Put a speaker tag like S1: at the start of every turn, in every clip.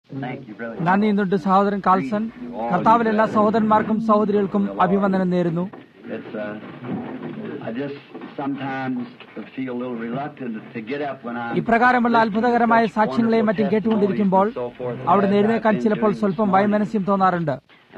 S1: നന്ദിയുണ്ട് സഹോദരൻ കാൾസൺ. കർത്താവിൽ എല്ലാ സഹോദരന്മാർക്കും സഹോദരികൾക്കും അഭിവന്ദനം നേരുന്നു. ഇപ്രകാരമുള്ള അത്ഭുതകരമായ സാക്ഷ്യങ്ങളെയും മറ്റും കേട്ടുകൊണ്ടിരിക്കുമ്പോൾ അവിടെ എഴുന്നേൽക്കാൻ ചിലപ്പോൾ സ്വല്പം വൈമനസ്യം തോന്നാറുണ്ട്.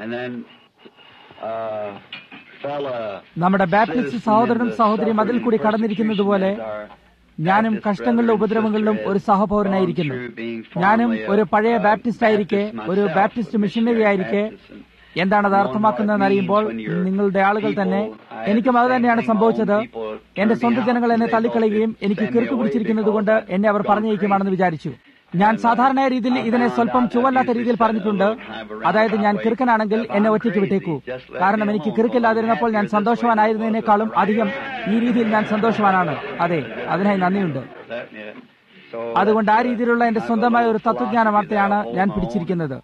S1: നമ്മുടെ ബാപ്റ്റിസ്റ്റ് സഹോദരനും സഹോദരിയും അതിൽ കൂടി കടന്നിരിക്കുന്നതുപോലെ ഞാനും കഷ്ടങ്ങളിലും ഉപദ്രവങ്ങളിലും ഒരു സഹപൗരനായിരിക്കുന്നു. ഞാനും ഒരു പഴയ ബാപ്റ്റിസ്റ്റ് ആയിരിക്കെ, ഒരു ബാപ്റ്റിസ്റ്റ് മിഷനറി ആയിരിക്കെ, എന്താണ് അത് അർത്ഥമാക്കുന്നതെന്ന് അറിയുമ്പോൾ നിങ്ങളുടെ ആളുകൾ തന്നെ എനിക്കും അത് തന്നെയാണ് സംഭവിച്ചത്. എന്റെ സ്വന്തം ജനങ്ങൾ എന്നെ തള്ളിക്കളയുകയും എനിക്ക് കിറുക്ക് പിടിച്ചിരിക്കുന്നത് കൊണ്ട് എന്നെ അവർ പറഞ്ഞയക്കുമാണെന്ന് വിചാരിച്ചു. ഞാൻ സാധാരണ രീതിയിൽ ഇതിനെ സ്വല്പം ചുവല്ലാത്ത രീതിയിൽ പറഞ്ഞിട്ടുണ്ട്. അതായത്, ഞാൻ കിറുക്കനാണെങ്കിൽ എന്നെ ഒറ്റയ്ക്ക് വിട്ടേക്കൂ. കാരണം എനിക്ക് കിറുക്കില്ലാതിരുന്നപ്പോൾ ഞാൻ സന്തോഷവാനായിരുന്നതിനേക്കാളും അധികം ഈ രീതിയിൽ ഞാൻ സന്തോഷവാനാണ്. അതെ, അതിനായി നന്ദിയുണ്ട്. അതുകൊണ്ട് ആ രീതിയിലുള്ള എന്റെ സ്വന്തമായ ഒരു തത്വജ്ഞാന വാർത്തയാണ് ഞാൻ പിടിച്ചിരിക്കുന്നത്.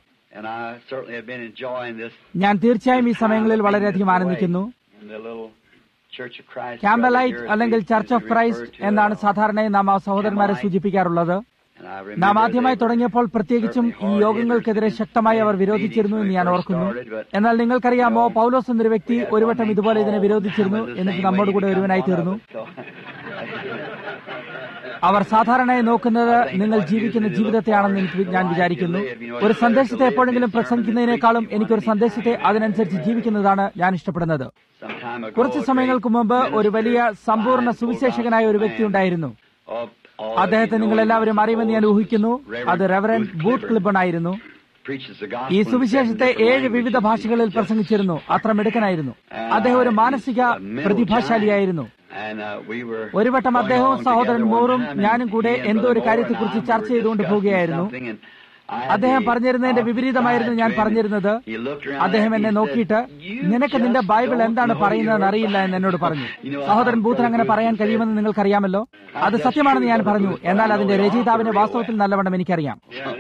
S1: ഞാൻ തീർച്ചയായും ഈ സമയങ്ങളിൽ വളരെയധികം ആനന്ദിക്കുന്നു. ക്യാമ്പലൈറ്റ് അല്ലെങ്കിൽ ചർച്ച് ഓഫ് ക്രൈസ്റ്റ് എന്നാണ് സാധാരണയായി നാം ആ സഹോദരന്മാരെ സൂചിപ്പിക്കാറുള്ളത്. നാം ആദ്യമായി തുടങ്ങിയപ്പോൾ പ്രത്യേകിച്ചും ഈ യോഗങ്ങൾക്കെതിരെ ശക്തമായി അവർ വിരോധിച്ചിരുന്നു എന്ന് ഞാൻ ഓർക്കുന്നു. എന്നാൽ നിങ്ങൾക്കറിയാമോ, പൗലോസ് എന്നൊരു വ്യക്തി ഒരു വട്ടം ഇതുപോലെ ഇതിനെ വിരോധിച്ചിരുന്നു, എന്നിട്ട് നമ്മോട് കൂടെ ഒരുവനായി തീർന്നു. അവർ സാധാരണയായി നോക്കുന്നത് നിങ്ങൾ ജീവിക്കുന്ന ജീവിതത്തെയാണെന്ന് ഞാൻ വിചാരിക്കുന്നു. ഒരു സന്ദേശത്തെ എപ്പോഴെങ്കിലും പ്രസംഗിക്കുന്നതിനേക്കാളും എനിക്കൊരു സന്ദേശത്തെ അതിനനുസരിച്ച് ജീവിക്കുന്നതാണ് ഞാൻ ഇഷ്ടപ്പെടുന്നത്. കുറച്ചു സമയങ്ങൾക്ക് മുമ്പ് ഒരു വലിയ സമ്പൂർണ്ണ സുവിശേഷകനായ ഒരു വ്യക്തി ഉണ്ടായിരുന്നു. അദ്ദേഹത്തെ നിങ്ങൾ എല്ലാവരും അറിയുമെന്ന് ഞാൻ ഊഹിക്കുന്നു. അത് റെവറൻഡ് ബൂത്ത് ക്ലിബൺ ആയിരുന്നു. ഈ സുവിശേഷത്തെ 7 വിവിധ ഭാഷകളിൽ പ്രസംഗിച്ചിരുന്നു. അത്ര മിടുക്കനായിരുന്നു. അദ്ദേഹം ഒരു മാനസിക പ്രതിഭാശാലിയായിരുന്നു. ഒരു വട്ടം അദ്ദേഹവും സഹോദരൻ മോറും ഞാനും കൂടെ എന്തോ ഒരു കാര്യത്തെക്കുറിച്ച് ചർച്ച ചെയ്തുകൊണ്ട് പോവുകയായിരുന്നു. അദ്ദേഹം പറഞ്ഞിരുന്നതിന്റെ വിപരീതമായിരുന്നു ഞാൻ പറഞ്ഞിരുന്നത്. അദ്ദേഹം എന്നെ നോക്കിയിട്ട്, നിനക്ക് നിന്റെ ബൈബിൾ എന്താണ് പറയുന്നതെന്ന് അറിയില്ല എന്ന് എന്നോട് പറഞ്ഞു. സഹോദരൻ ബൂത്തിന് അങ്ങനെ പറയാൻ കഴിയുമെന്ന് നിങ്ങൾക്കറിയാമല്ലോ. അത് സത്യമാണെന്ന് ഞാൻ പറഞ്ഞു. എന്നാൽ അതിന്റെ രചയിതാവിനെ വാസ്തവത്തിൽ നല്ലവണ്ണം എനിക്കറിയാം.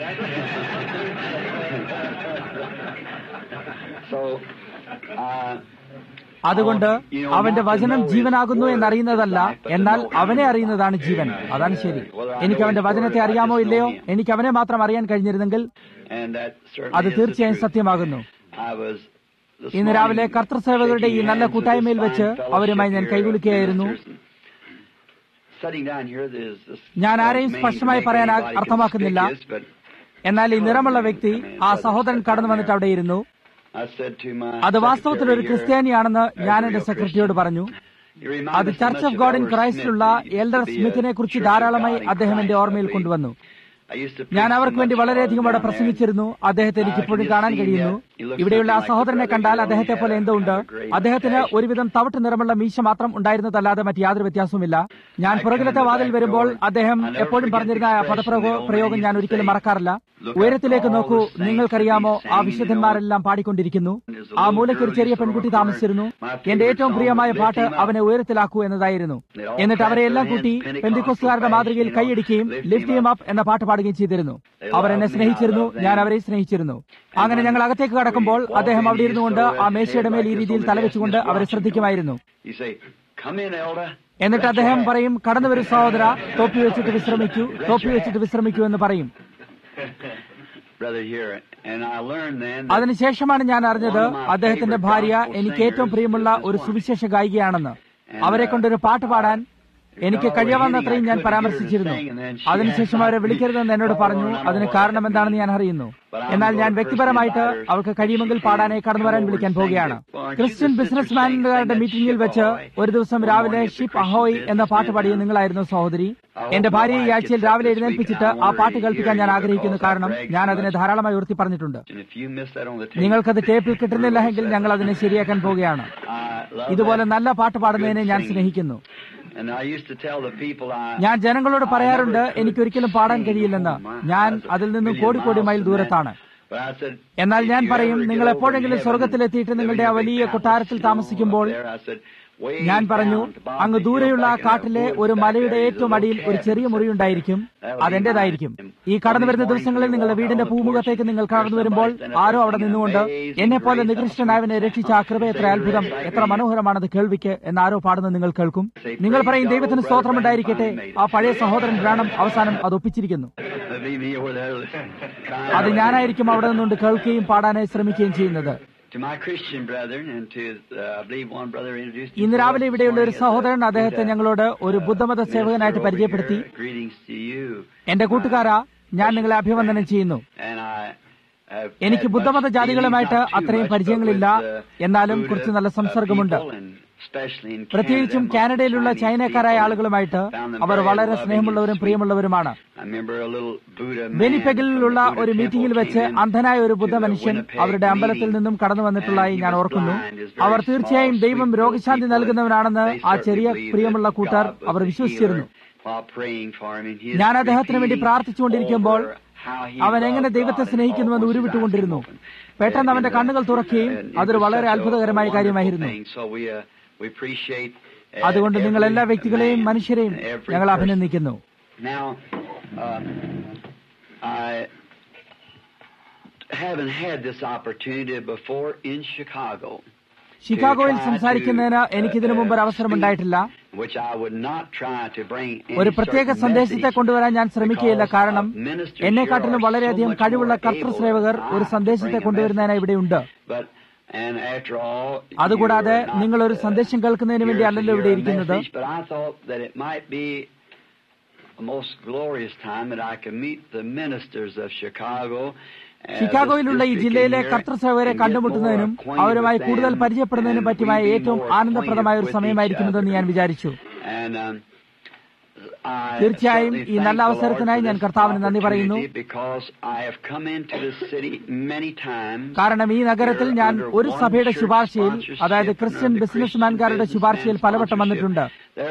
S1: അതുകൊണ്ട് അവന്റെ വചനം ജീവനാകുന്നു എന്നറിയുന്നതല്ല, എന്നാൽ അവനെ അറിയുന്നതാണ് ജീവൻ. അതാണ് ശരി. എനിക്ക് അവന്റെ വചനത്തെ അറിയാമോ ഇല്ലയോ, എനിക്ക് അവനെ മാത്രം അറിയാൻ കഴിഞ്ഞിരുന്നെങ്കിൽ അത് തീർച്ചയായും സത്യമാകുന്നു. ഇന്ന് രാവിലെ കർത്തൃസേവകരുടെ ഈ നല്ല കൂട്ടായ്മയിൽ വെച്ച് അവരുമായി ഞാൻ കൈകുലുക്കുകയായിരുന്നു. ഞാൻ ആരെയും സ്പഷ്ടമായി പറയാൻ അർത്ഥമാക്കുന്നില്ല. എന്നാൽ ഈ നിറമുള്ള വ്യക്തി, ആ സഹോദരൻ കടന്നു വന്നിട്ട് അവിടെയിരുന്നു. അത് വാസ്തവത്തിൽ ഒരു ക്രിസ്ത്യാനിയാണെന്ന് ഞാൻ എന്റെ സെക്രട്ടറിയോട് പറഞ്ഞു. അത് ചർച്ച് ഓഫ് ഗോഡ് ഇൻ ക്രൈസ്റ്റിലുള്ള എൽഡർ സ്മിത്തിനെ കുറിച്ച് ധാരാളമായി അദ്ദേഹം എന്റെ ഓർമ്മയിൽ കൊണ്ടുവന്നു. ഞാൻ അവർക്ക് വേണ്ടി വളരെയധികം അവിടെ പ്രസംഗിച്ചിരുന്നു. അദ്ദേഹത്തെ എനിക്ക് ഇപ്പോഴും കാണാൻ കഴിയുന്നു. ഇവിടെയുള്ള ആ സഹോദരനെ കണ്ടാൽ അദ്ദേഹത്തെ പോലെ എന്തോ ഉണ്ട്. അദ്ദേഹത്തിന് ഒരുവിധം തവിട്ട് നിറമുള്ള മീശ മാത്രം ഉണ്ടായിരുന്നതല്ലാതെ മറ്റ് യാതൊരു വ്യത്യാസവുമില്ല. ഞാൻ പുറകിലത്തെ വാതിൽ വരുമ്പോൾ അദ്ദേഹം എപ്പോഴും പറഞ്ഞിരുന്ന ആ പദപ്രയോഗം ഞാൻ ഒരിക്കലും മറക്കാറില്ല. ഉയരത്തിലേക്ക് നോക്കൂ, നിങ്ങൾക്കറിയാമോ, ആ വിശുദ്ധന്മാരെല്ലാം പാടിക്കൊണ്ടിരിക്കുന്നു. ആ മൂലയ്ക്ക് ഒരു ചെറിയ പെൺകുട്ടി താമസിച്ചിരുന്നു. എന്റെ ഏറ്റവും പ്രിയമായ പാട്ട് അവനെ ഉയരത്തിലാക്കൂ എന്നതായിരുന്നു. എന്നിട്ട് അവരെ എല്ലാം കൂട്ടി പെന്തിക്കോസ്തുകാരുടെ മാതൃകയിൽ കൈയടിക്കുകയും ലിഫ്റ്റ് ഹിം അപ്പ് എന്ന പാട്ട് പാടുകയും ചെയ്തിരുന്നു. അവർ എന്നെ സ്നേഹിച്ചിരുന്നു, ഞാൻ അവരെ സ്നേഹിച്ചിരുന്നു. അങ്ങനെ ഞങ്ങൾ അകത്തേക്ക് കടക്കുമ്പോൾ അദ്ദേഹം അവിടെ ഇരുന്നുകൊണ്ട് ആ മേശയുടെ മേൽ ഈ രീതിയിൽ തലവെച്ചുകൊണ്ട് അവരെ ശ്രദ്ധിക്കുമായിരുന്നു. എന്നിട്ട് അദ്ദേഹം പറയും, കടന്നു വരും സഹോദര, ടോപ്പി വെച്ചിട്ട് വിശ്രമിക്കൂ, ടോപ്പി വെച്ചിട്ട് വിശ്രമിക്കൂ എന്ന് പറയും. അതിനുശേഷമാണ് ഞാൻ അറിഞ്ഞത് അദ്ദേഹത്തിന്റെ ഭാര്യ എനിക്ക് ഏറ്റവും പ്രിയമുള്ള ഒരു സുവിശേഷ ഗായികയാണെന്ന്. അവരെ കൊണ്ടൊരു പാട്ട് പാടാൻ എനിക്ക് കഴിയാവുന്നത്രയും ഞാൻ പരാമർശിച്ചിരുന്നു. അതിനുശേഷം അവരെ വിളിക്കരുതെന്ന് എന്നോട് പറഞ്ഞു. അതിന് കാരണം എന്താണെന്ന് ഞാൻ അറിയുന്നു. എന്നാൽ ഞാൻ വ്യക്തിപരമായിട്ട് അവർക്ക് കഴിയുമെങ്കിൽ പാടാനായി കടന്നു വരാൻ വിളിക്കാൻ പോവുകയാണ്. ക്രിസ്ത്യൻ ബിസിനസ്മാൻമാരുടെ മീറ്റിംഗിൽ വെച്ച് ഒരു ദിവസം രാവിലെ ഷിപ്പ് അഹോയ് എന്ന പാട്ട് പാടിയ നിങ്ങളായിരുന്നു സഹോദരി. എന്റെ ഭാര്യയെ ഈ ആഴ്ചയിൽ രാവിലെ എഴുന്നേൽപ്പിച്ചിട്ട് ആ പാട്ട് കേൾപ്പിക്കാൻ ഞാൻ ആഗ്രഹിക്കുന്നു. കാരണം ഞാൻ അതിനെ ധാരാളമായി ഉയർത്തി പറഞ്ഞിട്ടുണ്ട്. നിങ്ങൾക്കത് ടേപ്പിൽ കിട്ടുന്നില്ല എങ്കിൽ ഞങ്ങൾ അതിനെ ശരിയാക്കാൻ പോവുകയാണ്. ഇതുപോലെ നല്ല പാട്ട് പാടുന്നതിനെ ഞാൻ സ്നേഹിക്കുന്നു. ഞാൻ ജനങ്ങളോട് പറയാറുണ്ട്, എനിക്കൊരിക്കലും പാടാൻ കഴിയില്ലെന്ന്. ഞാൻ അതിൽ നിന്നും കോടി മൈൽ ദൂരത്താണ്. എന്നാൽ ഞാൻ പറയും, നിങ്ങൾ എപ്പോഴെങ്കിലും സ്വർഗത്തിലെത്തിയിട്ട് നിങ്ങളുടെ ആ വലിയ കൊട്ടാരത്തിൽ താമസിക്കുമ്പോൾ, ഞാൻ പറഞ്ഞു, അങ്ങ് ദൂരെയുള്ള ആ കാട്ടിലെ ഒരു മലയുടെ ഏറ്റവും അടിയിൽ ഒരു ചെറിയ മുറിയുണ്ടായിരിക്കും. അതെന്റേതായിരിക്കും. ഈ കടന്നു വരുന്ന ദിവസങ്ങളിൽ നിങ്ങളുടെ വീടിന്റെ പൂമുഖത്തേക്ക് നിങ്ങൾ കടന്നു വരുമ്പോൾ ആരോ അവിടെ നിന്നുകൊണ്ട്, എന്നെ പോലെ നികൃഷ്ടനായവനെ രക്ഷിച്ച ആ കൃപ എത്ര അത്ഭുതം, എത്ര മനോഹരമാണത് കേൾവിക്ക് എന്നാരോ പാടുന്നത് നിങ്ങൾ കേൾക്കും. നിങ്ങൾ പറയും, ദൈവത്തിന് സ്തോത്രമുണ്ടായിരിക്കട്ടെ, ആ പഴയ സഹോദരൻ ബ്രാണം അവസാനം അത് ഒപ്പിച്ചിരിക്കുന്നു. അത് ഞാനായിരിക്കും അവിടെ നിന്നുകൊണ്ട് കേൾക്കുകയും പാടാനായി ശ്രമിക്കുകയും ചെയ്യുന്നത്. ഇന്ന് രാവിലെ ഇവിടെയുള്ള ഒരു സഹോദരൻ അദ്ദേഹത്തെ ഞങ്ങളോട് ഒരു ബുദ്ധമത സേവകനായിട്ട് പരിചയപ്പെടുത്തി. എന്റെ കൂട്ടുകാരാ, ഞാൻ നിങ്ങളെ അഭിവന്ദനം ചെയ്യുന്നു. എനിക്ക് ബുദ്ധമത ജാതികളുമായിട്ട് അത്രയും പരിചയങ്ങളില്ല, എന്നാലും കുറച്ച് നല്ല സംസർഗമുണ്ട്. പ്രത്യേകിച്ചും കാനഡയിലുള്ള ചൈനക്കാരായ ആളുകളുമായിട്ട് അവർ വളരെ സ്നേഹമുള്ളവരും പ്രിയമുള്ളവരുമാണ്. വെനിപെഗിലുള്ള ഒരു മീറ്റിംഗിൽ വെച്ച് അന്ധനായ ഒരു ബുദ്ധ മനുഷ്യൻ അവരുടെ അമ്പലത്തിൽ നിന്നും കടന്നു വന്നിട്ടുള്ളതായി ഞാൻ ഓർക്കുന്നു. അവർ തീർച്ചയായും ദൈവം രോഗശാന്തി നൽകുന്നവനാണെന്ന് ആ ചെറിയ പ്രിയമുള്ള കൂട്ടർ അവർ വിശ്വസിച്ചിരുന്നു. ഞാൻ അദ്ദേഹത്തിന് വേണ്ടി പ്രാർത്ഥിച്ചുകൊണ്ടിരിക്കുമ്പോൾ അവൻ എങ്ങനെ ദൈവത്തെ സ്നേഹിക്കുന്നുവെന്ന് ഉരുവിട്ടുകൊണ്ടിരുന്നു. പെട്ടെന്ന് അവന്റെ കണ്ണുകൾ തുറക്കുകയും അതൊരു വളരെ അത്ഭുതകരമായ കാര്യമായിരുന്നു. അതുകൊണ്ട് നിങ്ങൾ എല്ലാ വ്യക്തികളെയും മനുഷ്യരെയും ഞങ്ങൾ അഭിനന്ദിക്കുന്നു. ഷിക്കാഗോയിൽ സംസാരിക്കുന്നതിന് എനിക്കിതിനു മുമ്പ് ഒരു അവസരമുണ്ടായിട്ടില്ല. ഒരു പ്രത്യേക സന്ദേശത്തെ കൊണ്ടുവരാൻ ഞാൻ ശ്രമിക്കുകയില്ല, കാരണം എന്നെക്കാട്ടിലും വളരെയധികം കഴിവുള്ള കർത്തൃസേവകർ ഒരു സന്ദേശത്തെ കൊണ്ടുവരുന്നതിനായി ഇവിടെയുണ്ട്. അതുകൂടാതെ നിങ്ങൾ ഒരു സന്ദേശം കേൾക്കുന്നതിന് വേണ്ടി അല്ലല്ലോ ഇവിടെ ഇരിക്കുന്നത്. ഷിക്കാഗോയിലുള്ള ഈ ജില്ലയിലെ കർത്തൃസേവകരെ കണ്ടുമുട്ടുന്നതിനും അവരുമായി കൂടുതൽ പരിചയപ്പെടുന്നതിനും പറ്റിയ ഏറ്റവും ആനന്ദപ്രദമായ ഒരു സമയമായിരിക്കുന്നതെന്ന് ഞാൻ വിചാരിച്ചു. തീർച്ചയായും ഈ നല്ല അവസരത്തിനായി ഞാൻ കർത്താവിന് നന്ദി പറയുന്നു. കാരണം ഈ നഗരത്തിൽ ഞാൻ ഒരു സഭയുടെ ശുപാർശയിൽ, അതായത് ക്രിസ്ത്യൻ ബിസിനസ്മാൻകാരുടെ ശുപാർശയിൽ പലവട്ടം വന്നിട്ടുണ്ട്.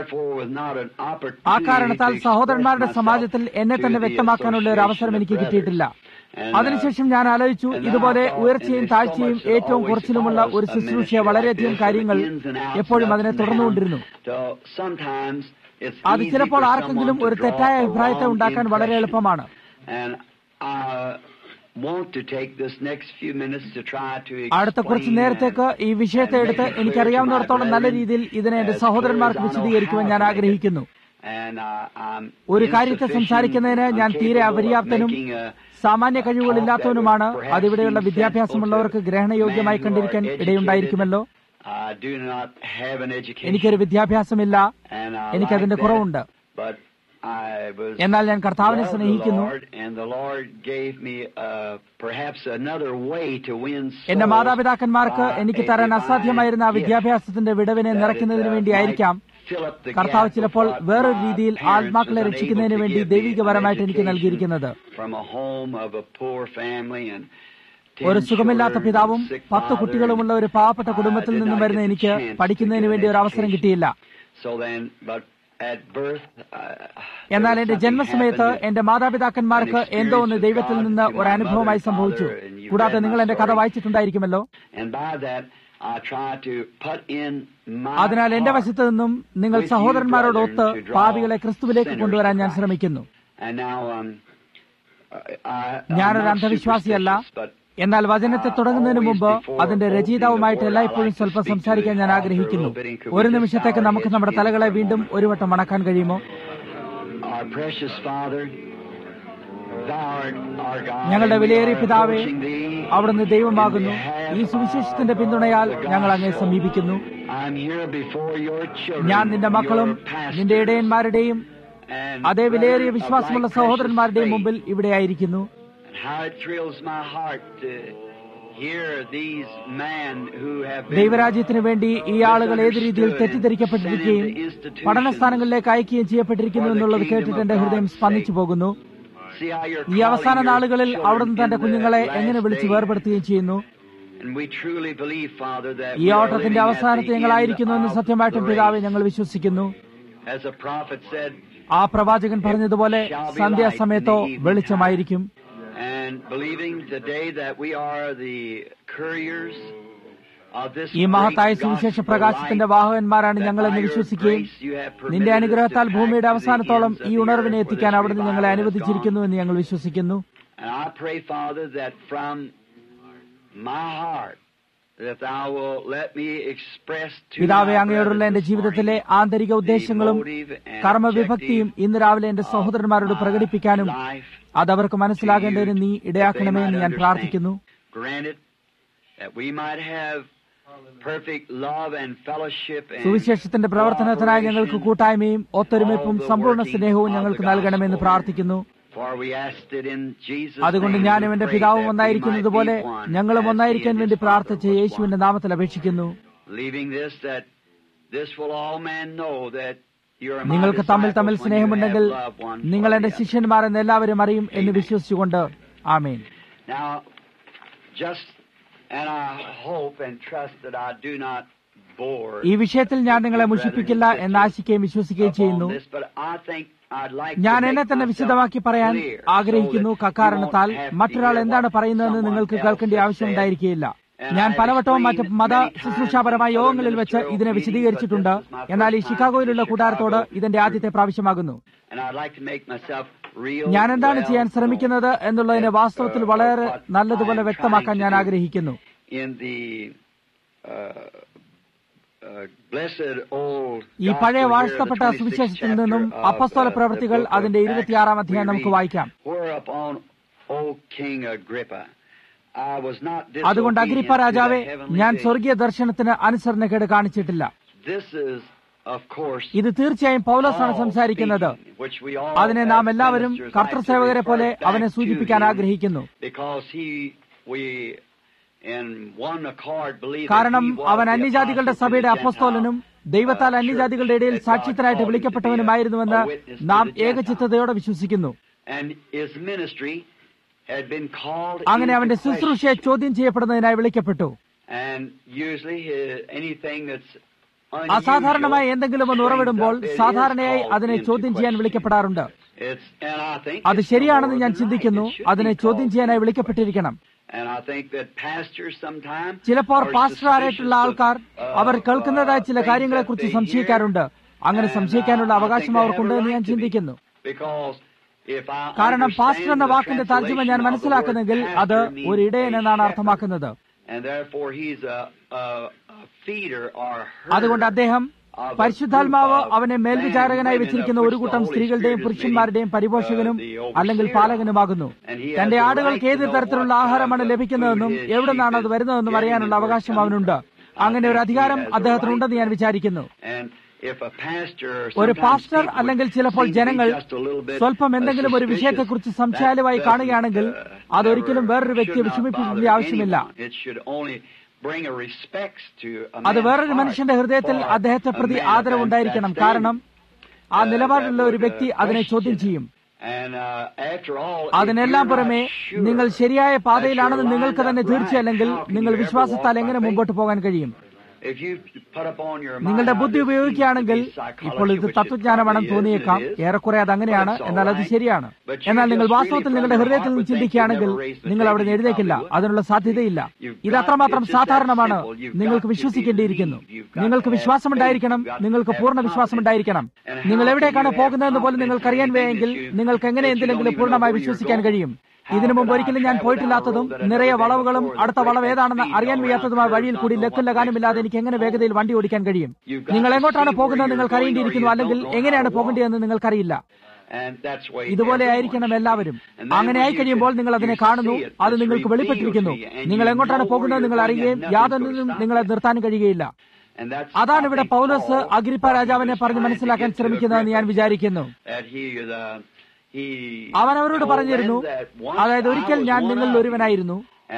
S1: ആ കാരണത്താൽ സഹോദരന്മാരുടെ സമാജത്തിൽ എന്നെ തന്നെ വ്യക്തമാക്കാനുള്ള ഒരു അവസരം എനിക്ക് കിട്ടിയിട്ടില്ല. അതിനുശേഷം ഞാൻ ആലോചിച്ചു, ഇതുപോലെ ഉയർച്ചയും താഴ്ചയും ഏറ്റവും കുറച്ചിലുമുള്ള ഒരു ശുശ്രൂഷ, വളരെയധികം കാര്യങ്ങൾ എപ്പോഴും അതിനെ തുടർന്നുകൊണ്ടിരുന്നു. അത് ചിലപ്പോൾ ആർക്കെങ്കിലും ഒരു തെറ്റായ അഭിപ്രായത്തെ ഉണ്ടാക്കാൻ വളരെ എളുപ്പമാണ്. അടുത്ത കുറച്ചു നേരത്തേക്ക് ഈ വിഷയത്തെ എടുത്ത് എനിക്കറിയാവുന്നിടത്തോളം നല്ല രീതിയിൽ ഇതിനെ എന്റെ സഹോദരന്മാർക്ക് വിശദീകരിക്കുവാൻ ഞാൻ ആഗ്രഹിക്കുന്നു. ഒരു കാര്യത്തെ സംസാരിക്കുന്നതിന് ഞാൻ തീരെ അപര്യാപ്തനും സാമാന്യ കഴിവുകളില്ലാത്തവനുമാണ്. അതിവിടെയുള്ള വിദ്യാഭ്യാസമുള്ളവർക്ക് ഗ്രഹണയോഗ്യമായി കണ്ടിരിക്കാൻ ഇടയുണ്ടായിരിക്കുമല്ലോ. എനിക്കൊരു വിദ്യാഭ്യാസമില്ല, എനിക്കതിന്റെ കുറവുണ്ട്. എന്നാൽ ഞാൻ കർത്താവിനെ സ്നേഹിക്കുന്നു. എന്റെ മാതാപിതാക്കന്മാർക്ക് എനിക്ക് തരാൻ അസാധ്യമായിരുന്ന ആ വിദ്യാഭ്യാസത്തിന്റെ വിടവിനെ നിറയ്ക്കുന്നതിന് വേണ്ടിയായിരിക്കാം കർത്താവ് ചിലപ്പോൾ വേറൊരു രീതിയിൽ ആത്മാക്കളെ രക്ഷിക്കുന്നതിന് വേണ്ടി ദൈവികപരമായിട്ട് എനിക്ക് നൽകിയിരിക്കുന്നത്. ഒരു സുഖമില്ലാത്ത പിതാവും 10 കുട്ടികളുമുള്ള ഒരു പാവപ്പെട്ട കുടുംബത്തിൽ നിന്നും വരുന്ന എനിക്ക് പഠിക്കുന്നതിന് വേണ്ടി ഒരു അവസരം കിട്ടിയില്ല. എന്നാൽ എന്റെ ജന്മസമയത്ത് എന്റെ മാതാപിതാക്കന്മാർക്ക് എന്തോ ഒന്ന് ദൈവത്തിൽ നിന്ന് ഒരു അനുഭവമായി സംഭവിച്ചു. കൂടാതെ നിങ്ങൾ എന്റെ കഥ വായിച്ചിട്ടുണ്ടായിരിക്കുമല്ലോ. അതിനാൽ എന്റെ വശത്തു നിന്നും നിങ്ങൾ സഹോദരന്മാരോടൊത്ത് പാപികളെ ക്രിസ്തുവിലേക്ക് കൊണ്ടുവരാൻ ഞാൻ ശ്രമിക്കുന്നു. ഞാനൊരു അന്ധവിശ്വാസിയല്ല, എന്നാൽ വചനത്തെ തുടങ്ങുന്നതിന് മുമ്പ് അതിന്റെ രചയിതാവുമായിട്ട് എല്ലായ്പ്പോഴും സ്വല്പം സംസാരിക്കാൻ ഞാൻ ആഗ്രഹിക്കുന്നു. ഒരു നിമിഷത്തേക്ക് നമുക്ക് നമ്മുടെ തലകളെ വീണ്ടും ഒരു വട്ടം മണക്കാൻ കഴിയുമോ? ഞങ്ങളുടെ വിലയേറിയ പിതാവേ, അവിടുന്ന് ദൈവമാകുന്നു. ഈ സുവിശേഷത്തിന്റെ പിന്തുണയാൽ ഞങ്ങൾ അങ്ങേ സമീപിക്കുന്നു. ഞാൻ നിന്റെ മക്കളും നിന്റെ ഇടയന്മാരുടെയും അതേ വിലയേറിയ വിശ്വാസമുള്ള സഹോദരന്മാരുടെയും മുമ്പിൽ ഇവിടെയായിരിക്കുന്നു. ദൈവരാജ്യത്തിനു വേണ്ടി ഈ ആളുകൾ ഏത് രീതിയിൽ തെറ്റിദ്ധരിക്കപ്പെട്ടിരിക്കുകയും പഠനസ്ഥാനങ്ങളിലേക്ക് അയക്കുകയും ചെയ്യപ്പെട്ടിരിക്കുന്നു എന്നുള്ളത് കേട്ടിട്ട് എന്റെ ഹൃദയം സ്പന്ദിച്ചു പോകുന്നു. ഈ അവസാന നാളുകളിൽ അവിടുന്ന് തന്റെ കുഞ്ഞുങ്ങളെ എങ്ങനെ വിളിച്ച് വേർപെടുത്തുകയും ചെയ്യുന്നു. ഈ ഓട്ടത്തിന്റെ അവസാനത്തെ ഞങ്ങളായിരിക്കുന്നു എന്ന് സത്യമായിട്ടും പിതാവെ ഞങ്ങൾ വിശ്വസിക്കുന്നു. ആ പ്രവാചകൻ പറഞ്ഞതുപോലെ സന്ധ്യാസമയത്തോ വെളിച്ചമായിരിക്കും. ഈ മഹത്തായ സുവിശേഷ പ്രകാശത്തിന്റെ വാഹകന്മാരാണ് ഞങ്ങളെന്ന് വിശ്വസിക്കുകയും നിന്റെ അനുഗ്രഹത്താൽ ഭൂമിയുടെ അവസാനത്തോളം ഈ ഉണർവിനെ എത്തിക്കാൻ അവിടുന്ന് ഞങ്ങളെ അനുവദിച്ചിരിക്കുന്നു എന്ന് ഞങ്ങൾ വിശ്വസിക്കുന്നു. പിതാവേ, അങ്ങയോടുള്ള എന്റെ ജീവിതത്തിലെ ആന്തരിക ഉദ്ദേശങ്ങളും കർമ്മവിഭക്തിയും ഇന്ന് രാവിലെ എന്റെ സഹോദരന്മാരോട് പ്രകടിപ്പിക്കാനും അതവർക്ക് മനസ്സിലാകേണ്ടതിന് നീ ഇടയാക്കണമേ എന്ന് ഞാൻ പ്രാർത്ഥിക്കുന്നു. സുവിശേഷത്തിന്റെ പ്രവർത്തനത്തിനായി ഞങ്ങൾക്ക് കൂട്ടായ്മയും ഒത്തൊരുമിപ്പും സമ്പൂർണ്ണ സ്നേഹവും ഞങ്ങൾക്ക് നൽകണമെന്ന് പ്രാർത്ഥിക്കുന്നു. അതുകൊണ്ട് ഞാനും എന്റെ പിതാവും ഒന്നായിരിക്കുന്നത് പോലെ ഞങ്ങളും ഒന്നായിരിക്കാൻ വേണ്ടി പ്രാർത്ഥിച്ച് യേശുവിന്റെ നാമത്തിൽ അപേക്ഷിക്കുന്നു. നിങ്ങൾക്ക് തമ്മിൽ സ്നേഹമുണ്ടെങ്കിൽ നിങ്ങൾ എന്റെ ശിഷ്യന്മാരെന്ന് എല്ലാവരും അറിയും എന്ന് വിശ്വസിച്ചുകൊണ്ട് ആമേൻ. ഈ വിഷയത്തിൽ ഞാൻ നിങ്ങളെ മുഷിപ്പിക്കില്ല എന്ന് ആശിക്കുകയും വിശ്വസിക്കുകയും ചെയ്യുന്നു. ഞാൻ എന്നെ തന്നെ വിശദമാക്കി പറയാൻ ആഗ്രഹിക്കുന്നു. അക്കാരണത്താൽ മറ്റൊരാൾ എന്താണ് പറയുന്നതെന്ന് നിങ്ങൾക്ക് കേൾക്കേണ്ട ആവശ്യമുണ്ടായിരിക്കുകയില്ല. ഞാൻ പലവട്ടവും മറ്റ് മത ശുശ്രൂഷാപരമായ യോഗങ്ങളിൽ വെച്ച് ഇതിനെ വിശദീകരിച്ചിട്ടുണ്ട്. എന്നാൽ ഈ ഷിക്കാഗോയിലുള്ള കൂടാരത്തോട് ഇതിന്റെ ആദ്യത്തെ പ്രാവശ്യമാകുന്നു. ഞാൻ എന്താണ് ചെയ്യാൻ ശ്രമിക്കുന്നത് എന്നുള്ളതിനെ വാസ്തവത്തിൽ വളരെ നല്ലതുപോലെ വ്യക്തമാക്കാൻ ഞാൻ ആഗ്രഹിക്കുന്നു. ഈ പഴയ വാഴ്ത്തപ്പെട്ട സുവിശേഷത്തിൽ നിന്നും അപ്പസ്തോല പ്രവൃത്തികൾ അതിന്റെ 26-ാം അധ്യായം നമുക്ക് വായിക്കാം. അതുകൊണ്ട് അഗ്രിപ്പ രാജാവേ, ഞാൻ സ്വർഗീയ ദർശനത്തിന് അനുസരണക്കേട് കാണിച്ചിട്ടില്ല. ഇത് തീർച്ചയായും പൗലോസാണ് സംസാരിക്കുന്നത്. അതിനെ നാം എല്ലാവരും കർത്തൃസേവകരെ പോലെ അവനെ സൂചിപ്പിക്കാൻ ആഗ്രഹിക്കുന്നു. കാരണം അവൻ അന്യജാതികളുടെ സഭയുടെ അപ്പസ്തോലനും ദൈവത്താൽ അന്യജാതികളുടെ ഇടയിൽ സാക്ഷ്യത്തിനായിട്ട് വിളിക്കപ്പെട്ടവനുമായിരുന്നുവെന്ന് നാം ഏകചിത്തതയോടെ വിശ്വസിക്കുന്നു. അങ്ങനെ അവന്റെ ശുശ്രൂഷയെ ചോദ്യം ചെയ്യപ്പെടുന്നതിനായി വിളിക്കപ്പെട്ടു. അസാധാരണമായ എന്തെങ്കിലും ഒന്ന് ഉറവിടുമ്പോൾ സാധാരണയായി അതിനെ ചോദ്യം ചെയ്യാൻ വിളിക്കപ്പെടാറുണ്ട്. അത് ശരിയാണെന്ന് ഞാൻ ചിന്തിക്കുന്നു. അതിനെ ചോദ്യം ചെയ്യാനായി വിളിക്കപ്പെട്ടിരിക്കണം. ചിലപ്പോൾ പാസ്റ്ററായിട്ടുള്ള ആൾക്കാർ അവർ കേൾക്കുന്നതായ ചില കാര്യങ്ങളെക്കുറിച്ച് സംശയിക്കാറുണ്ട്. അങ്ങനെ സംശയിക്കാനുള്ള അവകാശം അവർക്കുണ്ട് എന്ന് ഞാൻ ചിന്തിക്കുന്നു. കാരണം പാസ്റ്റർ എന്ന വാക്കിന്റെ തർജ്ജമ ഞാൻ മനസ്സിലാക്കുന്നെങ്കിൽ അത് ഒരു ഇടയൻ എന്നാണ് അർത്ഥമാക്കുന്നത്. അതുകൊണ്ട് അദ്ദേഹം പരിശുദ്ധാത്മാവ് അവനെ മേൽവിചാരകനായി വെച്ചിരിക്കുന്ന ഒരു കൂട്ടം സ്ത്രീകളുടെയും പുരുഷന്മാരുടെയും പരിപോഷകനും അല്ലെങ്കിൽ പാലകനുമാകുന്നു. തന്റെ ആടുകൾക്ക് ഏത് തരത്തിലുള്ള ആഹാരമാണ് ലഭിക്കുന്നതെന്നും എവിടെ നിന്നാണ് അത് വരുന്നതെന്നും അറിയാനുള്ള അവകാശം അവനുണ്ട്. അങ്ങനെ ഒരു അധികാരം അദ്ദേഹത്തിനുണ്ടെന്ന് ഞാൻ വിചാരിക്കുന്നു. ഒരു പാസ്റ്റർ അല്ലെങ്കിൽ ചിലപ്പോൾ ജനങ്ങൾ സ്വല്പം എന്തെങ്കിലും ഒരു വിഷയത്തെക്കുറിച്ച് സംശയാലുവായി കാണുകയാണെങ്കിൽ അതൊരിക്കലും വേറൊരു വ്യക്തിയെ വിഷമിപ്പിക്കേണ്ട ആവശ്യമില്ല. അത് വേറൊരു മനുഷ്യന്റെ ഹൃദയത്തിൽ അദ്ദേഹത്തെ പ്രതി ആദരവുണ്ടായിരിക്കണം. കാരണം ആ നിലപാടുള്ള ഒരു വ്യക്തി അതിനെ ചോദ്യം ചെയ്യും. അതിനെല്ലാം പുറമെ നിങ്ങൾ ശരിയായ പാതയിലാണെന്ന് നിങ്ങൾക്ക് തന്നെ തീർച്ചയല്ലെങ്കിൽ നിങ്ങൾ വിശ്വാസത്താൽ എങ്ങനെ മുമ്പോട്ട് പോകാൻ കഴിയും? നിങ്ങളുടെ ബുദ്ധി ഉപയോഗിക്കുകയാണെങ്കിൽ, ഇപ്പോൾ ഇത് തത്വജ്ഞാനമാണെന്ന് തോന്നിയേക്കാം, ഏറെക്കുറെ അത് അങ്ങനെയാണ്, എന്നാൽ അത് ശരിയാണ്. എന്നാൽ നിങ്ങൾ വാസ്തവത്തിൽ നിങ്ങളുടെ ഹൃദയത്തിൽ നിന്ന് ചിന്തിക്കുകയാണെങ്കിൽ നിങ്ങൾ അവിടെ നിന്ന് എഴുതേക്കില്ല. അതിനുള്ള സാധ്യതയില്ല. ഇത് അത്രമാത്രം സാധാരണമാണ്. നിങ്ങൾക്ക് വിശ്വസിക്കേണ്ടിയിരിക്കുന്നു. നിങ്ങൾക്ക് വിശ്വാസമുണ്ടായിരിക്കണം. നിങ്ങൾക്ക് പൂർണ്ണ വിശ്വാസമുണ്ടായിരിക്കണം. നിങ്ങൾ എവിടേക്കാണ് പോകുന്നതെന്ന് പോലും നിങ്ങൾക്കറിയാൻ വയ്യെങ്കിൽ നിങ്ങൾക്ക് എങ്ങനെ എന്തിലെങ്കിലും പൂർണ്ണമായി വിശ്വസിക്കാൻ കഴിയും? ഇതിനു മുമ്പ് ഒരിക്കലും ഞാൻ പോയിട്ടില്ലാത്തതും നിറയെ വളവുകളും അടുത്ത വളവ് ഏതാണെന്ന് അറിയാൻ വയ്യാത്തതുമായ വഴിയിൽ കൂടി ലക്കും ലഗാനുമില്ലാതെ എനിക്ക് എങ്ങനെ വേഗതയിൽ വണ്ടി ഓടിക്കാൻ കഴിയും? നിങ്ങൾ എങ്ങോട്ടാണ് പോകുന്നത് നിങ്ങൾക്ക് അറിയേണ്ടിയിരിക്കുന്നു. അല്ലെങ്കിൽ എങ്ങനെയാണ് പോകേണ്ടതെന്ന് നിങ്ങൾക്കറിയില്ല. ഇതുപോലെ ആയിരിക്കണം എല്ലാവരും. അങ്ങനെ ആയി കഴിയുമ്പോൾ നിങ്ങൾ അതിനെ കാണുന്നു. അത് നിങ്ങൾക്ക് വെളിപ്പെട്ടിരിക്കുന്നു. നിങ്ങൾ എങ്ങോട്ടാണ് പോകുന്നത് നിങ്ങൾ അറിയുകയും യാതൊന്നിനും നിങ്ങളെ നിർത്താനും കഴിയുകയില്ല. അതാണ് ഇവിടെ പൗലോസ് അഗ്രിപ്പ രാജാവിനെ പറഞ്ഞ് മനസ്സിലാക്കാൻ ശ്രമിക്കുന്നതെന്ന് ഞാൻ വിചാരിക്കുന്നു. അവൻ അവരോട് പറഞ്ഞിരുന്നു, അതായത് ഒരിക്കൽ ഞാൻ നിങ്ങളിൽ ഒരുവനായിരുന്നു.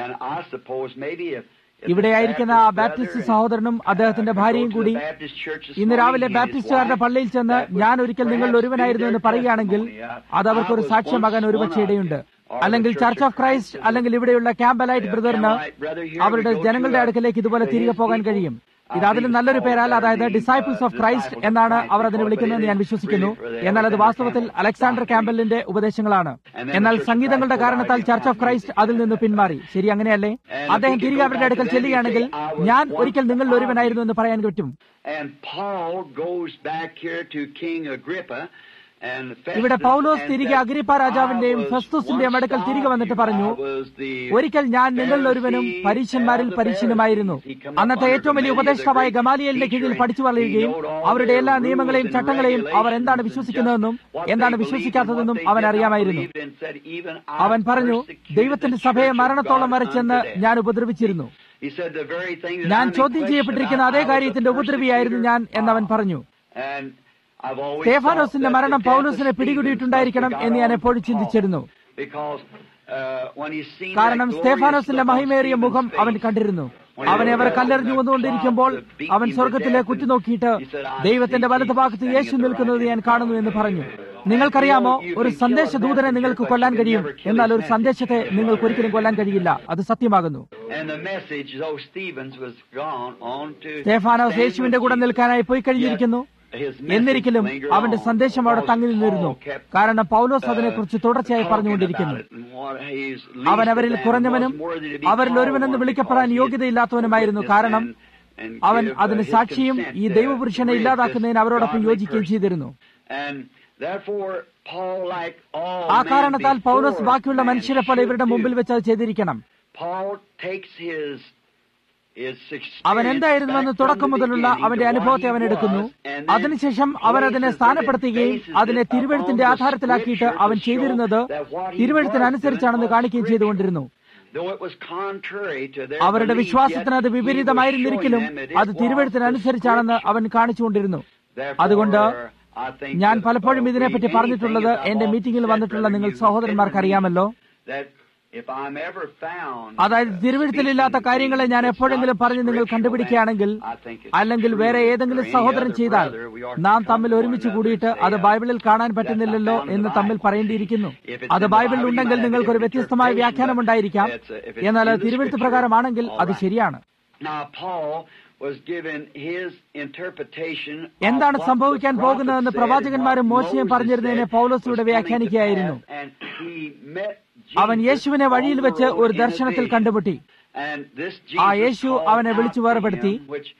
S1: ഇവിടെയായിരിക്കുന്ന ആ ബാപ്റ്റിസ്റ്റ് സഹോദരനും അദ്ദേഹത്തിന്റെ ഭാര്യയും കൂടി ഇന്ന് രാവിലെ ബാപ്റ്റിസ്റ്റുകാരുടെ പള്ളിയിൽ ചെന്ന് ഞാൻ ഒരിക്കൽ നിങ്ങളിൽ ഒരുവനായിരുന്നു എന്ന് പറയുകയാണെങ്കിൽ അത് അവർക്കൊരു സാക്ഷ്യമാകാൻ ഒരുപക്ഷെ ഇടയുണ്ട്. അല്ലെങ്കിൽ ചർച്ച് ഓഫ് ക്രൈസ്റ്റ് അല്ലെങ്കിൽ ഇവിടെയുള്ള ക്യാമ്പലൈറ്റ് ബ്രദറിന് അവരുടെ ജനങ്ങളുടെ അടുക്കലേക്ക് ഇതുപോലെ തിരികെ പോകാൻ കഴിയും. ഇത് അതിലും നല്ലൊരു പേരാൽ, അതായത് ഡിസൈപ്പിൾസ് ഓഫ് ക്രൈസ്റ്റ് എന്നാണ് അവർ അതിനെ വിളിക്കുന്നതെന്ന് ഞാൻ വിശ്വസിക്കുന്നു. എന്നാൽ അത് വാസ്തവത്തിൽ അലക്സാണ്ടർ ക്യാമ്പലിന്റെ ഉപദേശങ്ങളാണ്. എന്നാൽ സംഗീതങ്ങളുടെ കാരണത്താൽ ചർച്ച് ഓഫ് ക്രൈസ്റ്റ് അതിൽ നിന്ന് പിന്മാറി. ശരി, അങ്ങനെയല്ലേ? അദ്ദേഹം തിരികെ അവരുടെ അടുക്കൽ ചെല്ലുകയാണെങ്കിൽ ഞാൻ ഒരിക്കൽ നിങ്ങളിൽ ഒരുവനായിരുന്നു എന്ന് പറയാൻ പറ്റും. ഇവിടെ പൗലോസ് തിരികെ അഗ്രിപ്പ രാജാവിന്റെയും ഫെസ്തുസിന്റെയും അടുക്കൽ തിരികെ വന്നിട്ട് പറഞ്ഞു, ഒരിക്കൽ ഞാൻ നിങ്ങളിൽ ഒരുവനും പരീശന്മാരിൽ പരീശനുമായിരുന്നു. അന്നത്തെ ഏറ്റവും വലിയ ഉപദേഷ്ടാവായ ഗമാലിയേലിന്റെ കീഴിൽ പഠിച്ചു വളരുകയും അവരുടെ എല്ലാ നിയമങ്ങളെയും ചട്ടങ്ങളെയും അവർ എന്താണ് വിശ്വസിക്കുന്നതെന്നും എന്താണ് വിശ്വസിക്കാത്തതെന്നും അവൻ അറിയാമായിരുന്നു. അവൻ പറഞ്ഞു, ദൈവത്തിന്റെ സഭയെ മരണത്തോളം വരച്ചെന്ന് ഞാൻ ഉപദ്രവിച്ചിരുന്നു. ഞാൻ ചോദ്യം ചെയ്യപ്പെട്ടിരിക്കുന്ന അതേ കാര്യത്തിന്റെ ഉപദ്രവിയായിരുന്നു ഞാൻ എന്നവൻ പറഞ്ഞു. സ്തേഫാനോസിന്റെ മരണം പൗലോസിനെ പിടികൂടിയിട്ടുണ്ടായിരിക്കണം എന്ന് ഞാൻ എപ്പോഴും ചിന്തിച്ചിരുന്നു. കാരണം സ്തേഫാനോസിന്റെ മഹിമേറിയ മുഖം അവൻ കണ്ടിരുന്നു. അവനെ അവർ കല്ലെറിഞ്ഞു വന്നുകൊണ്ടിരിക്കുമ്പോൾ അവൻ സ്വർഗത്തിലേക്ക് ഉറ്റുനോക്കിയിട്ട് ദൈവത്തിന്റെ വലതുഭാഗത്ത് യേശു നിൽക്കുന്നത് ഞാൻ കാണുന്നു എന്ന് പറഞ്ഞു. നിങ്ങൾക്കറിയാമോ, ഒരു സന്ദേശദൂതനെ നിങ്ങൾക്ക് കൊല്ലാൻ കഴിയും, എന്നാൽ ഒരു സന്ദേശത്തെ നിങ്ങൾക്ക് ഒരിക്കലും കൊല്ലാൻ കഴിയില്ല. അത് സത്യമാകുന്നു. സ്തേഫാനോസ് യേശുവിന്റെ കൂടെ നിൽക്കാനായി പോയി കഴിഞ്ഞിരിക്കുന്നു. എന്നിരിക്കലും അവന്റെ സന്ദേശം അവിടെ തങ്ങി നിന്നിരുന്നു. കാരണം പൗലോസ് അതിനെക്കുറിച്ച് തുടർച്ചയായി പറഞ്ഞുകൊണ്ടിരിക്കുന്നു. അവൻ അവരിൽ കുറഞ്ഞവനും അവരിൽ ഒരുവനെന്ന് വിളിക്കപ്പെടാൻ യോഗ്യതയില്ലാത്തവനുമായിരുന്നു. കാരണം അവൻ അതിന് സാക്ഷിയും ഈ ദൈവപുരുഷനെ ഇല്ലാതാക്കുന്നതിന് അവരോടൊപ്പം യോജിക്കുകയും ചെയ്തിരുന്നു. ആ കാരണത്താൽ പൗലോസ് ബാക്കിയുള്ള മനുഷ്യരെ പോലെ ഇവരുടെ മുമ്പിൽ വെച്ച് അത് ചെയ്തിരിക്കണം. അവൻ എന്തായിരുന്നുവെന്ന് തുടക്കം മുതലുള്ള അവന്റെ അനുഭവത്തെ അവൻ എടുക്കുന്നു. അതിനുശേഷം അവൻ അതിനെ സ്ഥാനപ്പെടുത്തുകയും അതിനെ തിരുവെഴുത്തിന്റെ ആധാരത്തിലാക്കിയിട്ട് അവൻ ചെയ്തിരുന്നത് തിരുവെഴുത്തിനനുസരിച്ചാണെന്ന് കാണിക്കുകയും ചെയ്തുകൊണ്ടിരുന്നു. അവരുടെ വിശ്വാസത്തിന് അത് വിപരീതമായിരുന്നിരിക്കലും അത് തിരുവെഴുത്തിനനുസരിച്ചാണെന്ന് അവൻ കാണിച്ചുകൊണ്ടിരുന്നു. അതുകൊണ്ട് ഞാൻ പലപ്പോഴും ഇതിനെപ്പറ്റി പറഞ്ഞിട്ടുള്ളത് എന്റെ മീറ്റിംഗിൽ വന്നിട്ടുള്ള നിങ്ങൾ സഹോദരന്മാർക്ക് അറിയാമല്ലോ. അതായത് തിരുവെഴുത്തിലില്ലാത്ത കാര്യങ്ങളെ ഞാൻ എപ്പോഴെങ്കിലും പറഞ്ഞ് നിങ്ങൾ കണ്ടുപിടിക്കുകയാണെങ്കിൽ, അല്ലെങ്കിൽ വേറെ ഏതെങ്കിലും സഹോദരൻ ചെയ്താൽ നാം തമ്മിൽ ഒരുമിച്ച് കൂടിയിട്ട് അത് ബൈബിളിൽ കാണാൻ പറ്റുന്നില്ലല്ലോ എന്ന് തമ്മിൽ പറയേണ്ടിയിരിക്കുന്നു. അത് ബൈബിളിൽ ഉണ്ടെങ്കിൽ നിങ്ങൾക്കൊരു വ്യത്യസ്തമായ വ്യാഖ്യാനം ഉണ്ടായിരിക്കാം, എന്നാൽ അത് തിരുവെഴുത്ത് പ്രകാരമാണെങ്കിൽ അത് ശരിയാണ്. എന്താണ് സംഭവിക്കാൻ പോകുന്നതെന്ന് പ്രവാചകന്മാരും മോശയും പറഞ്ഞിരുന്നതിനെ പൗലോസിലൂടെ വ്യാഖ്യാനിക്കുകയായിരുന്നു. അവൻ യേശുവിനെ വഴിയിൽ വെച്ച് ഒരു ദർശനത്തിൽ കണ്ടുമുട്ടി. ആ യേശു അവനെ വിളിച്ചു വേർപെടുത്തി.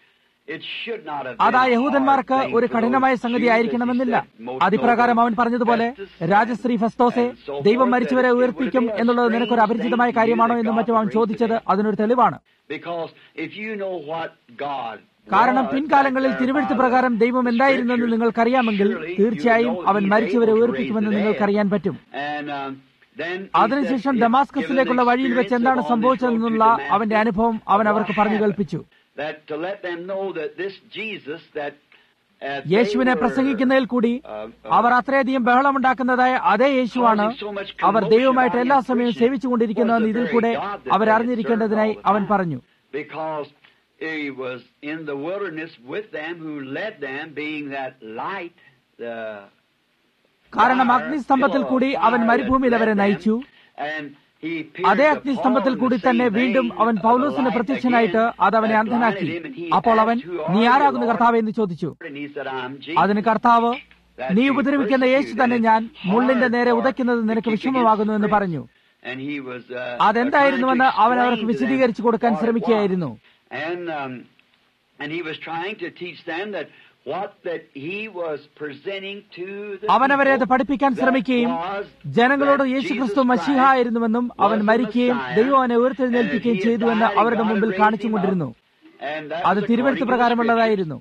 S1: അതാ യഹൂദന്മാർക്ക് ഒരു കഠിനമായ സംഗതി ആയിരിക്കണമെന്നില്ല. അതിപ്രകാരം അവൻ പറഞ്ഞതുപോലെ, രാജശ്രീ ഫെസ്തോസെ, ദൈവം മരിച്ചവരെ ഉയർപ്പിക്കും എന്നുള്ളത് നിനക്കൊരു അപരിചിതമായ കാര്യമാണോ എന്നും മറ്റും അവൻ ചോദിച്ചത് അതിനൊരു തെളിവാണ്. കാരണം പിൻകാലങ്ങളിൽ തിരുവെഴുത്ത് പ്രകാരം ദൈവം എന്തായിരുന്നെന്ന് നിങ്ങൾക്കറിയാമെങ്കിൽ തീർച്ചയായും അവൻ മരിച്ചവരെ ഉയർപ്പിക്കുമെന്ന് നിങ്ങൾക്കറിയാൻ പറ്റും. അതിനുശേഷം ദമാസ്കസിലേക്കുള്ള വഴിയിൽ വെച്ച് എന്താണ് സംഭവിച്ചതെന്നുള്ള അവന്റെ അനുഭവം അവൻ അവർക്ക് പറഞ്ഞു കേൾപ്പിച്ചു. യേശുവിനെ പ്രസംഗിക്കുന്നതിൽ കൂടി അവർ അത്രയധികം ബഹളമുണ്ടാക്കുന്നതായ അതേ യേശുവാണ് അവർ ദൈവമായിട്ട് എല്ലാ സമയവും സേവിച്ചുകൊണ്ടിരിക്കുന്നതെന്ന് ഇതിൽ കൂടെ അവരറിഞ്ഞിരിക്കേണ്ടതിനായി അവൻ പറഞ്ഞു. കാരണം അഗ്നിസ്തംഭത്തിൽ കൂടി അവൻ മരുഭൂമിയിൽ അവരെ നയിച്ചു. അതേ അഗ്നിസ്തംഭത്തിൽ കൂടി തന്നെ വീണ്ടും അവൻ പൗലോസിന് പ്രത്യക്ഷനായിട്ട് അത് അവനെ അന്ധനാക്കി. അപ്പോൾ അവൻ, നീ ആരാകുന്നു കർത്താവ് എന്ന് ചോദിച്ചു. അതിന് കർത്താവ്, നീ ഉപദ്രവിക്കുന്ന യേശു തന്നെ ഞാൻ, മുള്ളിന്റെ നേരെ ഉദയ്ക്കുന്നത് നിനക്ക് വിഷമമാകുന്നു എന്ന് പറഞ്ഞു. അതെന്തായിരുന്നുവെന്ന് അവൻ അവർക്ക് വിശദീകരിച്ചു കൊടുക്കാൻ ശ്രമിക്കുകയായിരുന്നു. അവനവരെ അത് പഠിപ്പിക്കാൻ ശ്രമിക്കുകയും ജനങ്ങളോട് യേശുക്രിസ്തു മശീഹ ആയിരുന്നുവെന്നും അവൻ മരിക്കുകയും ദൈവം അവനെ ഉയർത്തെഴുന്നേൽപ്പിക്കുകയും ചെയ്തുവെന്ന് അവരുടെ മുമ്പിൽ കാണിച്ചുകൊണ്ടിരുന്നു. അത് തിരുവെഴുത്ത് പ്രകാരമുള്ളതായിരുന്നു.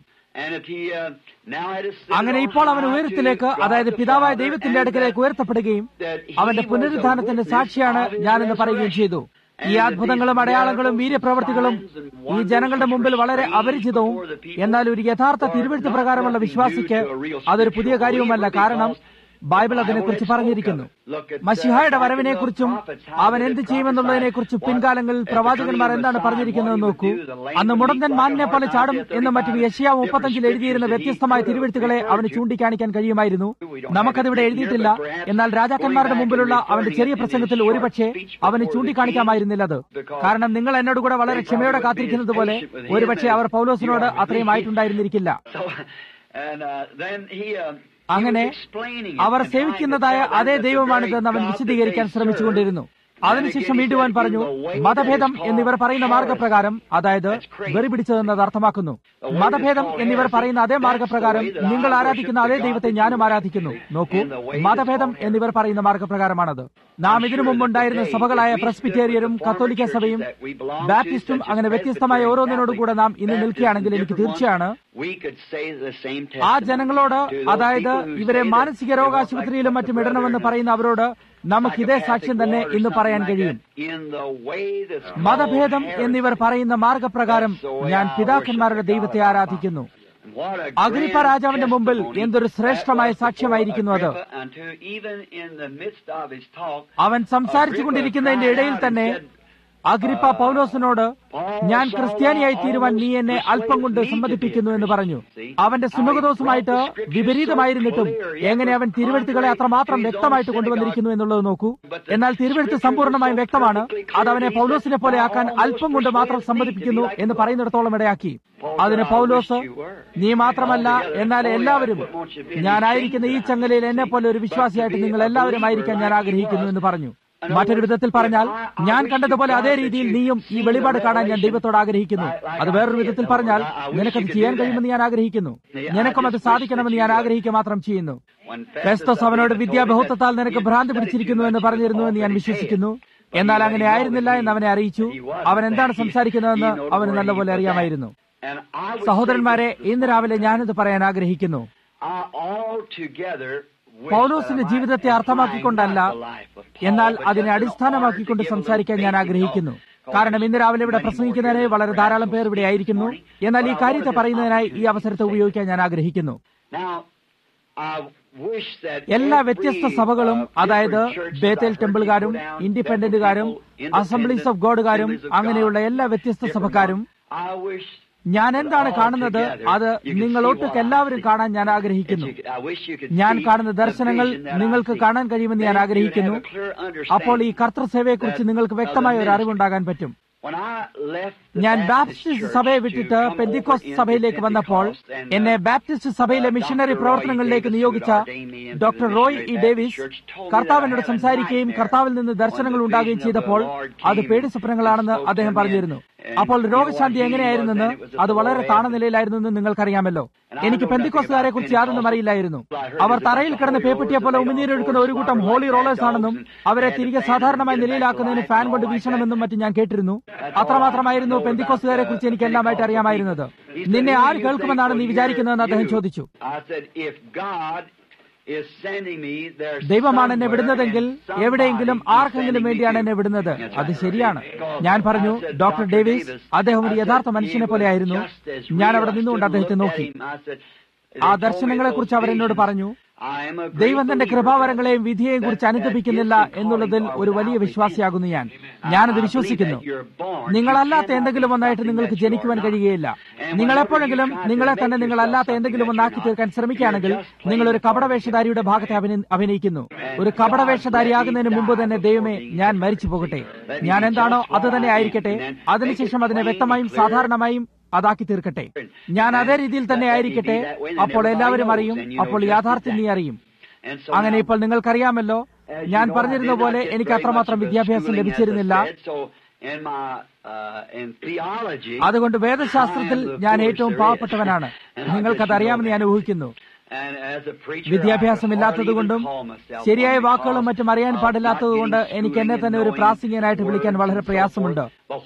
S1: അങ്ങനെ ഇപ്പോൾ അവൻ ഉയരത്തിലേക്ക്, അതായത് പിതാവായ ദൈവത്തിന്റെ അടുക്കലേക്ക് ഉയർത്തപ്പെടുകയും അവന്റെ പുനരുദ്ധാനത്തിന്റെ സാക്ഷിയാണ് ഞാനെന്ന് പറയുകയും ചെയ്തു. ഈ അത്ഭുതങ്ങളും അടയാളങ്ങളും വീര്യപ്രവർത്തികളും ഈ ജനങ്ങളുടെ മുമ്പിൽ വളരെ അപരിചിതവും, എന്നാൽ ഒരു യഥാർത്ഥ തിരുവെഴുത്ത് പ്രകാരമുള്ള വിശ്വാസിക്ക് അതൊരു പുതിയ കാര്യവുമല്ല. കാരണം ബൈബിൾ അതിനെക്കുറിച്ച് പറഞ്ഞിരിക്കുന്നു. മശിഹായുടെ വരവിനെക്കുറിച്ചും അവൻ എന്ത് ചെയ്യുമെന്നുള്ളതിനെക്കുറിച്ചും പിൻകാലങ്ങളിൽ പ്രവാചകന്മാർ എന്താണ് പറഞ്ഞിരിക്കുന്നതെന്ന് നോക്കൂ. അന്ന് മുടന്തൻ മാനിനെ പോലെ ചാടും എന്നും മറ്റും യെശയ്യാ 35 എഴുതിയിരുന്ന വ്യത്യസ്തമായ തിരുവെഴുത്തുകളെ അവന് ചൂണ്ടിക്കാണിക്കാൻ കഴിയുമായിരുന്നു. നമുക്കതിവിടെ എഴുതിയിട്ടില്ല. എന്നാൽ രാജാക്കന്മാരുടെ മുമ്പിലുള്ള അവന്റെ ചെറിയ പ്രസംഗത്തിൽ ഒരുപക്ഷെ അവന് ചൂണ്ടിക്കാണിക്കാമായിരുന്നില്ലത്. കാരണം നിങ്ങൾ എന്നോട് കൂടെ വളരെ ക്ഷമയോടെ കാത്തിരിക്കുന്നത് പോലെ ഒരുപക്ഷെ അവർ പൗലോസിനോട് അത്രയും ആയിട്ടുണ്ടായിരുന്നിരിക്കില്ല. അങ്ങനെ അവർ സേവിക്കുന്നതായ അതേ ദൈവമാണിതെന്ന് അവൻ വിശദീകരിക്കാൻ ശ്രമിച്ചുകൊണ്ടിരുന്നു. അതിനുശേഷം വീണ്ടും അവൻ പറഞ്ഞു, മതഭേദം എന്നിവർ പറയുന്ന മാർഗപ്രകാരം, അതായത് വെറി പിടിച്ചതെന്നത് അർത്ഥമാക്കുന്നു. മതഭേദം എന്നിവർ പറയുന്ന അതേ മാർഗപ്രകാരം നിങ്ങൾ ആരാധിക്കുന്ന അതേ ദൈവത്തെ ഞാനും ആരാധിക്കുന്നു. നോക്കൂ, മതഭേദം എന്നിവർ പറയുന്ന മാർഗപ്രകാരമാണത്. നാം ഇതിനു മുമ്പുണ്ടായിരുന്ന സഭകളായ പ്രസ്ബിറ്റേറിയനും കത്തോലിക്ക സഭയും ബാപ്റ്റിസ്റ്റും അങ്ങനെ വ്യത്യസ്തമായ ഓരോന്നിനോടും കൂടെ നാം ഇന്ന് നിൽക്കുകയാണെങ്കിൽ എനിക്ക് തീർച്ചയാണ് ആ ജനങ്ങളോട്, അതായത് ഇവരെ മാനസിക രോഗാശുപത്രിയിലും മറ്റും ഇടണമെന്ന് പറയുന്ന അവരോട് നമുക്ക് ഇതേ സാക്ഷ്യം തന്നെ ഇന്ന് പറയാൻ കഴിയും. മതഭേദം എന്നിവർ പറയുന്ന മാർഗപ്രകാരം ഞാൻ പിതാക്കന്മാരുടെ ദൈവത്തെ ആരാധിക്കുന്നു. അഗ്രിപ്പ രാജാവിന്റെ മുമ്പിൽ എന്തൊരു ശ്രേഷ്ഠമായ സാക്ഷ്യമായിരിക്കുന്നു അത്. അവൻ സംസാരിച്ചുകൊണ്ടിരിക്കുന്നതിന്റെ ഇടയിൽ തന്നെ അഗ്രിപ്പ പൗലോസിനോട്, ഞാൻ ക്രിസ്ത്യാനിയായി തീരുവാൻ നീ എന്നെ അല്പം കൊണ്ട് സമ്മതിപ്പിക്കുന്നു എന്ന് പറഞ്ഞു. അവന്റെ സുന്നകദോസുമായിട്ട് വിപരീതമായിരുന്നിട്ടും എങ്ങനെ അവൻ തിരുവെഴുത്തുകളെ അത്രമാത്രം വ്യക്തമായിട്ട് കൊണ്ടുവന്നിരിക്കുന്നു എന്നുള്ളത് നോക്കൂ. എന്നാൽ തിരുവെഴുത്ത് സമ്പൂർണ്ണമായും വ്യക്തമാണ്. അതവനെ പൗലോസിനെ പോലെ ആക്കാൻ അല്പം കൊണ്ട് മാത്രം സമ്മതിപ്പിക്കുന്നു എന്ന് പറയുന്നിടത്തോളം ഇടയാക്കി. അതിന് പൗലോസ്, നീ മാത്രമല്ല, എന്നാൽ എല്ലാവരും ഞാനായിരിക്കുന്ന ഈ ചങ്ങലയിൽ എന്നെ പോലെ ഒരു വിശ്വാസിയായിട്ട് നിങ്ങൾ എല്ലാവരും ആയിരിക്കാൻ ഞാൻ ആഗ്രഹിക്കുന്നു എന്ന് പറഞ്ഞു. മറ്റൊരു വിധത്തിൽ പറഞ്ഞാൽ, ഞാൻ കണ്ടതുപോലെ അതേ രീതിയിൽ നീയും ഈ വെളിപാട് കാണാൻ ഞാൻ ദൈവത്തോട് ആഗ്രഹിക്കുന്നു. അത് വേറൊരു വിധത്തിൽ പറഞ്ഞാൽ, നിനക്കത് ചെയ്യാൻ കഴിയുമെന്ന് ഞാൻ ആഗ്രഹിക്കുന്നു. നിനക്കും അത് സാധിക്കണമെന്ന് ഞാൻ ആഗ്രഹിക്കുക മാത്രം ചെയ്യുന്നു. ഫെസ്തോസ് അവനോട്, വിദ്യാബഹുത്വത്താൽ നിനക്ക് ഭ്രാന്തി പിടിച്ചിരിക്കുന്നു എന്ന് പറഞ്ഞിരുന്നു എന്ന് ഞാൻ വിശ്വസിക്കുന്നു. എന്നാൽ അങ്ങനെ ആയിരുന്നില്ല എന്ന് അവനെ അറിയിച്ചു. അവൻ എന്താണ് സംസാരിക്കുന്നതെന്ന് അവന് നല്ലപോലെ അറിയാമായിരുന്നു. സഹോദരന്മാരെ, ഇന്ന് രാവിലെ ഞാനിത് പറയാൻ ആഗ്രഹിക്കുന്നു. പൗലോസിന്റെ ജീവിതത്തെ അർത്ഥമാക്കിക്കൊണ്ടല്ല, എന്നാൽ അതിനെ അടിസ്ഥാനമാക്കിക്കൊണ്ട് സംസാരിക്കാൻ ഞാൻ ആഗ്രഹിക്കുന്നു. കാരണം ഇന്ന് രാവിലെ ഇവിടെ പ്രസംഗിക്കുന്നതിനായി വളരെ ധാരാളം പേർ ഇവിടെ ആയിരിക്കുന്നു. എന്നാൽ ഈ കാര്യത്തെ പറയുന്നതിനായി ഈ അവസരത്തെ ഉപയോഗിക്കാൻ ഞാൻ ആഗ്രഹിക്കുന്നു. എല്ലാ വ്യത്യസ്ത സഭകളും, അതായത് ബേത്തേൽ ടെമ്പിൾകാരും ഇൻഡിപെൻഡന്റുകാരും അസംബ്ലീസ് ഓഫ് ഗോഡുകാരും അങ്ങനെയുള്ള എല്ലാ വ്യത്യസ്ത സഭക്കാരും, ഞാൻ എന്താണ് കാണുന്നത് അത് നിങ്ങളൊട്ടുക്ക് എല്ലാവരും കാണാൻ ഞാൻ ആഗ്രഹിക്കുന്നു. ഞാൻ കാണുന്ന ദർശനങ്ങൾ നിങ്ങൾക്ക് കാണാൻ കഴിയുമെന്ന് ഞാൻ ആഗ്രഹിക്കുന്നു. അപ്പോൾ ഈ കർത്തൃസേവയെക്കുറിച്ച് നിങ്ങൾക്ക് വ്യക്തമായ ഒരു അറിവുണ്ടാകാൻ പറ്റും. ഞാൻ ബാപ്റ്റിസ്റ്റ് സഭയെ വിട്ടിട്ട് പെന്തിക്കോസ്റ്റ് സഭയിലേക്ക് വന്നപ്പോൾ എന്നെ ബാപ്റ്റിസ്റ്റ് സഭയിലെ മിഷനറി പ്രവർത്തനങ്ങളിലേക്ക് നിയോഗിച്ച ഡോക്ടർ റോയ് ഇ ഡേവിസ് കർത്താവിനോട് സംസാരിക്കുകയും കർത്താവിൽ നിന്ന് ദർശനങ്ങൾ ഉണ്ടാകുകയും ചെയ്തപ്പോൾ അത് പേടിസ്വപ്നങ്ങളാണെന്ന് അദ്ദേഹം പറഞ്ഞിരുന്നു. അപ്പോൾ രോഗശാന്തി എങ്ങനെയായിരുന്നെന്ന് അത് വളരെ താണ നിലയിലായിരുന്നെന്ന് നിങ്ങൾക്കറിയാമല്ലോ. എനിക്ക് പെന്തിക്കോസ്തുകാരെ കുറിച്ച് യാതൊന്നും അറിയില്ലായിരുന്നു. അവർ തറയിൽ കിടന്ന് പേപ്പറ്റിയെ പോലെ ഉമിനീരൊഴുക്കുന്ന ഒരു കൂട്ടം ഹോളി റോളേഴ്സ് ആണെന്നും അവരെ തിരികെ സാധാരണമായ നിലയിലാക്കുന്നതിന് ഫാൻ കൊണ്ട് വീശണമെന്നും മറ്റും ഞാൻ കേട്ടിരുന്നു. അത്രമാത്രമായിരുന്നു പെന്തിക്കോസ്തുകാരെ കുറിച്ച് എനിക്ക് എല്ലാമായിട്ട് അറിയാമായിരുന്നത്. നിന്നെ ആര് കേൾക്കുമെന്നാണ് നീ വിചാരിക്കുന്നതെന്ന് അദ്ദേഹം ചോദിച്ചു. ദൈവമാണ് എന്നെ വിടുന്നതെങ്കിൽ എവിടെയെങ്കിലും ആർക്കെങ്കിലും വേണ്ടിയാണ് എന്നെ വിടുന്നത്. അത് ശരിയാണ്. ഞാൻ പറഞ്ഞു, ഡോക്ടർ ഡേവിസ് അദ്ദേഹം ഒരു യഥാർത്ഥ മനുഷ്യനെ പോലെയായിരുന്നു. ഞാൻ അവിടെ നിന്നുകൊണ്ട് അദ്ദേഹത്തെ നോക്കി. ആ ദർശനങ്ങളെക്കുറിച്ച് അവരെന്നോട് പറഞ്ഞു, ദൈവം തന്റെ കൃപാവരങ്ങളെയും വിധിയെയും കുറിച്ച് അനുദപിക്കുന്നില്ല എന്നുള്ളതിൽ ഒരു വലിയ വിശ്വാസിയാകുന്നു ഞാനത് വിശ്വസിക്കുന്നു. നിങ്ങളല്ലാത്ത എന്തെങ്കിലും ഒന്നായിട്ട് നിങ്ങൾക്ക് ജനിക്കുവാൻ കഴിയുകയില്ല. നിങ്ങളെപ്പോഴെങ്കിലും നിങ്ങളെ തന്നെ നിങ്ങളല്ലാത്ത എന്തെങ്കിലും ഒന്നാക്കി തീർക്കാൻ ശ്രമിക്കുകയാണെങ്കിൽ നിങ്ങൾ ഒരു കപടവേഷധാരിയുടെ ഭാഗത്തെ അഭിനയിക്കുന്നു. ഒരു കപടവേഷധാരിയാകുന്നതിന് മുമ്പ് തന്നെ ദൈവമേ ഞാൻ മരിച്ചു പോകട്ടെ, ഞാൻ എന്താണോ അത് തന്നെ ആയിരിക്കട്ടെ, അതിനുശേഷം അതിനെ വ്യക്തമായും സാധാരണമായും അതാക്കി തീർക്കട്ടെ. ഞാൻ അതേ രീതിയിൽ തന്നെ ആയിരിക്കട്ടെ. അപ്പോൾ എല്ലാവരും അറിയും, അപ്പോൾ യാഥാർത്ഥ്യം നീ അറിയും. അങ്ങനെ ഇപ്പോൾ നിങ്ങൾക്കറിയാമല്ലോ, ഞാൻ പറഞ്ഞിരുന്ന പോലെ എനിക്ക് അത്രമാത്രം വിദ്യാഭ്യാസം ലഭിച്ചിരുന്നില്ല. അതുകൊണ്ട് വേദശാസ്ത്രത്തിൽ ഞാൻ ഏറ്റവും പാവപ്പെട്ടവനാണ്. നിങ്ങൾക്കത് അറിയാമെന്ന് ഞാൻ ഊഹിക്കുന്നു. വിദ്യാഭ്യാസമില്ലാത്തതുകൊണ്ടും ശരിയായ വാക്കുകളും മറ്റും അറിയാൻ പാടില്ലാത്തതുകൊണ്ട് എനിക്ക് എന്നെ തന്നെ ഒരു പ്രാസംഗികനായിട്ട് വിളിക്കാൻ വളരെ പ്രയാസമുണ്ട്.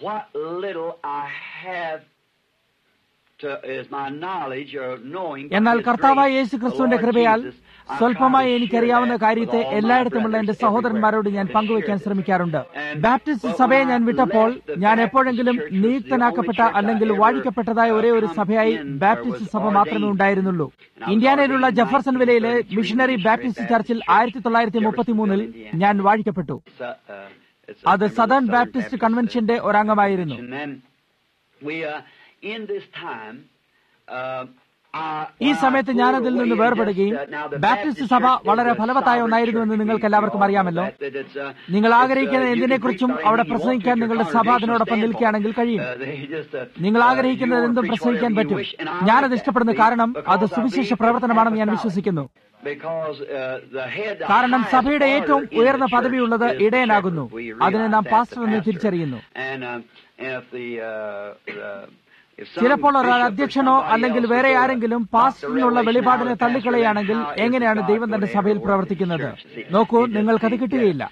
S1: എന്നാൽ കർത്താവായ യേശു ക്രിസ്തുവിന്റെ കൃപയാൽ സ്വല്പമായി എനിക്കറിയാവുന്ന കാര്യത്തെ എല്ലായിടത്തുമുള്ള എന്റെ സഹോദരന്മാരോട് ഞാൻ പങ്കുവയ്ക്കാൻ ശ്രമിക്കാറുണ്ട്. ബാപ്റ്റിസ്റ്റ് സഭയെ ഞാൻ വിട്ടപ്പോൾ ഞാൻ എപ്പോഴെങ്കിലും നിയുക്തനാക്കപ്പെട്ട അല്ലെങ്കിൽ വാഴിക്കപ്പെട്ടതായ ഒരേ ഒരു സഭയായി ബാപ്റ്റിസ്റ്റ് സഭ മാത്രമേ ഉണ്ടായിരുന്നുള്ളൂ. ഇന്ത്യാനയിലുള്ള ജെഫർസൺ വിലയിലെ മിഷണറി ബാപ്റ്റിസ്റ്റ് ചർച്ചിൽ 1933 ഞാൻ വാഴിക്കപ്പെട്ടു. അത് സദേൺ ബാപ്റ്റിസ്റ്റ് കൺവെൻഷന്റെ ഒരംഗമായിരുന്നു.
S2: In this time,
S1: ഈ സമയത്ത് ഞാനതിൽ നിന്ന് വേർപെടുകയും ബാപ്റ്റിസ്റ്റ് സഭ വളരെ ഫലവത്തായ ഒന്നായിരുന്നുവെന്ന് നിങ്ങൾക്ക് എല്ലാവർക്കും അറിയാമല്ലോ. നിങ്ങൾ ആഗ്രഹിക്കുന്ന എന്തിനെക്കുറിച്ചും അവിടെ പ്രസംഗിക്കാൻ നിങ്ങളുടെ സഭ അതിനോടൊപ്പം നിൽക്കുകയാണെങ്കിൽ കഴിയും. നിങ്ങൾ ആഗ്രഹിക്കുന്നത് എന്തും പ്രസംഗിക്കാൻ പറ്റും. ഞാനത് ഇഷ്ടപ്പെടുന്നു, കാരണം അത് സുവിശേഷ പ്രവർത്തനമാണെന്ന് ഞാൻ വിശ്വസിക്കുന്നു. കാരണം സഭയുടെ ഏറ്റവും ഉയർന്ന പദവിയുള്ളത് ഇടയനാകുന്നു. അതിനെ നാം പാസ്റ്റർ എന്ന് തിരിച്ചറിയുന്നു. ചിലപ്പോൾ ഒരു അധ്യക്ഷനോ അല്ലെങ്കിൽ വേറെ ആരെങ്കിലും പാസ്റ്ററിനുള്ള വെളിപാടിനെ തള്ളിക്കളയാണെങ്കിൽ എങ്ങനെയാണ് ദൈവം തന്റെ സഭയിൽ പ്രവർത്തിക്കുന്നത്? നോക്കൂ, നിങ്ങൾക്കത് കിട്ടുകയില്ല.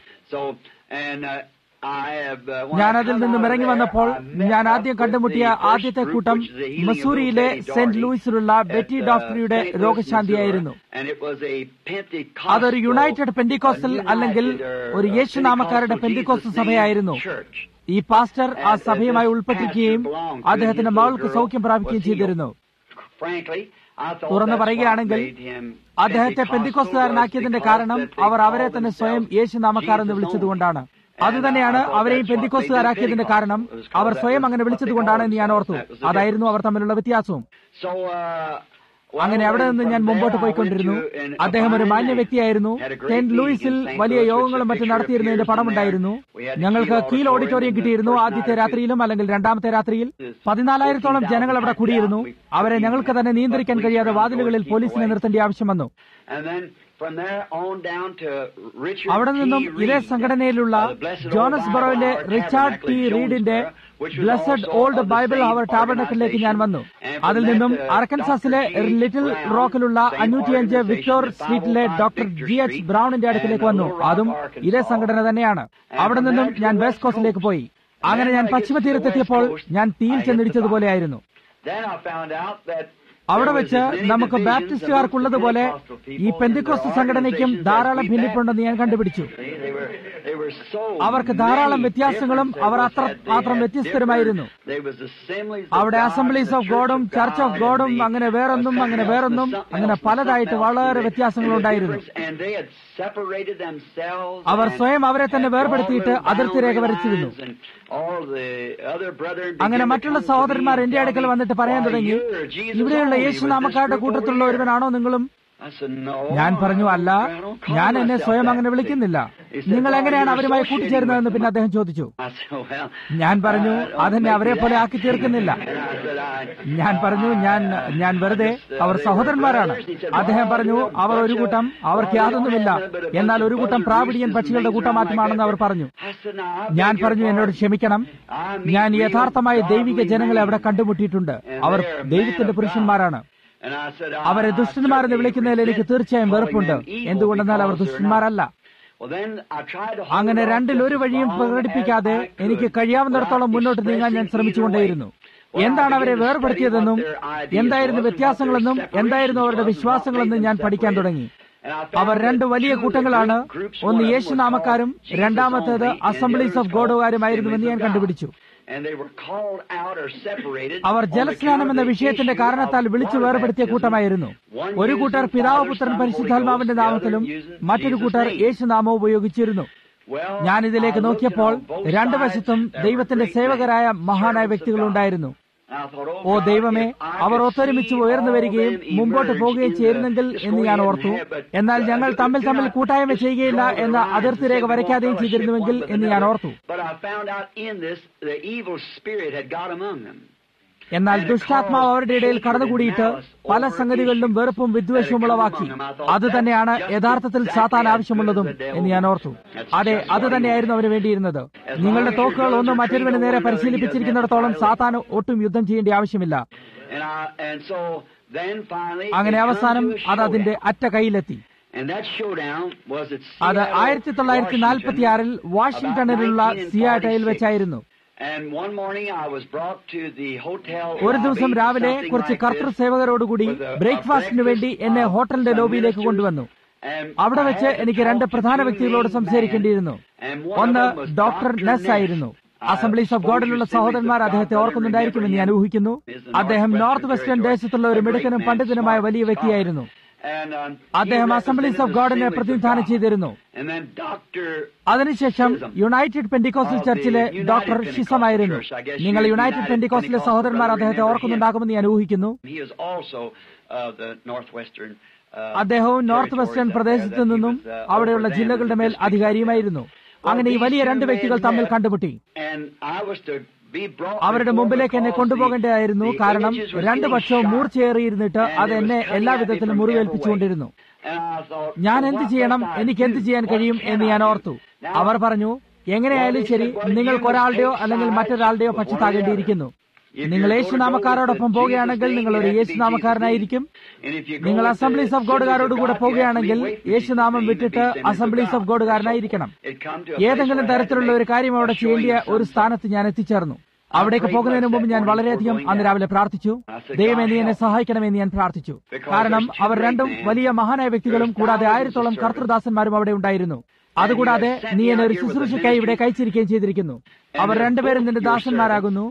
S1: ഞാൻ അതിൽ നിന്നും ഇറങ്ങി വന്നപ്പോൾ ഞാൻ ആദ്യം കണ്ടുമുട്ടിയ ആദ്യത്തെ കൂട്ടം മസൂറിയിലെ സെന്റ് ലൂയിസിലുള്ള ബെറ്റി ഡോക്ടറിയുടെ രോഗശാന്തിയായിരുന്നു. അതൊരു യുണൈറ്റഡ് പെന്റിക്കോസ്റ്റൽ അല്ലെങ്കിൽ ഒരു യേശുനാമക്കാരുടെ പെന്റിക്കോസ്റ്റൽ സഭയായിരുന്നു. ഈ പാസ്റ്റർ ആ സഭയുമായി ഉൾപ്പെട്ടിരിക്കുകയും അദ്ദേഹത്തിന്റെ മകൾക്ക് സൗഖ്യം പ്രാപിക്കുകയും ചെയ്തിരുന്നു. തുറന്നു പറയുകയാണെങ്കിൽ അദ്ദേഹത്തെ പെന്തിക്കോസ്തുകാരനാക്കിയതിന്റെ കാരണം അവർ അവരെ തന്നെ സ്വയം യേശുനാമക്കാർ എന്ന് വിളിച്ചതുകൊണ്ടാണ്. അതുതന്നെയാണ് അവരെയും പെന്തിക്കോസ്തുകാരാക്കിയതിന്റെ കാരണം. അവർ സ്വയം അങ്ങനെ വിളിച്ചതുകൊണ്ടാണ് എന്ന് ഞാൻ ഓർത്തു. അതായിരുന്നു അവർ തമ്മിലുള്ള വ്യത്യാസവും. അങ്ങനെ അവിടെ നിന്ന് ഞാൻ മുമ്പോട്ട് പോയിക്കൊണ്ടിരുന്നു. അദ്ദേഹം ഒരു മാന്യ വ്യക്തിയായിരുന്നു. സെന്റ് ലൂയിസിൽ വലിയ യോഗങ്ങളും മറ്റും നടത്തിയിരുന്നതിന്റെ പടമുണ്ടായിരുന്നു. ഞങ്ങൾക്ക് കീൽ ഓഡിറ്റോറിയം കിട്ടിയിരുന്നു. ആദ്യത്തെ രാത്രിയിലും അല്ലെങ്കിൽ രണ്ടാമത്തെ രാത്രിയിൽ 14,000-ഓളം ജനങ്ങൾ അവിടെ കൂടിയിരുന്നു. അവരെ ഞങ്ങൾക്ക് തന്നെ നിയന്ത്രിക്കാൻ കഴിയാതെ വാതിലുകളിൽ പോലീസിനെ നിർത്തേണ്ട ആവശ്യം വന്നു. അവിടെ നിന്നും ഇതേ സംഘടനയിലുള്ള ജോണസ്ബറോയിലെ റിച്ചാർഡ് ടി റീഡിന്റെ ബ്ലെസ്സഡ് ഓൾഡ് ബൈബിൾ അവർ ടാബർനക്കിളിലേക്ക് ഞാൻ വന്നു. അതിൽ നിന്നും അർക്കൻസാസിലെ ലിറ്റിൽ റോക്കിലുള്ള 505 വിക്ടോർ സ്ട്രീറ്റിലെ ഡോക്ടർ GH ബ്രൌണിന്റെ അടുക്കിലേക്ക് വന്നു. അതും ഇതേ സംഘടന തന്നെയാണ്. അവിടെ നിന്നും ഞാൻ വെസ്റ്റ് കോസ്റ്റിലേക്ക് പോയി. അങ്ങനെ ഞാൻ പശ്ചിമ തീരത്തെത്തിയപ്പോൾ ഞാൻ തീയിൽ ചെന്നിടിച്ചതുപോലെയായിരുന്നു. അവിടെ വെച്ച് നമുക്ക് ബാപ്റ്റിസ്റ്റുകാർക്കുള്ളതുപോലെ ഈ പെന്തിക്കോസ്ത് സംഘടനയ്ക്കും ധാരാളം ഭിന്നിപ്പുണ്ടെന്ന് ഞാൻ കണ്ടുപിടിച്ചു. അവർക്ക് ധാരാളം വ്യത്യാസങ്ങളും അവർ അത്രമാത്രം വ്യത്യസ്തരുമായിരുന്നു. അവിടെ അസംബ്ലീസ് ഓഫ് ഗോഡും ചർച്ച് ഓഫ് ഗോഡും അങ്ങനെ വേറൊന്നും അങ്ങനെ പലതായിട്ട് വളരെ വ്യത്യാസങ്ങളുണ്ടായിരുന്നു. അവർ സ്വയം അവരെ തന്നെ വേർപെടുത്തിയിട്ട് അതിർത്തി രേഖ വരച്ചിരുന്നു. അങ്ങനെ മറ്റുള്ള സഹോദരന്മാർ എന്റെ അടുക്കൽ വന്നിട്ട് പറയാൻ തുടങ്ങി, ഇവിടെയുള്ള യേശുനാമക്കാരുടെ കൂട്ടത്തിലുള്ള ഒരുവനാണോ നിങ്ങളും? ഞാൻ പറഞ്ഞു, അല്ല, ഞാൻ എന്നെ സ്വയം അങ്ങനെ വിളിക്കുന്നില്ല. നിങ്ങൾ എങ്ങനെയാണ് അവരുമായി കൂട്ടിച്ചേരുന്നതെന്ന് പിന്നെ അദ്ദേഹം ചോദിച്ചു. ഞാൻ പറഞ്ഞു, അതെന്നെ അവരെ പോലെ ആക്കി തീർക്കുന്നില്ല. ഞാൻ പറഞ്ഞു, ഞാൻ വെറുതെ, അവർ സഹോദരന്മാരാണ്. അദ്ദേഹം പറഞ്ഞു, അവർ ഒരു കൂട്ടം, അവർക്ക് യാതൊന്നുമില്ല, എന്നാൽ ഒരു കൂട്ടം പ്രാവിഡിയൻ പക്ഷികളുടെ കൂട്ടമാറ്റമാണെന്ന് അവർ പറഞ്ഞു. ഞാൻ പറഞ്ഞു, എന്നോട് ക്ഷമിക്കണം, ഞാൻ യഥാർത്ഥമായ ദൈവിക ജനങ്ങളെ അവിടെ കണ്ടുമുട്ടിയിട്ടുണ്ട്. അവർ ദൈവത്തിന്റെ പുരുഷന്മാരാണ്. അവരെ ദുഷ്ടന്മാരെന്ന് വിളിക്കുന്നതിൽ എനിക്ക് തീർച്ചയായും വെറുപ്പുണ്ട്. എന്തുകൊണ്ടെന്നാൽ അവർ ദുഷ്ടന്മാരല്ല. അങ്ങനെ രണ്ടിൽ ഒരു വഴിയും പ്രകടിപ്പിക്കാതെ എനിക്ക് കഴിയാവുന്നിടത്തോളം മുന്നോട്ട് നീങ്ങാൻ ഞാൻ ശ്രമിച്ചുകൊണ്ടേയിരുന്നു. എന്താണ് അവരെ വേർപെടുത്തിയതെന്നും എന്തായിരുന്നു വ്യത്യാസങ്ങളെന്നും എന്തായിരുന്നു അവരുടെ വിശ്വാസങ്ങളെന്നും ഞാൻ പഠിക്കാൻ തുടങ്ങി. അവർ രണ്ട് വലിയ കൂട്ടങ്ങളാണ്. ഒന്ന് യേശുനാമക്കാരും രണ്ടാമത്തേത് അസംബ്ലീസ് ഓഫ് ഗോഡുകാരുമായിരുന്നുവെന്ന് ഞാൻ കണ്ടുപിടിച്ചു. അവർ ജലസ്നാനം എന്ന വിഷയത്തിന്റെ കാരണത്താൽ വിളിച്ചു വേർപെടുത്തിയ കൂട്ടമായിരുന്നു. ഒരു കൂട്ടർ പിതാവ് പുത്രൻ പരിശുദ്ധാത്മാവിന്റെ നാമത്തിലും മറ്റൊരു കൂട്ടർ യേശുനാമം ഉപയോഗിച്ചിരുന്നു. ഞാൻ ഇതിലേക്ക് നോക്കിയപ്പോൾ രണ്ടു വശത്തും ദൈവത്തിന്റെ സേവകരായ മഹാനായ വ്യക്തികളുണ്ടായിരുന്നു. ഓ ദൈവമേ, അവർ ഒത്തൊരുമിച്ച് ഉയർന്നു വരികയും മുമ്പോട്ട് പോവുകയും ചേരുന്നെങ്കിൽ എന്ന് ഞാൻ ഓർത്തു. എന്നാൽ ഞങ്ങൾ തമ്മിൽ കൂട്ടായ്മ ചെയ്യുകയില്ല എന്ന അതിർത്തി രേഖ വരയ്ക്കാതെയും ചെയ്തിരുന്നുവെങ്കിൽ എന്ന് ഞാൻ ഓർത്തു. എന്നാൽ ദുഷ്ടാത്മാവ് അവരുടെ ഇടയിൽ കടന്നുകൂടിയിട്ട് പല സംഗതികളിലും വെറുപ്പും വിദ്വേഷവും ഉളവാക്കി. അത് തന്നെയാണ് യഥാർത്ഥത്തിൽ സാത്താൻ ആവശ്യമുള്ളതും എന്ന് ഞാൻ ഓർത്തു. അതെ, അത് തന്നെയായിരുന്നു അവന് വേണ്ടിയിരുന്നത്. നിങ്ങളുടെ തോക്കുകൾ ഒന്നും മറ്റൊരുവന് നേരെ പരിശീലിപ്പിച്ചിരിക്കുന്നിടത്തോളം സാത്താൻ ഒട്ടും യുദ്ധം ചെയ്യേണ്ട ആവശ്യമില്ല. അങ്ങനെ അവസാനം അത് അതിന്റെ അറ്റ കൈയിലെത്തി. അത് 1946 വാഷിംഗ്ടണിലുള്ള സിയാറ്റയിൽ വെച്ചായിരുന്നു. ഒരു ദിവസം രാവിലെ കുറച്ച് കർത്തൃ സേവകരോടുകൂടി ബ്രേക്ക്ഫാസ്റ്റിന് വേണ്ടി എന്നെ ഹോട്ടലിന്റെ ലോബിയിലേക്ക് കൊണ്ടുവന്നു. അവിടെ വെച്ച് എനിക്ക് രണ്ട് പ്രധാന വ്യക്തികളോട് സംസാരിക്കേണ്ടിയിരുന്നു. ഒന്ന് ഡോക്ടർ നെസ് ആയിരുന്നു. അസംബ്ലീസ് ഓഫ് ഗോഡിലുള്ള സഹോദരന്മാർ അദ്ദേഹത്തെ ഓർക്കുന്നുണ്ടായിരിക്കുമെന്ന് ഞാൻ ഊഹിക്കുന്നു. അദ്ദേഹം നോർത്ത് വെസ്റ്റേൺ ദേശത്തുള്ള ഒരു മിടുക്കനും പണ്ഡിതനുമായ വലിയ വ്യക്തിയായിരുന്നു. അദ്ദേഹം അസംബ്ലീസ് ഓഫ് ഗോഡിനെ പ്രതിനിധാനം ചെയ്തിരുന്നു. അതിനുശേഷം യുണൈറ്റഡ് പെന്റിക്കോസ്റ്റൽ ചർച്ചിലെ ഡോക്ടർ ഷിസമായിരുന്നു. നിങ്ങൾ യുണൈറ്റഡ് പെന്റിക്കോസ്റ്റലിലെ സഹോദരന്മാർ അദ്ദേഹത്തെ ഓർക്കുന്നുണ്ടാകുമെന്ന് ഞാൻ ഊഹിക്കുന്നു. അദ്ദേഹവും നോർത്ത് വെസ്റ്റേൺ പ്രദേശത്തു നിന്നും അവിടെയുള്ള ജില്ലകളുടെ മേൽ അധികാരിയുമായിരുന്നു. അങ്ങനെ ഈ വലിയ രണ്ട് വ്യക്തികൾ തമ്മിൽ കണ്ടുമുട്ടി. അവരുടെ മുമ്പിലേക്ക് എന്നെ കൊണ്ടുപോകേണ്ടതായിരുന്നു. കാരണം രണ്ടു പക്ഷവും മൂർച്ചയേറിയിരുന്നിട്ട് അത് എന്നെ എല്ലാവിധത്തിലും മുറിവേൽപ്പിച്ചുകൊണ്ടിരുന്നു. ഞാൻ എന്ത് ചെയ്യണം, എനിക്ക് എന്ത് ചെയ്യാൻ കഴിയും എന്ന് ഞാൻ ഓർത്തു. അവർ പറഞ്ഞു, എങ്ങനെയായാലും ശരി, നിങ്ങൾക്ക് ഒരാളുടെയോ അല്ലെങ്കിൽ മറ്റൊരാളുടെയോ പക്ഷത്താകേണ്ടിയിരിക്കുന്നു. നിങ്ങൾ യേശുനാമക്കാരോടൊപ്പം പോകുകയാണെങ്കിൽ നിങ്ങൾ ഒരു യേശുനാമക്കാരനായിരിക്കും. നിങ്ങൾ അസംബ്ലീസ് ഓഫ് ഗോഡുകാരോടുകൂടെ പോകുകയാണെങ്കിൽ യേശുനാമം വിട്ടിട്ട് അസംബ്ലീസ് ഓഫ് ഗോഡുകാരനായിരിക്കണം. ഏതെങ്കിലും തരത്തിലുള്ള ഒരു കാര്യം അവിടെ ചെയ്യേണ്ട ഒരു സ്ഥാനത്ത് ഞാൻ എത്തിച്ചേർന്നു. അവിടേക്ക് പോകുന്നതിന് മുമ്പ് ഞാൻ വളരെയധികം അന്ന് രാവിലെ പ്രാർത്ഥിച്ചു. ദൈവമേ, നീ എന്നെ സഹായിക്കണമെന്ന് ഞാൻ പ്രാർത്ഥിച്ചു. കാരണം അവർ രണ്ടും വലിയ മഹാനായ വ്യക്തികളും കൂടാതെ 1000-ഓളം കർത്തൃദാസന്മാരും അവിടെ ഉണ്ടായിരുന്നു. അതുകൂടാതെ നീ എന്നെ ഒരു ശുശ്രൂഷയ്ക്കായി ഇവിടെ കഴിച്ചിരിക്കുകയും ചെയ്തിരിക്കുന്നു. അവർ രണ്ടുപേരും നിന്റെ ദാസന്മാരാകുന്നു.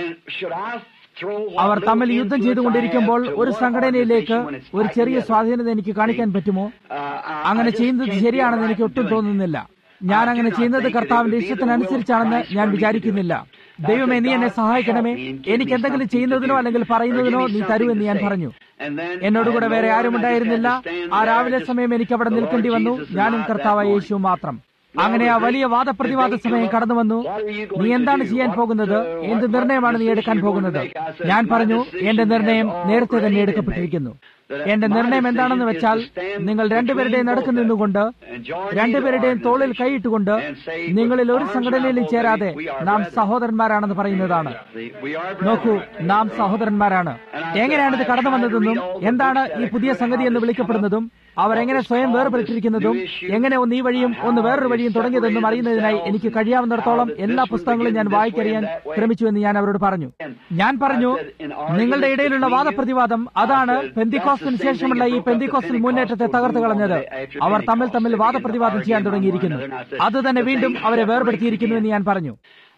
S1: അവർ തമ്മിൽ യുദ്ധം ചെയ്തുകൊണ്ടിരിക്കുമ്പോൾ ഒരു സംഘടനയിലേക്ക് ഒരു ചെറിയ സ്വാധീനത എനിക്ക് കാണിക്കാൻ പറ്റുമോ? അങ്ങനെ ചെയ്യുന്നത് ശരിയാണെന്ന് എനിക്ക് ഒട്ടും തോന്നുന്നില്ല. ഞാൻ അങ്ങനെ ചെയ്യുന്നത് കർത്താവിന്റെ ഇഷ്ടത്തിനനുസരിച്ചാണെന്ന് ഞാൻ വിചാരിക്കുന്നില്ല. ദൈവമേ, നീ എന്നെ സഹായിക്കണമേ. എനിക്ക് എന്തെങ്കിലും ചെയ്യുന്നതിനോ അല്ലെങ്കിൽ പറയുന്നതിനോ നീ തരൂ എന്ന് ഞാൻ പറഞ്ഞു. എന്നോടുകൂടെ വേറെ ആരും ഉണ്ടായിരുന്നില്ല. ആ രാവിലെ സമയം എനിക്ക് അവിടെ നിൽക്കേണ്ടി വന്നു. ഞാനും കർത്താവായ യേശുവും മാത്രം. അങ്ങനെ ആ വലിയ വാദപ്രതിവാദ സമയം കടന്നു വന്നു. നീ എന്താണ് ചെയ്യാൻ പോകുന്നത്? എന്ത് നിർണയമാണ് നീ എടുക്കാൻ പോകുന്നത്? ഞാൻ പറഞ്ഞു, എന്റെ നിർണയം നേരത്തെ തന്നെ എടുക്കപ്പെട്ടിരിക്കുന്നു. എന്റെ നിർണയം എന്താണെന്ന് വെച്ചാൽ, നിങ്ങൾ രണ്ടുപേരുടെയും നടുക്ക് നിന്നുകൊണ്ട് രണ്ടുപേരുടെയും തോളിൽ കൈയിട്ടുകൊണ്ട് നിങ്ങളിൽ ഒരു സംഘടനയിലും ചേരാതെ നാം സഹോദരന്മാരാണെന്ന് പറയുന്നതാണ്. നോക്കൂ, നാം സഹോദരന്മാരാണ്. എങ്ങനെയാണിത് കടന്നു വന്നതെന്നും എന്താണ് ഈ പുതിയ സംഗതി എന്ന് വിളിക്കപ്പെടുന്നതും അവരെങ്ങനെ സ്വയം വേർപെട്ടിരിക്കുന്നതും എങ്ങനെ ഒന്ന് ഈ വഴിയും ഒന്ന് വേറൊരു വഴിയും തുടങ്ങിയതെന്നും അറിയുന്നതിനായി എനിക്ക് കഴിയാവുന്നിടത്തോളം എല്ലാ പുസ്തകങ്ങളും ഞാൻ വായിക്കറിയാൻ ശ്രമിച്ചു എന്ന് ഞാൻ അവരോട് പറഞ്ഞു. ഞാൻ പറഞ്ഞു, നിങ്ങളുടെ ഇടയിലുള്ള വാദപ്രതിവാദം അതാണ് പെന്തിക്കോസ്റ്റിന് ശേഷമുള്ള ഈ പെന്തിക്കോസ്റ്റൽ മുന്നേറ്റത്തെ തകർത്ത് കളഞ്ഞത്. അവർ തമ്മിൽ വാദപ്രതിവാദം ചെയ്യാൻ തുടങ്ങിയിരിക്കുന്നു. അത് തന്നെ വീണ്ടും അവരെ വേർപെടുത്തിയിരിക്കുന്നു എന്ന് ഞാൻ പറഞ്ഞു.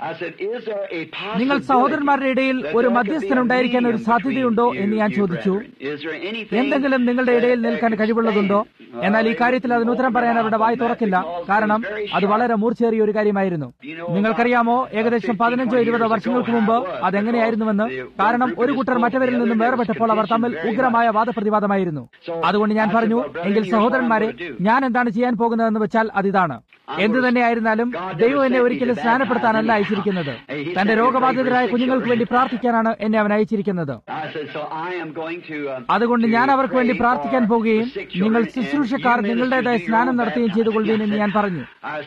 S1: നിങ്ങൾ സഹോദരന്മാരുടെ ഇടയിൽ ഒരു മധ്യസ്ഥൻ ഉണ്ടായിരിക്കാൻ ഒരു സാധ്യതയുണ്ടോ എന്ന് ഞാൻ ചോദിച്ചു. എന്തെങ്കിലും നിങ്ങളുടെ ഇടയിൽ നിൽക്കാൻ കഴിവുള്ളതുണ്ടോ? എന്നാൽ ഈ കാര്യത്തിൽ അതിന് ഉത്തരം പറയാൻ അവരുടെ വായി തുറക്കില്ല. കാരണം അത് വളരെ മൂർച്ചയേറിയ ഒരു കാര്യമായിരുന്നു. നിങ്ങൾക്കറിയാമോ, ഏകദേശം 15-20 വർഷങ്ങൾക്ക് മുമ്പ് അതെങ്ങനെയായിരുന്നുവെന്ന്? കാരണം ഒരു കൂട്ടർ മറ്റവരിൽ നിന്നും വേർപെട്ടപ്പോൾ അവർ തമ്മിൽ ഉഗ്രമായ വാദപ്രതിവാദമായിരുന്നു. അതുകൊണ്ട് ഞാൻ പറഞ്ഞു, എങ്കിൽ സഹോദരന്മാരെ, ഞാൻ എന്താണ് ചെയ്യാൻ പോകുന്നതെന്ന് വെച്ചാൽ അതിതാണ്. എന്തു തന്നെയായിരുന്നാലും ദൈവം എന്നെ ഒരിക്കലും സ്നാനപ്പെടുത്താനല്ല അയച്ചിരിക്കുന്നത്. തന്റെ രോഗബാധിതരായ കുഞ്ഞുങ്ങൾക്ക് വേണ്ടി പ്രാർത്ഥിക്കാനാണ് എന്നെ അവൻ അയച്ചിരിക്കുന്നത്. അതുകൊണ്ട് ഞാൻ അവർക്ക് വേണ്ടി പ്രാർത്ഥിക്കാൻ പോവുകയും നിങ്ങൾ ശുശ്രൂഷക്കാർ നിങ്ങളുടേതായ സ്നാനം നടത്തുകയും ചെയ്തുകൊള്ളുകയും എന്ന് ഞാൻ പറഞ്ഞു.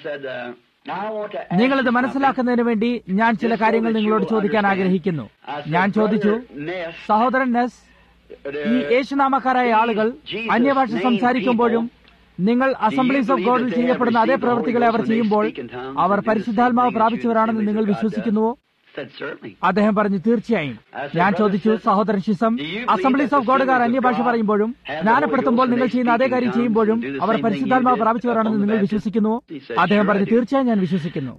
S1: നിങ്ങളിത് മനസ്സിലാക്കുന്നതിന് വേണ്ടി ഞാൻ ചില കാര്യങ്ങൾ നിങ്ങളോട് ചോദിക്കാൻ ആഗ്രഹിക്കുന്നു. ഞാൻ ചോദിച്ചു, സഹോദരൻ നെസ്, ഈ യേശുനാമക്കാരായ ആളുകൾ അന്യഭാഷ സംസാരിക്കുമ്പോഴും നിങ്ങൾ അസംബ്ലീസ് ഓഫ് ഗോഡിൽ ചെയ്യപ്പെടുന്ന അതേ പ്രവൃത്തികളെ അവർ ചെയ്യുമ്പോൾ അവർ പരിശുദ്ധാത്മാവ് പ്രാപിച്ചവരാണെന്ന് നിങ്ങൾ വിശ്വസിക്കുന്നുവോ? അദ്ദേഹം പറഞ്ഞു, തീർച്ചയായും. ഞാൻ ചോദിച്ചു, സഹോദരൻ ഷിസം, അസംബ്ലീസ് ഓഫ് ഗോഡുകാർ അന്യഭാഷ പറയുമ്പോഴും സ്നാനപ്പെടുത്തുമ്പോൾ നിങ്ങൾ ചെയ്യുന്ന അതേ കാര്യം ചെയ്യുമ്പോഴും അവർ പരിശുദ്ധാത്മാവ് പ്രാപിച്ചവരാണെന്ന് നിങ്ങൾ വിശ്വസിക്കുന്നുവോ? അദ്ദേഹം പറഞ്ഞു, തീർച്ചയായും ഞാൻ വിശ്വസിക്കുന്നു.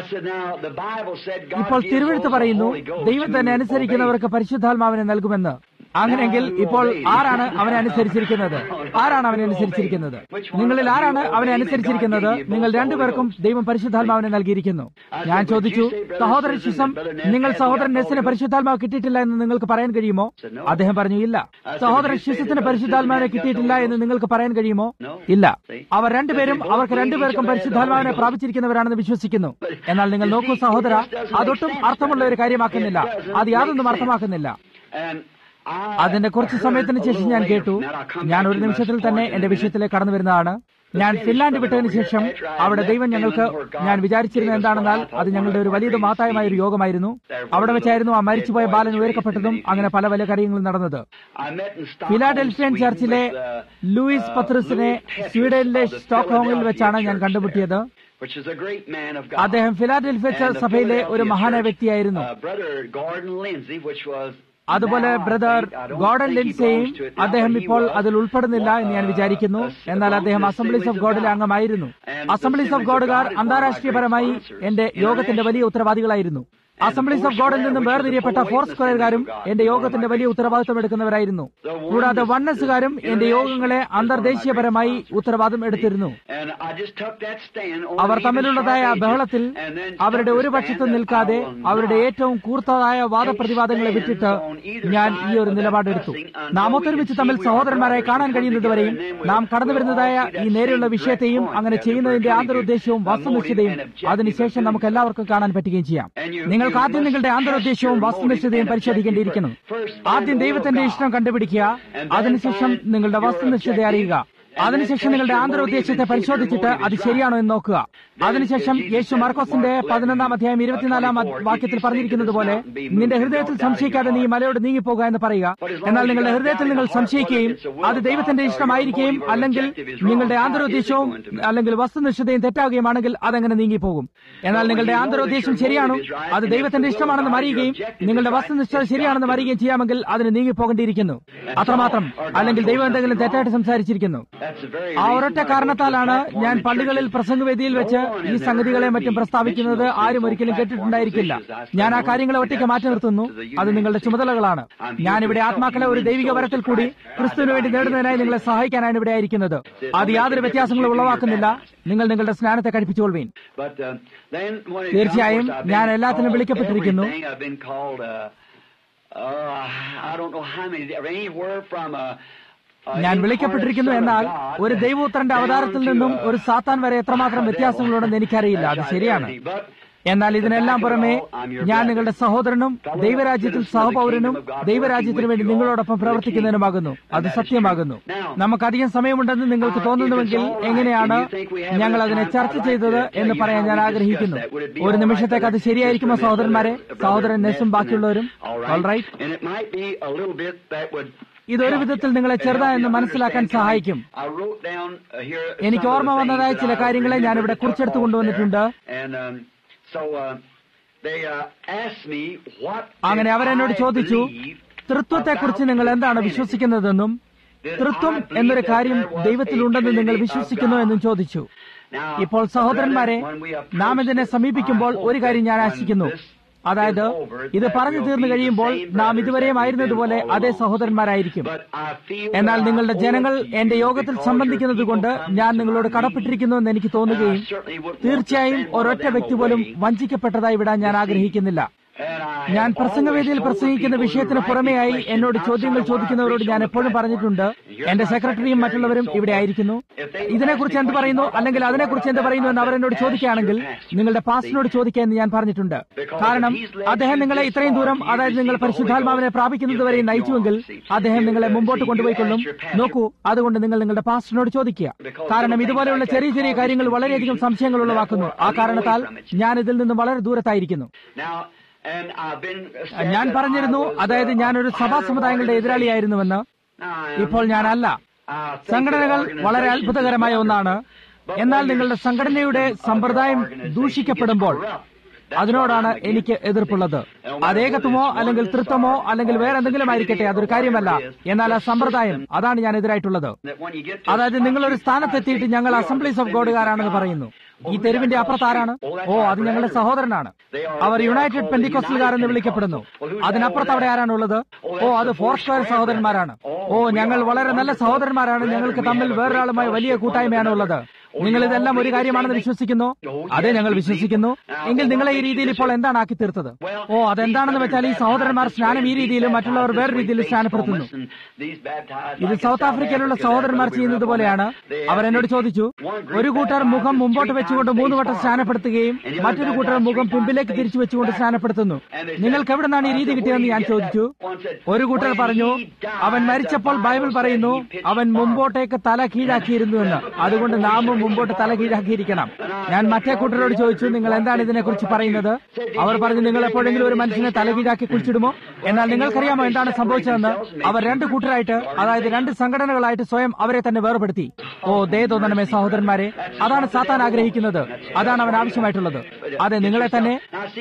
S1: ഇപ്പോൾ തിരുവെഴുത്ത് പറയുന്നു, ദൈവം തന്നെ അനുസരിക്കുന്നവർക്ക് പരിശുദ്ധാത്മാവിനെ നൽകുമെന്ന്. അങ്ങനെയെങ്കിൽ ഇപ്പോൾ ആരാണ് അവനെ അനുസരിച്ചിരിക്കുന്നത്? ആരാണ് അവനെ അനുസരിച്ചിരിക്കുന്നത്? നിങ്ങളിൽ ആരാണ് അവനെ അനുസരിച്ചിരിക്കുന്നത്? നിങ്ങൾ രണ്ടുപേർക്കും ദൈവം പരിശുദ്ധാത്മാവിനെ നൽകിയിരിക്കുന്നു. ഞാൻ ചോദിച്ചു, സഹോദരൻ ഷിസം, നിങ്ങൾ സഹോദരൻ നെസ്സിന് പരിശുദ്ധാത്മാവ് കിട്ടിയിട്ടില്ല എന്ന് നിങ്ങൾക്ക് പറയാൻ കഴിയുമോ? അദ്ദേഹം പറഞ്ഞു, ഇല്ല. സഹോദരൻ ഷിസത്തിന് പരിശുദ്ധാത്മാവിനെ കിട്ടിയിട്ടില്ല എന്ന് നിങ്ങൾക്ക് പറയാൻ കഴിയുമോ? ഇല്ല. അവർ രണ്ടുപേരും അവർക്ക് രണ്ടുപേർക്കും പരിശുദ്ധാത്മാവിനെ പ്രാപിച്ചിരിക്കുന്നവരാണെന്ന് വിശ്വസിക്കുന്നു. എന്നാൽ നിങ്ങൾ നോക്കൂ സഹോദര, അതൊട്ടും അർത്ഥമുള്ള ഒരു കാര്യമാക്കുന്നില്ല. അത് യാതൊന്നും അർത്ഥമാക്കുന്നില്ല. അതിന്റെ കുറച്ച് സമയത്തിന് ശേഷം ഞാൻ കേട്ടു. ഞാൻ ഒരു നിമിഷത്തിൽ തന്നെ എന്റെ വിഷയത്തിലേക്ക് കടന്നു വരുന്നതാണ്. ഞാൻ ഫിൻലാൻഡ് വിട്ടതിന് ശേഷം അവിടെ ദൈവം ഞങ്ങൾക്ക്, ഞാൻ വിചാരിച്ചിരുന്നത് എന്താണെന്നാൽ അത് ഞങ്ങളുടെ ഒരു വലിയ മഹത്തായമായ ഒരു യോഗമായിരുന്നു. അവിടെ വെച്ചായിരുന്നു ആ മരിച്ചുപോയ ബാലൻ ഉയർക്കപ്പെട്ടതും അങ്ങനെ പല വലിയ കാര്യങ്ങളും നടന്നത്. ഫിലാഡൽഫിയൻ ചർച്ചിലെ ലൂയിസ് പത്രുസിനെ സ്വീഡനിലെ സ്റ്റോക്ക്ഹോമിൽ വെച്ചാണ് ഞാൻ കണ്ടുമുട്ടിയത്. അദ്ദേഹം ഫിലാഡൽഫിയ സഭയിലെ ഒരു മഹാനായ വ്യക്തിയായിരുന്നു. അതുപോലെ ബ്രദർ ഗോർഡൻ ലിൻസെയും, അദ്ദേഹം ഇപ്പോൾ അതിൽ ഉൾപ്പെടുന്നില്ല എന്ന് ഞാൻ വിചാരിക്കുന്നു. എന്നാൽ അദ്ദേഹം അസംബ്ലീസ് ഓഫ് ഗോഡിലെ അംഗമായിരുന്നു. അസംബ്ലീസ് ഓഫ് ഗോഡുകാർ അന്താരാഷ്ട്രീയപരമായി എന്റെ യോഗത്തിന്റെ വലിയ ഉത്തരവാദികളായിരുന്നു. അസംബ്ലീസ് ഓഫ് ഗോഡിൽ നിന്നും വേർതിരിയപ്പെട്ട ഫോർ സ്ക്വയറുകാരും എന്റെ യോഗത്തിന്റെ വലിയ ഉത്തരവാദിത്വം എടുക്കുന്നവരായിരുന്നു. കൂടാതെ വണ്ണസുകാരും എന്റെ യോഗങ്ങളെ അന്തർദേശീയപരമായി ഉത്തരവാദിത്തം എടുത്തിരുന്നു. അവർ തമ്മിലുള്ളതായ ബഹളത്തിൽ അവരുടെ ഒരു പക്ഷത്ത് നിൽക്കാതെ അവരുടെ ഏറ്റവും കൂർത്തതായ വാദപ്രതിവാദങ്ങളെ വിട്ടിട്ട് ഞാൻ ഈ ഒരു നിലപാടെടുത്തു. നാം ഒത്തൊരുമിച്ച് തമ്മിൽ സഹോദരന്മാരായി കാണാൻ കഴിയുന്നതുവരെയും നാം കടന്നുവരുന്നതായ ഈ നേരെയുള്ള വിഷയത്തെയും അങ്ങനെ ചെയ്യുന്നതിന്റെ ആന്തരോദ്ദേശ്യവും വസ്തുനിഷ്ഠതയും അതിനുശേഷം നമുക്ക് എല്ലാവർക്കും കാണാൻ പറ്റുകയും ചെയ്യാം. നിങ്ങൾക്ക് ആദ്യം നിങ്ങളുടെ ആന്തരോദ്ദേശ്യവും വസ്തുനിഷ്ഠതയും പരിശോധിക്കേണ്ടിയിരിക്കുന്നു. ആദ്യം ദൈവത്തിന്റെ ഇഷ്ടം കണ്ടുപിടിക്കുക, അതിനുശേഷം നിങ്ങളുടെ വസ്തുനിഷ്ഠത അറിയുക. അതിനുശേഷം നിങ്ങളുടെ ആന്തരോദ്ദേശ്യത്തെ പരിശോധിച്ചിട്ട് അത് ശരിയാണോ എന്ന് നോക്കുക. അതിനുശേഷം യേശു മർക്കോസിന്റെ 11-ാം അധ്യായം 24-ാം വാക്യത്തിൽ പറഞ്ഞിരിക്കുന്നത് പോലെ നിന്റെ ഹൃദയത്തിൽ സംശയിക്കാതെ നീ മലയോട് നീങ്ങിപ്പോകുക എന്ന് പറയുക. എന്നാൽ നിങ്ങളുടെ ഹൃദയത്തിൽ നിങ്ങൾ സംശയിക്കുകയും അത് ദൈവത്തിന്റെ ഇഷ്ടമായിരിക്കുകയും അല്ലെങ്കിൽ നിങ്ങളുടെ ആന്തരോദ്ദേശ്യവും അല്ലെങ്കിൽ വസ്തുനിഷ്ഠതയും തെറ്റാവുകയുമാണെങ്കിൽ അതെങ്ങനെ നീങ്ങിപ്പോകും. എന്നാൽ നിങ്ങളുടെ ആന്തരോദ്ദേശ്യം ശരിയാണോ, അത് ദൈവത്തിന്റെ ഇഷ്ടമാണെന്ന് അറിയുകയും നിങ്ങളുടെ വസ്തുനിഷ്ഠത ശരിയാണെന്ന് അറിയുകയും ചെയ്യാമെങ്കിൽ അതിന് നീങ്ങിപ്പോകേണ്ടിയിരിക്കുന്നു. അത്രമാത്രം. അല്ലെങ്കിൽ ദൈവം എന്തെങ്കിലും തെറ്റായിട്ട് സംസാരിച്ചിരിക്കുന്നു. ആ ഒരൊറ്റ കാരണത്താലാണ് ഞാൻ പള്ളികളിൽ പ്രസംഗവേദിയിൽ വെച്ച് ഈ സംഗതികളെ മറ്റും പ്രസ്താവിക്കുന്നത് ആരും ഒരിക്കലും കേട്ടിട്ടുണ്ടായിരിക്കില്ല. ഞാൻ ആ കാര്യങ്ങളെ ഒറ്റയ്ക്ക് മാറ്റി നിർത്തുന്നു. അത് നിങ്ങളുടെ ചുമതലകളാണ്. ഞാനിവിടെ ആത്മാക്കളെ ഒരു ദൈവിക വരത്തിൽ കൂടി ക്രിസ്തുവിന് വേണ്ടി നേടുന്നതിനായി നിങ്ങളെ സഹായിക്കാനാണ് ഇവിടെ ആയിരിക്കുന്നത്. അത് യാതൊരു വ്യത്യാസങ്ങളും ഉളവാക്കുന്നില്ല. നിങ്ങൾ നിങ്ങളുടെ സ്നാനത്തെ കഴിപ്പിച്ചുകൊള്ളുവീൻ. തീർച്ചയായും ഞാൻ എല്ലാത്തിനും വിളിക്കപ്പെട്ടിരിക്കുന്നു. ഞാൻ വിളിക്കപ്പെട്ടിരിക്കുന്നു. എന്നാൽ ഒരു ദൈവപുത്രന്റെ അവതാരത്തിൽ നിന്നും ഒരു സാത്താൻ വരെ എത്രമാത്രം വ്യത്യാസങ്ങളുണ്ടെന്ന് എനിക്കറിയില്ല. അത് ശരിയാണ്. എന്നാൽ ഇതിനെല്ലാം പുറമെ ഞാൻ നിങ്ങളുടെ സഹോദരനും ദൈവരാജ്യത്തിൽ സഹപൗരനും ദൈവരാജ്യത്തിന് വേണ്ടി നിങ്ങളോടൊപ്പം പ്രവർത്തിക്കുന്നതിനുമാകുന്നു. അത് സത്യമാകുന്നു. നമുക്കധികം സമയമുണ്ടെന്ന് നിങ്ങൾക്ക് തോന്നുന്നുവെങ്കിൽ എങ്ങനെയാണ് ഞങ്ങൾ അതിനെ ചർച്ച ചെയ്തത് എന്ന് പറയാൻ ഞാൻ ആഗ്രഹിക്കുന്നു. ഒരു നിമിഷത്തേക്ക് അത് ശരിയായിരിക്കുമോ സഹോദരന്മാരെ? സഹോദരൻ നെസും ബാക്കിയുള്ളവരും ഓൾറൈറ്റ്. ഇതൊരു വിധത്തിൽ നിങ്ങളെ ചെറുതായെന്ന് മനസ്സിലാക്കാൻ സഹായിക്കും. എനിക്ക് ഓർമ്മ വന്നതായ ചില കാര്യങ്ങളെ ഞാൻ ഇവിടെ കുറിച്ചെടുത്തു കൊണ്ടുവന്നിട്ടുണ്ട്. അങ്ങനെ അവരെന്നോട് ചോദിച്ചു, തൃത്വത്തെക്കുറിച്ച് നിങ്ങൾ എന്താണ് വിശ്വസിക്കുന്നതെന്നും തൃത്വം എന്നൊരു കാര്യം ദൈവത്തിലുണ്ടെന്ന് നിങ്ങൾ വിശ്വസിക്കുന്നു എന്നും ചോദിച്ചു. ഇപ്പോൾ സഹോദരന്മാരെ, നാം ഇതിനെ സമീപിക്കുമ്പോൾ ഒരു കാര്യം ഞാൻ ആശിക്കുന്നു. അതായത് ഇത് പറഞ്ഞു തീർന്നു കഴിയുമ്പോൾ നാം ഇതുവരെയും ആയിരുന്നതുപോലെ അതേ സഹോദരന്മാരായിരിക്കും. എന്നാൽ നിങ്ങളുടെ ജനങ്ങൾ എന്റെ യോഗത്തിൽ സംബന്ധിക്കുന്നത് കൊണ്ട് ഞാൻ നിങ്ങളോട് കടപ്പെട്ടിരിക്കുന്നു എന്ന് എനിക്ക് തോന്നുകയും തീർച്ചയായും ഒരൊറ്റ വ്യക്തി പോലും വഞ്ചിക്കപ്പെട്ടതായി വിടാൻ ഞാൻ ആഗ്രഹിക്കുന്നില്ല. ഞാൻ പ്രസംഗവേദിയിൽ പ്രസംഗിക്കുന്ന വിഷയത്തിന് പുറമെയായി എന്നോട് ചോദ്യങ്ങൾ ചോദിക്കുന്നവരോട് ഞാൻ എപ്പോഴും പറഞ്ഞിട്ടുണ്ട്, എന്റെ സെക്രട്ടറിയും മറ്റുള്ളവരും ഇവിടെ ആയിരിക്കുന്നു. ഇതിനെക്കുറിച്ച് എന്ത് പറയുന്നു അല്ലെങ്കിൽ അതിനെക്കുറിച്ച് എന്ത് പറയുന്നു എന്ന് അവരെന്നോട് ചോദിക്കുകയാണെങ്കിൽ നിങ്ങളുടെ പാസ്റ്ററിനോട് ചോദിക്കുക എന്ന് ഞാൻ പറഞ്ഞിട്ടുണ്ട്. കാരണം അദ്ദേഹം നിങ്ങളെ ഇത്രയും ദൂരം, അതായത് നിങ്ങൾ പരിശുദ്ധാത്മാവിനെ പ്രാപിക്കുന്നതുവരെ നയിച്ചുവെങ്കിൽ അദ്ദേഹം നിങ്ങളെ മുമ്പോട്ട് കൊണ്ടുപോയിക്കൊള്ളും. നോക്കൂ, അതുകൊണ്ട് നിങ്ങൾ നിങ്ങളുടെ പാസ്റ്ററിനോട് ചോദിക്കുക. കാരണം ഇതുപോലെയുള്ള ചെറിയ ചെറിയ കാര്യങ്ങൾ വളരെയധികം സംശയങ്ങൾ ഉളവാക്കുന്നു. ആ കാരണത്താൽ ഞാൻ ഇതിൽ നിന്നും വളരെ ദൂരത്തായിരിക്കുന്നു. ഞാൻ പറഞ്ഞിരുന്നു, അതായത് ഞാനൊരു സഭാ സമുദായങ്ങളുടെ എതിരാളിയായിരുന്നുവെന്ന്. ഇപ്പോൾ ഞാനല്ല. സംഘടനകൾ വളരെ അത്ഭുതകരമായ ഒന്നാണ്. എന്നാൽ നിങ്ങളുടെ സംഘടനയുടെ സമ്പ്രദായം ദൂഷിക്കപ്പെടുമ്പോൾ അതിനോടാണ് എനിക്ക് എതിർപ്പുള്ളത്. അത് ഏകത്വമോ അല്ലെങ്കിൽ തൃത്വമോ അല്ലെങ്കിൽ വേറെ എന്തെങ്കിലും ആയിരിക്കട്ടെ, അതൊരു കാര്യമല്ല. എന്നാൽ ആ സമ്പ്രദായം, അതാണ് ഞാൻ എതിരായിട്ടുള്ളത്. അതായത് നിങ്ങളൊരു സ്ഥാനത്തെത്തിയിട്ട് ഞങ്ങൾ അസംബ്ലീസ് ഓഫ് ഗോഡുകാരാണെന്ന് പറയുന്നു. ഈ തെരുവിന്റെ അപ്പുറത്താരാണ്? ഓ, അത് ഞങ്ങളുടെ സഹോദരനാണ്. അവർ യുണൈറ്റഡ് പെന്തിക്കോസ്റ്റൽകാരെന്ന് വിളിക്കപ്പെടുന്നു. അതിനപ്പുറത്ത് അവിടെ ആരാണുള്ളത്? ഓ, അത് ഫോർ സ്ക്വയർ സഹോദരന്മാരാണ്. ഓ, ഞങ്ങൾ വളരെ നല്ല സഹോദരന്മാരാണ്. ഞങ്ങൾക്ക് തമ്മിൽ വേറൊരാളുമായി വലിയ കൂട്ടായ്മയാണ് ഉള്ളത്. നിങ്ങൾ ഇതെല്ലാം ഒരു കാര്യമാണെന്ന് വിശ്വസിക്കുന്നു? അതെ, ഞങ്ങൾ വിശ്വസിക്കുന്നു. എങ്കിൽ നിങ്ങളെ ഈ രീതിയിൽ ഇപ്പോൾ എന്താണ് ആക്കി തീർത്തത്? ഓ, അതെന്താണെന്ന് വെച്ചാൽ ഈ സഹോദരന്മാർ സ്നാനം ഈ രീതിയിലും മറ്റുള്ളവർ വേറെ രീതിയിൽ സ്നാനപ്പെടുത്തുന്നു. ഇത് സൗത്ത് ആഫ്രിക്കയിലുള്ള സഹോദരന്മാർ ചെയ്യുന്നത് പോലെയാണ്. അവരെന്നോട് ചോദിച്ചു, ഒരു കൂട്ടർ മുഖം മുമ്പോട്ട് വെച്ചുകൊണ്ട് 3 വട്ടം സ്നാനപ്പെടുത്തുകയും മറ്റൊരു കൂട്ടർ മുഖം പിമ്പിലേക്ക് തിരിച്ചു വെച്ചുകൊണ്ട് സ്നാനപ്പെടുത്തുന്നു. നിങ്ങൾക്ക് എവിടെ നിന്നാണ് ഈ രീതി കിട്ടിയതെന്ന് ഞാൻ ചോദിച്ചു. ഒരു കൂട്ടർ പറഞ്ഞു, അവൻ മരിച്ചപ്പോൾ ബൈബിൾ പറയുന്നു അവൻ മുമ്പോട്ടേക്ക് തല കീഴാക്കിയിരുന്നുവെന്ന്. അതുകൊണ്ട് നാമും മുമ്പോട്ട് തല കീഴാക്കിയിരിക്കണം. ഞാൻ മറ്റേ കൂട്ടരോട് ചോദിച്ചു, നിങ്ങൾ എന്താണ് ഇതിനെക്കുറിച്ച് പറയുന്നത്? അവർ പറഞ്ഞു, നിങ്ങൾ എപ്പോഴെങ്കിലും ഒരു മനുഷ്യനെ തല കീഴാക്കി കുഴിച്ചിടുമോ? എന്നാൽ നിങ്ങൾക്കറിയാമോ എന്താണ് സംഭവിച്ചതെന്ന്? അവർ 2 കൂട്ടരായിട്ട്, അതായത് 2 സംഘടനകളായിട്ട് സ്വയം അവരെ തന്നെ വേർപെടുത്തി. ഓ, ദേ തോന്നണമേ സഹോദരന്മാരെ, അതാണ് സാത്താൻ ആഗ്രഹിക്കുന്നത്. അതാണ് അവൻ ആവശ്യമായിട്ടുള്ളത്. അതെ, നിങ്ങളെ തന്നെ.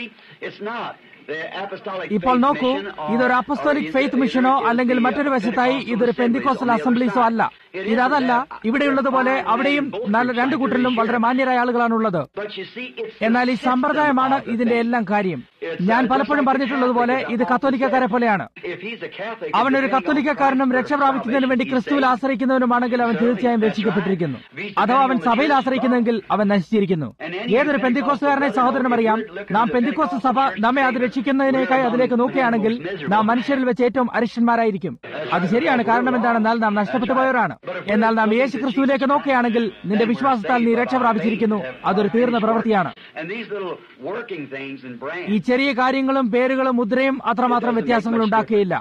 S1: ഇപ്പോൾ നോക്കൂ, ഇതൊരു അപ്പസ്തോലിക് ഫെയ്ത്ത് മിഷനോ അല്ലെങ്കിൽ മറ്റൊരു വശത്തായി ഇതൊരു പെന്തിക്കോസ്റ്റൽ അസംബ്ലീസോ അല്ല. ഇതല്ല. ഇവിടെയുള്ളതുപോലെ അവിടെയും നല്ല 2 കൂട്ടരിലും വളരെ മാന്യരായ ആളുകളാണുള്ളത്. എന്നാൽ ഈ സമ്പ്രദായമാണ് ഇതിന്റെ എല്ലാം കാര്യം. ഞാൻ പലപ്പോഴും പറഞ്ഞിട്ടുള്ളതുപോലെ ഇത് കത്തോലിക്കക്കാരെ പോലെയാണ്. അവനൊരു കത്തോലിക്കക്കാരനും രക്ഷ പ്രാപിക്കുന്നതിന് വേണ്ടി ക്രിസ്തുവിൽ ആശ്രയിക്കുന്നവനുമാണെങ്കിൽ അവൻ തീർച്ചയായും രക്ഷിക്കപ്പെട്ടിരിക്കുന്നു. അഥവാ അവൻ സഭയിൽ ആശ്രയിക്കുന്നെങ്കിൽ അവൻ നശിച്ചിരിക്കുന്നു. ഏതൊരു പെന്തിക്കോസ്തുകാരനെ സഹോദരനും അറിയാം, നാം പെന്തിക്കോസ്തു സഭ നമ്മെ അത് രക്ഷിക്കുന്നതിനേക്കായി അതിലേക്ക് നോക്കുകയാണെങ്കിൽ നാം മനുഷ്യരിൽ വെച്ച് ഏറ്റവും അരിഷ്ടന്മാരായിരിക്കും. അത് ശരിയാണ്. കാരണം എന്താണെന്നാൽ നാം നഷ്ടപ്പെട്ടു പോയവരാണ്. എന്നാൽ നാം യേശു ക്രിസ്തുവിലേക്ക് നോക്കുകയാണെങ്കിൽ നിന്റെ വിശ്വാസത്താൽ നീ രക്ഷ പ്രാപിച്ചിരിക്കുന്നു. അതൊരു തീർന്ന പ്രവൃത്തിയാണ്. ഈ ചെറിയ കാര്യങ്ങളും പേരുകളും മുദ്രയും അത്രമാത്രം വ്യത്യാസങ്ങൾ ഉണ്ടാക്കുകയില്ല.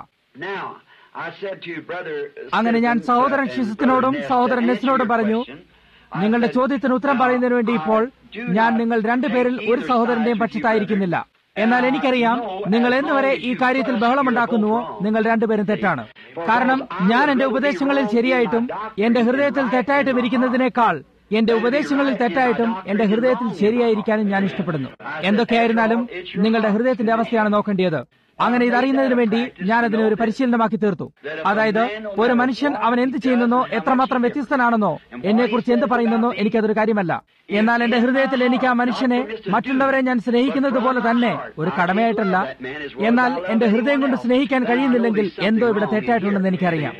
S1: അങ്ങനെ ഞാൻ സഹോദരൻ ഷിസത്തിനോടും സഹോദരൻ നെസിനോടും പറഞ്ഞു, നിങ്ങളുടെ ചോദ്യത്തിന് ഉത്തരം പറയുന്നതിന് വേണ്ടി ഇപ്പോൾ ഞാൻ നിങ്ങൾ രണ്ടുപേരിൽ ഒരു സഹോദരന്റെയും പക്ഷത്തായിരിക്കുന്നില്ല. എന്നാൽ എനിക്കറിയാം, നിങ്ങൾ എന്നുവരെ ഈ കാര്യത്തിൽ ബഹളമുണ്ടാക്കുന്നുവോ നിങ്ങൾ രണ്ടുപേരും തെറ്റാണ്. കാരണം ഞാൻ എന്റെ ഉപദേശങ്ങളിൽ ശരിയായിട്ടും എന്റെ ഹൃദയത്തിൽ തെറ്റായിട്ടും ഇരിക്കുന്നതിനേക്കാൾ എന്റെ ഉപദേശങ്ങളിൽ തെറ്റായിട്ടും എന്റെ ഹൃദയത്തിൽ ശരിയായിരിക്കാനും ഞാൻ ഇഷ്ടപ്പെടുന്നു. എന്തൊക്കെയായിരുന്നാലും നിങ്ങളുടെ ഹൃദയത്തിന്റെ അവസ്ഥയാണ് നോക്കേണ്ടത്. അങ്ങനെ ഇതറിയുന്നതിന് വേണ്ടി ഞാൻ അതിനെ ഒരു പരിശീലനമാക്കി തീർത്തു. അതായത് ഒരു മനുഷ്യൻ അവൻ എന്ത് ചെയ്യുന്നെന്നോ എത്രമാത്രം വ്യത്യസ്തനാണെന്നോ എന്നെക്കുറിച്ച് എന്ത് പറയുന്നെന്നോ എനിക്കതൊരു കാര്യമല്ല. എന്നാൽ എന്റെ ഹൃദയത്തിൽ എനിക്ക് ആ മനുഷ്യനെ മറ്റുള്ളവരെ ഞാൻ സ്നേഹിക്കുന്നത് പോലെ തന്നെ ഒരു കടമയായിട്ടല്ല, എന്നാൽ എന്റെ ഹൃദയം കൊണ്ട് സ്നേഹിക്കാൻ കഴിയുന്നില്ലെങ്കിൽ എന്തോ ഇവിടെ തെറ്റായിട്ടുണ്ടെന്ന് എനിക്കറിയാം.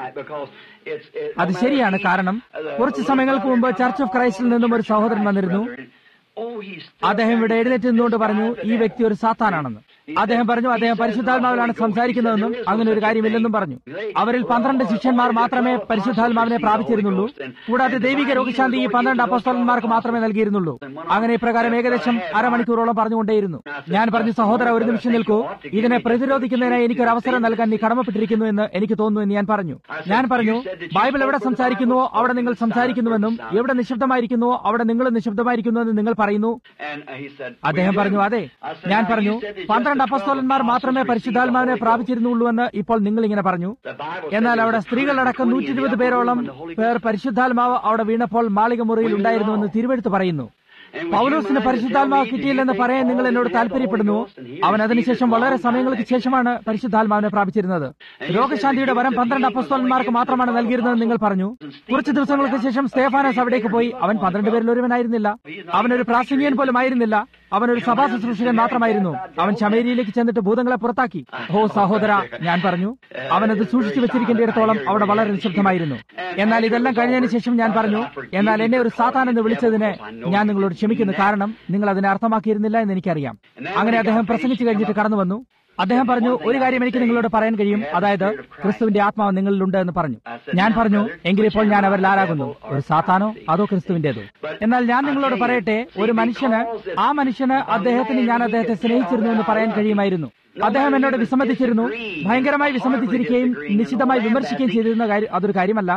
S1: അത് ശരിയാണ്. കാരണം കുറച്ച് സമയങ്ങൾക്ക് മുമ്പ് ചർച്ച് ഓഫ് ക്രൈസ്റ്റിൽ നിന്നും ഒരു സഹോദരൻ വന്നിരുന്നു. അദ്ദേഹം ഇവിടെ എഴുന്നേറ്റ് നിന്നുകൊണ്ട് പറഞ്ഞു, ഈ വ്യക്തി ഒരു സാത്താനാണെന്ന്. അദ്ദേഹം പറഞ്ഞു, അദ്ദേഹം പരിശുദ്ധാത്മാവിലാണ് സംസാരിക്കുന്നതെന്നും അങ്ങനെ ഒരു കാര്യമില്ലെന്നും പറഞ്ഞു. അവരിൽ 12 ശിഷ്യന്മാർ മാത്രമേ പരിശുദ്ധാത്മാവിനെ പ്രാപിച്ചിരുന്നുള്ളൂ. കൂടാതെ ദൈവിക രോഗശാന്തി ഈ 12 അപ്പോസ്തലന്മാർക്ക് മാത്രമേ നൽകിയിരുന്നുള്ളൂ. അങ്ങനെ ഇപ്രകാരം ഏകദേശം അരമണിക്കൂറോളം പറഞ്ഞുകൊണ്ടേയിരുന്നു. ഞാൻ പറഞ്ഞു, സഹോദര ഒരു നിമിഷം നിൽക്കൂ, ഇതിനെ പ്രതിരോധിക്കുന്നതിനായി എനിക്കൊരു അവസരം നൽകാൻ നീ കടമപ്പെട്ടിരിക്കുന്നു എന്ന് എനിക്ക് തോന്നുന്നു എന്ന് ഞാൻ പറഞ്ഞു, ബൈബിൾ എവിടെ സംസാരിക്കുന്നുവോ അവിടെ നിങ്ങൾ സംസാരിക്കുന്നുവെന്നും എവിടെ നിശബ്ദമായിരിക്കുന്നുവോ അവിടെ നിങ്ങൾ നിശബ്ദമായിരിക്കുന്നുവെന്ന് നിങ്ങൾ പറയുന്നു. അദ്ദേഹം പറഞ്ഞു, അതെ. ഞാൻ പറഞ്ഞു, 12 അപ്പോസ്തലന്മാർ മാത്രമേ പരിശുദ്ധാത്മാവിനെ പ്രാപിച്ചിരുന്നുള്ളൂ എന്ന് ഇപ്പോൾ നിങ്ങൾ ഇങ്ങനെ പറഞ്ഞു. എന്നാൽ അവിടെ സ്ത്രീകളടക്കം 120 പേരോളം പേർ പരിശുദ്ധാത്മാവ് അവിടെ വീണപ്പോൾ മാളിക മുറിയിൽ ഉണ്ടായിരുന്നുവെന്ന് തിരുവെഴുത്ത് പറയുന്നു. പൗലോസിന് പരിശുദ്ധാത്മാവ് കിട്ടിയില്ലെന്ന് പറയാൻ നിങ്ങൾ എന്നോട് താല്പര്യപ്പെടുന്നു. അവൻ അതിനുശേഷം വളരെ സമയങ്ങൾക്ക് ശേഷമാണ് പരിശുദ്ധാത്മാവിനെ പ്രാപിച്ചിരുന്നത്. രോഗശാന്തിയുടെ വരം 12 അപ്പോസ്തലന്മാർക്ക് മാത്രമാണ് നൽകിയിരുന്നതെന്ന് നിങ്ങൾ പറഞ്ഞു. കുറച്ച് ദിവസങ്ങൾക്ക് ശേഷം സ്തേഫാനോസ് അവിടേക്ക് പോയി. അവൻ 12 പേരിൽ ഒരുവനായിരുന്നില്ല. അവനൊരു പ്രാസംഗികൻ പോലും ആയിരുന്നില്ല. അവനൊരു സഭാ ശുശ്രൂഷകൻ മാത്രമായിരുന്നു. അവൻ ശമേരിയിലേക്ക് ചെന്നിട്ട് ഭൂതങ്ങളെ പുറത്താക്കി. ഓ സഹോദര, ഞാൻ പറഞ്ഞു, അവനത് സൂക്ഷിച്ചു വെച്ചിരിക്കേണ്ടിടത്തോളം അവിടെ വളരെ നിശബ്ദമായിരുന്നു. എന്നാൽ ഇതെല്ലാം കഴിഞ്ഞതിന് ശേഷം ഞാൻ പറഞ്ഞു, എന്നാൽ എന്നെ ഒരു സാത്താൻ എന്ന് വിളിച്ചതിനെ ഞാൻ നിങ്ങളോട് ക്ഷമിക്കുന്നു. കാരണം നിങ്ങൾ അതിനെ അർത്ഥമാക്കിയിരുന്നില്ല എന്ന് എനിക്കറിയാം. അങ്ങനെ അദ്ദേഹം പ്രസംഗിച്ചു കഴിഞ്ഞിട്ട് കടന്നു വന്നു. അദ്ദേഹം പറഞ്ഞു, ഒരു കാര്യം എനിക്ക് നിങ്ങളോട് പറയാൻ കഴിയും, അതായത് ക്രിസ്തുവിന്റെ ആത്മാവ് നിങ്ങളിലുണ്ട് എന്ന് പറഞ്ഞു. ഞാൻ പറഞ്ഞു, എങ്കിലിപ്പോൾ ഞാൻ അവരിൽ ആരാകുന്നു, ഒരു സാത്താനോ അതോ ക്രിസ്തുവിന്റേതോ? എന്നാൽ ഞാൻ നിങ്ങളോട് പറയട്ടെ, ഒരു ആ മനുഷ്യന് അദ്ദേഹത്തിന് ഞാൻ അദ്ദേഹത്തെ സ്നേഹിച്ചിരുന്നു എന്ന് പറയാൻ കഴിയുമായിരുന്നു. അദ്ദേഹം എന്നോട് വിസമ്മതിച്ചിരുന്നു, ഭയങ്കരമായി വിസമ്മതിച്ചിരിക്കുകയും നിശ്ചിതമായി വിമർശിക്കുകയും ചെയ്തിരുന്ന അതൊരു കാര്യമല്ല.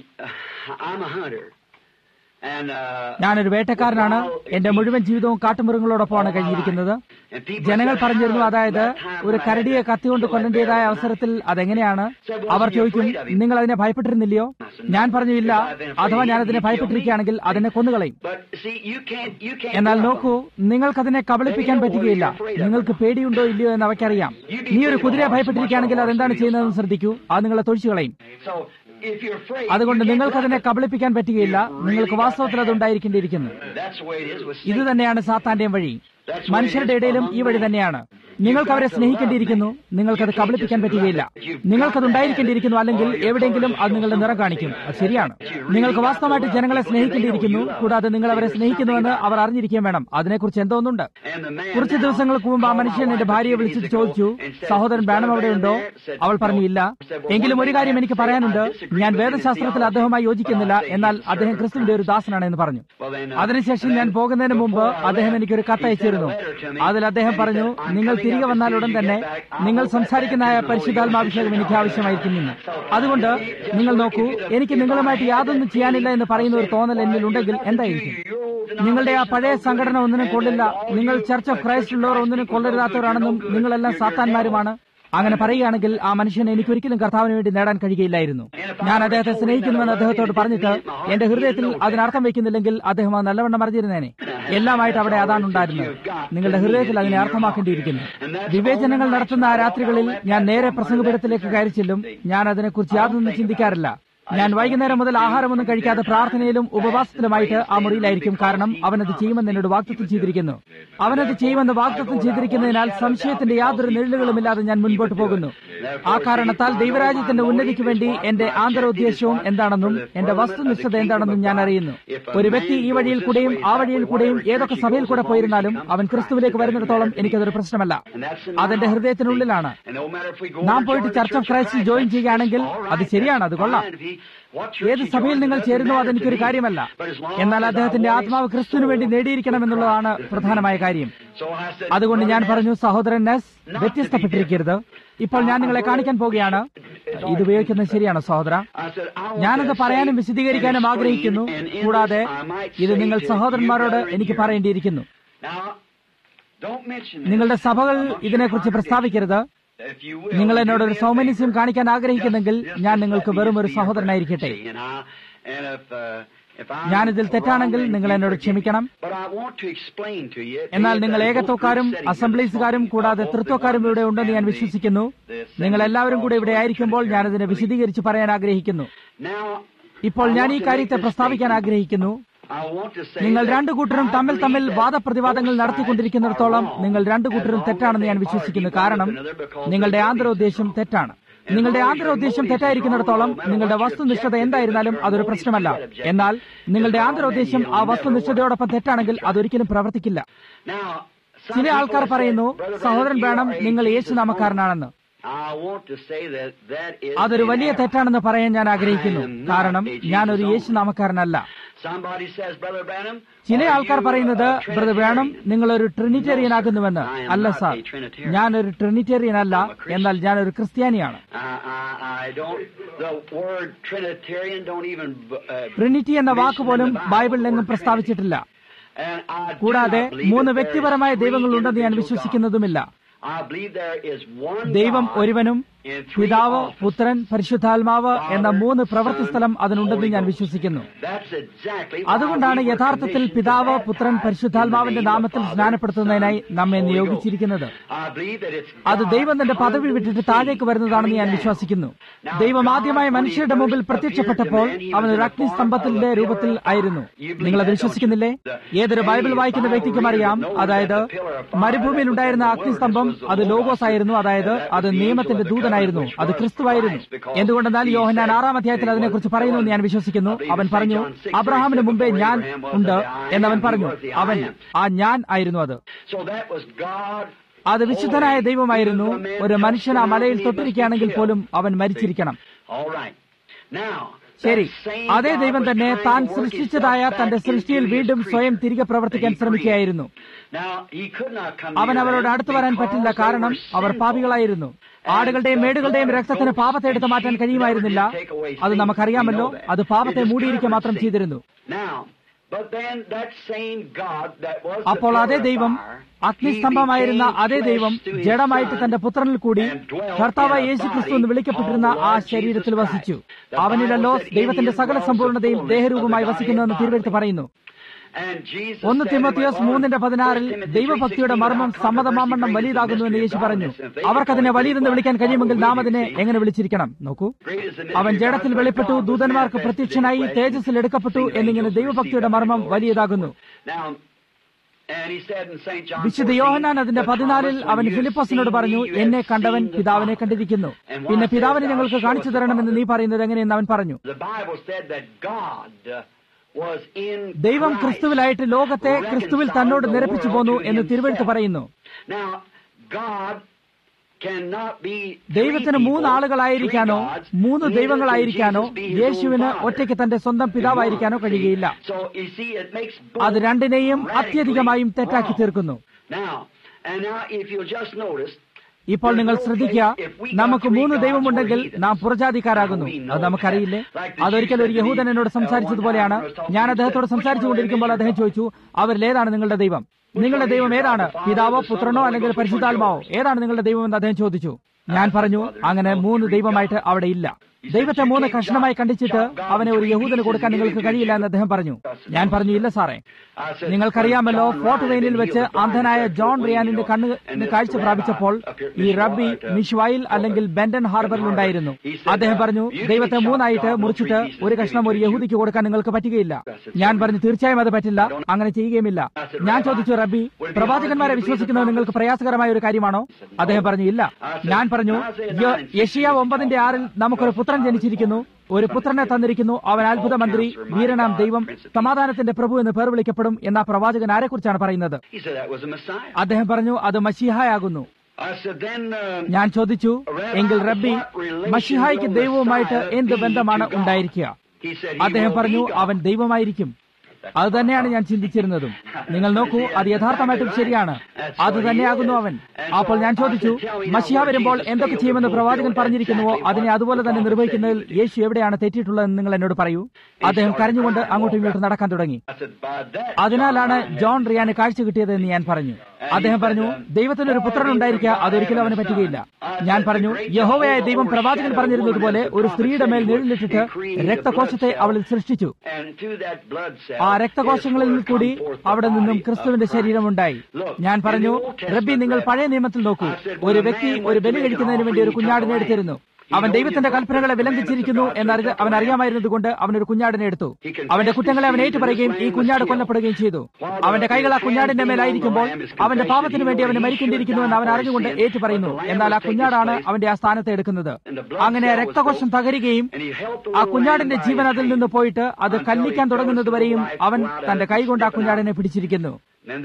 S1: ഞാനൊരു വേട്ടക്കാരനാണ്. എന്റെ മുഴുവൻ ജീവിതവും കാട്ടുമൃഗങ്ങളോടൊപ്പമാണ് കഴിഞ്ഞിരിക്കുന്നത്. ജനങ്ങൾ പറഞ്ഞിരുന്നു, അതായത് ഒരു കരടിയെ കത്തികൊണ്ട് കൊല്ലേണ്ടതായ അവസരത്തിൽ അതെങ്ങനെയാണ്? അവർ ചോദിക്കും, നിങ്ങൾ അതിനെ ഭയപ്പെട്ടിരുന്നില്ലയോ? ഞാൻ പറഞ്ഞു, ഇല്ല. അഥവാ ഞാനതിനെ ഭയപ്പെട്ടിരിക്കുകയാണെങ്കിൽ അതിനെ കൊന്നുകളയും. എന്നാൽ നോക്കൂ, നിങ്ങൾക്കതിനെ കബളിപ്പിക്കാൻ പറ്റുകയില്ല. നിങ്ങൾക്ക് പേടിയുണ്ടോ ഇല്ലയോ എന്ന് അവയ്ക്കറിയാം. നീ ഒരു കുതിരയെ ഭയപ്പെട്ടിരിക്കുകയാണെങ്കിൽ അതെന്താണ് ചെയ്യുന്നതെന്ന് ശ്രദ്ധിക്കൂ, അത് നിങ്ങളെ തൊഴിച്ചു കളയും. അതുകൊണ്ട് നിങ്ങൾക്കതിനെ കബളിപ്പിക്കാൻ പറ്റുകയില്ല. നിങ്ങൾക്ക് വാസ്തവത്തിൽ അത് ഉണ്ടായിരിക്കേണ്ടിയിരിക്കുന്നു. ഇത് തന്നെയാണ് സാത്താന്റെയും വഴി. മനുഷ്യരുടെ ഇടയിലും ഈ വഴി തന്നെയാണ്. നിങ്ങൾക്ക് അവരെ സ്നേഹിക്കേണ്ടിയിരിക്കുന്നു, നിങ്ങൾക്കത് കബളിപ്പിക്കാൻ പറ്റുകയില്ല. നിങ്ങൾക്കത് ഉണ്ടായിരിക്കേണ്ടിയിരിക്കുന്നു, അല്ലെങ്കിൽ എവിടെയെങ്കിലും അത് നിങ്ങളുടെ നിറം കാണിക്കും. അത് ശരിയാണ്. നിങ്ങൾക്ക് വാസ്തവമായിട്ട് ജനങ്ങളെ സ്നേഹിക്കേണ്ടിയിരിക്കുന്നു, കൂടാതെ നിങ്ങൾ അവരെ സ്നേഹിക്കുന്നുവെന്ന് അവർ അറിഞ്ഞിരിക്കുകയും വേണം. അതിനെക്കുറിച്ച് എന്തോ ഒന്നുണ്ട്. കുറച്ച് ദിവസങ്ങൾക്ക് മുമ്പ് ആ മനുഷ്യൻ എന്റെ ഭാര്യയെ വിളിച്ചിട്ട് ചോദിച്ചു, സഹോദരൻ ബാനം അവിടെയുണ്ടോ? അവൾ പറഞ്ഞു, ഇല്ല. എങ്കിലും ഒരു കാര്യം എനിക്ക് പറയാനുണ്ട്. ഞാൻ വേദശാസ്ത്രത്തിൽ അദ്ദേഹവുമായി യോജിക്കുന്നില്ല, എന്നാൽ അദ്ദേഹം ക്രിസ്തുവിന്റെ ഒരു ദാസനാണ് എന്ന് പറഞ്ഞു. അതിനുശേഷം ഞാൻ പോകുന്നതിന് മുമ്പ് അദ്ദേഹം എനിക്കൊരു കത്തയച്ചിരുന്നു. അതിൽ അദ്ദേഹം പറഞ്ഞു, നിങ്ങൾ തിരികെ വന്നാൽ ഉടൻ തന്നെ നിങ്ങൾ സംസാരിക്കുന്ന പരിശുദ്ധാത്മാഭിഷേകം എനിക്ക് ആവശ്യമായിരിക്കുന്നു. അതുകൊണ്ട് നിങ്ങൾ നോക്കൂ, എനിക്ക് നിങ്ങളുമായിട്ട് യാതൊന്നും ചെയ്യാനില്ല എന്ന് പറയുന്ന ഒരു തോന്നൽ എന്നിലുണ്ടെങ്കിൽ എന്തായിരിക്കും? നിങ്ങളുടെ ആ പഴയ സംഘടന ഒന്നിനും കൊള്ളില്ല, നിങ്ങൾ ചർച്ച് ഓഫ് ക്രൈസ്റ്റിലുള്ളവർ ഒന്നിനും കൊള്ളരുതാത്തവരാണെന്നും നിങ്ങളെല്ലാം സാത്താന്മാരുമാണ്. അങ്ങനെ പറയുകയാണെങ്കിൽ ആ മനുഷ്യനെ എനിക്കൊരിക്കലും കർത്താവിന് വേണ്ടി നേടാൻ കഴിയുകയില്ലായിരുന്നു. ഞാൻ അദ്ദേഹത്തെ സ്നേഹിക്കുന്നുവെന്ന് അദ്ദേഹത്തോട് പറഞ്ഞിട്ട് എന്റെ ഹൃദയത്തിൽ അതിനർത്ഥം വയ്ക്കുന്നില്ലെങ്കിൽ അദ്ദേഹം അത് നല്ലവണ്ണം അറിഞ്ഞിരുന്നേനെ. എല്ലാമായിട്ട് അവിടെ അതാണ് ഉണ്ടായിരുന്നത്. നിങ്ങളുടെ ഹൃദയത്തിൽ അതിനെ അർത്ഥമാക്കേണ്ടിയിരിക്കുന്നു. വിവേചനങ്ങൾ നടത്തുന്ന ആ രാത്രികളിൽ ഞാൻ നേരെ പ്രസംഗപീഠത്തിലേക്ക് കയറി ചെല്ലും. ഞാൻ അതിനെക്കുറിച്ച് യാതൊന്നും ചിന്തിക്കാറില്ല. ഞാൻ വൈകുന്നേരം മുതൽ ആഹാരമൊന്നും കഴിക്കാതെ പ്രാർത്ഥനയിലും ഉപവാസത്തിലുമായിട്ട് ആ മുറിയിലായിരിക്കും. കാരണം അവനത് ചെയ്യുമെന്ന് എന്നോട് വാഗ്ദത്തം ചെയ്തിരിക്കുന്നു. അവനത് ചെയ്യുമെന്ന് വാഗ്ദത്തം ചെയ്തിരിക്കുന്നതിനാൽ സംശയത്തിന്റെ യാതൊരു നിഴലുകളുമില്ലാതെ ഞാൻ മുൻപോട്ട് പോകുന്നു. ആ കാരണത്താൽ ദൈവരാജ്യത്തിന്റെ ഉന്നതിക്ക് വേണ്ടി എന്റെ ആന്തരോദ്ദേശവും എന്താണെന്നും എന്റെ വസ്തുനിഷ്ഠത എന്താണെന്നും ഞാൻ അറിയുന്നു. ഒരു വ്യക്തി ഈ വഴിയിൽ കൂടെയും ആ വഴിയിൽ കൂടെയും ഏതൊക്കെ സഭയിൽ കൂടെ പോയിരുന്നാലും അവൻ ക്രിസ്തുവിലേക്ക് വരുന്നിടത്തോളം എനിക്കതൊരു പ്രശ്നമല്ല. അതെന്റെ ഹൃദയത്തിനുള്ളിലാണ്. നാം പോയിട്ട് ചർച്ച് ഓഫ് ക്രൈസ്റ്റിൽ ജോയിൻ ചെയ്യുകയാണെങ്കിൽ അത് ശരിയാണ്, അത് കൊള്ളാം. ഏത് സഭയിൽ നിങ്ങൾ ചേരുന്നോ അതെനിക്കൊരു കാര്യമല്ല. എന്നാൽ അദ്ദേഹത്തിന്റെ ആത്മാവ് ക്രിസ്തുവിന് വേണ്ടി നേടിയിരിക്കണമെന്നുള്ളതാണ് പ്രധാനമായ കാര്യം. അതുകൊണ്ട് ഞാൻ പറഞ്ഞു, സഹോദരൻ നെസ്, വ്യത്യസ്തപ്പെട്ടിരിക്കരുത്. ഇപ്പോൾ ഞാൻ നിങ്ങളെ കാണിക്കാൻ പോവുകയാണ്. ഇത് ഉപയോഗിക്കുന്നത് ശരിയാണോ സഹോദര? ഞാനത് പറയാനും വിശദീകരിക്കാനും ആഗ്രഹിക്കുന്നു. കൂടാതെ ഇത് നിങ്ങൾ സഹോദരന്മാരോട് എനിക്ക് പറയേണ്ടിയിരിക്കുന്നു. നിങ്ങളുടെ സഭകൾ ഇതിനെക്കുറിച്ച് പ്രസ്താവിക്കരുത്. നിങ്ങൾ എന്നോടൊരു സൗമനസ്യം കാണിക്കാൻ ആഗ്രഹിക്കുന്നെങ്കിൽ ഞാൻ നിങ്ങൾക്ക് വെറും ഒരു സഹോദരനായിരിക്കട്ടെ. ഞാനിതിൽ തെറ്റാണെങ്കിൽ നിങ്ങൾ എന്നോട് ക്ഷമിക്കണം. എന്നാൽ നിങ്ങൾ ഏകത്വക്കാരും അസംബ്ലീസുകാരും കൂടാതെ തൃത്വക്കാരും ഇവിടെ ഉണ്ടെന്ന് ഞാൻ വിശ്വസിക്കുന്നു. നിങ്ങൾ എല്ലാവരും കൂടെ ഇവിടെ ആയിരിക്കുമ്പോൾ ഞാനതിനെ വിശദീകരിച്ച് പറയാൻ ആഗ്രഹിക്കുന്നു. ഇപ്പോൾ ഞാൻ ഈ കാര്യത്തെ പ്രസ്താവിക്കാൻ ആഗ്രഹിക്കുന്നു. നിങ്ങൾ രണ്ടു കൂട്ടരും തമ്മിൽ വാദപ്രതിവാദങ്ങൾ നടത്തിക്കൊണ്ടിരിക്കുന്നിടത്തോളം നിങ്ങൾ രണ്ടു കൂട്ടരും തെറ്റാണെന്ന് ഞാൻ വിശ്വസിക്കുന്നു. കാരണം നിങ്ങളുടെ ആന്തരോദ്ദേശം തെറ്റാണ്. നിങ്ങളുടെ ആന്തരോദ്ദേശം തെറ്റായിരിക്കുന്നിടത്തോളം നിങ്ങളുടെ വസ്തുനിഷ്ഠത എന്തായിരുന്നാലും അതൊരു പ്രശ്നമല്ല. എന്നാൽ നിങ്ങളുടെ ആന്തരോദ്ദേശം ആ വസ്തുനിഷ്ഠതയോടൊപ്പം തെറ്റാണെങ്കിൽ അതൊരിക്കലും പ്രവർത്തിക്കില്ല. ചില ആൾക്കാർ പറയുന്നു, സഹോദരൻ ബ്രാനം, നിങ്ങൾ യേശുനാമക്കാരനാണെന്ന്. അതൊരു വലിയ തെറ്റാണെന്ന് പറയാൻ ഞാൻ ആഗ്രഹിക്കുന്നു. കാരണം ഞാനൊരു യേശുനാമക്കാരനല്ല. ചില ആൾക്കാർ പറയുന്നത്, ബ്രദർ ബ്രാനം, നിങ്ങളൊരു ട്രിനിറ്റേറിയൻ ആകുന്നുവെന്ന്. അല്ല സാർ, ഞാനൊരു ട്രിനിറ്റേറിയൻ അല്ല. എന്നാൽ ഞാനൊരു ക്രിസ്ത്യാനിയാണ്. ട്രിനിറ്റി എന്ന വാക്കുപോലും ബൈബിളിലെങ്ങും പ്രസ്താവിച്ചിട്ടില്ല. കൂടാതെ 3 വ്യക്തിപരമായ ദൈവങ്ങളുണ്ടെന്ന് ഞാൻ വിശ്വസിക്കുന്നതുമില്ല. ദൈവം ഒരുവനും പിതാവ്, പുത്രൻ, പരിശുദ്ധാത്മാവ് എന്ന 3 പ്രവൃത്തി സ്ഥലം അതിനുണ്ടെന്ന് ഞാൻ വിശ്വസിക്കുന്നു. അതുകൊണ്ടാണ് യഥാർത്ഥത്തിൽ പിതാവ്, പുത്രൻ, പരിശുദ്ധാത്മാവിന്റെ നാമത്തിൽ സ്നാനപ്പെടുത്തുന്നതിനായി നമ്മെ നിയോഗിച്ചിരിക്കുന്നത്. അത് ദൈവം തന്റെ പദവി വിട്ടിട്ട് താഴേക്ക് വരുന്നതാണെന്ന് ഞാൻ വിശ്വസിക്കുന്നു. ദൈവം ആദ്യമായി മനുഷ്യരുടെ മുമ്പിൽ പ്രത്യക്ഷപ്പെട്ടപ്പോൾ അവൻ ഒരു അഗ്നിസ്തംഭത്തിന്റെ രൂപത്തിൽ ആയിരുന്നു. നിങ്ങളത് വിശ്വസിക്കുന്നില്ലേ? ഏതൊരു ബൈബിൾ വായിക്കുന്ന വ്യക്തിക്കും അറിയാം. അതായത് മരുഭൂമിയിൽ ഉണ്ടായിരുന്ന അഗ്നിസ്തംഭം അത് ലോഗോസ് ആയിരുന്നു. അതായത് അത് നിയമത്തിന്റെ ദൂതനായിരുന്നു. അത് ക്രിസ്തുവായിരുന്നു. എന്തുകൊണ്ടെന്നാൽ യോഹന്നാൻ 6-ാം അധ്യായത്തിൽ അതിനെക്കുറിച്ച് പറയുന്നു എന്ന് ഞാൻ വിശ്വസിക്കുന്നു. അവൻ പറഞ്ഞു, അബ്രഹാമിന് മുമ്പേ ഞാൻ ഉണ്ട് എന്നവൻ പറഞ്ഞു. അവൻ ആ ഞാൻ ആയിരുന്നു. അത് വിശുദ്ധനായ ദൈവമായിരുന്നു. ഒരു മനുഷ്യൻ ആ മലയിൽ തൊട്ടിരിക്കുകയാണെങ്കിൽ പോലും അവൻ മരിച്ചിരിക്കണം. ശരി, അതേ ദൈവം തന്നെ താൻ സൃഷ്ടിച്ചതായ തന്റെ സൃഷ്ടിയിൽ വീണ്ടും സ്വയം തിരികെ പ്രവർത്തിക്കാൻ ശ്രമിക്കുകയായിരുന്നു. അവൻ അവരോട് അടുത്തു വരാൻ പറ്റില്ല. കാരണം അവർ പാപികളായിരുന്നു. ആടുകളുടെയും മേടുകളുടെയും രക്തത്തിന് പാപത്തെ എടുത്തു മാറ്റാൻ കഴിയുമായിരുന്നില്ല. അത് നമുക്കറിയാമല്ലോ. അത് പാപത്തെ മൂടിയിരിക്കുക മാത്രം ചെയ്തിരുന്നു. അപ്പോൾ അതേ ദൈവം, അഗ്നിസ്തംഭമായിരുന്ന അതേ ദൈവം ജഡമായിട്ട് തന്റെ പുത്രനിൽ കൂടി കർത്താവായ യേശു ക്രിസ്തു എന്ന് വിളിക്കപ്പെട്ടിരുന്ന ആ ശരീരത്തിൽ വസിച്ചു. അവനിലല്ലോ ദൈവത്തിന്റെ സകല സമ്പൂർണ്ണതയും ദേഹരൂപമായി വസിക്കുന്നുവെന്ന് തിരുവെഴുത്ത് പറയുന്നു. 1 തിമോത്തിയോസ് 3:16 ദൈവഭക്തിയുടെ മർമ്മം സമ്മതമാമണ്ണം വലിയതാകുന്നുവെന്ന് യേശു പറഞ്ഞു. അവർക്കതിനെ വലിയതെന്ന് വിളിക്കാൻ കഴിയുമെങ്കിൽ നാം അതിനെ എങ്ങനെ വിളിച്ചിരിക്കണം? നോക്കൂ, അവൻ ജഡത്തിൽ വെളിപ്പെട്ടു, ദൂതന്മാർക്ക് പ്രത്യക്ഷനായി, തേജസ്സിൽ എടുക്കപ്പെട്ടു എന്നിങ്ങനെ ദൈവഭക്തിയുടെ മർമ്മം വലിയതാകുന്നു. വിശുദ്ധ യോഹന്നാൻ അതിന്റെ 14 അവൻ ഫിലിപ്പോസിനോട് പറഞ്ഞു, എന്നെ കണ്ടവൻ പിതാവിനെ കണ്ടിരിക്കുന്നു. പിന്നെ പിതാവിനെ ഞങ്ങൾക്ക് കാണിച്ചു തരണമെന്ന് നീ പറയുന്നത് എങ്ങനെയെന്ന് അവൻ പറഞ്ഞു. ദൈവം ക്രിസ്തുവിലായിട്ട് ലോകത്തെ ക്രിസ്തുവിൽ തന്നോട് നിരപ്പിച്ചു പോന്നു എന്ന് തിരുവെഴുത്ത് പറയുന്നു. ദൈവത്തിന് 3 ആളുകളായിരിക്കാനോ 3 ദൈവങ്ങളായിരിക്കാനോ യേശുവിന് ഒറ്റയ്ക്ക് തന്റെ സ്വന്തം പിതാവായിരിക്കാനോ കഴിയുകയില്ല. അത് രണ്ടിനെയും അത്യധികമായും തെറ്റാക്കി തീർക്കുന്നു. ഇപ്പോൾ നിങ്ങൾ ശ്രദ്ധിക്കുക, നമുക്ക് 3 ദൈവമുണ്ടെങ്കിൽ നാം പുറജാതിക്കാരാകുന്നു. അത് നമുക്കറിയില്ലേ? അതൊരിക്കലും ഒരു യഹൂദൻ എന്നോട് സംസാരിച്ചതുപോലെയാണ്. ഞാൻ അദ്ദേഹത്തോട് സംസാരിച്ചുകൊണ്ടിരിക്കുമ്പോൾ അദ്ദേഹം ചോദിച്ചു, അവരിലേതാണ് നിങ്ങളുടെ ദൈവം? നിങ്ങളുടെ ദൈവം ഏതാണ്? പിതാവോ, പുത്രനോ, അല്ലെങ്കിൽ പരിശുദ്ധാത്മാവോ? ഏതാണ് നിങ്ങളുടെ ദൈവം എന്ന് അദ്ദേഹം ചോദിച്ചു. ഞാൻ പറഞ്ഞു, അങ്ങനെ 3 ദൈവമായിട്ട് അവിടെ ഇല്ല. ദൈവത്തെ 3 കഷ്ണമായി കണ്ടിച്ചിട്ട് അവനെ ഒരു യഹൂദന് കൊടുക്കാൻ നിങ്ങൾക്ക് കഴിയില്ല എന്ന് അദ്ദേഹം പറഞ്ഞു. ഞാൻ പറഞ്ഞു, ഇല്ല സാറേ, നിങ്ങൾക്കറിയാമല്ലോ, ഫോർട്ട് വെയിനിൽ വെച്ച് അന്ധനായ ജോൺ റിയാനിന്റെ കണ്ണിന് കാഴ്ച പ്രാപിച്ചപ്പോൾ ഈ റബ്ബി മിഷ്വായിൽ അല്ലെങ്കിൽ ബെൻഡൻ ഹാർബറിൽ ഉണ്ടായിരുന്നു. അദ്ദേഹം പറഞ്ഞു, ദൈവത്തെ 3 മുറിച്ചിട്ട് ഒരു കഷ്ണം ഒരു യഹൂദിക്ക് കൊടുക്കാൻ നിങ്ങൾക്ക് പറ്റുകയില്ല. ഞാൻ പറഞ്ഞു, തീർച്ചയായും അത് പറ്റില്ല, അങ്ങനെ ചെയ്യുകയുമില്ല. ഞാൻ ചോദിച്ചു, റബ്ബി, പ്രവാചകന്മാരെ വിശ്വസിക്കുന്നത് നിങ്ങൾക്ക് പ്രയാസകരമായ ഒരു കാര്യമാണോ? അദ്ദേഹം പറഞ്ഞു, ഇല്ല. ഞാൻ പറഞ്ഞു, യെശയ്യാവ് 9:6 നമുക്കൊരു പുത്രൻ ജനിച്ചിരിക്കുന്നു, ഒരു പുത്രനെ തന്നിരിക്കുന്നു, അവൻ അത്ഭുത മന്ത്രി, വീരനാം ദൈവം, സമാധാനത്തിന്റെ പ്രഭു എന്ന് പേർ വിളിക്കപ്പെടും എന്ന പ്രവാചകൻ ആരെക്കുറിച്ചാണ് പറയുന്നത്? അദ്ദേഹം പറഞ്ഞു, അത് മശീഹായാകുന്നു. ഞാൻ ചോദിച്ചു, എങ്കിൽ റബ്ബി, മശീഹായ്ക്ക് ദൈവവുമായിട്ട് എന്ത് ബന്ധമാണ് ഉണ്ടായിരിക്കുക? അദ്ദേഹം പറഞ്ഞു, അവൻ ദൈവമായിരിക്കും. അത് തന്നെയാണ് ഞാൻ ചിന്തിച്ചിരുന്നതും. നിങ്ങൾ നോക്കൂ, അത് യഥാർത്ഥമായിട്ടും ശരിയാണ്. അത് തന്നെയാകുന്നു അവൻ. അപ്പോൾ ഞാൻ ചോദിച്ചു, മശിഹ വരുമ്പോൾ എന്തൊക്കെ ചെയ്യുമെന്ന് പ്രവാചകൻ പറഞ്ഞിരിക്കുന്നുവോ അതിനെ അതുപോലെ തന്നെ നിർവഹിക്കുന്നതിൽ യേശു എവിടെയാണ് തെറ്റിയിട്ടുള്ളതെന്ന് നിങ്ങൾ എന്നോട് പറയൂ. അദ്ദേഹം കരഞ്ഞുകൊണ്ട് അങ്ങോട്ടും ഇങ്ങോട്ടും നടക്കാൻ തുടങ്ങി. അതിനാലാണ് ജോൺ റിയാന് കാഴ്ച കിട്ടിയതെന്ന് ഞാൻ പറഞ്ഞു. അദ്ദേഹം പറഞ്ഞു, ദൈവത്തിനൊരു പുത്രൻ ഉണ്ടായിരിക്കുക, അതൊരിക്കലും അവന് പറ്റുകയില്ല. ഞാൻ പറഞ്ഞു, യഹോവയായ ദൈവം പ്രവാചകൻ പറഞ്ഞിരുന്നതുപോലെ ഒരു സ്ത്രീയുടെ മേൽ നിഴലിട്ടിട്ട് രക്തകോശത്തെ അവളിൽ സൃഷ്ടിച്ചു. ആ രക്തകോശങ്ങളിൽ കൂടി അവിടെ നിന്നും ക്രിസ്തുവിന്റെ ശരീരമുണ്ടായി. ഞാൻ പറഞ്ഞു, റബ്ബി, നിങ്ങൾ പഴയ നിയമത്തിൽ നോക്കൂ, ഒരു വ്യക്തി ഒരു ബലി കഴിക്കുന്നതിന് വേണ്ടി ഒരു കുഞ്ഞാടിനെ എടുത്തിരുന്നു. അവൻ ദൈവത്തിന്റെ കൽപ്പനകളെ വിലംഘിച്ചിരിക്കുന്നു എന്ന് അവൻ അറിയാമായിരുന്നതുകൊണ്ട് അവനൊരു കുഞ്ഞാടിനെ എടുത്തു. അവന്റെ കുറ്റങ്ങളെ അവൻ ഏറ്റുപറയുകയും ഈ കുഞ്ഞാട് കൊല്ലപ്പെടുകയും ചെയ്തു. അവന്റെ കൈകൾ ആ കുഞ്ഞാടിന്റെ മേലായിരിക്കുമ്പോൾ അവന്റെ പാപത്തിന് വേണ്ടി അവന് മരിക്കേണ്ടിയിരിക്കുന്നു എന്ന് അവൻ അറിഞ്ഞുകൊണ്ട് ഏറ്റുപറയുന്നു. എന്നാൽ ആ കുഞ്ഞാടാണ് അവന്റെ ആ സ്ഥാനത്തെ എടുക്കുന്നത്. അങ്ങനെ രക്തകോശം തകരുകയും ആ കുഞ്ഞാടിന്റെ ജീവൻ അതിൽ നിന്ന് പോയിട്ട് അത് കല്ലിക്കാൻ തുടങ്ങുന്നതുവരെയും അവൻ തന്റെ കൈകൊണ്ട് ആ കുഞ്ഞാടിനെ പിടിച്ചിരിക്കുന്നു.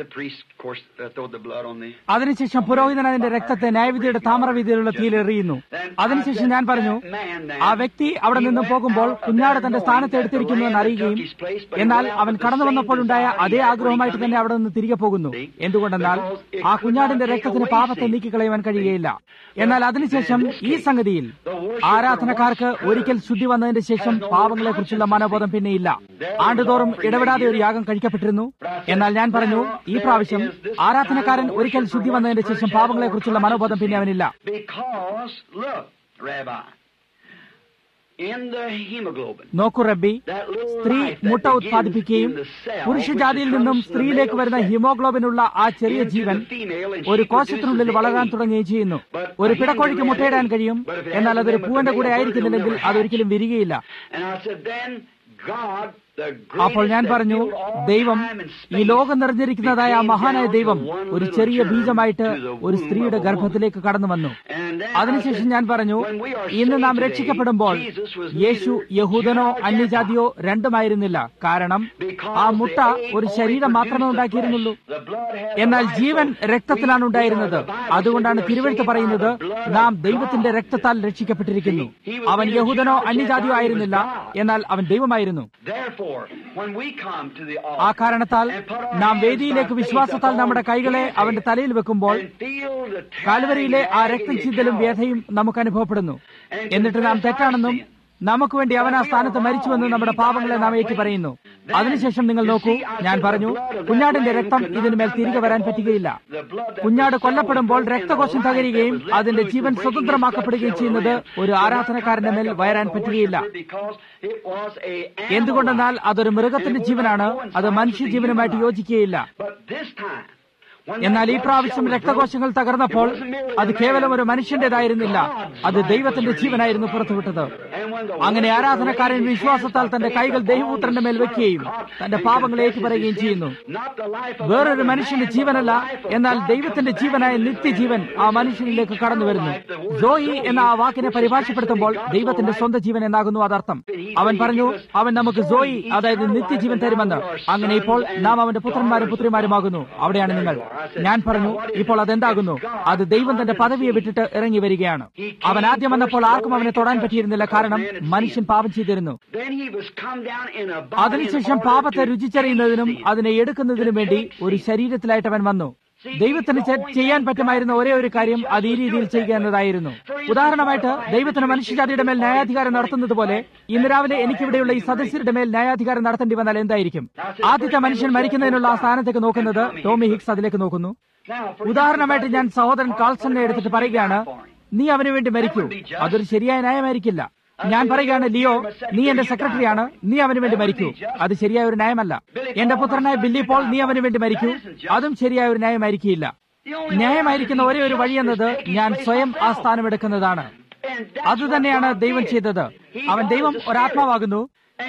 S1: അതിനുശേഷം പുരോഹിതൻ അതിന്റെ രക്തത്തെ ന്യായവിധിയുടെ താമ്രവിധിയിലുള്ള തീയിലെറിയുന്നു. അതിനുശേഷം ഞാൻ പറഞ്ഞു, ആ വ്യക്തി അവിടെ നിന്നും പോകുമ്പോൾ കുഞ്ഞാട് തന്റെ സ്ഥാനത്ത് എടുത്തിരിക്കുന്നു എന്ന് അറിയുകയും എന്നാൽ അവൻ കടന്നു വന്നപ്പോഴുണ്ടായ അതേ ആഗ്രഹമായിട്ട് തന്നെ അവിടെ നിന്ന് തിരികെ പോകുന്നു. എന്തുകൊണ്ടെന്നാൽ ആ കുഞ്ഞാടിന്റെ രക്തത്തിന് പാപത്തെ നീക്കിക്കളയുവാൻ കഴിയുകയില്ല. എന്നാൽ അതിനുശേഷം ഈ സംഗതിയിൽ ആരാധനക്കാർക്ക് ഒരിക്കൽ ശുദ്ധി വന്നതിന് ശേഷം പാപങ്ങളെ കുറിച്ചുള്ള മനോബോധം പിന്നെയില്ല. ആണ്ടുതോറും ഇടപെടാതെ ഒരു യാഗം കഴിക്കപ്പെട്ടിരുന്നു. എന്നാൽ ഞാൻ പറഞ്ഞു, ഈ പ്രാവശ്യം ആരാധനക്കാരൻ ഒരിക്കൽ ശുദ്ധി വന്നതിന് ശേഷം പാപങ്ങളെ കുറിച്ചുള്ള മനോബോധം പിന്നെ അവനില്ല. നോക്കൂ റബ്ബി, സ്ത്രീ മുട്ട ഉത്പാദിപ്പിക്കുകയും പുരുഷജാതിയിൽ നിന്നും സ്ത്രീയിലേക്ക് വരുന്ന ഹീമോഗ്ലോബിനുള്ള ആ ചെറിയ ജീവൻ ഒരു കോശത്തിനുള്ളിൽ വളരാൻ തുടങ്ങുകയും ചെയ്യുന്നു. ഒരു പിടക്കോഴിക്ക് മുട്ടയിടാൻ കഴിയും, എന്നാൽ അതൊരു പൂവന്റെ കൂടെ ആയിരിക്കുന്നില്ലെങ്കിൽ അതൊരിക്കലും വിരികയില്ല. അപ്പോൾ ഞാൻ പറഞ്ഞു, ദൈവം, ഈ ലോകം നിറഞ്ഞിരിക്കുന്നതായ ആ മഹാനായ ദൈവം ഒരു ചെറിയ ബീജമായിട്ട് ഒരു സ്ത്രീയുടെ ഗർഭത്തിലേക്ക് കടന്നു വന്നു. അതിനുശേഷം ഞാൻ പറഞ്ഞു, ഇന്ന് നാം രക്ഷിക്കപ്പെടുമ്പോൾ യേശു യഹൂദനോ അന്യജാതിയോ രണ്ടുമായിരുന്നില്ല. കാരണം ആ മുട്ട ഒരു ശരീരം മാത്രമേ ഉണ്ടാക്കിയിരുന്നുള്ളൂ. എന്നാൽ ജീവൻ രക്തത്തിലാണ് ഉണ്ടായിരുന്നത്. അതുകൊണ്ടാണ് തിരുവെഴുത്ത് പറയുന്നത്, നാം ദൈവത്തിന്റെ രക്തത്താൽ രക്ഷിക്കപ്പെട്ടിരിക്കുന്നു. അവൻ യഹൂദനോ അന്യജാതിയോ ആയിരുന്നില്ല, എന്നാൽ അവൻ ദൈവമായിരുന്നു. ആ കാരണത്താൽ നാം വേദിയിലേക്ക് വിശ്വാസത്താൽ നമ്മുടെ കൈകളെ അവന്റെ തലയിൽ വെക്കുമ്പോൾ കാൽവരിയിലെ ആ രക്തം ചിന്തലും വ്യഥയും നമുക്ക് അനുഭവപ്പെടുന്നു. എന്നിട്ട് നാം തെറ്റാണെന്നും നമുക്ക് വേണ്ടി അവൻ ആ സ്ഥാനത്ത് മരിച്ചുവെന്നും നമ്മുടെ പാപങ്ങളെ നാം ഏറ്റു പറയുന്നു. അതിനുശേഷം നിങ്ങൾ നോക്കൂ, ഞാൻ പറഞ്ഞു, കുഞ്ഞാടിന്റെ രക്തം ഇതിനുമേൽ തിരികെ വരാൻ പറ്റുകയില്ല. കുഞ്ഞാട് കൊല്ലപ്പെടുമ്പോൾ രക്തകോശം തകരുകയും അതിന്റെ ജീവൻ സ്വതന്ത്രമാക്കപ്പെടുകയും ചെയ്യുന്നത് ഒരു ആരാധനക്കാരന്റെ മേൽ വരാൻ പറ്റുകയില്ല. എന്തുകൊണ്ടെന്നാൽ അതൊരു മൃഗത്തിന്റെ ജീവനാണ്, അത് മനുഷ്യജീവനുമായിട്ട് യോജിക്കുകയില്ല. എന്നാൽ ഈ പ്രാവശ്യം രക്തകോശങ്ങൾ തകർന്നപ്പോൾ അത് കേവലം ഒരു മനുഷ്യന്റേതായിരുന്നില്ല, അത് ദൈവത്തിന്റെ ജീവനായിരുന്നു പുറത്തുവിട്ടത്. അങ്ങനെ ആരാധനക്കാരൻ വിശ്വാസത്താൽ തന്റെ കൈകൾ ദൈവപുത്രന്റെ മേൽ വെക്കുകയും തന്റെ പാപങ്ങളെ ഏറ്റുപറയുകയും ചെയ്യുന്നു. വേറൊരു മനുഷ്യന്റെ ജീവനല്ല, എന്നാൽ ദൈവത്തിന്റെ ജീവനായ നിത്യജീവൻ ആ മനുഷ്യനിലേക്ക് കടന്നു വരുന്നു. ജോയി എന്ന ആ വാക്കിനെ പരിഭാഷപ്പെടുത്തുമ്പോൾ ദൈവത്തിന്റെ സ്വന്തം ജീവൻ എന്നാകുന്നു അതർത്ഥം. അവൻ പറഞ്ഞു, അവൻ നമുക്ക് ജോയി, അതായത് നിത്യജീവൻ തരുമെന്ന്. അങ്ങനെ ഇപ്പോൾ നാം അവന്റെ പുത്രന്മാരും പുത്രിമാരുമാകുന്നു. അവിടെയാണ് നിങ്ങൾ. ഞാൻ പറഞ്ഞു, ഇപ്പോൾ അതെന്താകുന്നു? അത് ദൈവം തന്റെ പദവിയെ വിട്ടിട്ട് ഇറങ്ങി വരികയാണ്. അവൻ ആദ്യം വന്നപ്പോൾ ആർക്കും അവനെ തൊടാൻ പറ്റിയിരുന്നില്ല, കാരണം മനുഷ്യൻ പാപം ചെയ്തിരുന്നു. അതിനുശേഷം പാപത്തെ രുചിച്ചറിയുന്നതിനും അതിനെ എടുക്കുന്നതിനും വേണ്ടി ഒരു ശരീരത്തിലായിട്ട് അവൻ വന്നു. ദൈവത്തിന് ചെയ്യാൻ പറ്റുമായിരുന്ന ഒരേ ഒരു കാര്യം അത് ഈ രീതിയിൽ ചെയ്യുക എന്നതായിരുന്നു. ഉദാഹരണമായിട്ട് ദൈവത്തിന് മനുഷ്യജാതിയുടെ മേൽ ന്യായാധികാരം നടത്തുന്നത് പോലെ ഇന്ന് രാവിലെ എനിക്കിവിടെയുള്ള ഈ സദസ്യരുടെ മേൽ ന്യായാധികാരം നടത്തേണ്ടി വന്നാൽ എന്തായിരിക്കും? ആദ്യത്തെ മനുഷ്യൻ മരിക്കുന്നതിനുള്ള ആ സ്ഥാനത്തേക്ക് നോക്കുന്നത് ടോമി ഹിക്സ് അതിലേക്ക് നോക്കുന്നു. ഉദാഹരണമായിട്ട് ഞാൻ സഹോദരൻ കാൾസണിനെ എടുത്തിട്ട് പറയുകയാണ്, നീ അവന് വേണ്ടി മരിക്കൂ. അതൊരു ശരിയായ ന്യായമായിരിക്കില്ല. ഞാൻ പറയുകയാണ്, ലിയോ, നീ എന്റെ സെക്രട്ടറിയാണ്, നീ അവന് വേണ്ടി മരിക്കൂ. അത് ശരിയായ ഒരു ന്യായമല്ല. എന്റെ പുത്രനായ ബില്ലി പോൾ, നീ അവന് വേണ്ടി മരിക്കൂ. അതും ശരിയായ ഒരു ന്യായമായിരിക്കില്ല. ന്യായമായിരിക്കുന്ന ഒരേ ഒരു വഴിയെന്നത് ഞാൻ സ്വയം ആ സ്ഥാനമെടുക്കുന്നതാണ്. അതുതന്നെയാണ് ദൈവം ചെയ്തത്. ദൈവം ഒരാത്മാവാകുന്നു.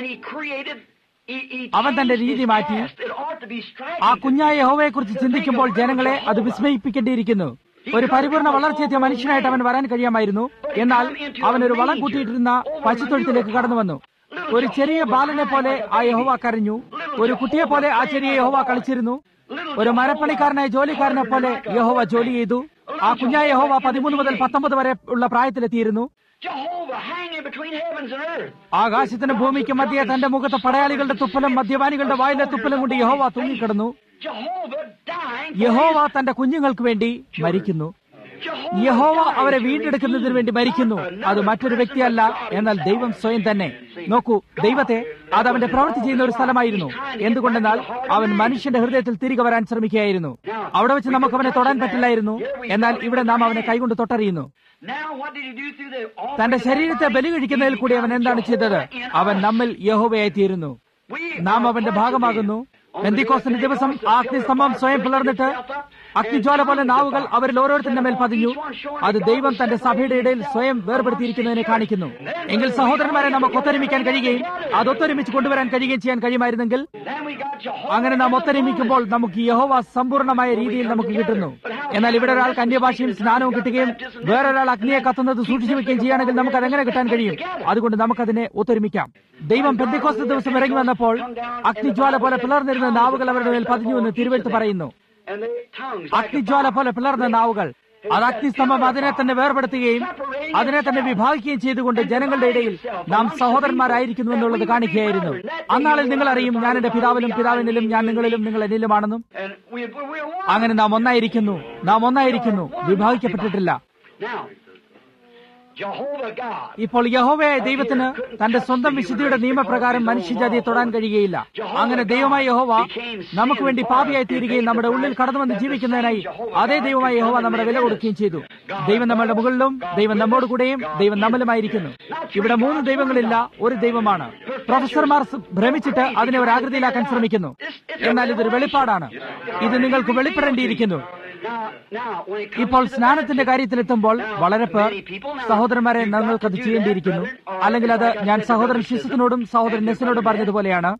S1: അവൻ തന്റെ രീതി മാറ്റി. ആ കുഞ്ഞായ യഹോവയെക്കുറിച്ച് ചിന്തിക്കുമ്പോൾ ജനങ്ങളെ അത് വിസ്മയിപ്പിക്കേണ്ടിയിരിക്കുന്നു. ഒരു പരിപൂർണ വളർച്ചയെത്തിയ മനുഷ്യനായിട്ട് അവൻ വരാൻ കഴിയാമായിരുന്നു. എന്നാൽ അവൻ ഒരു വളം കൂട്ടിയിട്ടിരുന്ന പശുത്തൊഴുത്തിലേക്ക് കടന്നു വന്നു. ഒരു ചെറിയ ബാലനെ പോലെ ആ യഹോവ കരഞ്ഞു. ഒരു കുട്ടിയെ പോലെ ആ ചെറിയ യഹോവ കളിച്ചിരുന്നു. ഒരു മരപ്പണിക്കാരനായ ജോലിക്കാരനെ പോലെ യഹോവ ജോലി ചെയ്തു. ആ കുഞ്ഞായ യഹോവ 13 മുതൽ 19 വരെ ഉള്ള പ്രായത്തിലെത്തിയിരുന്നു. ആകാശത്തിന് ഭൂമിക്ക് മധ്യേ തന്റെ മുഖത്ത് പടയാളികളുടെ തുപ്പലും മദ്യപാനികളുടെ വായിലെ തുപ്പലും കൊണ്ട് യഹോവ തൂങ്ങിക്കിടന്നു. യഹോവ തന്റെ കുഞ്ഞുങ്ങൾക്ക് വേണ്ടി മരിക്കുന്നു. യഹോവ അവരെ വീണ്ടെടുക്കുന്നതിന് വേണ്ടി മരിക്കുന്നു. അത് മറ്റൊരു വ്യക്തിയല്ല, എന്നാൽ ദൈവം സ്വയം തന്നെ. നോക്കൂ, ദൈവത്തെ അത് അവന്റെ പ്രവൃത്തി ചെയ്യുന്ന ഒരു സ്ഥലമായിരുന്നു. എന്തുകൊണ്ടെന്നാൽ അവൻ മനുഷ്യന്റെ ഹൃദയത്തിൽ തിരികെ വരാൻ ശ്രമിക്കുകയായിരുന്നു. അവിടെ വെച്ച് നമുക്ക് അവനെ തൊടാൻ പറ്റില്ലായിരുന്നു. എന്നാൽ ഇവിടെ നാം അവനെ കൈകൊണ്ട് തൊട്ടറിയുന്നു. തന്റെ ശരീരത്തെ ബലി കഴിക്കുന്നതിൽ കൂടി അവൻ എന്താണ് ചെയ്തത്? അവൻ നമ്മിൽ യഹോവയായിത്തീരുന്നു. നാം അവന്റെ ഭാഗമാകുന്നു. പെന്തിക്കോസ്തിന്റെ ദിവസം ആ അഗ്നിസ്തംഭം സ്വയം പിളർന്നിട്ട് അഗ്നിജ്വാല പോലെ നാവുകൾ അവരിൽ ഓരോരുത്തരുടെ മേൽ പതിഞ്ഞു. അത് ദൈവം തന്റെ സഭയുടെ ഇടയിൽ സ്വയം വേർപെടുത്തിയിരിക്കുന്നതിനെ കാണിക്കുന്നു. എങ്കിൽ സഹോദരന്മാരെ നമുക്ക് ഒത്തൊരുമിക്കാൻ കഴിയുകയും അത് ഒത്തൊരുമിച്ച് കൊണ്ടുവരാൻ കഴിയുകയും ചെയ്യാൻ കഴിയുമായിരുന്നെങ്കിൽ, അങ്ങനെ നാം ഒത്തൊരുമിക്കുമ്പോൾ നമുക്ക് യഹോവ സമ്പൂർണമായ രീതിയിൽ നമുക്ക് കിട്ടുന്നു. എന്നാൽ ഇവിടെ ഒരാൾക്ക് അന്യഭാഷയും സ്നാനവും കിട്ടുകയും വേറൊരാൾ അഗ്നിയെ കത്തുന്നത് സൂക്ഷിച്ചു വെക്കുകയും ചെയ്യുകയാണെങ്കിൽ നമുക്ക് അതെങ്ങനെ കിട്ടാൻ കഴിയും? അതുകൊണ്ട് നമുക്കതിനെ ഒത്തൊരുമിക്കാം. ദൈവം പെന്തക്കോസ്ത് ദിവസം ഇറങ്ങി വന്നപ്പോൾ അഗ്നിജ്വാല പോലെ പിളർന്നിരുന്ന നാവുകൾ അവരുടെ മേൽ പതിഞ്ഞുവെന്ന് തിരുവെഴുത്ത് പറയുന്നു. അഗ്നിജ്വാല പോലെ പിളർന്ന നാവുകൾ, അത് അഗ്നിസ്തംഭം അതിനെ തന്നെ വേർപെടുത്തുകയും അതിനെ തന്നെ വിഭാഗിക്കുകയും ചെയ്തുകൊണ്ട് ജനങ്ങളുടെ ഇടയിൽ നാം സഹോദരന്മാരായിരിക്കുന്നു എന്നുള്ളത് കാണിക്കുകയായിരുന്നു. അന്നാളിൽ നിങ്ങൾ അറിയും, ഞാൻ എന്റെ പിതാവിലും പിതാവിനിലും ഞാൻ നിങ്ങളിലും നിങ്ങൾ എന്നിലുമാണെന്നും. അങ്ങനെ നാം ഒന്നായിരിക്കുന്നു, വിഭാഗിക്കപ്പെട്ടിട്ടില്ല. ഇപ്പോൾ യഹോവയായ ദൈവത്തിന് തന്റെ സ്വന്തം വിശുദ്ധിയുടെ നിയമപ്രകാരം മനുഷ്യജാതിയെ തൊടാൻ കഴിയുകയില്ല. അങ്ങനെ ദൈവമായ യഹോവ നമുക്ക് വേണ്ടി പാപിയായി തീരുകയും നമ്മുടെ ഉള്ളിൽ കടന്നു വന്ന് ജീവിക്കുന്നതിനായി അതേ ദൈവമായ യഹോവ നമ്മുടെ വില കൊടുക്കുകയും ചെയ്തു. ദൈവം നമ്മളുടെ മുകളിലും ദൈവം നമ്മോട് കൂടെയും ദൈവം നമ്മളുമായിരിക്കുന്നു. ഇവിടെ 3 ദൈവങ്ങളില്ല, ഒരു ദൈവമാണ്. പ്രൊഫസർമാർ ഭ്രമിച്ചിട്ട് അതിനെ ഒരു ആകൃതിയിലാക്കാൻ ശ്രമിക്കുന്നു. എന്നാൽ ഇതൊരു വെളിപ്പാടാണ്. ഇത് നിങ്ങൾക്ക് വെളിപ്പെടേണ്ടിയിരിക്കുന്നു. ഇപ്പോൾ സ്നാനത്തിന്റെ കാര്യത്തിലെത്തുമ്പോൾ വളരെ പേർ, സഹോദരന്മാരെ, ഞങ്ങൾക്കത് ചെയ്യേണ്ടിയിരിക്കുന്നു, അല്ലെങ്കിൽ അത് ഞാൻ സഹോദരൻ ശിശുത്തിനോടും സഹോദരൻ നെസിനോടും പറഞ്ഞതുപോലെയാണ്.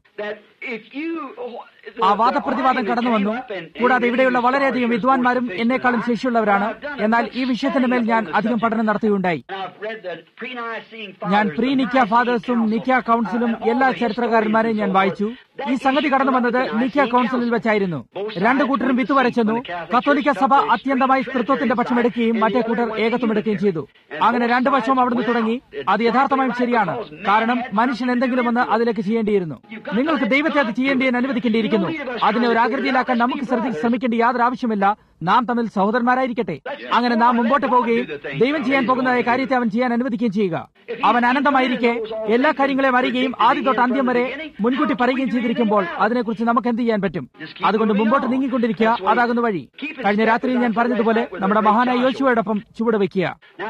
S1: ആ വാദപ്രതിവാദം കടന്നു വന്നു. കൂടാതെ ഇവിടെയുള്ള വളരെയധികം വിദ്വാൻമാരും എന്നെക്കാളും ശേഷിയുള്ളവരാണ്. എന്നാൽ ഈ വിഷയത്തിന്റെ മേൽ ഞാൻ അധികം പഠനം നടത്തുകയുണ്ടായി. ഞാൻ പ്രീ നിക്ക ഫാദേഴ്സും നിക്ക കൌൺസിലും എല്ലാ ചരിത്രകാരന്മാരെയും ഞാൻ വായിച്ചു. ഈ സംഗതി കടന്നു വന്നത് നിക്ക കൌൺസിലിൽ വെച്ചായിരുന്നു. 2 കൂട്ടരും വിത്ത് വരച്ചെന്നു. കത്തോലിക്ക സഭ അത്യന്തമായി സ്ത്രീത്വത്തിന്റെ പക്ഷമെടുക്കുകയും മറ്റേ കൂട്ടർ ഏകത്വം എടുക്കുകയും ചെയ്തു. അങ്ങനെ 2 പക്ഷവും അവിടുന്ന് തുടങ്ങി. അത് യഥാർത്ഥമായും ശരിയാണ്. കാരണം മനുഷ്യൻ എന്തെങ്കിലും ഒന്ന് അതിലേക്ക് ചെയ്യേണ്ടിയിരുന്നു. നിങ്ങൾക്ക് ദൈവത്തെ അത് ചെയ്യേണ്ടിയെന്ന് അനുവദിക്കേണ്ടിയിരിക്കുന്നു. അതിനെ ഒരു ആകൃതിയിലാക്കാൻ നമുക്ക് ശ്രമിക്കേണ്ട യാതൊരു ആവശ്യമില്ല. നാം തമ്മിൽ സഹോദരന്മാരായിരിക്കട്ടെ. അങ്ങനെ നാം മുമ്പോട്ട് പോവുകയും ദൈവം ചെയ്യാൻ പോകുന്നതായ കാര്യത്തെ അവൻ ചെയ്യാൻ അനുവദിക്കുകയും ചെയ്യുക. അവൻ അനന്തമായിരിക്കെ എല്ലാ കാര്യങ്ങളെയും അറിയുകയും ആദ്യം തൊട്ട് അന്ത്യം വരെ മുൻകൂട്ടി പറയുകയും ചെയ്തിരിക്കുമ്പോൾ അതിനെക്കുറിച്ച് നമുക്ക് എന്ത് ചെയ്യാൻ പറ്റും? അതുകൊണ്ട് മുമ്പോട്ട് നീങ്ങിക്കൊണ്ടിരിക്കുക, അതാകുന്ന വഴി. കഴിഞ്ഞ രാത്രിയിൽ ഞാൻ പറഞ്ഞതുപോലെ നമ്മുടെ മഹാനായ യോശുവയോടൊപ്പം ചുവട് വയ്ക്കുക.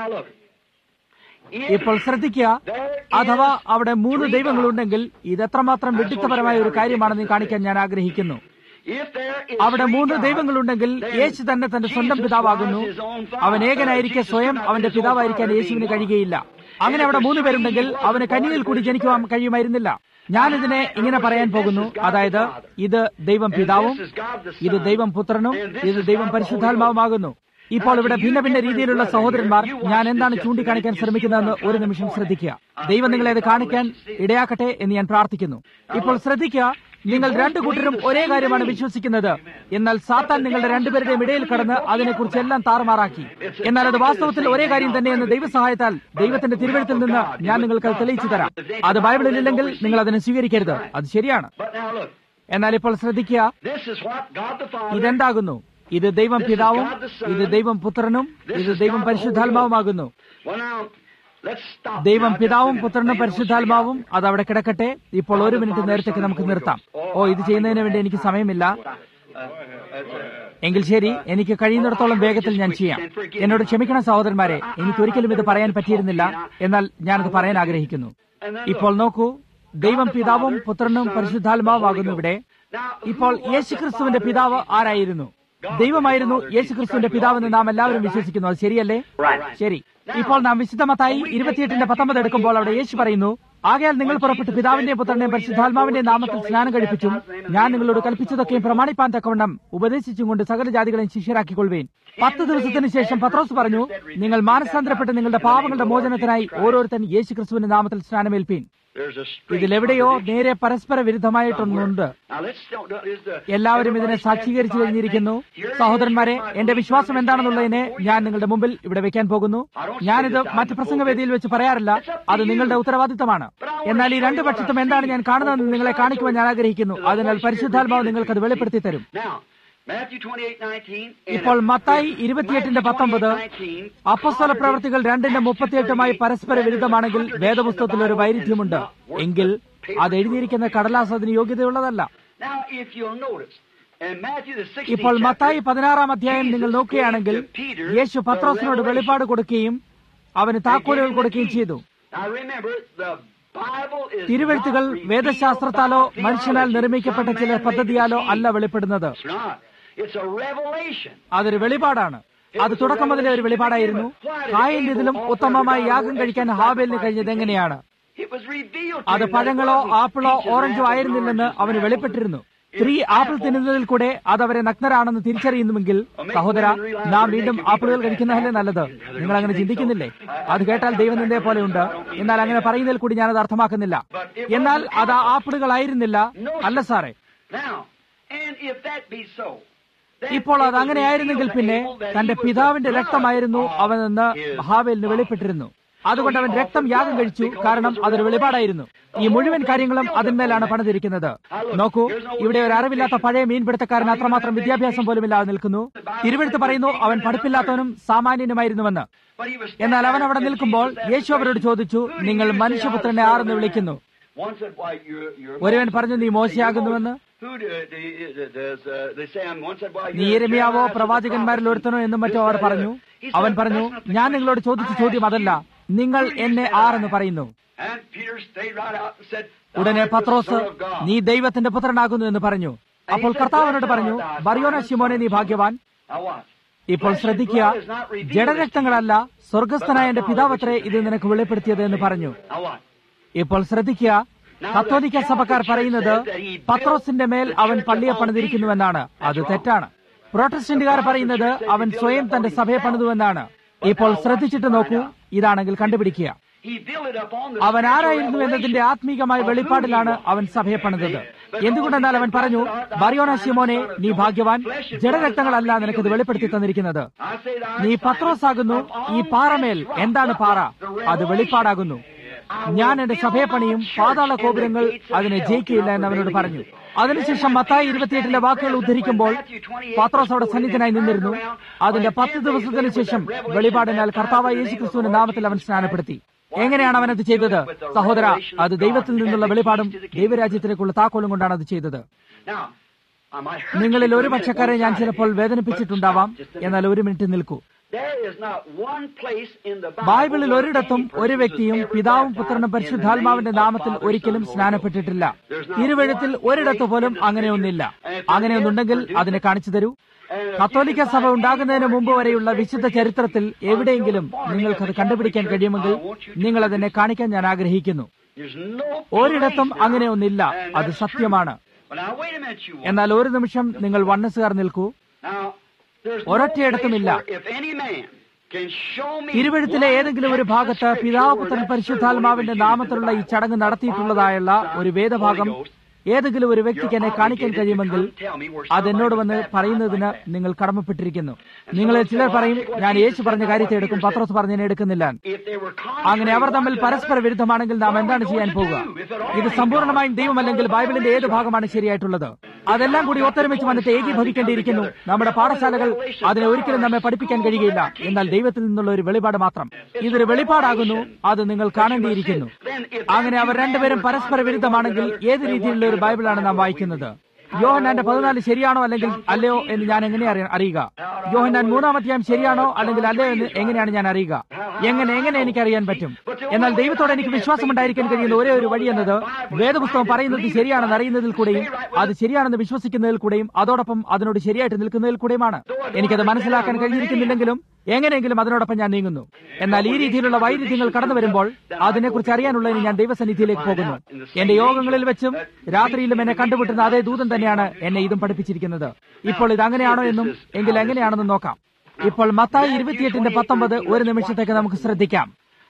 S1: ഇപ്പോൾ ശ്രദ്ധിക്കുക, അഥവാ അവിടെ 3 ദൈവങ്ങളുണ്ടെങ്കിൽ ഇത് എത്രമാത്രം വിഡ്ഢിത്തപരമായ ഒരു കാര്യമാണെന്ന് കാണിക്കാൻ ഞാൻ ആഗ്രഹിക്കുന്നു. അവിടെ 3 ദൈവങ്ങളുണ്ടെങ്കിൽ യേശു തന്നെ തന്റെ സ്വന്തം പിതാവാകുന്നു. അവൻ ഏകനായിരിക്കെ സ്വയം അവന്റെ പിതാവായിരിക്കാൻ യേശുവിന് കഴിയുകയില്ല. അങ്ങനെ അവിടെ 3 പേരുണ്ടെങ്കിൽ അവന് കന്യകയിൽ കൂടി ജനിക്കുവാൻ കഴിയുമായിരുന്നില്ല. ഞാനിതിനെ ഇങ്ങനെ പറയാൻ പോകുന്നു. അതായത്, ഇത് ദൈവം പിതാവും, ഇത് ദൈവം പുത്രനും, ഇത് ദൈവം പരിശുദ്ധാത്മാവുമാകുന്നു. ഇപ്പോൾ ഇവിടെ ഭിന്ന ഭിന്ന രീതിയിലുള്ള സഹോദരന്മാർ, ഞാൻ എന്താണ് ചൂണ്ടിക്കാണിക്കാൻ ശ്രമിക്കുന്നതെന്ന് ഒരു നിമിഷം ശ്രദ്ധിക്കുക. ദൈവം നിങ്ങളെ ഇത് കാണിക്കാൻ ഇടയാക്കട്ടെ എന്ന് ഞാൻ പ്രാർത്ഥിക്കുന്നു. ഇപ്പോൾ ശ്രദ്ധിക്കുക, നിങ്ങൾ 2 കൂട്ടരും ഒരേ കാര്യമാണ് വിശ്വസിക്കുന്നത്. എന്നാൽ സാത്താൻ നിങ്ങളുടെ 2 പേരുടെയും ഇടയിൽ കടന്ന് അതിനെക്കുറിച്ച് എല്ലാം താറുമാറാക്കി. എന്നാൽ അത് വാസ്തവത്തിൽ ഒരേ കാര്യം തന്നെയെന്ന് ദൈവസഹായത്താൽ ദൈവത്തിന്റെ തിരുവെഴുത്തിൽ നിന്ന് ഞാൻ നിങ്ങൾക്ക് തെളിയിച്ചു തരാം. അത് ബൈബിളിലില്ലെങ്കിൽ നിങ്ങൾ അതിനെ സ്വീകരിക്കരുത്. അത് ശരിയാണ്. എന്നാൽ ഇപ്പോൾ ശ്രദ്ധിക്കുക, ഇതെന്താകുന്നു? ഇത് ദൈവം പിതാവും, ഇത് ദൈവം പുത്രനും, ഇത് ദൈവം പരിശുദ്ധാത്മാവുമാകുന്നു. ദൈവം പിതാവും പുത്രനും പരിശുദ്ധാത്മാവും അതവിടെ കിടക്കട്ടെ. ഇപ്പോൾ 1 മിനിറ്റ് നേരത്തേക്ക് നമുക്ക് നിർത്താം. ഇത് ചെയ്യുന്നതിന് വേണ്ടി എനിക്ക് സമയമില്ല. എങ്കിൽ ശരി, എനിക്ക് കഴിയുന്നിടത്തോളം വേഗത്തിൽ ഞാൻ ചെയ്യാം. എന്നോട് ക്ഷമിക്കണം സഹോദരന്മാരെ, എനിക്കൊരിക്കലും ഇത് പറയാൻ പറ്റിയിരുന്നില്ല, എന്നാൽ ഞാനത് പറയാൻ ആഗ്രഹിക്കുന്നു. ഇപ്പോൾ നോക്കൂ, ദൈവം പിതാവും പുത്രനും പരിശുദ്ധാത്മാവാകുന്നു ഇവിടെ. ഇപ്പോൾ യേശുക്രിസ്തുവിന്റെ പിതാവ് ആരായിരുന്നു? ദൈവമായിരുന്നു യേശുക്രിസ്തുവിന്റെ പിതാവെന്ന് നാം എല്ലാവരും വിശ്വസിക്കുന്നു. അത് ശരിയല്ലേ? ശരി. ഇപ്പോൾ നാം വിശുദ്ധ മത്തായി 28:19 എടുക്കുമ്പോൾ അവിടെ യേശു പറയുന്നു, ആകയാൽ നിങ്ങൾ പുറപ്പെട്ട് പിതാവിന്റെയും പുത്രന്റെയും പരിശുദ്ധാത്മാവിന്റെയും നാമത്തിൽ സ്നാനം കഴിപ്പിച്ചും ഞാൻ നിങ്ങളോട് കൽപ്പിച്ചതൊക്കെയും പ്രമാണിപ്പാൻ തക്കവണ്ണം ഉപദേശിച്ചും കൊണ്ട് സകല ജാതികളെയും ശിഷ്യരാക്കിക്കൊള്ളുവേൻ. 10 ദിവസത്തിന് ശേഷം പത്രോസ് പറഞ്ഞു, നിങ്ങൾ മാനസാന്തരപ്പെട്ട് നിങ്ങളുടെ പാപങ്ങളുടെ മോചനത്തിനായി ഓരോരുത്തൻ യേശുക്രിസ്തുവിന്റെ നാമത്തിൽ സ്നാനമേൽപ്പീൻ. ഇതിലെവിടെയോ നേരെ പരസ്പര വിരുദ്ധമായിട്ടൊന്നുണ്ട്. എല്ലാവരും ഇതിനെ സാക്ഷീകരിച്ചു കഴിഞ്ഞിരിക്കുന്നു. സഹോദരന്മാരെ, എന്റെ വിശ്വാസം എന്താണെന്നുള്ളതിനെ ഞാൻ നിങ്ങളുടെ മുമ്പിൽ ഇവിടെ വെക്കാൻ പോകുന്നു. ഞാനിത് മറ്റ് പ്രസംഗവേദിയിൽ വെച്ച് പറയാറില്ല, അത് നിങ്ങളുടെ ഉത്തരവാദിത്തമാണ്. എന്നാൽ ഈ രണ്ടു പക്ഷത്തും എന്താണ് ഞാൻ കാണുന്നതെന്ന് നിങ്ങളെ കാണിക്കുവാൻ ഞാൻ ആഗ്രഹിക്കുന്നു. അതിനാൽ പരിശുദ്ധാത്മാവ് നിങ്ങൾക്കത് വെളിപ്പെടുത്തി തരും. ഇപ്പോൾ മത്തായി 28:19 അപ്പോസ്തല പ്രവൃത്തികൾ 2:38 പരസ്പര വിരുദ്ധമാണെങ്കിൽ വേദപുസ്തകത്തിൽ ഒരു വൈരുദ്ധ്യമുണ്ട്. എങ്കിൽ അത് എഴുതിയിരിക്കുന്ന കടലാസ് അതിന് യോഗ്യതയുള്ളതല്ല. ഇപ്പോൾ മത്തായി 16-ാം അധ്യായം നിങ്ങൾ നോക്കുകയാണെങ്കിൽ യേശു പത്രോസിനോട് വെളിപ്പാട് കൊടുക്കുകയും അവന് താക്കോലുകൾ കൊടുക്കുകയും ചെയ്തു. തിരുവെഴുത്തുകൾ വേദശാസ്ത്രത്താലോ മനുഷ്യനാൽ നിർമ്മിക്കപ്പെട്ട ചില പദ്ധതിയാലോ അല്ല വെളിപ്പെടുന്നത്. അതൊരു വെളിപാടാണ്. അത് തുടക്കം മുതലേ ഒരു വെളിപാടായിരുന്നു. കായലിന്റെ ഇതിലും ഉത്തമമായി യാഗം കഴിക്കാൻ ഹാബേലിന് കഴിഞ്ഞത് എങ്ങനെയാണ്? അത് പഴങ്ങളോ ആപ്പിളോ ഓറഞ്ചോ ആയിരുന്നില്ലെന്ന് അവന് വെളിപ്പെട്ടിരുന്നു. സ്ത്രീ ആപ്പിൾ തിന്നുന്നതിൽ കൂടെ അത് അവരെ നഗ്നരാണെന്ന് തിരിച്ചറിയുന്നുവെങ്കിൽ, സഹോദര, നാം വീണ്ടും ആപ്പിളുകൾ കഴിക്കുന്നതല്ലേ നല്ലത്? നിങ്ങൾ അങ്ങനെ ചിന്തിക്കുന്നില്ലേ? അത് കേട്ടാൽ ദൈവനിന്ദയെ പോലെയുണ്ട്. എന്നാൽ അങ്ങനെ പറയുന്നതിൽ കൂടി ഞാനത് അർത്ഥമാക്കുന്നില്ല. എന്നാൽ അത് ആപ്പിളുകളായിരുന്നില്ല. അല്ല സാറേ. ഇപ്പോൾ അത് അങ്ങനെയായിരുന്നെങ്കിൽ പിന്നെ തന്റെ പിതാവിന്റെ രക്തമായിരുന്നു അവനെന്ന് ഹാബേലിന് വെളിപ്പെട്ടിരുന്നു. അതുകൊണ്ട് അവൻ രക്തം യാഗം കഴിച്ചു, കാരണം അതൊരു വെളിപാടായിരുന്നു. ഈ മുഴുവൻ കാര്യങ്ങളും അതിന്മേലാണ് പണിതിരിക്കുന്നത്. നോക്കൂ, ഇവിടെ ഒരു അറിവില്ലാത്ത പഴയ മീൻപിടുത്തക്കാരൻ അത്രമാത്രം വിദ്യാഭ്യാസം പോലുമില്ലാതെ നിൽക്കുന്നു. തിരുവെഴുത്ത് പറയുന്നു അവൻ പഠിപ്പില്ലാത്തവനും സാമാന്യനുമായിരുന്നുവെന്ന്. എന്നാൽ അവൻ അവിടെ നിൽക്കുമ്പോൾ യേശു അവരോട് ചോദിച്ചു, നിങ്ങൾ മനുഷ്യപുത്രനെ ആരെന്ന് വിളിക്കുന്നു? ഒരുവൻ പറഞ്ഞു, നീ മോശയാകുന്നുവെന്ന്. നീ യിരെമ്യാവോ പ്രവാചകന്മാരിൽ ഒരുത്തനോ എന്നും മറ്റോ അവർ പറഞ്ഞു. അവൻ പറഞ്ഞു, ഞാൻ നിങ്ങളോട് ചോദിച്ച ചോദ്യം അതല്ല, നിങ്ങൾ എന്നെ ആരെന്ന് പറയുന്നു. ഉടനെ പത്രോസ്, നീ ദൈവത്തിന്റെ പുത്രനാകുന്നു എന്ന് പറഞ്ഞു. അപ്പോൾ കർത്താവിനോട് പറഞ്ഞു, ബർയോന ശിമോനെ, നീ ഭാഗ്യവാൻ. ഇപ്പോൾ ശ്രദ്ധിക്കുക, ജഡരക്തങ്ങളല്ല, സ്വർഗസ്ഥനായ എന്റെ പിതാവത്രേ ഇത് നിനക്ക് വെളിപ്പെടുത്തിയത് എന്ന് പറഞ്ഞു. ഇപ്പോൾ ശ്രദ്ധിക്കുക, കത്തോലിക്ക സഭക്കാർ പറയുന്നത് പത്രോസിന്റെ മേൽ അവൻ പള്ളിയെ പണിതിരിക്കുന്നുവെന്നാണ്. അത് തെറ്റാണ്. പ്രൊട്ടസ്റ്റന്റുകാർ പറയുന്നത് അവൻ സ്വയം തന്റെ സഭയെ പണിതുവെന്നാണ്. ഇപ്പോൾ ശ്രദ്ധിച്ചിട്ട് നോക്കൂ, ഇതാണെങ്കിൽ കണ്ടുപിടിക്കുക. അവൻ ആരായിരുന്നു എന്നതിന്റെ ആത്മീകമായ വെളിപ്പാടിലാണ് അവൻ സഭയെ പണിതത്. എന്തുകൊണ്ടെന്നാൽ അവൻ പറഞ്ഞു, ബർയോന ശിമോനെ, നീ ഭാഗ്യവാൻ, ജഡരക്തങ്ങളല്ല നിനക്കത് വെളിപ്പെടുത്തി തന്നിരിക്കുന്നത്. നീ പത്രോസാകുന്നു. ഈ പാറമേൽ എന്താണ് പാറ? അത് വെളിപ്പാടാകുന്നു. ഞാൻ എന്റെ സഭയെ പണിയും, പാതാള ഗോപുരങ്ങൾ അതിനെ ജയിക്കുകയില്ല എന്ന് അവനോട് പറഞ്ഞു. അതിനുശേഷം മത്തായി 28 വാക്കുകൾ ഉദ്ധരിക്കുമ്പോൾ പത്രോസ് അവിടെ സന്നിധനായി നിന്നിരുന്നു. അതിന്റെ 10 ദിവസത്തിന് ശേഷം വെളിപാടിനാൽ കർത്താവായ യേശുക്രിസ്തുവിന്റെ നാമത്തിൽ അവൻ സ്നാനപ്പെടുത്തി. എങ്ങനെയാണ് അവനത് ചെയ്തത്? സഹോദര, അത് ദൈവത്തിൽ നിന്നുള്ള വെളിപാടും ദൈവരാജ്യത്തിലേക്കുള്ള താക്കോലും കൊണ്ടാണ് അത് ചെയ്തത്. നിങ്ങളിൽ ഒരു പക്ഷക്കാരെ ഞാൻ ചിലപ്പോൾ വേദനിപ്പിച്ചിട്ടുണ്ടാവാം. എന്നാൽ ഒരു മിനിറ്റ് നിൽക്കൂ. ബൈബിളിൽ ഒരിടത്തും ഒരു വ്യക്തിയും പിതാവും പുത്രനും പരിശുദ്ധാത്മാവിന്റെ നാമത്തിൽ ഒരിക്കലും സ്നാനപ്പെട്ടിട്ടില്ല. തിരുവെഴുത്തിൽ ഒരിടത്തു പോലും അങ്ങനെയൊന്നില്ല. അങ്ങനെയൊന്നുണ്ടെങ്കിൽ അതിനെ കാണിച്ചു തരൂ. കത്തോലിക്ക സഭ ഉണ്ടാകുന്നതിന് മുമ്പ് വരെയുള്ള വിശുദ്ധ ചരിത്രത്തിൽ എവിടെയെങ്കിലും നിങ്ങൾക്കത് കണ്ടുപിടിക്കാൻ കഴിയുമെങ്കിൽ നിങ്ങൾ അതിനെ കാണിക്കാൻ ഞാൻ ആഗ്രഹിക്കുന്നു. ഒരിടത്തും അങ്ങനെയൊന്നില്ല. അത് സത്യമാണ്. എന്നാൽ ഒരു നിമിഷം നിങ്ങൾ വണ്ണസുകാർ നിൽക്കൂ. ഒരൊറ്റയിടത്തുമില്ല. തിരുവെഴുത്തിലെ ഏതെങ്കിലും ഒരു ഭാഗത്ത് പിതാവ് പുത്രൻ പരിശുദ്ധാത്മാവിന്റെ നാമത്തിലുള്ള ഈ ചടങ്ങ് നടത്തിയിട്ടുള്ളതായുള്ള ഒരു വേദഭാഗം ഏതെങ്കിലും ഒരു വ്യക്തിക്ക് എന്നെ കാണിക്കാൻ കഴിയുമെങ്കിൽ അതെന്നോട് വന്ന് പറയുന്നതിന് നിങ്ങൾ കടമപ്പെട്ടിരിക്കുന്നു. നിങ്ങളിൽ ചിലർ പറയും, ഞാൻ യേശു പറഞ്ഞ കാര്യത്തെ എടുക്കും, പത്രോസ് പറഞ്ഞതിനെ എടുക്കുന്നില്ല. അങ്ങനെ അവർ തമ്മിൽ പരസ്പര വിരുദ്ധമാണെങ്കിൽ നാം എന്താണ് ചെയ്യാൻ പോകുക? ഇത് സമ്പൂർണ്ണമായും ദൈവമല്ലെങ്കിൽ ബൈബിളിന്റെ ഏത് ഭാഗമാണ് ശരിയായിട്ടുള്ളത്? അതെല്ലാം കൂടി ഒത്തൊരുമിച്ച് വന്നിട്ട് ഏകീഭവിക്കേണ്ടിയിരിക്കുന്നു. നമ്മുടെ പാഠശാലകൾ അതിനെ ഒരിക്കലും നമ്മെ പഠിപ്പിക്കാൻ കഴിയുകയില്ല. എന്നാൽ ദൈവത്തിൽ നിന്നുള്ള ഒരു വെളിപാട് മാത്രം. ഇതൊരു വെളിപാടാകുന്നു. അത് നിങ്ങൾ കാണേണ്ടിയിരിക്കുന്നു. അങ്ങനെ അവർ രണ്ടുപേരും പരസ്പര വിരുദ്ധമാണെങ്കിൽ ഏത് രീതിയിലുള്ള ഒരു ബൈബിളാണ് നാം വായിക്കുന്നത്? യോഹന്നാന്റെ 14 ശരിയാണോ അല്ലെങ്കിൽ അല്ലയോ എന്ന് ഞാൻ എങ്ങനെ അറിയുക? യോഹന്നാൻ 3-ാം അധ്യായം ശരിയാണോ അല്ലെങ്കിൽ അല്ലയോ എന്ന് എങ്ങനെയാണ് ഞാൻ അറിയുക? എങ്ങനെ എനിക്കറിയാൻ പറ്റും? എന്നാൽ ദൈവത്തോട് എനിക്ക് വിശ്വാസമുണ്ടായിരിക്കാൻ കഴിയുന്ന ഒരേ ഒരു വഴി എന്നത് വേദപുസ്തകം പറയുന്നത് ശരിയാണെന്ന് അറിയുന്നതിൽ കൂടെയും അത് ശരിയാണെന്ന് വിശ്വസിക്കുന്നതിൽ കൂടെയും അതോടൊപ്പം അതിനോട് ശരിയായിട്ട് നിൽക്കുന്നതിൽ കൂടെയുമാണ്. എനിക്കത് മനസ്സിലാക്കാൻ കഴിഞ്ഞിരിക്കുന്നില്ലെങ്കിലും എങ്ങനെയെങ്കിലും അതിനോടൊപ്പം ഞാൻ നീങ്ങുന്നു. എന്നാൽ ഈ രീതിയിലുള്ള വൈരുദ്ധ്യങ്ങൾ കടന്നു വരുമ്പോൾ അതിനെക്കുറിച്ച് അറിയാനുള്ളതിന് ഞാൻ ദൈവസന്നിധിയിലേക്ക് പോകുന്നു. എന്റെ യോഗങ്ങളിൽ വെച്ചും രാത്രിയിലും എന്നെ കണ്ടുമുട്ടുന്ന അതേ ദൂതൻ തന്നെയാണ് എന്നെ ഇതും പഠിപ്പിച്ചിരിക്കുന്നത്. ഇപ്പോൾ ഇത് അങ്ങനെയാണോ എന്നും എങ്കിൽ എങ്ങനെയാണെന്ന് നോക്കാം. ഇപ്പോൾ മത്തായി 28:19 ഒരു നിമിഷത്തേക്ക് നമുക്ക് ശ്രദ്ധിക്കാം.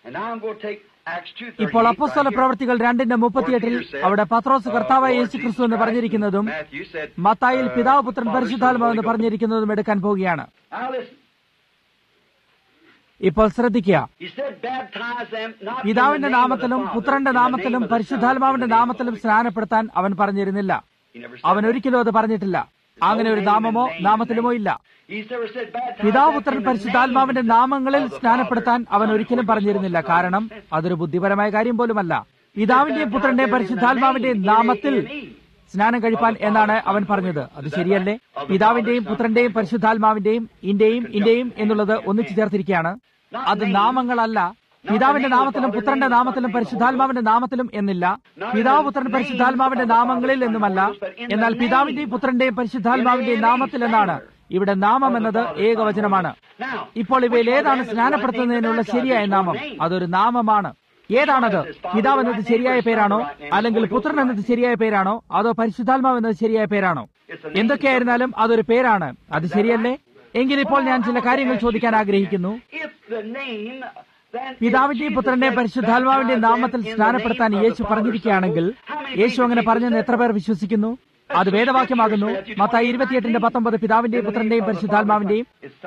S1: ഇപ്പോൾ അപ്പോസ്തല പ്രവൃത്തികൾ 2:38 അവിടെ പത്രോസ് കർത്താവായ യേശുക്രിസ്തു എന്ന് പറഞ്ഞിരിക്കുന്നതും മത്തായിൽ പിതാവ് പുത്രൻ പരിശുദ്ധാത്മാവ് എന്ന് പറഞ്ഞിരിക്കുന്നതും എടുക്കാൻ പോവുകയാണ്. ഇപ്പോൾ ശ്രദ്ധിക്കുക. പിതാവിന്റെ നാമത്തിലും പുത്രന്റെ നാമത്തിലും പരിശുദ്ധാത്മാവിന്റെ നാമത്തിലും സ്നാനപ്പെടുത്താൻ അവൻ പറഞ്ഞിരുന്നില്ല. അവൻ ഒരിക്കലും അത് പറഞ്ഞിട്ടില്ല. അങ്ങനെ ഒരു നാമമോ നാമത്തിലുമോ ഇല്ല. പിതാവ് പുത്രൻ പരിശുദ്ധാത്മാവിന്റെ നാമങ്ങളിൽ സ്നാനപ്പെടുത്താൻ അവൻ ഒരിക്കലും പറഞ്ഞിരുന്നില്ല. കാരണം അതൊരു ബുദ്ധിപരമായ കാര്യം പോലുമല്ല. പിതാവിന്റെയും പുത്രന്റെയും പരിശുദ്ധാത്മാവിന്റെയും നാമത്തിൽ സ്നാനം കഴിപ്പാൻ എന്നാണ് അവൻ പറഞ്ഞത്. അത് ശരിയല്ലേ? പിതാവിന്റെയും പുത്രന്റെയും പരിശുദ്ധാത്മാവിന്റെയും ഇന്റെയും എന്നുള്ളത് ഒന്നിച്ചു ചേർത്തിരിക്കുകയാണ്. അത് നാമങ്ങളല്ല. പിതാവിന്റെ നാമത്തിലും പുത്രന്റെ നാമത്തിലും പരിശുദ്ധാത്മാവിന്റെ നാമത്തിലും എന്നില്ല. പിതാവ് പുത്രൻ പരിശുദ്ധാത്മാവിന്റെ നാമങ്ങളിൽ എന്നുമല്ല. എന്നാൽ പിതാവിന്റെയും പുത്രന്റെയും പരിശുദ്ധാത്മാവിന്റെയും നാമത്തിൽ എന്നാണ്. ഇവിടെ നാമം എന്നത് ഏകവചനമാണ്. ഇപ്പോൾ ഇവയിൽ ഏതാണ് സ്നാനപ്പെടുത്തുന്നതിനുള്ള ശരിയായ നാമം? അതൊരു നാമമാണ്. ഏതാണത്? പിതാവ് എന്നത് ശരിയായ പേരാണോ, അല്ലെങ്കിൽ പുത്രൻ എന്നത് ശരിയായ പേരാണോ, അതോ പരിശുദ്ധാത്മാവ് എന്നത് ശരിയായ പേരാണോ? എന്തൊക്കെയായിരുന്നാലും അതൊരു പേരാണ്. അത് ശരിയല്ലേ? എങ്കിൽ ഇപ്പോൾ ഞാൻ ചില കാര്യങ്ങൾ ചോദിക്കാൻ ആഗ്രഹിക്കുന്നു. പിതാവിന്റെയും പുത്രന്റെയും പരിശുദ്ധാത്മാവിന്റെയും നാമത്തിൽ സ്നാനപ്പെടുത്താൻ യേശു പറഞ്ഞിരിക്കുകയാണെങ്കിൽ യേശു അങ്ങനെ പറഞ്ഞെന്ന് എത്ര പേർ വിശ്വസിക്കുന്നു? അത് വേദവാക്യമാകുന്നു. മത്തായി 28:19 പിതാവിന്റെയും പുത്രന്റെയും പരിശുദ്ധാത്മാവിന്റെയും.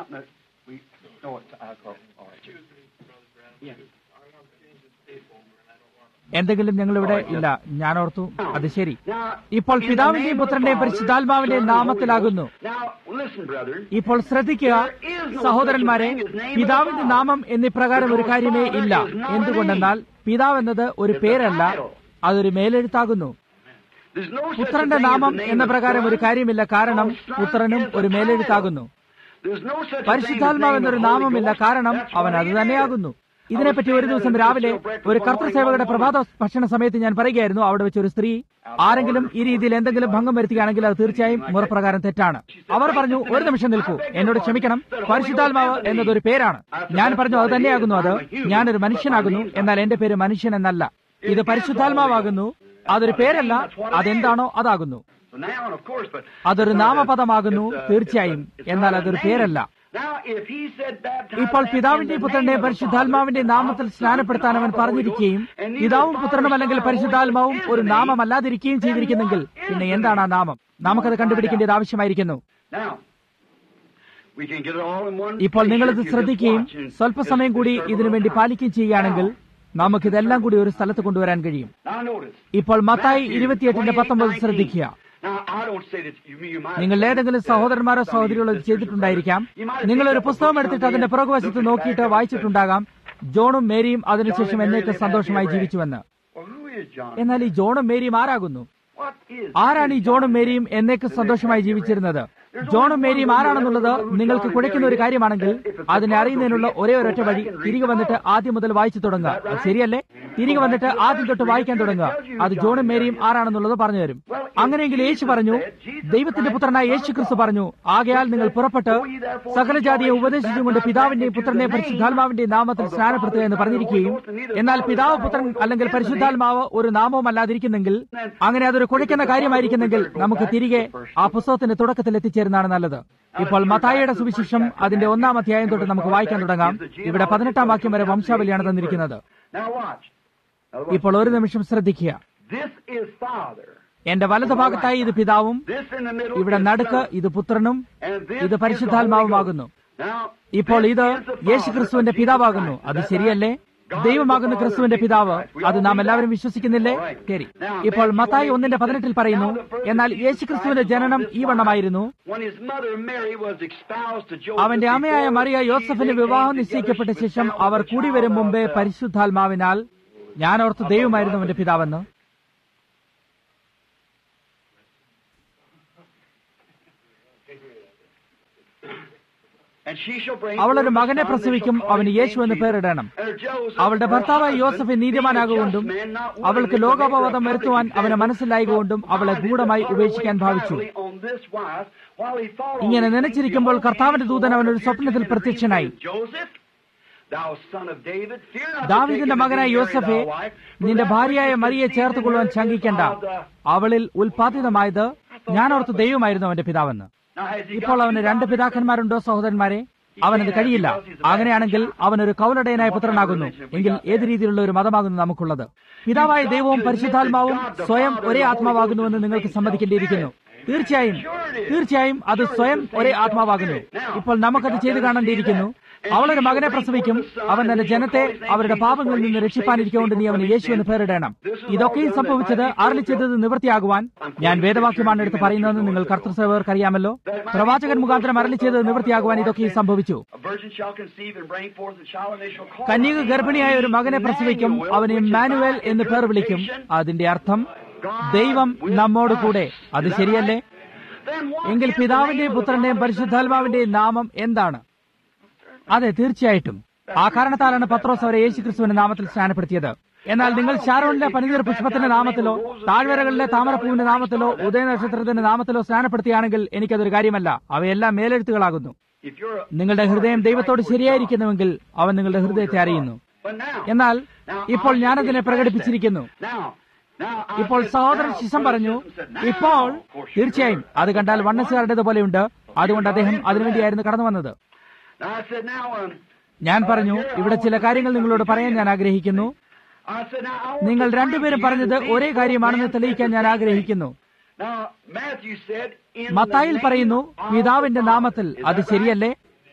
S1: എന്തെങ്കിലും ഞങ്ങളിവിടെ ഇല്ല. ഞാൻ ഓർത്തു അത് ശരി. ഇപ്പോൾ പിതാവിന്റെയും പുത്രന്റെയും പരിശുദ്ധാത്മാവിന്റെയും നാമത്തിലാകുന്നു. ഇപ്പോൾ ശ്രദ്ധിക്കുക സഹോദരന്മാരെ, പിതാവിന്റെ നാമം എന്നിപ്രകാരം ഒരു കാര്യമേ ഇല്ല. എന്തുകൊണ്ടെന്നാൽ പിതാവ് എന്നത് ഒരു പേരല്ല, അതൊരു മേലെഴുത്താകുന്നു. പുത്രന്റെ നാമം എന്ന പ്രകാരം ഒരു കാര്യമില്ല, കാരണം പുത്രനും ഒരു മേലെഴുത്താകുന്നു. പരിശുദ്ധാത്മാവ് എന്നൊരു നാമമില്ല, കാരണം അവൻ അത് തന്നെയാകുന്നു. ഇതിനെപ്പറ്റി ഒരു ദിവസം രാവിലെ ഒരു കർത്തൃസേവകരുടെ പ്രഭാത ഭക്ഷണ സമയത്ത് ഞാൻ പറയുകയായിരുന്നു. അവിടെ വെച്ചൊരു സ്ത്രീ ആരെങ്കിലും ഈ രീതിയിൽ എന്തെങ്കിലും ഭംഗം വരുത്തുകയാണെങ്കിൽ അത് തീർച്ചയായും മുറപ്രകാരം തെറ്റാണ്. അവർ പറഞ്ഞു, ഒരു നിമിഷം നിൽക്കൂ, എന്നോട് ക്ഷമിക്കണം, പരിശുദ്ധാത്മാവ് എന്നതൊരു പേരാണ്. ഞാൻ പറഞ്ഞു, അത് തന്നെയാകുന്നു. അത് ഞാനൊരു മനുഷ്യനാകുന്നു, എന്നാൽ എന്റെ പേര് മനുഷ്യൻ എന്നല്ല. ഇത് പരിശുദ്ധാത്മാവാകുന്നു. അതൊരു പേരല്ല, അതെന്താണോ അതാകുന്നു. അതൊരു നാമപദമാകുന്നു തീർച്ചയായും, എന്നാൽ അതൊരു പേരല്ല. ഇപ്പോൾ പിതാവിന്റെയും പുത്രന്റെയും പരിശുദ്ധാത്മാവിന്റെ നാമത്തിൽ സ്നാനപ്പെടുത്താൻ അവൻ പറഞ്ഞിരിക്കുകയും പിതാവും പുത്രനും അല്ലെങ്കിൽ പരിശുദ്ധാത്മാവും ഒരു നാമമല്ലാതിരിക്കുകയും ചെയ്തിരിക്കുന്നെങ്കിൽ പിന്നെ എന്താണ് ആ നാമം? നമുക്കത് കണ്ടുപിടിക്കേണ്ടത് ആവശ്യമായിരിക്കുന്നു. ഇപ്പോൾ നിങ്ങളിത് ശ്രദ്ധിക്കുകയും സ്വല്പസമയം കൂടി ഇതിനുവേണ്ടി പാലിക്കുകയും ചെയ്യുകയാണെങ്കിൽ നമുക്കിതെല്ലാം കൂടി ഒരു സ്ഥലത്ത് കൊണ്ടുവരാൻ കഴിയും. ഇപ്പോൾ മത്തായി 28:19 ശ്രദ്ധിക്കുക. നിങ്ങൾ ഏതെങ്കിലും സഹോദരന്മാരോ സഹോദരികളോ ചെയ്തിട്ടുണ്ടായിരിക്കാം. നിങ്ങളൊരു പുസ്തകം എടുത്തിട്ട് അതിന്റെ പുറകുവശത്ത് നോക്കിയിട്ട് വായിച്ചിട്ടുണ്ടാകാം, ജോണും മേരിയും അതിനുശേഷം എന്നേക്ക് സന്തോഷമായി ജീവിച്ചുവെന്ന്. എന്നാൽ ഈ ജോണും മേരിയും ആരാകുന്നു? ആരാണ് ഈ ജോണും മേരിയും എന്നേക്ക് സന്തോഷമായി ജീവിച്ചിരുന്നത്? ജോണും മേരിയും ആരാണെന്നുള്ളത് നിങ്ങൾക്ക് കുഴയ്ക്കുന്ന ഒരു കാര്യമാണെങ്കിൽ അതിനെ അറിയുന്നതിനുള്ള ഒരേ ഒരൊറ്റ വഴി തിരികെ വന്നിട്ട് ആദ്യം മുതൽ വായിച്ചു തുടങ്ങുക. അത് ശരിയല്ലേ? തിരികെ വന്നിട്ട് ആദ്യം തൊട്ട് വായിക്കാൻ തുടങ്ങുക. അത് ജോണും മേരിയും ആരാണെന്നുള്ളത് പറഞ്ഞു തരും. അങ്ങനെയെങ്കിൽ യേശു പറഞ്ഞു, ദൈവത്തിന്റെ പുത്രനായ യേശു ക്രിസ്തു പറഞ്ഞു, ആകയാൽ നിങ്ങൾ പുറപ്പെട്ട് സകല ജാതിയെ ഉപദേശിച്ചുകൊണ്ട് പിതാവിന്റെയും പുത്രന്റെയും പരിശുദ്ധാത്മാവിന്റെയും നാമത്തിൽ സ്നാനപ്പെടുത്തുക എന്ന് പറഞ്ഞിരിക്കുകയും എന്നാൽ പിതാവ് പുത്രൻ അല്ലെങ്കിൽ പരിശുദ്ധാത്മാവ് ഒരു നാമവും അല്ലാതിരിക്കുന്നെങ്കിൽ, അങ്ങനെ അതൊരു കുഴയ്ക്കുന്ന കാര്യമായിരിക്കുന്നെങ്കിൽ നമുക്ക് തിരികെ ആ പുസ്തകത്തിന്റെ തുടക്കത്തിൽ എത്തിച്ചേരുന്നതാണ് നല്ലത്. ഇപ്പോൾ മത്തായിയുടെ സുവിശേഷം അതിന്റെ 1-ാം അധ്യായം തൊട്ട് നമുക്ക് വായിക്കാൻ തുടങ്ങാം. ഇവിടെ 18-ാം വാക്യം വരെ വംശാവലിയാണ് തന്നിരിക്കുന്നത്. ഇപ്പോൾ ഒരു നിമിഷം ശ്രദ്ധിക്കുക. എന്റെ വലതുഭാഗത്തായി ഇത് പിതാവും, ഇവിടെ നടുക്ക് ഇത് പുത്രനും, ഇത് പരിശുദ്ധാത്മാവുമാകുന്നു. ഇപ്പോൾ ഇത് യേശുക്രിസ്തുവിന്റെ പിതാവാകുന്നു. അത് ശരിയല്ലേ? ദൈവമാകുന്ന ക്രിസ്തുവിന്റെ പിതാവ്. അത് നാം എല്ലാവരും വിശ്വസിക്കുന്നില്ലേ? ശരി. ഇപ്പോൾ മത്തായി 1:18 പറയുന്നു, എന്നാൽ യേശുക്രിസ്തുവിന്റെ ജനനം ഈ വണ്ണമായിരുന്നു. അവന്റെ അമ്മയായ മറിയ യോസഫിന് വിവാഹം നിശ്ചയിക്കപ്പെട്ട ശേഷം അവർ കൂടി വരും മുമ്പേ പരിശുദ്ധാത്മാവിനാൽ. ഞാൻ ഓർത്ത് ദൈവമായിരുന്നു അവന്റെ പിതാവെന്ന്. അവളൊരു മകനെ പ്രസവിക്കും, അവന് യേശു എന്ന് പേരിടണം. അവളുടെ ഭർത്താവായ യോസഫ് നീതിമാനാകൊണ്ടും അവൾക്ക് ലോകാപവാദം വരുത്തുവാൻ അവന് മനസ്സിലായകൊണ്ടും അവളെ ഗൂഢമായി ഉപേക്ഷിക്കാൻ ഭാവിച്ചു. ഇങ്ങനെ നനച്ചിരിക്കുമ്പോൾ കർത്താവിന്റെ ദൂതൻ അവനൊരു സ്വപ്നത്തിൽ പ്രത്യക്ഷനായി. ദാവീദിന്റെ മകനായ യോസഫേ, നിന്റെ ഭാര്യയായ മറിയെ ചേർത്തുകൊള്ളുവാൻ ശങ്കിക്കേണ്ട. അവളിൽ ഉൽപാദിതമായത് ഞാനോർത്ത് ദൈവമായിരുന്നു അവന്റെ പിതാവെന്ന്. ഇപ്പോൾ അവന് 2 പിതാക്കന്മാരുണ്ടോ സഹോദരന്മാരെ? അവനത് കഴിയില്ല. അങ്ങനെയാണെങ്കിൽ അവനൊരു കൗലടയനായ പുത്രനാകുന്നു. എങ്കിൽ ഏത് രീതിയിലുള്ള ഒരു മതമാകുന്നു നമുക്കുള്ളത്? പിതാവായ ദൈവവും പരിശുദ്ധാത്മാവും സ്വയം ഒരേ ആത്മാവാകുന്നുവെന്ന് നിങ്ങൾക്ക് സമ്മതിക്കേണ്ടിയിരിക്കുന്നു. തീർച്ചയായും അത് സ്വയം ഒരേ ആത്മാവാകുന്നു. ഇപ്പോൾ നമുക്കത് ചെയ്തു കാണേണ്ടിയിരിക്കുന്നു. അവളൊരു മകനെ പ്രസവിക്കും, അവൻ തന്റെ ജനത്തെ അവരുടെ പാപങ്ങളിൽ നിന്ന് രക്ഷിപ്പാനിരിക്കൊണ്ട് നീ അവന് യേശു എന്ന് പേരിടണം. ഇതൊക്കെയും സംഭവിച്ചത് അരുളി ചെയ്തത് നിവൃത്തിയാകുവാൻ. ഞാൻ വേദവാക്യമാണ് എടുത്ത് പറയുന്നതെന്ന് നിങ്ങൾ കർത്തൃസേവകർക്ക് അറിയാമല്ലോ. പ്രവാചകൻ മുഖാന്തരം അരുളി ചെയ്തത് നിവൃത്തിയാകുവാൻ ഇതൊക്കെയും സംഭവിച്ചു. കന്യക ഗർഭിണിയായ ഒരു മകനെ പ്രസവിക്കും, അവന് ഇമ്മാനുവേൽ എന്ന് പേർ വിളിക്കും. അതിന്റെ അർത്ഥം ദൈവം നമ്മോട് കൂടെ. അത് ശരിയല്ലേ? എങ്കിൽ പിതാവിന്റെയും പുത്രന്റെയും പരിശുദ്ധാത്മാവിന്റെയും നാമം എന്താണ്? അതെ, തീർച്ചയായിട്ടും. ആ കാരണത്താലാണ് പത്രോസ് അവരെ യേശുക്രിസ്തുവിന്റെ നാമത്തിൽ സ്നാനപ്പെടുത്തിയത്. എന്നാൽ നിങ്ങൾ ശാരോണിലെ പനിനീർ പുഷ്പത്തിന്റെ നാമത്തിലോ താഴ്വരകളിലെ താമരപ്പൂവിന്റെ നാമത്തിലോ ഉദയനക്ഷത്രത്തിന്റെ നാമത്തിലോ സ്നാനപ്പെടുത്തിയാണെങ്കിൽ എനിക്കതൊരു കാര്യമല്ല. അവയെല്ലാം മേലെഴുത്തുകളാകുന്നു. നിങ്ങളുടെ ഹൃദയം ദൈവത്തോട് ശരിയായിരിക്കുന്നുവെങ്കിൽ അവൻ നിങ്ങളുടെ ഹൃദയത്തെ അറിയുന്നു. എന്നാൽ ഇപ്പോൾ ഞാനതിനെ പ്രകടിപ്പിച്ചിരിക്കുന്നു. ഇപ്പോൾ സഹോദരൻ ശിശം പറഞ്ഞു, ഇപ്പോൾ തീർച്ചയായും അത് കണ്ടാൽ വണ്ണസുകാരുടേതുപോലെയുണ്ട്. അതുകൊണ്ട് അദ്ദേഹം അതിനുവേണ്ടിയായിരുന്നു കടന്നു വന്നത്. ഞാൻ പറഞ്ഞു, ഇവിടെ ചില കാര്യങ്ങൾ നിങ്ങളോട് പറയാൻ ഞാൻ ആഗ്രഹിക്കുന്നു. നിങ്ങൾ രണ്ടുപേരും പറഞ്ഞത് ഒരേ കാര്യമാണെന്ന് തെളിയിക്കാൻ ഞാൻ ആഗ്രഹിക്കുന്നു. മത്തായിൽ പറയുന്നു പിതാവിന്റെ നാമത്തിൽ. അത് ശരിയല്ലേ?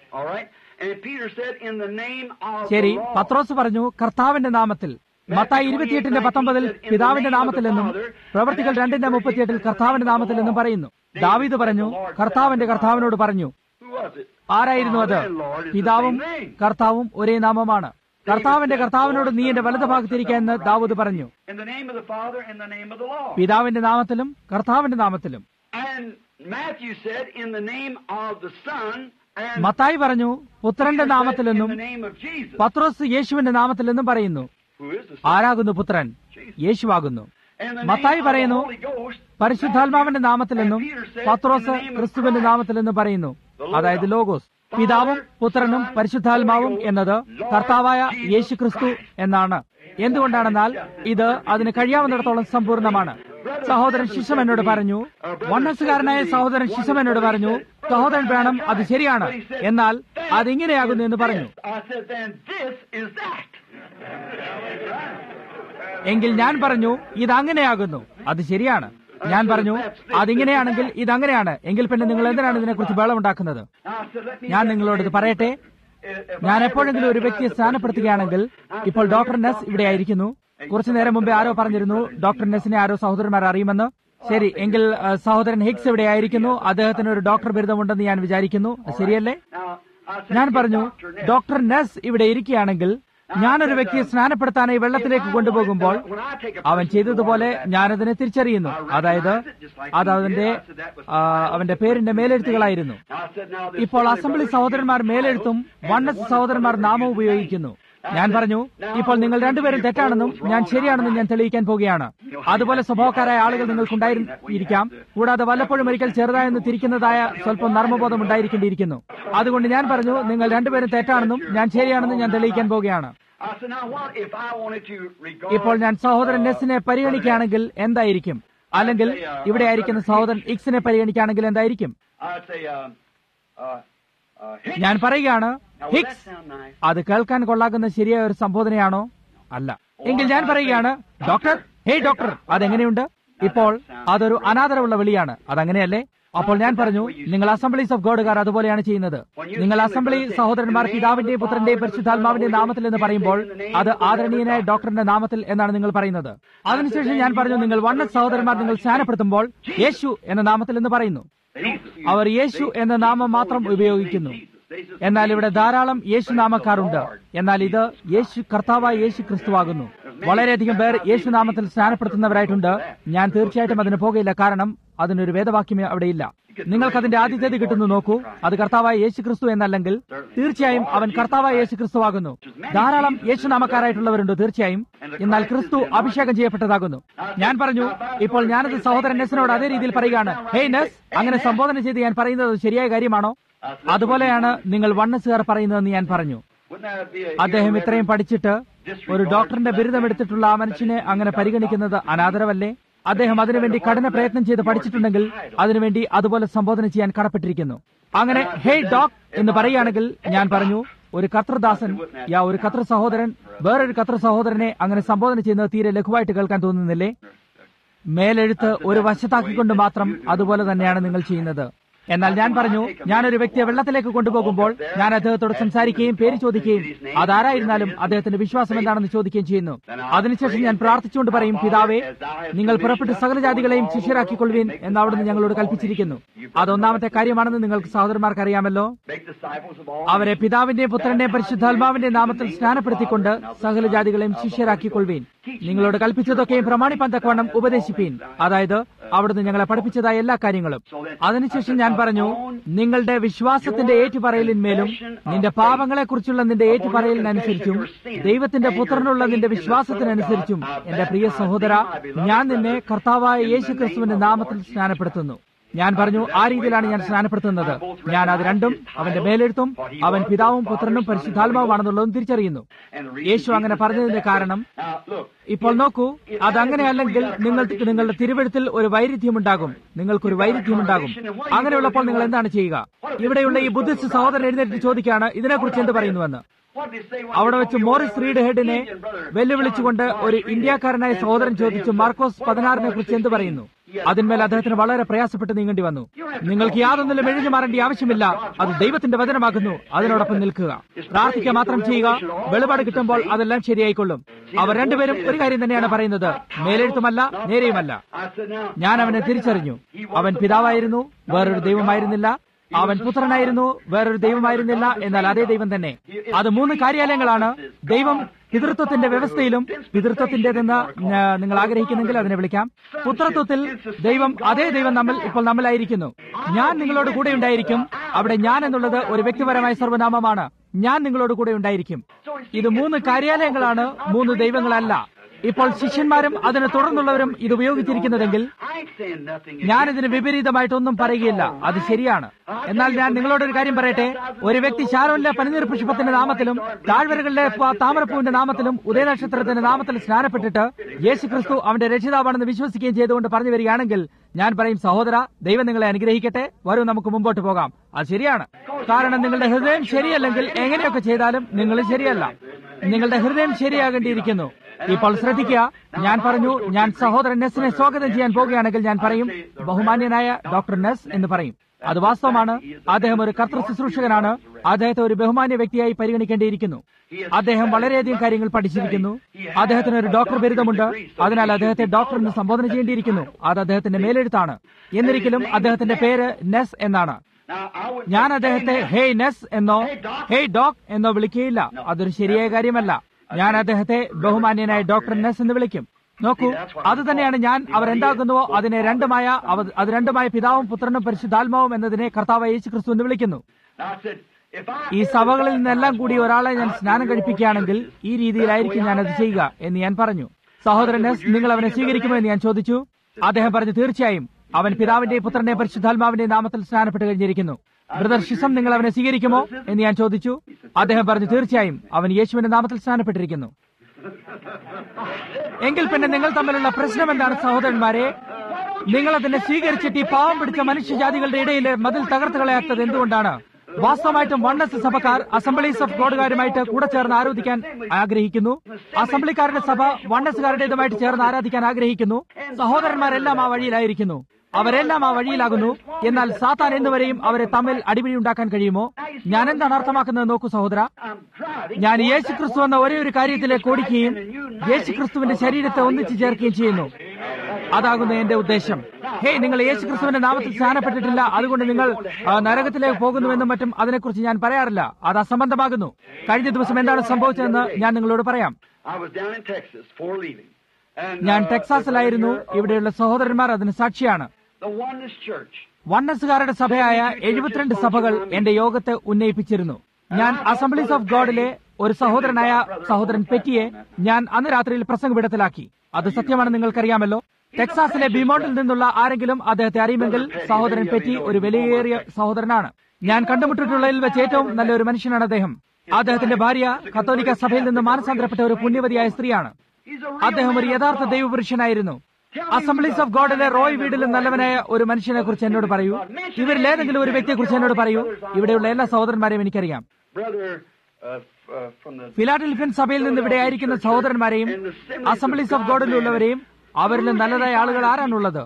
S1: ശരി. പത്രോസ് പറഞ്ഞു കർത്താവിന്റെ നാമത്തിൽ. മത്തായി 28:19 പിതാവിന്റെ നാമത്തിലെന്നും പ്രവൃത്തികൾ 2:38 കർത്താവിന്റെ നാമത്തിലെന്നും പറയുന്നു. ദാവീദ് പറഞ്ഞു കർത്താവിന്റെ കർത്താവിനോട് പറഞ്ഞു. ആരായിരുന്നു അത്? പിതാവും കർത്താവും ഒരേ നാമമാണ്. കർത്താവിന്റെ കർത്താവിനോട് നീ എന്റെ വലതുഭാഗത്തിരിക്കുക എന്ന് ദാവീദ് പറഞ്ഞു. പിതാവിന്റെ നാമത്തിലും കർത്താവിന്റെ നാമത്തിലും. മത്തായി പറഞ്ഞു പുത്രന്റെ നാമത്തിലെന്നും പത്രോസ് യേശുവിന്റെ നാമത്തിലെന്നും പറയുന്നു. ആരാകുന്നു പുത്രൻ? യേശുവാകുന്നു. മത്തായി പറയുന്നു പരിശുദ്ധാത്മാവിന്റെ നാമത്തിലെന്നും പത്രോസ് ക്രിസ്തുവിന്റെ നാമത്തിലെന്നും പറയുന്നു. അതായത് ലോഗോസ്. പിതാവും പുത്രനും പരിശുദ്ധാത്മാവും എന്നത് കർത്താവായ യേശു ക്രിസ്തു എന്നാണ്. എന്തുകൊണ്ടാണെന്നാൽ ഇത് അതിന് കഴിയാവുന്നിടത്തോളം സമ്പൂർണ്ണമാണ്. സഹോദരൻ ശിശം എന്നോട് പറഞ്ഞു, വണ്ണസുകാരനായ സഹോദരൻ ശിശം എന്നോട് പറഞ്ഞു, സഹോദരൻ വേണം, അത് ശരിയാണ്, എന്നാൽ അതിങ്ങനെയാകുന്നു എന്ന് പറഞ്ഞു. എങ്കിൽ ഞാൻ പറഞ്ഞു ഇതങ്ങനെയാകുന്നു. അത് ശരിയാണ്. ഞാൻ പറഞ്ഞു അതിങ്ങനെയാണെങ്കിൽ ഇതങ്ങനെയാണ്. എങ്കിൽ പിന്നെ നിങ്ങൾ എന്തിനാണ് ഇതിനെക്കുറിച്ച് ബഹളമുണ്ടാക്കുന്നത്? ഞാൻ നിങ്ങളോട് ഇത് പറയട്ടെ. ഞാൻ എപ്പോഴെങ്കിലും ഒരു വ്യക്തിയെ സ്ഥാനപ്പെടുത്തുകയാണെങ്കിൽ, ഇപ്പോൾ ഡോക്ടർ നെസ് ഇവിടെ ആയിരിക്കുന്നു. കുറച്ചു നേരം മുമ്പേ ആരോ പറഞ്ഞിരുന്നു ഡോക്ടർ നെസിനെ ആരോ സഹോദരന്മാർ അറിയുമെന്ന്. ശരി, എങ്കിൽ സഹോദരൻ ഹിഗ്സ് ഇവിടെ ആയിരിക്കുന്നു. അദ്ദേഹത്തിന് ഒരു ഡോക്ടർ ബിരുദമുണ്ടെന്ന് ഞാൻ വിചാരിക്കുന്നു. ശരിയല്ലേ? ഞാൻ പറഞ്ഞു ഡോക്ടർ നെസ് ഇവിടെ ഇരിക്കുകയാണെങ്കിൽ ഞാനൊരു വ്യക്തിയെ സ്നാനപ്പെടുത്താനായി വെള്ളത്തിലേക്ക് കൊണ്ടുപോകുമ്പോൾ അവൻ ചെയ്തതുപോലെ ഞാനതിനെ തിരിച്ചറിയുന്നു. അതായത് അത് അവന്റെ പേരിന്റെ മേലെഴുത്തുകളായിരുന്നു. ഇപ്പോൾ അസംബ്ലി സഹോദരന്മാർ മേലെഴുത്തും വണ്ണസ് സഹോദരന്മാർ നാമം ഉപയോഗിക്കുന്നു. ഞാൻ പറഞ്ഞു ഇപ്പോൾ നിങ്ങൾ രണ്ടുപേരും തെറ്റാണെന്നും ഞാൻ ശരിയാണെന്നും ഞാൻ തെളിയിക്കാൻ പോകുകയാണ്. അതുപോലെ സ്വഭാവക്കാരായ ആളുകൾ നിങ്ങൾക്കുണ്ടായിരിക്കാം. കൂടാതെ വല്ലപ്പോഴും ഒരിക്കൽ ചെറുതായെന്ന് തിരിക്കുന്നതായ സ്വല്പം നർമ്മബോധം ഉണ്ടായിരിക്കേണ്ടിയിരിക്കുന്നു. അതുകൊണ്ട് ഞാൻ പറഞ്ഞു നിങ്ങൾ രണ്ടുപേരും തെറ്റാണെന്നും ഞാൻ ശരിയാണെന്നും ഞാൻ തെളിയിക്കാൻ പോകുകയാണ്. ഇപ്പോൾ ഞാൻ സഹോദരൻ നെസിനെ പരിഗണിക്കുകയാണെങ്കിൽ എന്തായിരിക്കും? അല്ലെങ്കിൽ ഇവിടെ ആയിരിക്കുന്ന സഹോദരൻ ഇക്സിനെ പരിഗണിക്കുകയാണെങ്കിൽ എന്തായിരിക്കും? ഞാൻ പറയുകയാണ് ഹിക്സ്. അത് കേൾക്കാൻ കൊള്ളാക്കുന്ന ശരിയായ ഒരു സംബോധനയാണോ? അല്ല. എങ്കിൽ ഞാൻ പറയുകയാണ് ഡോക്ടർ, ഹേയ് ഡോക്ടർ, അതെങ്ങനെയുണ്ട്? ഇപ്പോൾ അതൊരു അനാദരവുള്ള വിളിയാണ്. അതങ്ങനെയല്ലേ? അപ്പോൾ ഞാൻ പറഞ്ഞു നിങ്ങൾ അസംബ്ലീസ് ഓഫ് ഗോഡുകാർ അതുപോലെയാണ് ചെയ്യുന്നത്. നിങ്ങൾ അസംബ്ലി സഹോദരന്മാർ പിതാവിന്റെയും പുത്രന്റെയും പരിശുദ്ധാത്മാവിന്റെയും നാമത്തിൽ എന്ന് പറയുമ്പോൾ അത് ആദരണീയനായ ഡോക്ടറിന്റെ നാമത്തിൽ എന്നാണ് നിങ്ങൾ പറയുന്നത്. അതിനുശേഷം ഞാൻ പറഞ്ഞു നിങ്ങൾ വണ്ണസ് സഹോദരന്മാർ നിങ്ങൾ സ്നാനപ്പെടുത്തുമ്പോൾ യേശു എന്ന നാമത്തിൽ എന്ന് പറയുന്നു. അവർ യേശു എന്ന നാമം മാത്രം ഉപയോഗിക്കുന്നു. എന്നാൽ ഇവിടെ ധാരാളം യേശു നാമക്കാരുണ്ട്. എന്നാൽ ഇത് യേശു കർത്താവായ യേശു ക്രിസ്തുവാകുന്നു. വളരെയധികം പേർ യേശു നാമത്തിൽ സ്നാനപ്പെടുത്തുന്നവരായിട്ടുണ്ട്. ഞാൻ തീർച്ചയായിട്ടും അതിന് പോകയില്ല, കാരണം അതിനൊരു വേദവാക്യമേ അവിടെയില്ല. നിങ്ങൾക്കതിന്റെ ആദ്യത്തേത് കിട്ടുന്നു നോക്കൂ. അത് കർത്താവായ യേശുക്രിസ്തു എന്നല്ലെങ്കിൽ തീർച്ചയായും അവൻ കർത്താവായ യേശുക്രിസ്തു ആകുന്നു. ധാരാളം യേശുനാമക്കാരായിട്ടുള്ളവരുണ്ട് തീർച്ചയായും. എന്നാൽ ക്രിസ്തു അഭിഷേകം ചെയ്യപ്പെട്ടതാകുന്നു. ഞാൻ പറഞ്ഞു, ഇപ്പോൾ ഞാനത് സഹോദരൻ നെസിനോട് അതേ രീതിയിൽ പറയുകയാണ്. ഹേയ് നെസ്, അങ്ങനെ സംബോധന ചെയ്ത് ഞാൻ പറയുന്നത് ശരിയായ കാര്യമാണോ? അതുപോലെയാണ് നിങ്ങൾ വണ്ണസുകാർ പറയുന്നതെന്ന് ഞാൻ പറഞ്ഞു. അദ്ദേഹം ഇത്രയും പഠിച്ചിട്ട് ഒരു ഡോക്ടറിന്റെ ബിരുദം എടുത്തിട്ടുള്ള ആ മനുഷ്യനെ അങ്ങനെ പരിഗണിക്കുന്നത് അനാദരവല്ലേ? അദ്ദേഹം അതിനുവേണ്ടി കഠിന പ്രയത്നം ചെയ്ത് പഠിച്ചിട്ടുണ്ടെങ്കിൽ അതിനുവേണ്ടി അതുപോലെ സംബോധന ചെയ്യാൻ കടപ്പെട്ടിരിക്കുന്നു. അങ്ങനെ ഹേയ് ഡോക് എന്ന് പറയുകയാണെങ്കിൽ ഞാൻ പറഞ്ഞു, ഒരു കർത്തൃദാസൻ ഒരു കർത്തൃ സഹോദരൻ വേറൊരു കർത്തൃ സഹോദരനെ അങ്ങനെ സംബോധന ചെയ്യുന്നത് തീരെ ലഘുവായിട്ട് കേൾക്കാൻ തോന്നുന്നില്ലേ? മേലെഴുത്ത് ഒരു വശത്താക്കിക്കൊണ്ട് മാത്രം അതുപോലെ തന്നെയാണ് നിങ്ങൾ ചെയ്യുന്നത്. എന്നാൽ ഞാൻ പറഞ്ഞു, ഞാനൊരു വ്യക്തിയെ വെള്ളത്തിലേക്ക് കൊണ്ടുപോകുമ്പോൾ ഞാൻ അദ്ദേഹത്തോട് സംസാരിക്കുകയും പേര് ചോദിക്കുകയും അതാരായിരുന്നാലും അദ്ദേഹത്തിന്റെ വിശ്വാസം എന്താണെന്ന് ചോദിക്കുകയും ചെയ്യുന്നു. അതിനുശേഷം ഞാൻ പ്രാർത്ഥിച്ചുകൊണ്ട് പറയും, പിതാവേ, നിങ്ങൾ പുറപ്പെട്ട് സകല ജാതികളെയും ശിഷ്യരാക്കിക്കൊള്ളുവീൻ എന്ന് അവിടുന്ന് ഞങ്ങളോട് കൽപ്പിച്ചിരിക്കുന്നു. അതൊന്നാമത്തെ കാര്യമാണെന്ന് നിങ്ങൾക്ക് സഹോദരന്മാർക്ക് അറിയാമല്ലോ. അവരെ പിതാവിന്റെയും പുത്രന്റെയും പരിശുദ്ധാത്മാവിന്റെയും നാമത്തിൽ സ്നാനപ്പെടുത്തിക്കൊണ്ട് സകല ജാതികളെയും ശിഷ്യരാക്കിക്കൊള്ളുവീൻ. നിങ്ങളോട് കൽപ്പിച്ചതൊക്കെയും പ്രമാണിപ്പാൻ തക്കവണ്ണം ഉപദേശിപ്പീൻ. അതായത് അവിടുന്ന് ഞങ്ങളെ പഠിപ്പിച്ചതായ എല്ലാ കാര്യങ്ങളും. അതിനുശേഷം ഞാൻ പറഞ്ഞു, നിങ്ങളുടെ വിശ്വാസത്തിന്റെ ഏറ്റുപറയലിന്മേലും നിന്റെ പാപങ്ങളെക്കുറിച്ചുള്ള നിന്റെ ഏറ്റുപറയലിനനുസരിച്ചും ദൈവത്തിന്റെ പുത്രനുള്ള നിന്റെ വിശ്വാസത്തിനനുസരിച്ചും എന്റെ പ്രിയ സഹോദര, ഞാൻ നിന്നെ കർത്താവായ യേശുക്രിസ്തുവിന്റെ നാമത്തിൽ സ്നാനപ്പെടുത്തുന്നു. ഞാൻ പറഞ്ഞു, ആ രീതിയിലാണ് ഞാൻ സ്നാനപ്പെടുത്തുന്നത്. ഞാൻ അത് രണ്ടും അവന്റെ മേലെഴുത്തും അവൻ പിതാവും പുത്രനും പരിശുദ്ധാത്മാവുമാണെന്നുള്ളതും തിരിച്ചറിയുന്നു. യേശു അങ്ങനെ പറഞ്ഞതിന്റെ കാരണം ഇപ്പോൾ നോക്കൂ, അതങ്ങനെയല്ലെങ്കിൽ നിങ്ങൾക്ക് നിങ്ങളുടെ തിരുവെഴുത്തിൽ ഒരു വൈരുദ്ധ്യമുണ്ടാകും. നിങ്ങൾക്കൊരു വൈരുദ്ധ്യമുണ്ടാകും. അങ്ങനെയുള്ളപ്പോൾ നിങ്ങൾ എന്താണ് ചെയ്യുക? ഇവിടെയുള്ള ഈ ബുദ്ധിസ്റ്റ് സഹോദരൻ എഴുന്നേറ്റ് ചോദിക്കുകയാണ്, ഇതിനെക്കുറിച്ച് എന്ത് പറയുന്നുവെന്ന്. അവിടെ വെച്ച് മോറിസ് റീഡ് ഹെഡിനെ വെല്ലുവിളിച്ചുകൊണ്ട് ഒരു ഇന്ത്യക്കാരനായ സഹോദരൻ ചോദിച്ചു, മാർക്കോസ് 16 കുറിച്ച് എന്ത് പറയുന്നു? അതിന്മേൽ അദ്ദേഹത്തിന് വളരെ പ്രയാസപ്പെട്ട് നീങ്ങേണ്ടി വന്നു. നിങ്ങൾക്ക് യാതൊന്നിലും എഴുതി മാറേണ്ട ആവശ്യമില്ല, അത് ദൈവത്തിന്റെ വചനമാകുന്നു. അതിനോടൊപ്പം നിൽക്കുക, പ്രാർത്ഥിക്കുക മാത്രം ചെയ്യുക. വെളിപാട് കിട്ടുമ്പോൾ അതെല്ലാം ശരിയായിക്കൊള്ളും. അവർ രണ്ടുപേരും ഒരു കാര്യം തന്നെയാണ് പറയുന്നത്, മേലെഴുത്തുമല്ല നേരെയുമല്ല. ഞാൻ അവനെ തിരിച്ചറിഞ്ഞു. അവൻ പിതാവായിരുന്നു, വേറൊരു ദൈവമായിരുന്നില്ല. അവൻ പുത്രനായിരുന്നു, വേറൊരു ദൈവമായിരുന്നില്ല. എന്നാൽ അതേ ദൈവം തന്നെ. അത് 3 കാര്യാലയങ്ങളാണ്. ദൈവം പിതൃത്വത്തിന്റെ വ്യവസ്ഥയിലും പിതൃത്വത്തിന്റേതെന്ന് നിങ്ങൾ ആഗ്രഹിക്കുന്നെങ്കിൽ അതിനെ വിളിക്കാം. പുത്രത്വത്തിൽ ദൈവം അതേ ദൈവം ഇപ്പോൾ നമ്മിലായിരിക്കുന്നു. ഞാൻ നിങ്ങളോട് കൂടെ ഉണ്ടായിരിക്കും. അവിടെ ഞാൻ എന്നുള്ളത് ഒരു വ്യക്തിപരമായ സർവ്വനാമമാണ്. ഞാൻ നിങ്ങളോട് കൂടെ ഉണ്ടായിരിക്കും. ഇത് 3 കാര്യാലയങ്ങളാണ്, 3 ദൈവങ്ങളല്ല. ഇപ്പോൾ ശിഷ്യന്മാരും അതിന് തുടർന്നുള്ളവരും ഇത് ഉപയോഗിച്ചിരിക്കുന്നതെങ്കിൽ ഞാനിതിന് വിപരീതമായിട്ടൊന്നും പറയുകയില്ല. അത് ശരിയാണ്. എന്നാൽ ഞാൻ നിങ്ങളോടൊരു കാര്യം പറയട്ടെ. ഒരു വ്യക്തി ശാരോനിലെ പനിനീർ പുഷ്പത്തിന്റെ നാമത്തിലും താഴ്വരകളിലെ താമരപ്പൂവിന്റെ നാമത്തിലും ഉദയനക്ഷത്രത്തിന്റെ നാമത്തിൽ സ്നാനപ്പെട്ടിട്ട് യേശുക്രിസ്തു അവന്റെ രക്ഷിതാവാണെന്ന് വിശ്വസിക്കുകയും ചെയ്തുകൊണ്ട് പറഞ്ഞു വരികയാണെങ്കിൽ ഞാൻ പറയും, സഹോദര, ദൈവം നിങ്ങളെ അനുഗ്രഹിക്കട്ടെ, വരൂ നമുക്ക് മുമ്പോട്ട് പോകാം. അത് ശരിയാണ്. കാരണം നിങ്ങളുടെ ഹൃദയം ശരിയല്ലെങ്കിൽ എങ്ങനെയൊക്കെ ചെയ്താലും നിങ്ങൾ ശരിയല്ല. നിങ്ങളുടെ ഹൃദയം ശരിയാകേണ്ടിയിരിക്കുന്നു. ഇപ്പോൾ ശ്രദ്ധിക്കുക, ഞാൻ പറഞ്ഞു, ഞാൻ സഹോദരൻ നെസ്സിനെ സ്വാഗതം ചെയ്യാൻ പോകുകയാണെങ്കിൽ ഞാൻ പറയും, ബഹുമാന്യനായ ഡോക്ടർ നെസ് എന്ന് പറയും. അത് വാസ്തവമാണ്. അദ്ദേഹം ഒരു കർത്തൃ ശുശ്രൂഷകനാണ്. അദ്ദേഹത്തെ ഒരു ബഹുമാന്യ വ്യക്തിയായി പരിഗണിക്കേണ്ടിയിരിക്കുന്നു. അദ്ദേഹം വളരെയധികം കാര്യങ്ങൾ പഠിച്ചിരിക്കുന്നു. അദ്ദേഹത്തിന് ഒരു ഡോക്ടർ ബിരുദമുണ്ട്. അതിനാൽ അദ്ദേഹത്തെ ഡോക്ടർ എന്ന് സംബോധന ചെയ്യേണ്ടിയിരിക്കുന്നു. അത് അദ്ദേഹത്തിന്റെ മേലെഴുത്താണ്. എന്നിരിക്കലും അദ്ദേഹത്തിന്റെ പേര് നെസ് എന്നാണ്. ഞാൻ അദ്ദേഹത്തെ ഹേയ് നെസ് എന്നോ ഹേയ് ഡോക് എന്നോ വിളിക്കുകയില്ല. അതൊരു ശരിയായ കാര്യമല്ല. ഞാൻ അദ്ദേഹത്തെ ബഹുമാന്യനായ ഡോക്ടർ നെസ് എന്ന് വിളിക്കും. നോക്കൂ, അത് തന്നെയാണ് ഞാൻ അവരെന്താകുന്നുവോ അത് രണ്ടുമായ പിതാവും പുത്രനും പരിശുദ്ധാത്മാവും എന്നതിനെ കർത്താവായ യേശുക്രിസ്തു എന്ന് വിളിക്കുന്നു. ഈ സഭകളിൽ നിന്നെല്ലാം കൂടി ഒരാളെ ഞാൻ സ്നാനം കഴിപ്പിക്കുകയാണെങ്കിൽ ഈ രീതിയിലായിരിക്കും ഞാനത് ചെയ്യുക എന്ന് ഞാൻ പറഞ്ഞു. സഹോദരൻ നെസ്, നിങ്ങൾ അവനെ സ്വീകരിക്കുമോ എന്ന് ഞാൻ ചോദിച്ചു. അദ്ദേഹം പറഞ്ഞു, തീർച്ചയായും. അവൻ പിതാവിന്റെയും പുത്രന്റെയും പരിശുദ്ധാത്മാവിന്റെയും നാമത്തിൽ സ്നാനപ്പെട്ട് കഴിഞ്ഞിരിക്കുന്നു. ബ്രദർ ഷിസം, നിങ്ങൾ അവനെ സ്വീകരിക്കുമോ എന്ന് ഞാൻ ചോദിച്ചു. അദ്ദേഹം പറഞ്ഞു, തീർച്ചയായും. അവൻ യേശുവിന്റെ നാമത്തിൽ സ്നാനപ്പെട്ടിരിക്കുന്നു. എങ്കിൽ പിന്നെ നിങ്ങൾ തമ്മിലുള്ള പ്രശ്നം എന്താണ് സഹോദരന്മാരെ? നിങ്ങൾ അതിനെ സ്വീകരിച്ചിട്ട് ഈ പാവം പിടിച്ച മനുഷ്യജാതികളുടെ ഇടയിലെ മതിൽ തകർത്ത് കളയാത്തത് എന്തുകൊണ്ടാണ്? വാസ്തവമായിട്ടും വണ്ണസ് സഭക്കാർ അസംബ്ലീസ് ഓഫ് ഗോഡുകാരുമായിട്ട് കൂടെ ചേർന്ന് ആരാധിക്കാൻ ആഗ്രഹിക്കുന്നു. അസംബ്ലിക്കാരുടെ സഭ വണ്ണസുകാരുടേതുമായിട്ട് ചേർന്ന് ആരാധിക്കാൻ ആഗ്രഹിക്കുന്നു. സഹോദരന്മാരെല്ലാം ആ വഴിയിലായിരിക്കുന്നു. അവരെല്ലാം ആ വഴിയിലാകുന്നു. എന്നാൽ സാത്താൻ എന്നുവരെയും അവരെ തമ്മിൽ അടിപിടി ഉണ്ടാക്കാൻ കഴിയുമോ? ഞാൻ എന്താണ് അർത്ഥമാക്കുന്നത് നോക്കൂ സഹോദര. ഞാൻ യേശുക്രിസ്തു എന്ന ഒരേ ഒരു കാര്യത്തിലേക്ക് ഓടിക്കുകയും യേശുക്രിസ്തുവിന്റെ ശരീരത്തെ ഒന്നിച്ചു ചേർക്കുകയും ചെയ്യുന്നു. അതാകുന്നു എന്റെ ഉദ്ദേശം. ഹേയ്, നിങ്ങൾ യേശുക്രിസ്തുവിന്റെ നാമത്തിൽ സ്നാനപ്പെട്ടിട്ടില്ല, അതുകൊണ്ട് നിങ്ങൾ നരകത്തിലേക്ക് പോകുന്നുവെന്നും മറ്റും അതിനെക്കുറിച്ച് ഞാൻ പറയാറില്ല. അത് അസംബന്ധമാകുന്നു. കഴിഞ്ഞ ദിവസം എന്താണ് സംഭവിച്ചതെന്ന് ഞാൻ നിങ്ങളോട് പറയാം. ഞാൻ ടെക്സാസിലായിരുന്നു. ഇവിടെയുള്ള സഹോദരന്മാർ അതിന് സാക്ഷിയാണ്. വണ്ണസുകാരുടെ സഭയായ 72 സഭകൾ എന്റെ യോഗത്തെ ഉന്നയിപ്പിച്ചിരുന്നു. ഞാൻ അസംബ്ലീസ് ഓഫ് ഗോഡിലെ ഒരു സഹോദരനായ സഹോദരൻ പെറ്റിയെ ഞാൻ അന്ന് രാത്രിയിൽ പ്രസംഗപീഠത്തിലാക്കി. അത് സത്യമാണ്, നിങ്ങൾക്കറിയാമല്ലോ. ടെക്സാസിലെ ബിമോണ്ടിൽ നിന്നുള്ള ആരെങ്കിലും അദ്ദേഹത്തെ അറിയുമെങ്കിൽ സഹോദരൻ പെറ്റി ഒരു വിലയേറിയ സഹോദരനാണ്. ഞാൻ കണ്ടുമുട്ടിട്ടുള്ളതിൽ വെച്ച് ഏറ്റവും നല്ലൊരു മനുഷ്യനാണ് അദ്ദേഹം. അദ്ദേഹത്തിന്റെ ഭാര്യ കത്തോലിക്ക സഭയിൽ നിന്ന് മാനസാന്തരപ്പെട്ട ഒരു പുണ്യവതിയായ സ്ത്രീയാണ്. അദ്ദേഹം ഒരു യഥാർത്ഥ ദൈവപുരുഷനായിരുന്നു. അസംബ്ലീസ് ഓഫ് ഗോഡിലെ റോയ് വീടിലും നല്ലവനായ ഒരു മനുഷ്യനെ കുറിച്ച് എന്നോട് പറയൂ. ഇവരിൽ ഏതെങ്കിലും ഒരു വ്യക്തിയെ കുറിച്ച് എന്നോട് പറയൂ. ഇവിടെയുള്ള എല്ലാ സഹോദരന്മാരെയും എനിക്കറിയാം. ഫിലാഡൽഫിയൻ സഭയിൽ നിന്ന് ഇവിടെ ആയിരിക്കുന്ന സഹോദരന്മാരെയും അസംബ്ലീസ് ഓഫ് ഗോഡിലുള്ളവരെയും അവരിൽ നല്ലതായ ആളുകൾ ആരാണുള്ളത്?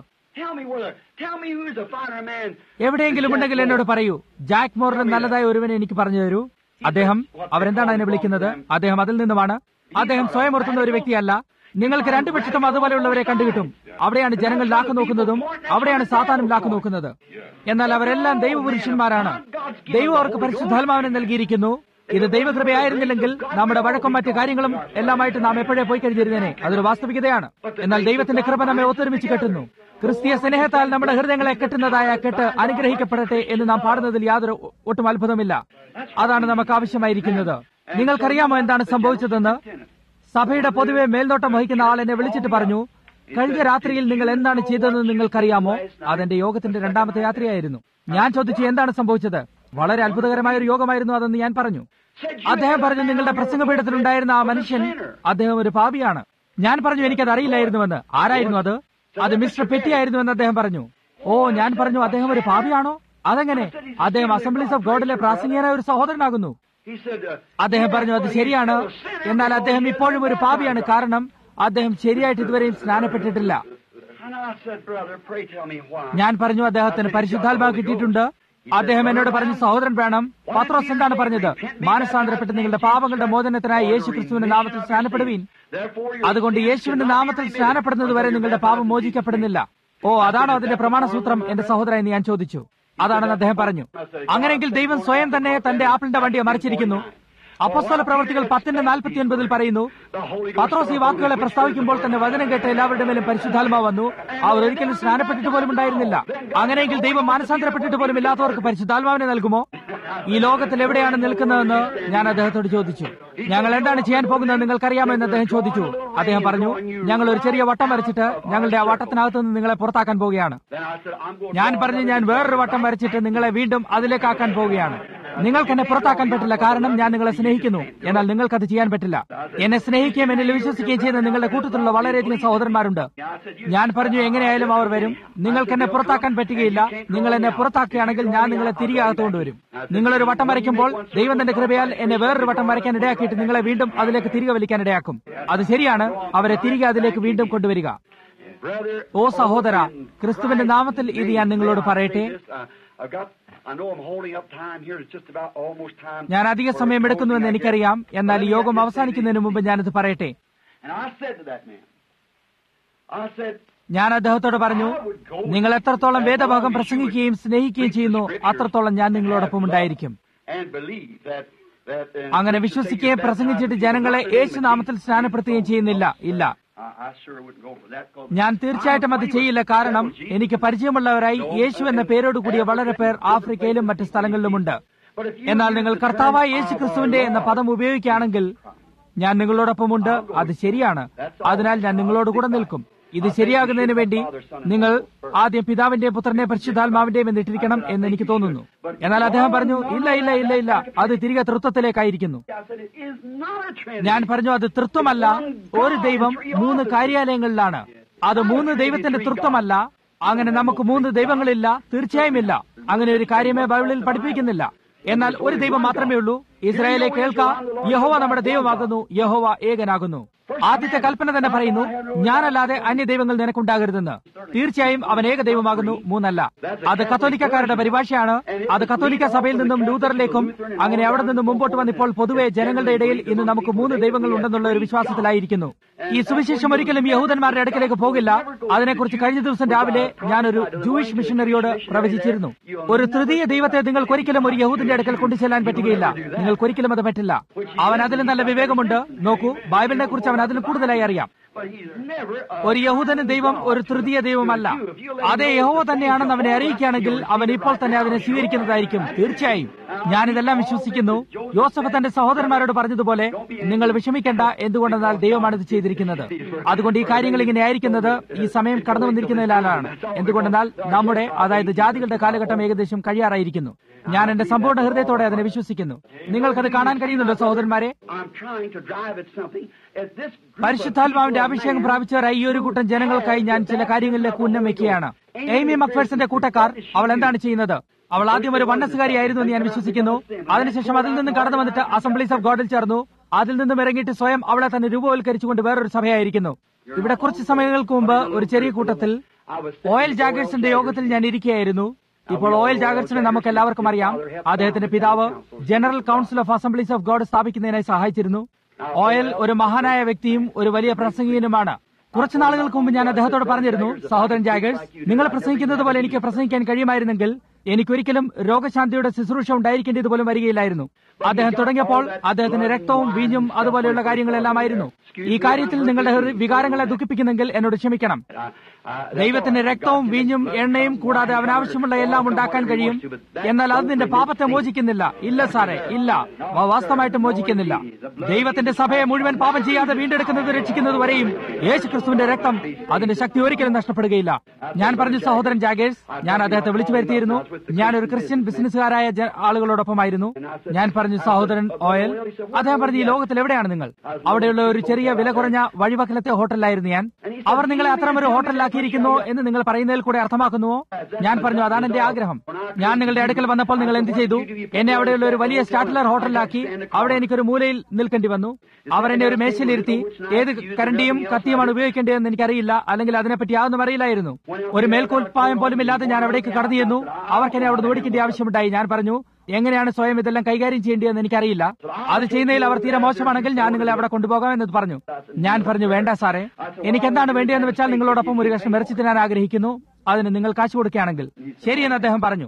S1: എവിടെയെങ്കിലും ഉണ്ടെങ്കിൽ എന്നോട് പറയൂ. ജാക്ക് മോറിലും നല്ലതായ ഒരുവനെ എനിക്ക് പറഞ്ഞു തരൂ. അദ്ദേഹം അവരെന്താണ് അതിനെ വിളിക്കുന്നത്? അദ്ദേഹം അതിൽ നിന്നുമാണ്. അദ്ദേഹം സ്വയം ഓർത്തുന്ന ഒരു വ്യക്തിയല്ല. നിങ്ങൾക്ക് രണ്ടു പക്ഷത്തും അതുപോലെയുള്ളവരെ കണ്ടുകിട്ടും. അവിടെയാണ് ജനങ്ങൾ ലാക്ക് നോക്കുന്നതും അവിടെയാണ് സാത്താനും ലാക്ക് നോക്കുന്നത്. എന്നാൽ അവരെല്ലാം ദൈവപുരുഷന്മാരാണ്. ദൈവം അവർക്ക് പരിശുദ്ധാത്മാവിനെ നൽകിയിരിക്കുന്നു. ഇത് ദൈവകൃപയായിരുന്നില്ലെങ്കിൽ നമ്മുടെ വഴക്കം മറ്റു കാര്യങ്ങളും എല്ലാമായിട്ട് നാം എപ്പോഴേ പോയി കഴിഞ്ഞിരുന്നേനെ. അതൊരു വാസ്തവികതയാണ്. എന്നാൽ ദൈവത്തിന്റെ കൃപ നമ്മെ ഒത്തൊരുമിച്ച് കെട്ടുന്നു. ക്രിസ്തീയ സ്നേഹത്താൽ നമ്മുടെ ഹൃദയങ്ങളെ കെട്ടുന്നതായ കെട്ട് അനുഗ്രഹിക്കപ്പെടട്ടെ എന്ന് നാം പാടുന്നതിൽ യാതൊരു ഒട്ടും അത്ഭുതമില്ല. അതാണ് നമുക്ക് ആവശ്യമായിരിക്കുന്നത്. നിങ്ങൾക്കറിയാമോ എന്താണ് സംഭവിച്ചതെന്ന്? സഭയുടെ പൊതുവെ മേൽനോട്ടം വഹിക്കുന്ന ആൾ എന്നെ വിളിച്ചിട്ട് പറഞ്ഞു, കഴിഞ്ഞ രാത്രിയിൽ നിങ്ങൾ എന്താണ് ചെയ്തതെന്ന് നിങ്ങൾക്കറിയാമോ? അതെന്റെ യോഗത്തിന്റെ രണ്ടാമത്തെ യാത്രയായിരുന്നു. ഞാൻ ചോദിച്ചു, എന്താണ് സംഭവിച്ചത്? വളരെ അത്ഭുതകരമായ ഒരു യോഗമായിരുന്നു അതെന്ന് ഞാൻ പറഞ്ഞു. അദ്ദേഹം പറഞ്ഞു, നിങ്ങളുടെ പ്രസംഗപീഠത്തിലുണ്ടായിരുന്ന ആ മനുഷ്യൻ, അദ്ദേഹം ഒരു പാപിയാണ്. ഞാൻ പറഞ്ഞു, എനിക്കത് അറിയില്ലായിരുന്നുവെന്ന്. ആരായിരുന്നു അത്? അത് മിസ്റ്റർ പെറ്റി ആയിരുന്നുവെന്ന് അദ്ദേഹം പറഞ്ഞു. ഓ, ഞാൻ പറഞ്ഞു, അദ്ദേഹം ഒരു പാപിയാണോ? അതെങ്ങനെ? അദ്ദേഹം അസംബ്ലീസ് ഓഫ് ഗോഡിലെ പ്രാസംഗികനായ ഒരു സഹോദരനാകുന്നു. അദ്ദേഹം പറഞ്ഞു, അത് ശരിയാണ്. എന്നാൽ അദ്ദേഹം ഇപ്പോഴും ഒരു പാപിയാണ്. കാരണം അദ്ദേഹം ശരിയായിട്ട് ഇതുവരെയും സ്നാനപ്പെട്ടിട്ടില്ല. ഞാൻ പറഞ്ഞു, അദ്ദേഹത്തിന് പരിശുദ്ധാത്മാവ് കിട്ടിയിട്ടുണ്ട്. അദ്ദേഹം എന്നോട് പറഞ്ഞു, സഹോദരൻ വേണം. പത്രോസ് എന്താണ് പറഞ്ഞത്? മാനസാന്തരപ്പെട്ട് നിങ്ങളുടെ പാപങ്ങളുടെ മോചനത്തിനായി യേശു ക്രിസ്തുവിന്റെ നാമത്തിൽ സ്നാനപ്പെടുവീൻ. അതുകൊണ്ട് യേശുവിന്റെ നാമത്തിൽ സ്നാനപ്പെടുന്നത് വരെ നിങ്ങളുടെ പാപം മോചിക്കപ്പെടുന്നില്ല. ഓ, അതാണോ അതിന്റെ പ്രമാണസൂത്രം എന്റെ സഹോദരൻ എന്ന് ഞാൻ ചോദിച്ചു. അതാണെന്ന് അദ്ദേഹം പറഞ്ഞു. അങ്ങനെയെങ്കിൽ ദൈവം സ്വയം തന്നെ തന്റെ ആപ്പിളിന്റെ വണ്ടിയെ മറിച്ചിരിക്കുന്നു. അപ്പോസ്തല പ്രവൃത്തികൾ 10:49 പറയുന്നു, പത്രോസ് ഈ വാക്കുകളെ പ്രസ്താവിക്കുമ്പോൾ തന്നെ വചനം കേട്ട് എല്ലാവരുടെ മേലും പരിശുദ്ധാത്മാവ് വന്നു. അവർ ഒരിക്കലും സ്നാനപ്പെട്ടിട്ട് പോലും ഉണ്ടായിരുന്നില്ല. അങ്ങനെയെങ്കിൽ ദൈവം മാനസാന്തരപ്പെട്ടിട്ട് പോലും ഇല്ലാത്തവർക്ക് പരിശുദ്ധാത്മാവിനെ നൽകുമോ? ഈ ലോകത്തിൽ എവിടെയാണ് നിൽക്കുന്നതെന്ന് ഞാൻ അദ്ദേഹത്തോട് ചോദിച്ചു. ഞങ്ങൾ എന്താണ് ചെയ്യാൻ പോകുന്നത് നിങ്ങൾക്കറിയാമോ എന്ന് അദ്ദേഹം ചോദിച്ചു. അദ്ദേഹം പറഞ്ഞു, ഞങ്ങൾ ഒരു ചെറിയ വട്ടം വരച്ചിട്ട് ഞങ്ങളുടെ ആ വട്ടത്തിനകത്ത് നിന്ന് നിങ്ങളെ പുറത്താക്കാൻ പോവുകയാണ്. ഞാൻ പറഞ്ഞു, ഞാൻ വേറൊരു വട്ടം വരച്ചിട്ട് നിങ്ങളെ വീണ്ടും അതിലേക്കാക്കാൻ പോവുകയാണ്. നിങ്ങൾക്ക് എന്നെ പുറത്താക്കാൻ പറ്റില്ല, കാരണം ഞാൻ നിങ്ങളെ സ്നേഹിക്കുന്നു. എന്നാൽ നിങ്ങൾക്കത് ചെയ്യാൻ പറ്റില്ല. എന്നെ സ്നേഹിക്കുകയും എന്നിൽ വിശ്വസിക്കുകയും ചെയ്യുന്ന നിങ്ങളുടെ കൂട്ടത്തിലുള്ള വളരെയധികം സഹോദരന്മാരുണ്ട്. ഞാൻ പറഞ്ഞു, എങ്ങനെയായാലും അവർ വരും. നിങ്ങൾക്ക് എന്നെ പുറത്താക്കാൻ പറ്റുകയില്ല. നിങ്ങൾ എന്നെ പുറത്താക്കുകയാണെങ്കിൽ ഞാൻ നിങ്ങളെ തിരികെ അകത്തുകൊണ്ടുവരും. നിങ്ങളൊരു വട്ടം വരയ്ക്കുമ്പോൾ ദൈവം തന്റെ കൃപയാൽ എന്നെ വേറൊരു വട്ടം വരയ്ക്കാൻ ഇടയാക്കിയിട്ട് നിങ്ങളെ വീണ്ടും അതിലേക്ക് തിരികെ വലിക്കാൻ ഇടയാക്കും. അത് ശരിയാണ്. അവരെ തിരികെ അതിലേക്ക് വീണ്ടും കൊണ്ടുവരിക. ഓ സഹോദര, ക്രിസ്തുവിന്റെ നാമത്തിൽ ഇത് ഞാൻ നിങ്ങളോട് പറയട്ടെ. ഞാൻ അധിക സമയം എടുക്കുന്നുവെന്ന് എനിക്കറിയാം. എന്നാൽ ഈ യോഗം അവസാനിക്കുന്നതിന് മുമ്പ് ഞാനിത് പറയട്ടെ. ഞാൻ അദ്ദേഹത്തോട് പറഞ്ഞു, നിങ്ങൾ എത്രത്തോളം വേദഭാഗം പ്രസംഗിക്കുകയും സ്നേഹിക്കുകയും ചെയ്യുന്നു അത്രത്തോളം ഞാൻ നിങ്ങളോടൊപ്പം ഉണ്ടായിരിക്കും. അങ്ങനെ വിശ്വസിക്കുകയും പ്രസംഗിച്ചിട്ട് ജനങ്ങളെ യേശുനാമത്തിൽ സ്നാനപ്പെടുത്തുകയും ചെയ്യുന്നില്ല. ഇല്ല, ഞാൻ തീർച്ചയായിട്ടും അത് ചെയ്യില്ല. കാരണം എനിക്ക് പരിചയമുള്ളവരായി യേശു എന്ന പേരോട് കൂടിയ വളരെ പേർ ആഫ്രിക്കയിലും മറ്റ് സ്ഥലങ്ങളിലുമുണ്ട്. എന്നാൽ നിങ്ങൾ കർത്താവായ യേശു ക്രിസ്തുവിന്റെ എന്ന പദം ഉപയോഗിക്കുകയാണെങ്കിൽ ഞാൻ നിങ്ങളോടൊപ്പമുണ്ട്. അത് ശരിയാണ്. അതിനാൽ ഞാൻ നിങ്ങളോട് കൂടെ നിൽക്കും. ഇത് ശരിയാകുന്നതിന് വേണ്ടി നിങ്ങൾ ആദ്യം പിതാവിന്റെയും പുത്രന്റെയും പരിശുദ്ധാത്മാവിന്റെയും എന്നിട്ടിരിക്കണം എന്ന് എനിക്ക് തോന്നുന്നു. എന്നാൽ അദ്ദേഹം പറഞ്ഞു, ഇല്ല ഇല്ല ഇല്ല ഇല്ല, അത് തിരികെ തൃത്വത്തിലേക്കായിരിക്കുന്നു. ഞാൻ പറഞ്ഞു, അത് തൃത്വമല്ല. ഒരു ദൈവം 3 കാര്യാലയങ്ങളിലാണ്. അത് 3 ദൈവത്തിന്റെ തൃത്വമല്ല. അങ്ങനെ നമുക്ക് 3 ദൈവങ്ങളില്ല, തീർച്ചയായും ഇല്ല. അങ്ങനെ ഒരു കാര്യമേ ബൈബിളിൽ പഠിപ്പിക്കുന്നില്ല. എന്നാൽ ഒരു ദൈവം മാത്രമേ ഉള്ളൂ. ഇസ്രായേലെ കേൾക്ക, യഹോവ നമ്മുടെ ദൈവമാകുന്നു, യഹോവ ഏകനാകുന്നു. ആദ്യത്തെ കൽപ്പന തന്നെ പറയുന്നു, ഞാനല്ലാതെ അന്യ ദൈവങ്ങൾ നിനക്കുണ്ടാകരുതെന്ന്. തീർച്ചയായും അവൻ ഏക ദൈവമാകുന്നു, 3 അല്ല. അത് കത്തോലിക്കക്കാരുടെ പരിഭാഷയാണ്. അത് കത്തോലിക്ക സഭയിൽ നിന്നും ലൂതറിലേക്കും അങ്ങനെ അവിടെ നിന്നും മുമ്പോട്ട് വന്നിപ്പോൾ പൊതുവെ ജനങ്ങളുടെ ഇടയിൽ ഇന്ന് നമുക്ക് 3 ദൈവങ്ങൾ ഉണ്ടെന്നുള്ള ഒരു വിശ്വാസത്തിലായിരിക്കുന്നു. ഈ സുവിശേഷം ഒരിക്കലും യഹൂദന്മാരുടെ അടുക്കലേക്ക് പോകില്ല. അതിനെക്കുറിച്ച് കഴിഞ്ഞ ദിവസം രാവിലെ ഞാനൊരു ജൂയിഷ് മിഷനറിയോട് പ്രവചിച്ചിരുന്നു. ഒരു തൃതീയ ദൈവത്തെ നിങ്ങൾക്കൊരിക്കലും ഒരു യഹൂദിന്റെ അടുക്കൽ കൊണ്ടുചെല്ലാൻ പറ്റുകയില്ല. നിങ്ങൾക്കൊരിക്കലും അത് പറ്റില്ല. അവൻ അതിലും നല്ല വിവേകമുണ്ട്. നോക്കൂ, ബൈബിളിനെ കുറിച്ച് അവൻ അതിലും കൂടുതലായി അറിയാം. ഒരു യഹൂദന് ദൈവം ഒരു തൃതീയ ദൈവമല്ല. അതേ യഹോവ തന്നെയാണെന്ന് അവനെ അറിയിക്കുകയാണെങ്കിൽ അവൻ ഇപ്പോൾ തന്നെ അതിനെ സ്വീകരിക്കുന്നതായിരിക്കും. തീർച്ചയായും ഞാനിതെല്ലാം വിശ്വസിക്കുന്നു. യോസഫ് തന്റെ സഹോദരന്മാരോട് പറഞ്ഞതുപോലെ, നിങ്ങൾ വിഷമിക്കേണ്ട, എന്തുകൊണ്ടെന്നാൽ ദൈവമാണ് ഇത് ചെയ്തിരിക്കുന്നത്. അതുകൊണ്ട് ഈ കാര്യങ്ങൾ ഇങ്ങനെ ആയിരിക്കുന്നത് ഈ സമയം കടന്നു വന്നിരിക്കുന്നതിനാലാണ്. എന്തുകൊണ്ടെന്നാൽ നമ്മുടെ, അതായത് ജാതികളുടെ കാലഘട്ടം ഏകദേശം കഴിയാറായിരിക്കുന്നു. ഞാൻ എന്റെ സമ്പൂർണ്ണ ഹൃദയത്തോടെ അതിനെ വിശ്വസിക്കുന്നു. നിങ്ങൾക്കത് കാണാൻ കഴിയുന്നുണ്ടോ സഹോദരന്മാരെ? പരിശുദ്ധാത്മാവിന്റെ അഭിഷേകം പ്രാപിച്ചവരായി ഈ ഒരു കൂട്ടം ജനങ്ങൾക്കായി ഞാൻ ചില കാര്യങ്ങളിലേക്ക് ഉന്നം വെക്കുകയാണ്. എയ്മി മക്ഫേഴ്സന്റെ കൂട്ടക്കാർ, അവൾ എന്താണ് ചെയ്യുന്നത്? അവൾ ആദ്യം ഒരു വണ്ണസുകാരിയായിരുന്നു എന്ന് ഞാൻ വിശ്വസിക്കുന്നു. അതിനുശേഷം അതിൽ നിന്നും കടന്നു വന്നിട്ട് അസംബ്ലീസ് ഓഫ് ഗോഡിൽ ചേർന്നു. അതിൽ നിന്നും ഇറങ്ങിയിട്ട് സ്വയം അവളെ തന്നെ രൂപവൽക്കരിച്ചുകൊണ്ട് വേറൊരു സഭയായിരിക്കുന്നു. ഇവിടെ കുറച്ച് സമയങ്ങൾക്ക് മുമ്പ് ഒരു ചെറിയ കൂട്ടത്തിൽ ഓയിൽ ജാഗേഴ്സിന്റെ യോഗത്തിൽ ഞാൻ ഇരിക്കുകയായിരുന്നു. ഇപ്പോൾ ഓയിൽ ജാഗേഴ്സിനെ നമുക്ക് എല്ലാവർക്കും അറിയാം. അദ്ദേഹത്തിന്റെ പിതാവ് general council of assemblies of God സ്ഥാപിക്കുന്നതിനായി സഹായിച്ചിരുന്നു. ഓയിൽ ഒരു മഹാനായ വ്യക്തിയും ഒരു വലിയ പ്രസംഗികനുമാണ്. കുറച്ചു നാളുകൾക്ക് മുമ്പ് ഞാൻ അദ്ദേഹത്തോട് പറഞ്ഞിരുന്നു, സഹോദരൻ ജാഗേഴ്സ്, നിങ്ങൾ പ്രസംഗിക്കുന്നത് പോലെ എനിക്ക് പ്രസംഗിക്കാൻ കഴിയുമായിരുന്നെങ്കിൽ എനിക്കൊരിക്കലും രോഗശാന്തിയുടെ ശുശ്രൂഷ ഉണ്ടായിരിക്കേണ്ടത് പോലും വരികയില്ലായിരുന്നു. അദ്ദേഹം തുടങ്ങിയപ്പോൾ അദ്ദേഹത്തിന് രക്തവും വീഞ്ഞും അതുപോലെയുള്ള കാര്യങ്ങളെല്ലാമായിരുന്നു. ഈ കാര്യത്തിൽ നിങ്ങളുടെ വികാരങ്ങളെ ദുഃഖിപ്പിക്കുന്നെങ്കിൽ എന്നോട് ക്ഷമിക്കണം. ദൈവത്തിന് രക്തവും വീഞ്ഞും എണ്ണയും കൂടാതെ അവനാവശ്യമുള്ള എല്ലാം ഉണ്ടാക്കാൻ കഴിയും. എന്നാൽ അത് നിന്റെ പാപത്തെ മോചിക്കുന്നില്ല. ഇല്ല സാറേ, ഇല്ല, വാസ്തവമായിട്ട് മോചിക്കുന്നില്ല. ദൈവത്തിന്റെ സഭയെ മുഴുവൻ പാപം ചെയ്യാതെ വീണ്ടെടുക്കുന്നത് രക്ഷിക്കുന്നത് വരെയും യേശു ക്രിസ്തുവിന്റെ രക്തം അതിന്റെ ശക്തി ഒരിക്കലും നഷ്ടപ്പെടുകയില്ല. ഞാൻ പറഞ്ഞു, സഹോദരൻ ജാഗേഴ്സ്, ഞാൻ അദ്ദേഹത്തെ വിളിച്ചു വരുത്തിയിരുന്നു. ഞാനൊരു ക്രിസ്ത്യൻ ബിസിനസ്സുകാരായ ആളുകളോടൊപ്പമായിരുന്നു. ഞാൻ പറഞ്ഞു, സഹോദരൻ ഓയിൽ. അദ്ദേഹം പറഞ്ഞു, ഈ ലോകത്തിൽ എവിടെയാണ് നിങ്ങൾ? അവിടെയുള്ള ഒരു ചെറിയ വില കുറഞ്ഞ വഴിവക്കലത്തെ ഹോട്ടലിലായിരുന്നു ഞാൻ. അവർ നിങ്ങളെ അത്തരമൊരു ഹോട്ടലിലാക്കിയിരിക്കുന്നു എന്ന് നിങ്ങൾ പറയുന്നതിൽ കൂടെ അർത്ഥമാക്കുന്നുവോ? ഞാൻ പറഞ്ഞു, അതാണ് എന്റെ ആഗ്രഹം. ഞാൻ നിങ്ങളുടെ അടുക്കൽ വന്നപ്പോൾ നിങ്ങൾ എന്ത് ചെയ്തു? എന്നെ അവിടെയുള്ള ഒരു വലിയ സ്റ്റാറ്റ്ലർ ഹോട്ടലിലാക്കി. അവിടെ എനിക്കൊരു മൂലയിൽ നിൽക്കേണ്ടി വന്നു. അവർ എന്നെ ഒരു മേശയിലിരുത്തി. ഏത് കരണ്ടിയും കത്തിയുമാണ് ഉപയോഗിക്കേണ്ടതെന്ന് എനിക്കറിയില്ല, അല്ലെങ്കിൽ അതിനെപ്പറ്റി യാതൊന്നും അറിയില്ലായിരുന്നു. ഒരു മേൽക്കോൽപ്പായം പോലും ഇല്ലാതെ ഞാൻ അവിടേക്ക് കടന്നു ചെന്നു. അവർക്ക് എന്നെ അവിടെ ഓടിക്കേണ്ട ആവശ്യമുണ്ടായി. ഞാൻ പറഞ്ഞു, എങ്ങനെയാണ് സ്വയം ഇതെല്ലാം കൈകാര്യം ചെയ്യേണ്ടതെന്ന് എനിക്കറിയില്ല. അത് ചെയ്യുന്നതിൽ അവർ തീരെ മോശമാണെങ്കിൽ ഞാൻ നിങ്ങളെ അവിടെ കൊണ്ടുപോകാമെന്നത് പറഞ്ഞു. ഞാൻ പറഞ്ഞു, വേണ്ട സാറേ, എനിക്ക് എന്താണ് വേണ്ടിയെന്ന് വെച്ചാൽ നിങ്ങളോടൊപ്പം ഒരു കഷ്ണം ഇറച്ചി തിന്നാൻ ആഗ്രഹിക്കുന്നു. അതിന് നിങ്ങൾ കാശ് കൊടുക്കുകയാണെങ്കിൽ ശരിയെന്ന് അദ്ദേഹം പറഞ്ഞു.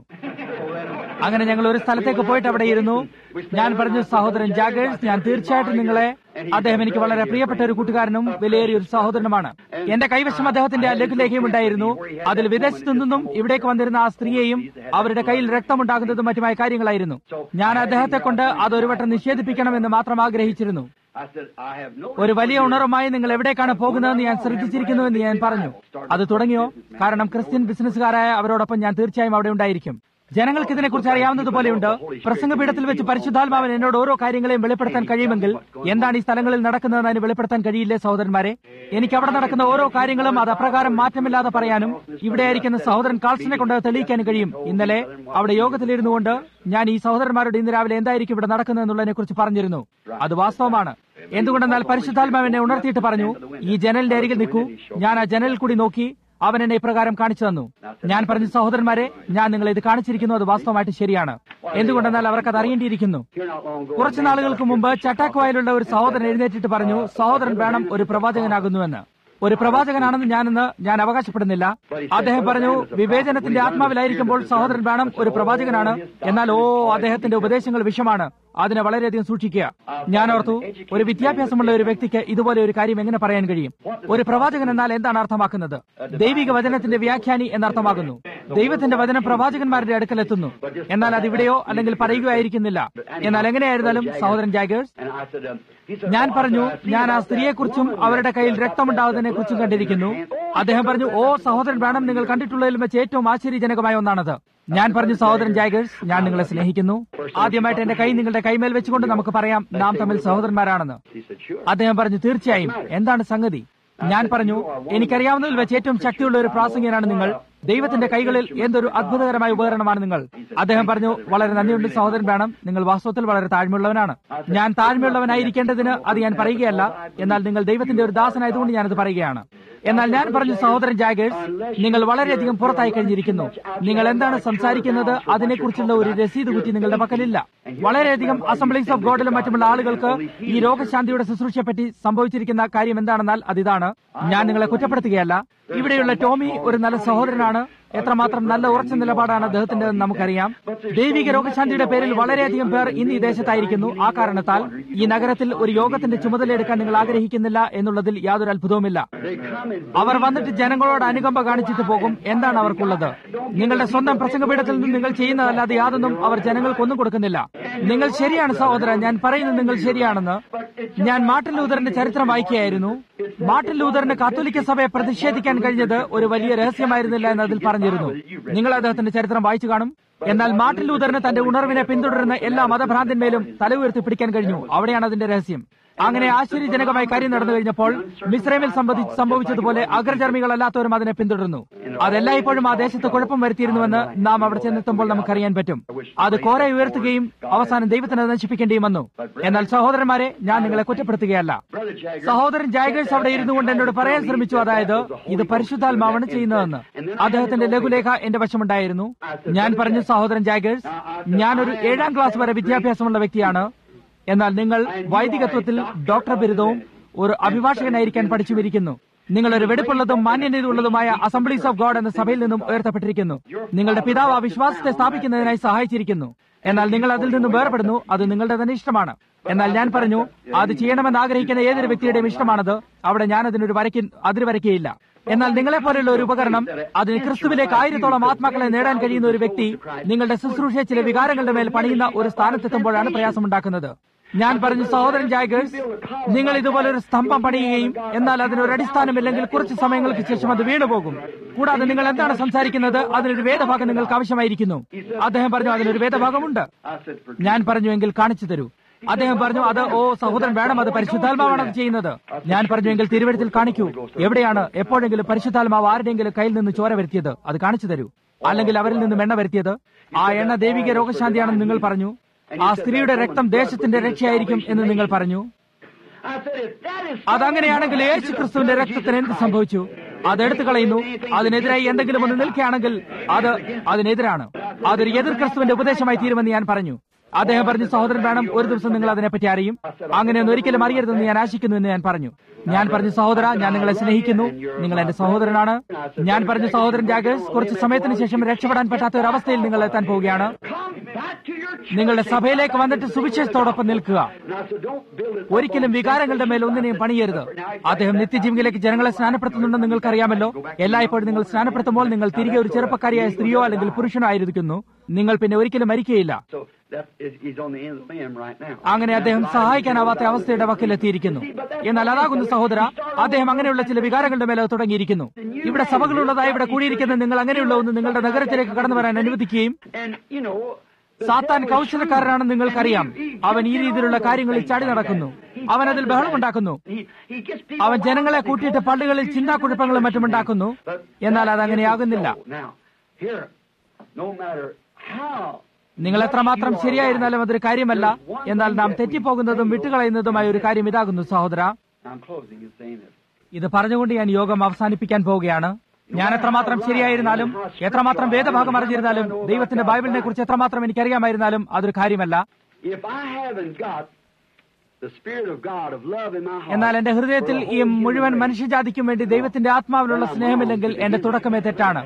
S1: അങ്ങനെ ഞങ്ങൾ ഒരു സ്ഥലത്തേക്ക് പോയിട്ട് അവിടെ ഇരുന്നു. ഞാൻ പറഞ്ഞു, സഹോദരൻ ജാഗേഴ്സ്, ഞാൻ തീർച്ചയായിട്ടും നിങ്ങളെ, അദ്ദേഹം എനിക്ക് വളരെ പ്രിയപ്പെട്ട ഒരു കൂട്ടുകാരനും വിലയേറിയ ഒരു സഹോദരനുമാണ്. എന്റെ കൈവശം അദ്ദേഹത്തിന്റെ ലഘുലേഖയും ഉണ്ടായിരുന്നു. അതിൽ വിദേശത്തു നിന്നും ഇവിടേക്ക് വന്നിരുന്ന ആ സ്ത്രീയെയും അവരുടെ കയ്യിൽ രക്തമുണ്ടാകുന്നതും മറ്റുമായ കാര്യങ്ങളായിരുന്നു. ഞാൻ അദ്ദേഹത്തെ കൊണ്ട് അതൊരു വട്ടം നിഷേധിപ്പിക്കണമെന്ന് മാത്രം ആഗ്രഹിച്ചിരുന്നു. ഒരു വലിയ ഉണർവുമായി നിങ്ങൾ എവിടേക്കാണ് പോകുന്നതെന്ന് ഞാൻ ശ്രദ്ധിച്ചിരിക്കുന്നുവെന്ന് ഞാൻ പറഞ്ഞു. അത് തുടങ്ങിയോ? കാരണം ക്രിസ്ത്യൻ ബിസിനസ്സുകാരായ അവരോടൊപ്പം ഞാൻ തീർച്ചയായും അവിടെ ഉണ്ടായിരിക്കും. ജനങ്ങൾക്ക് ഇതിനെക്കുറിച്ച് അറിയാവുന്നതുപോലെയുണ്ട്. പ്രസംഗപീഠത്തിൽ വെച്ച് പരിശുദ്ധാത്മാവൻ എന്നോട് ഓരോ കാര്യങ്ങളെയും വെളിപ്പെടുത്താൻ കഴിയുമെങ്കിൽ എന്താണ് ഈ സ്ഥലങ്ങളിൽ നടക്കുന്നതെന്ന് അതിന് വെളിപ്പെടുത്താൻ കഴിയില്ലേ സഹോദരന്മാരെ? എനിക്ക് അവിടെ നടക്കുന്ന ഓരോ കാര്യങ്ങളും അത് അപ്രകാരം മാറ്റമില്ലാതെ പറയാനും ഇവിടെയായിരിക്കുന്ന സഹോദരൻ കാൾസനെ കൊണ്ട് തെളിയിക്കാനും കഴിയും. ഇന്നലെ അവിടെ യോഗത്തിലിരുന്നുകൊണ്ട് ഞാൻ ഈ സഹോദരന്മാരോട് ഇന്ന് രാവിലെ എന്തായിരിക്കും ഇവിടെ നടക്കുന്നതെന്നുള്ളതിനെ കുറിച്ച് പറഞ്ഞിരുന്നു. അത് വാസ്തവമാണ്. എന്തുകൊണ്ടെന്നാൽ പരിശുദ്ധാത്മാവിനെ ഉണർത്തിയിട്ട് പറഞ്ഞു, ഈ ജനലിന്റെ അരികിൽ നിൽക്കൂ. ഞാൻ ആ ജനലിൽ കൂടി നോക്കി. അവൻ എന്നെ ഇപ്രകാരം കാണിച്ചു തന്നു. ഞാൻ പറഞ്ഞു, സഹോദരന്മാരെ, ഞാൻ നിങ്ങളെ ഇത് കാണിച്ചിരിക്കുന്നു. അത് വാസ്തവമായിട്ട് ശരിയാണ്. എന്തുകൊണ്ടെന്നാൽ അവർക്കത് അറിയേണ്ടിയിരിക്കുന്നു. കുറച്ചു നാളുകൾക്ക് മുമ്പ് ചട്ടാക്കുവായിലുള്ള ഒരു സഹോദരൻ എഴുന്നേറ്റിട്ട് പറഞ്ഞു, സഹോദരൻ വേണം ഒരു പ്രവാചകനാകുന്നുവെന്ന്. ഒരു പ്രവാചകനാണെന്ന് ഞാൻ അവകാശപ്പെടുന്നില്ല. അദ്ദേഹം പറഞ്ഞു, വിവേചനത്തിന്റെ ആത്മാവിലായിരിക്കുമ്പോൾ സഹോദരൻ വേണം ഒരു പ്രവാചകനാണ്. എന്നാൽ അദ്ദേഹത്തിന്റെ ഉപദേശങ്ങൾ വിഷമാണ്. അതിനെ വളരെയധികം സൂക്ഷിക്കുക. ഞാൻ ഓർത്തു, ഒരു വിദ്യാഭ്യാസമുള്ള ഒരു വ്യക്തിക്ക് ഇതുപോലെ ഒരു കാര്യം എങ്ങനെ പറയാൻ കഴിയും? ഒരു പ്രവാചകൻ എന്നാൽ എന്താണ് അർത്ഥമാക്കുന്നത്? ദൈവിക വചനത്തിന്റെ വ്യാഖ്യാനി എന്നർത്ഥമാകുന്നു. ദൈവത്തിന്റെ വചനം പ്രവാചകന്മാരുടെ അടുക്കലെത്തുന്നു. എന്നാൽ അതിവിടെയോ അല്ലെങ്കിൽ പറയുകയായിരിക്കുന്നില്ല. എന്നാൽ എങ്ങനെയായിരുന്നാലും സഹോദരൻ ജാഗേഴ്സ്, ഞാൻ പറഞ്ഞു, ഞാൻ ആ സ്ത്രീയെക്കുറിച്ചും അവരുടെ കയ്യിൽ രക്തമുണ്ടാവുന്നതിനെ കുറിച്ചും കണ്ടിരിക്കുന്നു. അദ്ദേഹം പറഞ്ഞു, സഹോദരൻ വേണം, നിങ്ങൾ കണ്ടിട്ടുള്ളതിലും വെച്ച് ഏറ്റവും ആശ്ചര്യജനകമായ ഒന്നാണത്. ഞാൻ പറഞ്ഞു, സഹോദരൻ ജാഗേഴ്സ്, ഞാൻ നിങ്ങളെ സ്നേഹിക്കുന്നു. ആദ്യമായിട്ട് എന്റെ കൈ നിങ്ങളുടെ കൈമേൽ വെച്ചുകൊണ്ട് നമുക്ക് പറയാം നാം തമ്മിൽ സഹോദരന്മാരാണെന്ന്. അദ്ദേഹം പറഞ്ഞു, തീർച്ചയായും. എന്താണ് സംഗതി? ഞാൻ പറഞ്ഞു, എനിക്കറിയാവുന്നതിൽ വെച്ച് ഏറ്റവും ശക്തിയുള്ള ഒരു പ്രാസംഗികനാണ് നിങ്ങൾ. ദൈവത്തിന്റെ കൈകളിൽ എന്തൊരു അത്ഭുതകരമായ ഉപകരണമാണ് നിങ്ങൾ. അദ്ദേഹം പറഞ്ഞു, വളരെ നന്ദിയുണ്ട് സഹോദരൻ വേണം, നിങ്ങൾ വാസ്തവത്തിൽ വളരെ താഴ്മയുള്ളവനാണ്. ഞാൻ താഴ്മയുള്ളവനായിരിക്കേണ്ടതിന് അത് ഞാൻ പറയുകയല്ല. എന്നാൽ നിങ്ങൾ ദൈവത്തിന്റെ ഒരു ദാസനായതുകൊണ്ട് ഞാനത് പറയുകയാണ്. എന്നാൽ ഞാൻ പറഞ്ഞു, സഹോദരൻ ജാഗേഴ്സ്, നിങ്ങൾ വളരെയധികം പുറത്തായി കഴിഞ്ഞിരിക്കുന്നു. നിങ്ങൾ എന്താണ് സംസാരിക്കുന്നത് അതിനെക്കുറിച്ചുള്ള ഒരു രസീത് കുറ്റി നിങ്ങളുടെ പക്കലില്ല. വളരെയധികം അസംബ്ലീസ് ഓഫ് ഗോഡിലും മറ്റുമുള്ള ആളുകൾക്ക് ഈ രോഗശാന്തിയുടെ ശുശ്രൂഷയെപ്പറ്റി സംഭവിച്ചിരിക്കുന്ന കാര്യം എന്താണെന്നാൽ അതിതാണ്. ഞാൻ നിങ്ങളെ കുറ്റപ്പെടുത്തുകയല്ല. ഇവിടെയുള്ള ടോമി ഒരു നല്ല സഹോദരനാണ്. എത്രമാത്രം നല്ല ഉറച്ച നിലപാടാണ് അദ്ദേഹത്തിന്റെതെന്ന് നമുക്കറിയാം. ദൈവിക രോഗശാന്തിയുടെ പേരിൽ വളരെയധികം പേർ ഇന്ന് ഈ ദേശത്തായിരിക്കുന്നു. ആ കാരണത്താൽ ഈ നഗരത്തിൽ ഒരു യോഗത്തിന്റെ ചുമതലയെടുക്കാൻ നിങ്ങൾ ആഗ്രഹിക്കുന്നില്ല എന്നുള്ളതിൽ യാതൊരു അത്ഭുതവുമില്ല. അവർ വന്നിട്ട് ജനങ്ങളോട് അനുകമ്പ കാണിച്ചിട്ട് പോകും. എന്താണ് അവർക്കുള്ളത്? നിങ്ങളുടെ സ്വന്തം പ്രസംഗപീഠത്തിൽ നിന്ന് നിങ്ങൾ ചെയ്യുന്നതല്ലാതെ യാതൊന്നും അവർ ജനങ്ങൾക്കൊന്നും കൊടുക്കുന്നില്ല. നിങ്ങൾ ശരിയാണ് സഹോദരൻ, ഞാൻ പറയുന്നത് നിങ്ങൾ ശരിയാണെന്ന്. ഞാൻ മാർട്ടിൻ ലൂഥറിന്റെ ചരിത്രം വായിക്കുകയായിരുന്നു. മാർട്ടിൻ ലൂഥറിന് കാത്തോലിക്ക സഭയെ പ്രതിഷേധിക്കാൻ കഴിഞ്ഞത് ഒരു വലിയ രഹസ്യമായിരുന്നില്ല എന്ന് അതിൽ പറഞ്ഞിരുന്നു. നിങ്ങൾ അദ്ദേഹത്തിന്റെ ചരിത്രം വായിച്ചു കാണും. എന്നാൽ മാർട്ടിൻ ലൂഥറിന് തന്റെ ഉണർവിനെ പിന്തുടരുന്ന എല്ലാ മതഭ്രാന്തന്മേലും തല ഉയർത്തി പിടിക്കാൻ കഴിഞ്ഞു. അവിടെയാണ് അതിന്റെ രഹസ്യം. അങ്ങനെ ആശ്ചര്യജനകമായ കാര്യം നടന്നു കഴിഞ്ഞപ്പോൾ മിസ്രൈമിൽ സംഭവിച്ചതുപോലെ അഗ്രചർമ്മികളല്ലാത്തവരും അതിനെ പിന്തുടർന്നു. അതെല്ലായ്പ്പോഴും ആ ദേശത്ത് കുഴപ്പം വരുത്തിയിരുന്നുവെന്ന് നാം അവിടെ ചെന്നെത്തുമ്പോൾ നമുക്കറിയാൻ പറ്റും. അത് കോരെ ഉയർത്തുകയും അവസാനം ദൈവത്തിനെ നശിപ്പിക്കേണ്ടിയും വന്നു. എന്നാൽ സഹോദരന്മാരെ, ഞാൻ നിങ്ങളെ കുറ്റപ്പെടുത്തുകയല്ല. സഹോദരൻ ജാഗേഴ്സ് അവിടെ ഇരുന്നു കൊണ്ട് എന്നോട് പറയാൻ ശ്രമിച്ചു, അതായത് ഇത് പരിശുദ്ധാത്മാവാണ് ചെയ്യുന്നതെന്ന്. അദ്ദേഹത്തിന്റെ ലഘുലേഖ എന്റെ വശമുണ്ടായിരുന്നു. ഞാൻ പറഞ്ഞു, സഹോദരൻ ജാഗേഴ്സ്, ഞാനൊരു 7ാം ക്ലാസ് വരെ വിദ്യാഭ്യാസമുള്ള വ്യക്തിയാണ്. എന്നാൽ നിങ്ങൾ വൈദികത്വത്തിൽ ഡോക്ടർ ബിരുദവും ഒരു അഭിഭാഷകനായിരിക്കാൻ പഠിച്ചുമിരിക്കുന്നു. നിങ്ങൾ ഒരു വെടിപ്പുള്ളതും മാന്യതയുള്ളതുമായ അസംബ്ലീസ് ഓഫ് ഗോഡ് എന്ന സഭയിൽ നിന്നും ഉയർത്തപ്പെട്ടിരിക്കുന്നു. നിങ്ങളുടെ പിതാവ് ആ വിശ്വാസത്തെ സ്ഥാപിക്കുന്നതിനായി സഹായിച്ചിരിക്കുന്നു. എന്നാൽ നിങ്ങൾ അതിൽ നിന്നും വേർപെടുന്നു. അത് നിങ്ങളുടെ തന്നെ ഇഷ്ടമാണ്. എന്നാൽ ഞാൻ പറഞ്ഞു, അത് ചെയ്യണമെന്ന് ആഗ്രഹിക്കുന്ന ഏതൊരു വ്യക്തിയുടെയും ഇഷ്ടമാണത്. അവിടെ ഞാൻ അതിന് വരയ്ക്കുകയില്ല. എന്നാൽ നിങ്ങളെപ്പോലെയുള്ള ഒരു ഉപകരണം, അതിന് ക്രിസ്തുവിലേക്ക് 1000-ഓളം ആത്മാക്കളെ നേടാൻ കഴിയുന്ന ഒരു വ്യക്തി നിങ്ങളുടെ ശുശ്രൂഷയെ ചില വികാരങ്ങളുടെ മേൽ പണിയുന്ന ഒരു സ്ഥാനത്തെത്തുമ്പോഴാണ് പ്രയാസമുണ്ടാക്കുന്നത്. ഞാൻ പറഞ്ഞു, സഹോദരൻ ജാഗേഴ്സ്, നിങ്ങൾ ഇതുപോലെ ഒരു സ്തംഭം പണിയുകയും എന്നാൽ അതിനൊരു അടിസ്ഥാനമില്ലെങ്കിൽ കുറച്ച് സമയങ്ങൾക്ക് ശേഷം അത് വീണുപോകും. കൂടാതെ നിങ്ങൾ എന്താണ് സംസാരിക്കുന്നത്, അതിനൊരു വേദഭാഗം നിങ്ങൾക്ക് ആവശ്യമായിരിക്കുന്നു. അദ്ദേഹം പറഞ്ഞു, അതിനൊരു വേദഭാഗമുണ്ട്. ഞാൻ പറഞ്ഞു, എങ്കിൽ കാണിച്ചു തരൂ. അദ്ദേഹം പറഞ്ഞു, അത് സഹോദരൻ വേണം, അത് പരിശുദ്ധാത്മാവാണ് അത് ചെയ്യുന്നത്. ഞാൻ പറഞ്ഞു, എങ്കിൽ തിരുവെഴുത്തിൽ കാണിക്കൂ. എവിടെയാണ് എപ്പോഴെങ്കിലും പരിശുദ്ധാത്മാവ് ആരുടെയെങ്കിലും കയ്യിൽ നിന്ന് ചോര വരുത്തിയത്? അത് കാണിച്ചു തരൂ. അല്ലെങ്കിൽ അവരിൽ നിന്നും എണ്ണ വരുത്തിയത്? ആ എണ്ണ ദൈവിക രോഗശാന്തിയാണെന്ന് നിങ്ങൾ പറഞ്ഞു. ആ സ്ത്രീയുടെ രക്തം ദേശത്തിന്റെ രക്ഷയായിരിക്കും എന്ന് നിങ്ങൾ പറഞ്ഞു. അതങ്ങനെയാണെങ്കിൽ യേശു ക്രിസ്തുവിന്റെ രക്തത്തിന് എന്ത് സംഭവിച്ചു? അതെടുത്തു കളയുന്നു. അതിനെതിരായി എന്തെങ്കിലും ഒന്ന് നിൽക്കുകയാണെങ്കിൽ അതിനെതിരാണ്. അതൊരു എതിർ ക്രിസ്തുവിന്റെ ഉപദേശമായി തീരുമെന്ന് ഞാൻ പറഞ്ഞു. അദ്ദേഹം പറഞ്ഞു, സഹോദരൻ വേണം, ഒരു ദിവസം നിങ്ങൾ അതിനെപ്പറ്റി അറിയും. അങ്ങനെയൊന്നും ഒരിക്കലും അറിയരുതെന്ന് ഞാൻ ആശിക്കുന്നു എന്ന് ഞാൻ പറഞ്ഞു. ഞാൻ പറഞ്ഞു, സഹോദര, ഞാൻ നിങ്ങളെ സ്നേഹിക്കുന്നു. നിങ്ങൾ എന്റെ സഹോദരനാണ്. ഞാൻ പറഞ്ഞു, സഹോദരൻ ജാഗേഴ്സ്, കുറച്ച് സമയത്തിന് ശേഷം രക്ഷപ്പെടാൻ പറ്റാത്ത ഒരു അവസ്ഥയിൽ നിങ്ങൾ എത്താൻ പോവുകയാണ്. നിങ്ങളുടെ സഭയിലേക്ക് വന്നിട്ട് സുവിശേഷത്തോടൊപ്പം നിൽക്കുക. ഒരിക്കലും വികാരങ്ങളുടെ മേൽ ഒന്നിനെയും പണിയരുത്. അദ്ദേഹം നിത്യജീവികളിലേക്ക് ജനങ്ങളെ സ്നാനപ്പെടുത്തുന്നുണ്ടെന്ന് നിങ്ങൾക്കറിയാമല്ലോ. എല്ലായ്പ്പോഴും നിങ്ങൾ സ്നാനപ്പെടുത്തുമ്പോൾ നിങ്ങൾ തിരികെ ഒരു ചെറുപ്പക്കാരിയായ സ്ത്രീയോ അല്ലെങ്കിൽ പുരുഷനോ ആയിരിക്കുന്നു. നിങ്ങൾ പിന്നെ ഒരിക്കലും മരിക്കുകയില്ല. അങ്ങനെ അദ്ദേഹം സഹായിക്കാനാവാത്ത അവസ്ഥയുടെ വക്കിലെത്തിയിരിക്കുന്നു. എന്നാൽ അതാകുന്നു സഹോദര, അദ്ദേഹം അങ്ങനെയുള്ള ചില വികാരങ്ങളുടെ മേലെ തുടങ്ങിയിരിക്കുന്നു. ഇവിടെ സഭകളുള്ളതായി ഇവിടെ കൂടിയിരിക്കുന്ന നിങ്ങൾ അങ്ങനെയുള്ള ഒന്ന് നിങ്ങളുടെ നഗരത്തിലേക്ക് കടന്നു വരാൻ അനുവദിക്കുകയും, സാത്താൻ കൗശലക്കാരനാണെന്ന് നിങ്ങൾക്കറിയാം. അവൻ ഈ രീതിയിലുള്ള കാര്യങ്ങളിൽ ചാടി നടക്കുന്നു. അവൻ അതിൽ ബഹളമുണ്ടാക്കുന്നു. അവൻ ജനങ്ങളെ കൂട്ടിയിട്ട് പള്ളികളിൽ ചിന്താക്കുഴപ്പങ്ങളും മറ്റും ഉണ്ടാക്കുന്നു. എന്നാൽ അതങ്ങനെയാകുന്നില്ല. നിങ്ങൾ എത്രമാത്രം ശരിയായിരുന്നാലും അതൊരു കാര്യമല്ല. എന്നാൽ നാം തെറ്റിപ്പോകുന്നതും വിട്ടുകളയുന്നതുമായ ഒരു കാര്യം ഇതാകുന്നു സഹോദര. ഇത് പറഞ്ഞുകൊണ്ട് ഞാൻ യോഗം അവസാനിപ്പിക്കാൻ പോവുകയാണ്. ഞാൻ എത്രമാത്രം ശരിയായിരുന്നാലും, എത്രമാത്രം വേദഭാഗം അറിഞ്ഞിരുന്നാലും, ദൈവത്തിന്റെ ബൈബിളിനെ കുറിച്ച് എത്രമാത്രം എനിക്കറിയാമായിരുന്നാലും അതൊരു കാര്യമല്ല. എന്നാൽ എന്റെ ഹൃദയത്തിൽ ഈ മുഴുവൻ മനുഷ്യജാതിക്കും വേണ്ടി ദൈവത്തിന്റെ ആത്മാവിലുള്ള സ്നേഹമില്ലെങ്കിൽ എന്റെ തുടക്കമേ തെറ്റാണ്.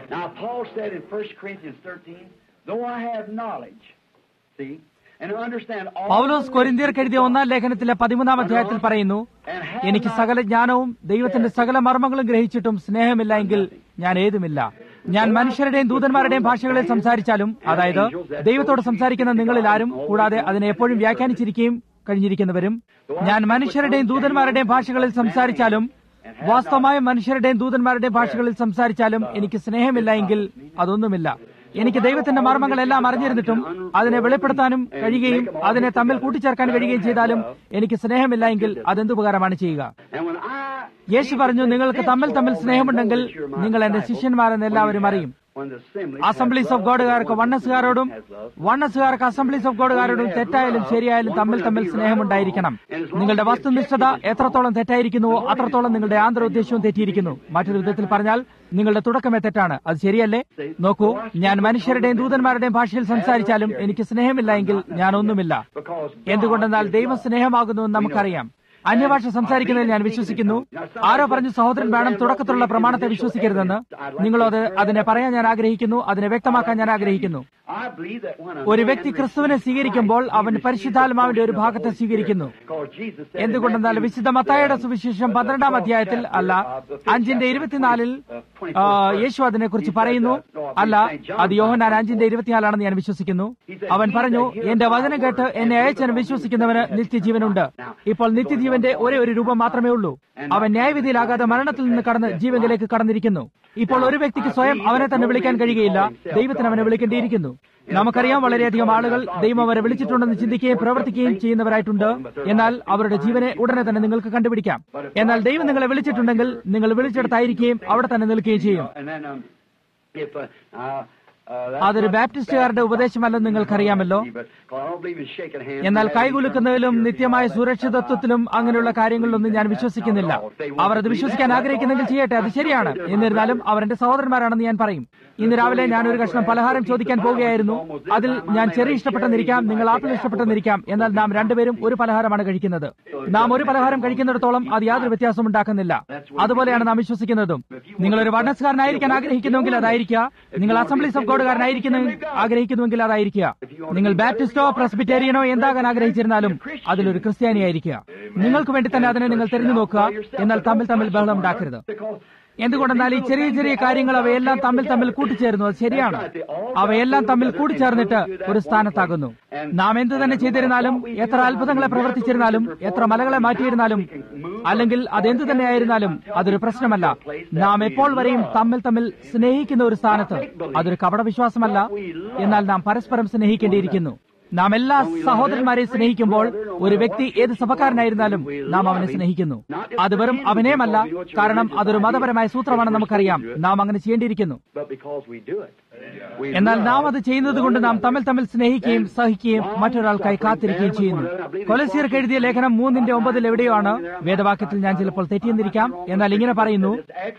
S1: പൗലോസ് കൊരിന്ത്യർക്ക് എഴുതിയ 1-ാം ലേഖനത്തിലെ 13-ാം അധ്യായത്തിൽ പറയുന്നു, എനിക്ക് സകല ജ്ഞാനവും ദൈവത്തിന്റെ സകല മർമ്മങ്ങളും ഗ്രഹിച്ചിട്ടും സ്നേഹമില്ല എങ്കിൽ ഞാൻ ഏതുമില്ല. ഞാൻ മനുഷ്യരുടെയും ദൂതന്മാരുടെയും ഭാഷകളിൽ സംസാരിച്ചാലും, അതായത് ദൈവത്തോട് സംസാരിക്കുന്ന നിങ്ങളിൽ ആരും, കൂടാതെ അതിനെ എപ്പോഴും വ്യാഖ്യാനിച്ചിരിക്കുകയും കഴിഞ്ഞിരിക്കുന്നവരും, ഞാൻ മനുഷ്യരുടെയും ദൂതന്മാരുടെയും ഭാഷകളിൽ സംസാരിച്ചാലും, വാസ്തവമായും മനുഷ്യരുടെയും ദൂതന്മാരുടെയും ഭാഷകളിൽ സംസാരിച്ചാലും എനിക്ക് സ്നേഹമില്ല എങ്കിൽ അതൊന്നുമില്ല. എനിക്ക് ദൈവത്തിന്റെ മർമ്മങ്ങളെല്ലാം അറിഞ്ഞിരുന്നിട്ടും അതിനെ വെളിപ്പെടുത്താനും കഴിയുകയും അതിനെ തമ്മിൽ കൂട്ടിച്ചേർക്കാൻ കഴിയുകയും ചെയ്താലും എനിക്ക് സ്നേഹമില്ല എങ്കിൽ അതെന്തുപകാരമാണ് ചെയ്യുക? യേശു പറഞ്ഞു, നിങ്ങൾക്ക് തമ്മിൽ സ്നേഹമുണ്ടെങ്കിൽ നിങ്ങൾ എന്റെ ശിഷ്യന്മാരെന്ന് എല്ലാവരും അറിയും. അസംബ്ലീസ് ഓഫ് ഗോഡുകാർക്ക് വണ്ണസുകാരോടും വണ്ണസുകാർക്ക് അസംബ്ലീസ് ഓഫ് ഗോഡുകാരോടും തെറ്റായാലും ശരിയായാലും തമ്മിൽ സ്നേഹമുണ്ടായിരിക്കണം. നിങ്ങളുടെ വസ്തുനിഷ്ഠത എത്രത്തോളം തെറ്റായിരിക്കുന്നുവോ അത്രത്തോളം നിങ്ങളുടെ ആന്തരോദ്ദേശ്യവും തെറ്റിയിരിക്കുന്നു. മറ്റൊരു വിധത്തിൽ പറഞ്ഞാൽ നിങ്ങളുടെ തുടക്കമേ തെറ്റാണ്. അത് ശരിയല്ലേ? നോക്കൂ, ഞാൻ മനുഷ്യരുടെയും ദൂതന്മാരുടെയും ഭാഷയിൽ സംസാരിച്ചാലും എനിക്ക് സ്നേഹമില്ല എങ്കിൽ ഞാൻ ഒന്നുമില്ല. എന്തുകൊണ്ടെന്നാൽ ദൈവം സ്നേഹമാകുന്നുവെന്ന് നമുക്കറിയാം. അന്യഭാഷ സംസാരിക്കുന്നതിൽ ഞാൻ വിശ്വസിക്കുന്നു. ആരോ പറഞ്ഞു സഹോദരൻ വേണം തുടക്കത്തിലുള്ള പ്രമാണത്തെ വിശ്വസിക്കരുതെന്ന്. നിങ്ങളത് അതിനെ പറയാൻ ഞാൻ ആഗ്രഹിക്കുന്നു, അതിനെ വ്യക്തമാക്കാൻ ഞാൻ ആഗ്രഹിക്കുന്നു. ഒരു വ്യക്തി ക്രിസ്തുവിനെ സ്വീകരിക്കുമ്പോൾ അവൻ പരിശുദ്ധാത്മാവിന്റെ ഒരു ഭാഗത്തെ സ്വീകരിക്കുന്നു. എന്തുകൊണ്ടെന്നാൽ വിശുദ്ധ മത്തായിയുടെ സുവിശേഷം 12-ാം അധ്യായത്തിൽ അല്ല 5:24 യേശു അതിനെക്കുറിച്ച് പറയുന്നു. അല്ല, അത് യോഹന്നാൻ 5:24 ഞാൻ വിശ്വസിക്കുന്നു. അവൻ പറഞ്ഞു, എന്റെ വചനം കേട്ട് എന്നെ അയച്ചവൻ വിശ്വസിക്കുന്നവന് നിത്യജീവനുണ്ട്. ഇപ്പോൾ നിത്യജീവന്റെ ഒരേ ഒരു രൂപം മാത്രമേ ഉള്ളൂ. അവൻ ന്യായവിധിയിലാകാതെ മരണത്തിൽ നിന്ന് കടന്ന് ജീവനിലേക്ക് കടന്നിരിക്കുന്നു. ഇപ്പോൾ ഒരു വ്യക്തിക്ക് സ്വയം അവനെ തന്നെ വിളിക്കാൻ കഴിയുകയില്ല. ദൈവത്തിന് അവനെ വിളിക്കേണ്ടിയിരിക്കുന്നു. നമുക്കറിയാം, വളരെയധികം ആളുകൾ ദൈവം അവരെ വിളിച്ചിട്ടുണ്ടെന്ന് ചിന്തിക്കുകയും പ്രവർത്തിക്കുകയും ചെയ്യുന്നവരായിട്ടുണ്ട്. എന്നാൽ അവരുടെ ജീവനെ ഉടനെ തന്നെ നിങ്ങൾക്ക് കണ്ടുപിടിക്കാം. എന്നാൽ ദൈവം നിങ്ങളെ വിളിച്ചിട്ടുണ്ടെങ്കിൽ നിങ്ങൾ വിളിച്ചിടത്തായിരിക്കുകയും അവിടെ തന്നെ നിൽക്കുകയും ചെയ്യും. അതൊരു ബാപ്റ്റിസ്റ്റുകാരുടെ ഉപദേശമല്ലെന്ന് നിങ്ങൾക്കറിയാമല്ലോ. എന്നാൽ കൈകുലുക്കുന്നതിലും നിത്യമായ സുരക്ഷിതത്വത്തിലും അങ്ങനെയുള്ള കാര്യങ്ങളിലൊന്നും ഞാൻ വിശ്വസിക്കുന്നില്ല. അവർ അത് വിശ്വസിക്കാൻ ആഗ്രഹിക്കുന്നെങ്കിൽ ചെയ്യട്ടെ, അത് ശരിയാണ്. എന്നിരുന്നാലും അവർ എന്റെ സഹോദരന്മാരാണെന്ന് ഞാൻ പറയും. ഇന്ന് രാവിലെ ഞാൻ ഒരു കഷ്ണം പലഹാരം ചോദിക്കാൻ പോവുകയായിരുന്നു. അതിൽ ഞാൻ ചെറി ഇഷ്ടപ്പെട്ടെന്നിരിക്കാം, നിങ്ങൾ ആപ്പിൾ ഇഷ്ടപ്പെട്ടെന്നിരിക്കാം. എന്നാൽ നാം രണ്ടുപേരും ഒരു പലഹാരമാണ് കഴിക്കുന്നത്. നാം ഒരു പലഹാരം കഴിക്കുന്നിടത്തോളം അത് യാതൊരു വ്യത്യാസവും ഉണ്ടാക്കുന്നില്ല. അതുപോലെയാണ് നാം വിശ്വസിക്കുന്നതും. നിങ്ങളൊരു വഡനസ്കാരനായിരിക്കാൻ ആഗ്രഹിക്കുന്നുവെങ്കിൽ അതായിരിക്കുക. നിങ്ങൾ അസംബ്ലീസ് ഓഫ് ആഗ്രഹിക്കുന്നുവെങ്കിൽ അതായിരിക്കുക. നിങ്ങൾ ബാപ്റ്റിസ്റ്റോ പ്രസ്ബിറ്റേറിയനോ എന്താകാൻ ആഗ്രഹിച്ചിരുന്നാലും അതിലൊരു ക്രിസ്ത്യാനിയായിരിക്കുക. നിങ്ങൾക്ക് വേണ്ടി തന്നെ അതിനെ നിങ്ങൾ തിരഞ്ഞു നോക്കുക. എന്നാൽ തമ്മിൽ ബഹളം ഉണ്ടാക്കരുത്. എന്തുകൊണ്ടെന്നാൽ ഈ ചെറിയ ചെറിയ കാര്യങ്ങൾ അവയെല്ലാം തമ്മിൽ കൂട്ടിച്ചേരുന്നു. അത് ശരിയാണ്. അവയെല്ലാം തമ്മിൽ കൂടിച്ചേർന്നിട്ട് ഒരു സ്ഥാനത്താകുന്നു. നാം എന്ത് തന്നെ ചെയ്തിരുന്നാലും, എത്ര അത്ഭുതങ്ങളെ പ്രവർത്തിച്ചിരുന്നാലും, എത്ര മലകളെ മാറ്റിയിരുന്നാലും, അല്ലെങ്കിൽ അതെന്തു തന്നെയായിരുന്നാലും അതൊരു പ്രശ്നമല്ല. നാം എപ്പോൾ വരെയും തമ്മിൽ സ്നേഹിക്കുന്ന ഒരു സ്ഥാനത്ത്. അതൊരു കപടവിശ്വാസമല്ല. എന്നാൽ നാം പരസ്പരം സ്നേഹിക്കേണ്ടിയിരിക്കുന്നു. നാം എല്ലാ സഹോദരന്മാരെയും സ്നേഹിക്കുമ്പോൾ ഒരു വ്യക്തി ഏത് സഭക്കാരനായിരുന്നാലും നാം അവനെ സ്നേഹിക്കുന്നു. അത് വെറും അഭിനയമല്ല, കാരണം അതൊരു മതപരമായ സൂത്രമാണെന്ന് നമുക്കറിയാം. നാം അങ്ങനെ ചെയ്യേണ്ടിയിരിക്കുന്നു. എന്നാൽ നാം അത് ചെയ്യുന്നത് കൊണ്ട് നാം തമ്മിൽ സ്നേഹിക്കുകയും സഹിക്കുകയും മറ്റൊരാൾക്കായി കാത്തിരിക്കുകയും ചെയ്യുന്നു. കൊലസീർക്ക് എഴുതിയ ലേഖനം 3:9 എവിടെയോ ആണ്. വേദവാക്യത്തിൽ ഞാൻ ചിലപ്പോൾ തെറ്റിയെന്നിരിക്കാം. എന്നാൽ ഇങ്ങനെ പറയുന്നു,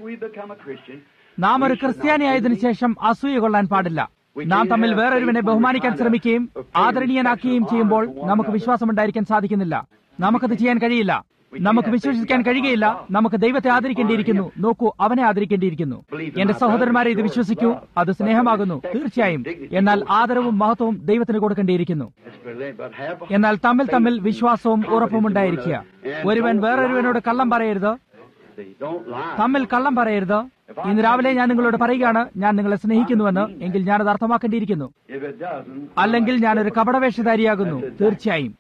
S1: നാം ഒരു ക്രിസ്ത്യാനിയായതിനു ശേഷം അസൂയ കൊള്ളാൻ പാടില്ല. നാം തമ്മിൽ വേറൊരുവനെ ബഹുമാനിക്കാൻ ശ്രമിക്കുകയും ആദരണീയനാക്കുകയും ചെയ്യുമ്പോൾ നമുക്ക് വിശ്വാസമുണ്ടായിരിക്കാൻ സാധിക്കുന്നില്ല. നമുക്കത് ചെയ്യാൻ കഴിയില്ല. നമുക്ക് വിശ്വസിക്കാൻ കഴിയുകയില്ല. നമുക്ക് ദൈവത്തെ ആദരിക്കേണ്ടിയിരിക്കുന്നു. നോക്കൂ, അവനെ ആദരിക്കേണ്ടിയിരിക്കുന്നു. എന്റെ സഹോദരന്മാരെ, ഇത് വിശ്വസിക്കൂ. അത് സ്നേഹമാകുന്നു, തീർച്ചയായും. എന്നാൽ ആദരവും മഹത്വവും ദൈവത്തിന് കൊടുക്കേണ്ടിയിരിക്കുന്നു. എന്നാൽ തമ്മിൽ വിശ്വാസവും ഉറപ്പും ഉണ്ടായിരിക്കുക. ഒരുവൻ വേറൊരുവനോട് കള്ളം പറയരുത്. തമ്മിൽ കള്ളം പറയരുത്. ഇന്ന് രാവിലെ ഞാൻ നിങ്ങളോട് പറയുകയാണ്, ഞാൻ നിങ്ങളെ സ്നേഹിക്കുന്നുവെന്ന്. എങ്കിൽ ഞാനത് അർത്ഥമാക്കേണ്ടിയിരിക്കുന്നു. അല്ലെങ്കിൽ ഞാനൊരു കപടവേഷധാരിയാകുന്നു. തീർച്ചയായും.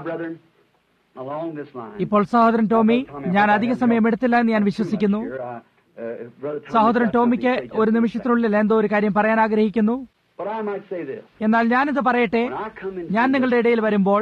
S1: ഇപ്പോൾ സഹോദരൻ ടോമി, ഞാൻ അധിക സമയം എടുത്തില്ല എന്ന് ഞാൻ വിശ്വസിക്കുന്നു. സഹോദരൻ ടോമിക്ക് ഒരു നിമിഷത്തിനുള്ളിൽ എന്തോ ഒരു കാര്യം പറയാൻ ആഗ്രഹിക്കുന്നു. എന്നാൽ ഞാനിത് പറയട്ടെ. ഞാൻ നിങ്ങളുടെ ഇടയിൽ വരുമ്പോൾ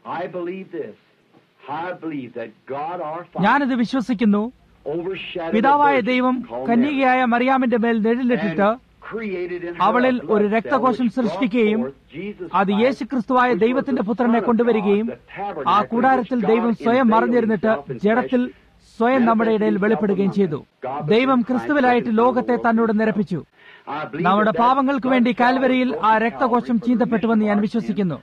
S1: ഞാനിത് വിശ്വസിക്കുന്നു. പിതാവായ ദൈവം കന്യകയായ മറിയാമിന്റെ മേൽ നിഴലിട്ടിട്ട് അവളിൽ ഒരു രക്തകോശം സൃഷ്ടിക്കുകയും അത് യേശുക്രിസ്തുവായ ദൈവത്തിന്റെ പുത്രനെ കൊണ്ടുവരികയും ആ കൂടാരത്തിൽ ദൈവം സ്വയം മറഞ്ഞിരുന്നിട്ട് ജഡത്തിൽ സ്വയം നമ്മുടെ ഇടയിൽ വെളിപ്പെടുകയും ചെയ്തു. ദൈവം ക്രിസ്തുവിലായിട്ട് ലോകത്തെ തന്നോട് നിരപ്പിച്ചു. നമ്മുടെ പാപങ്ങൾക്ക് വേണ്ടി കാൽവരിയിൽ ആ രക്തകോശം ചീന്തപ്പെട്ടുവെന്ന് ഞാൻ വിശ്വസിക്കുന്നു.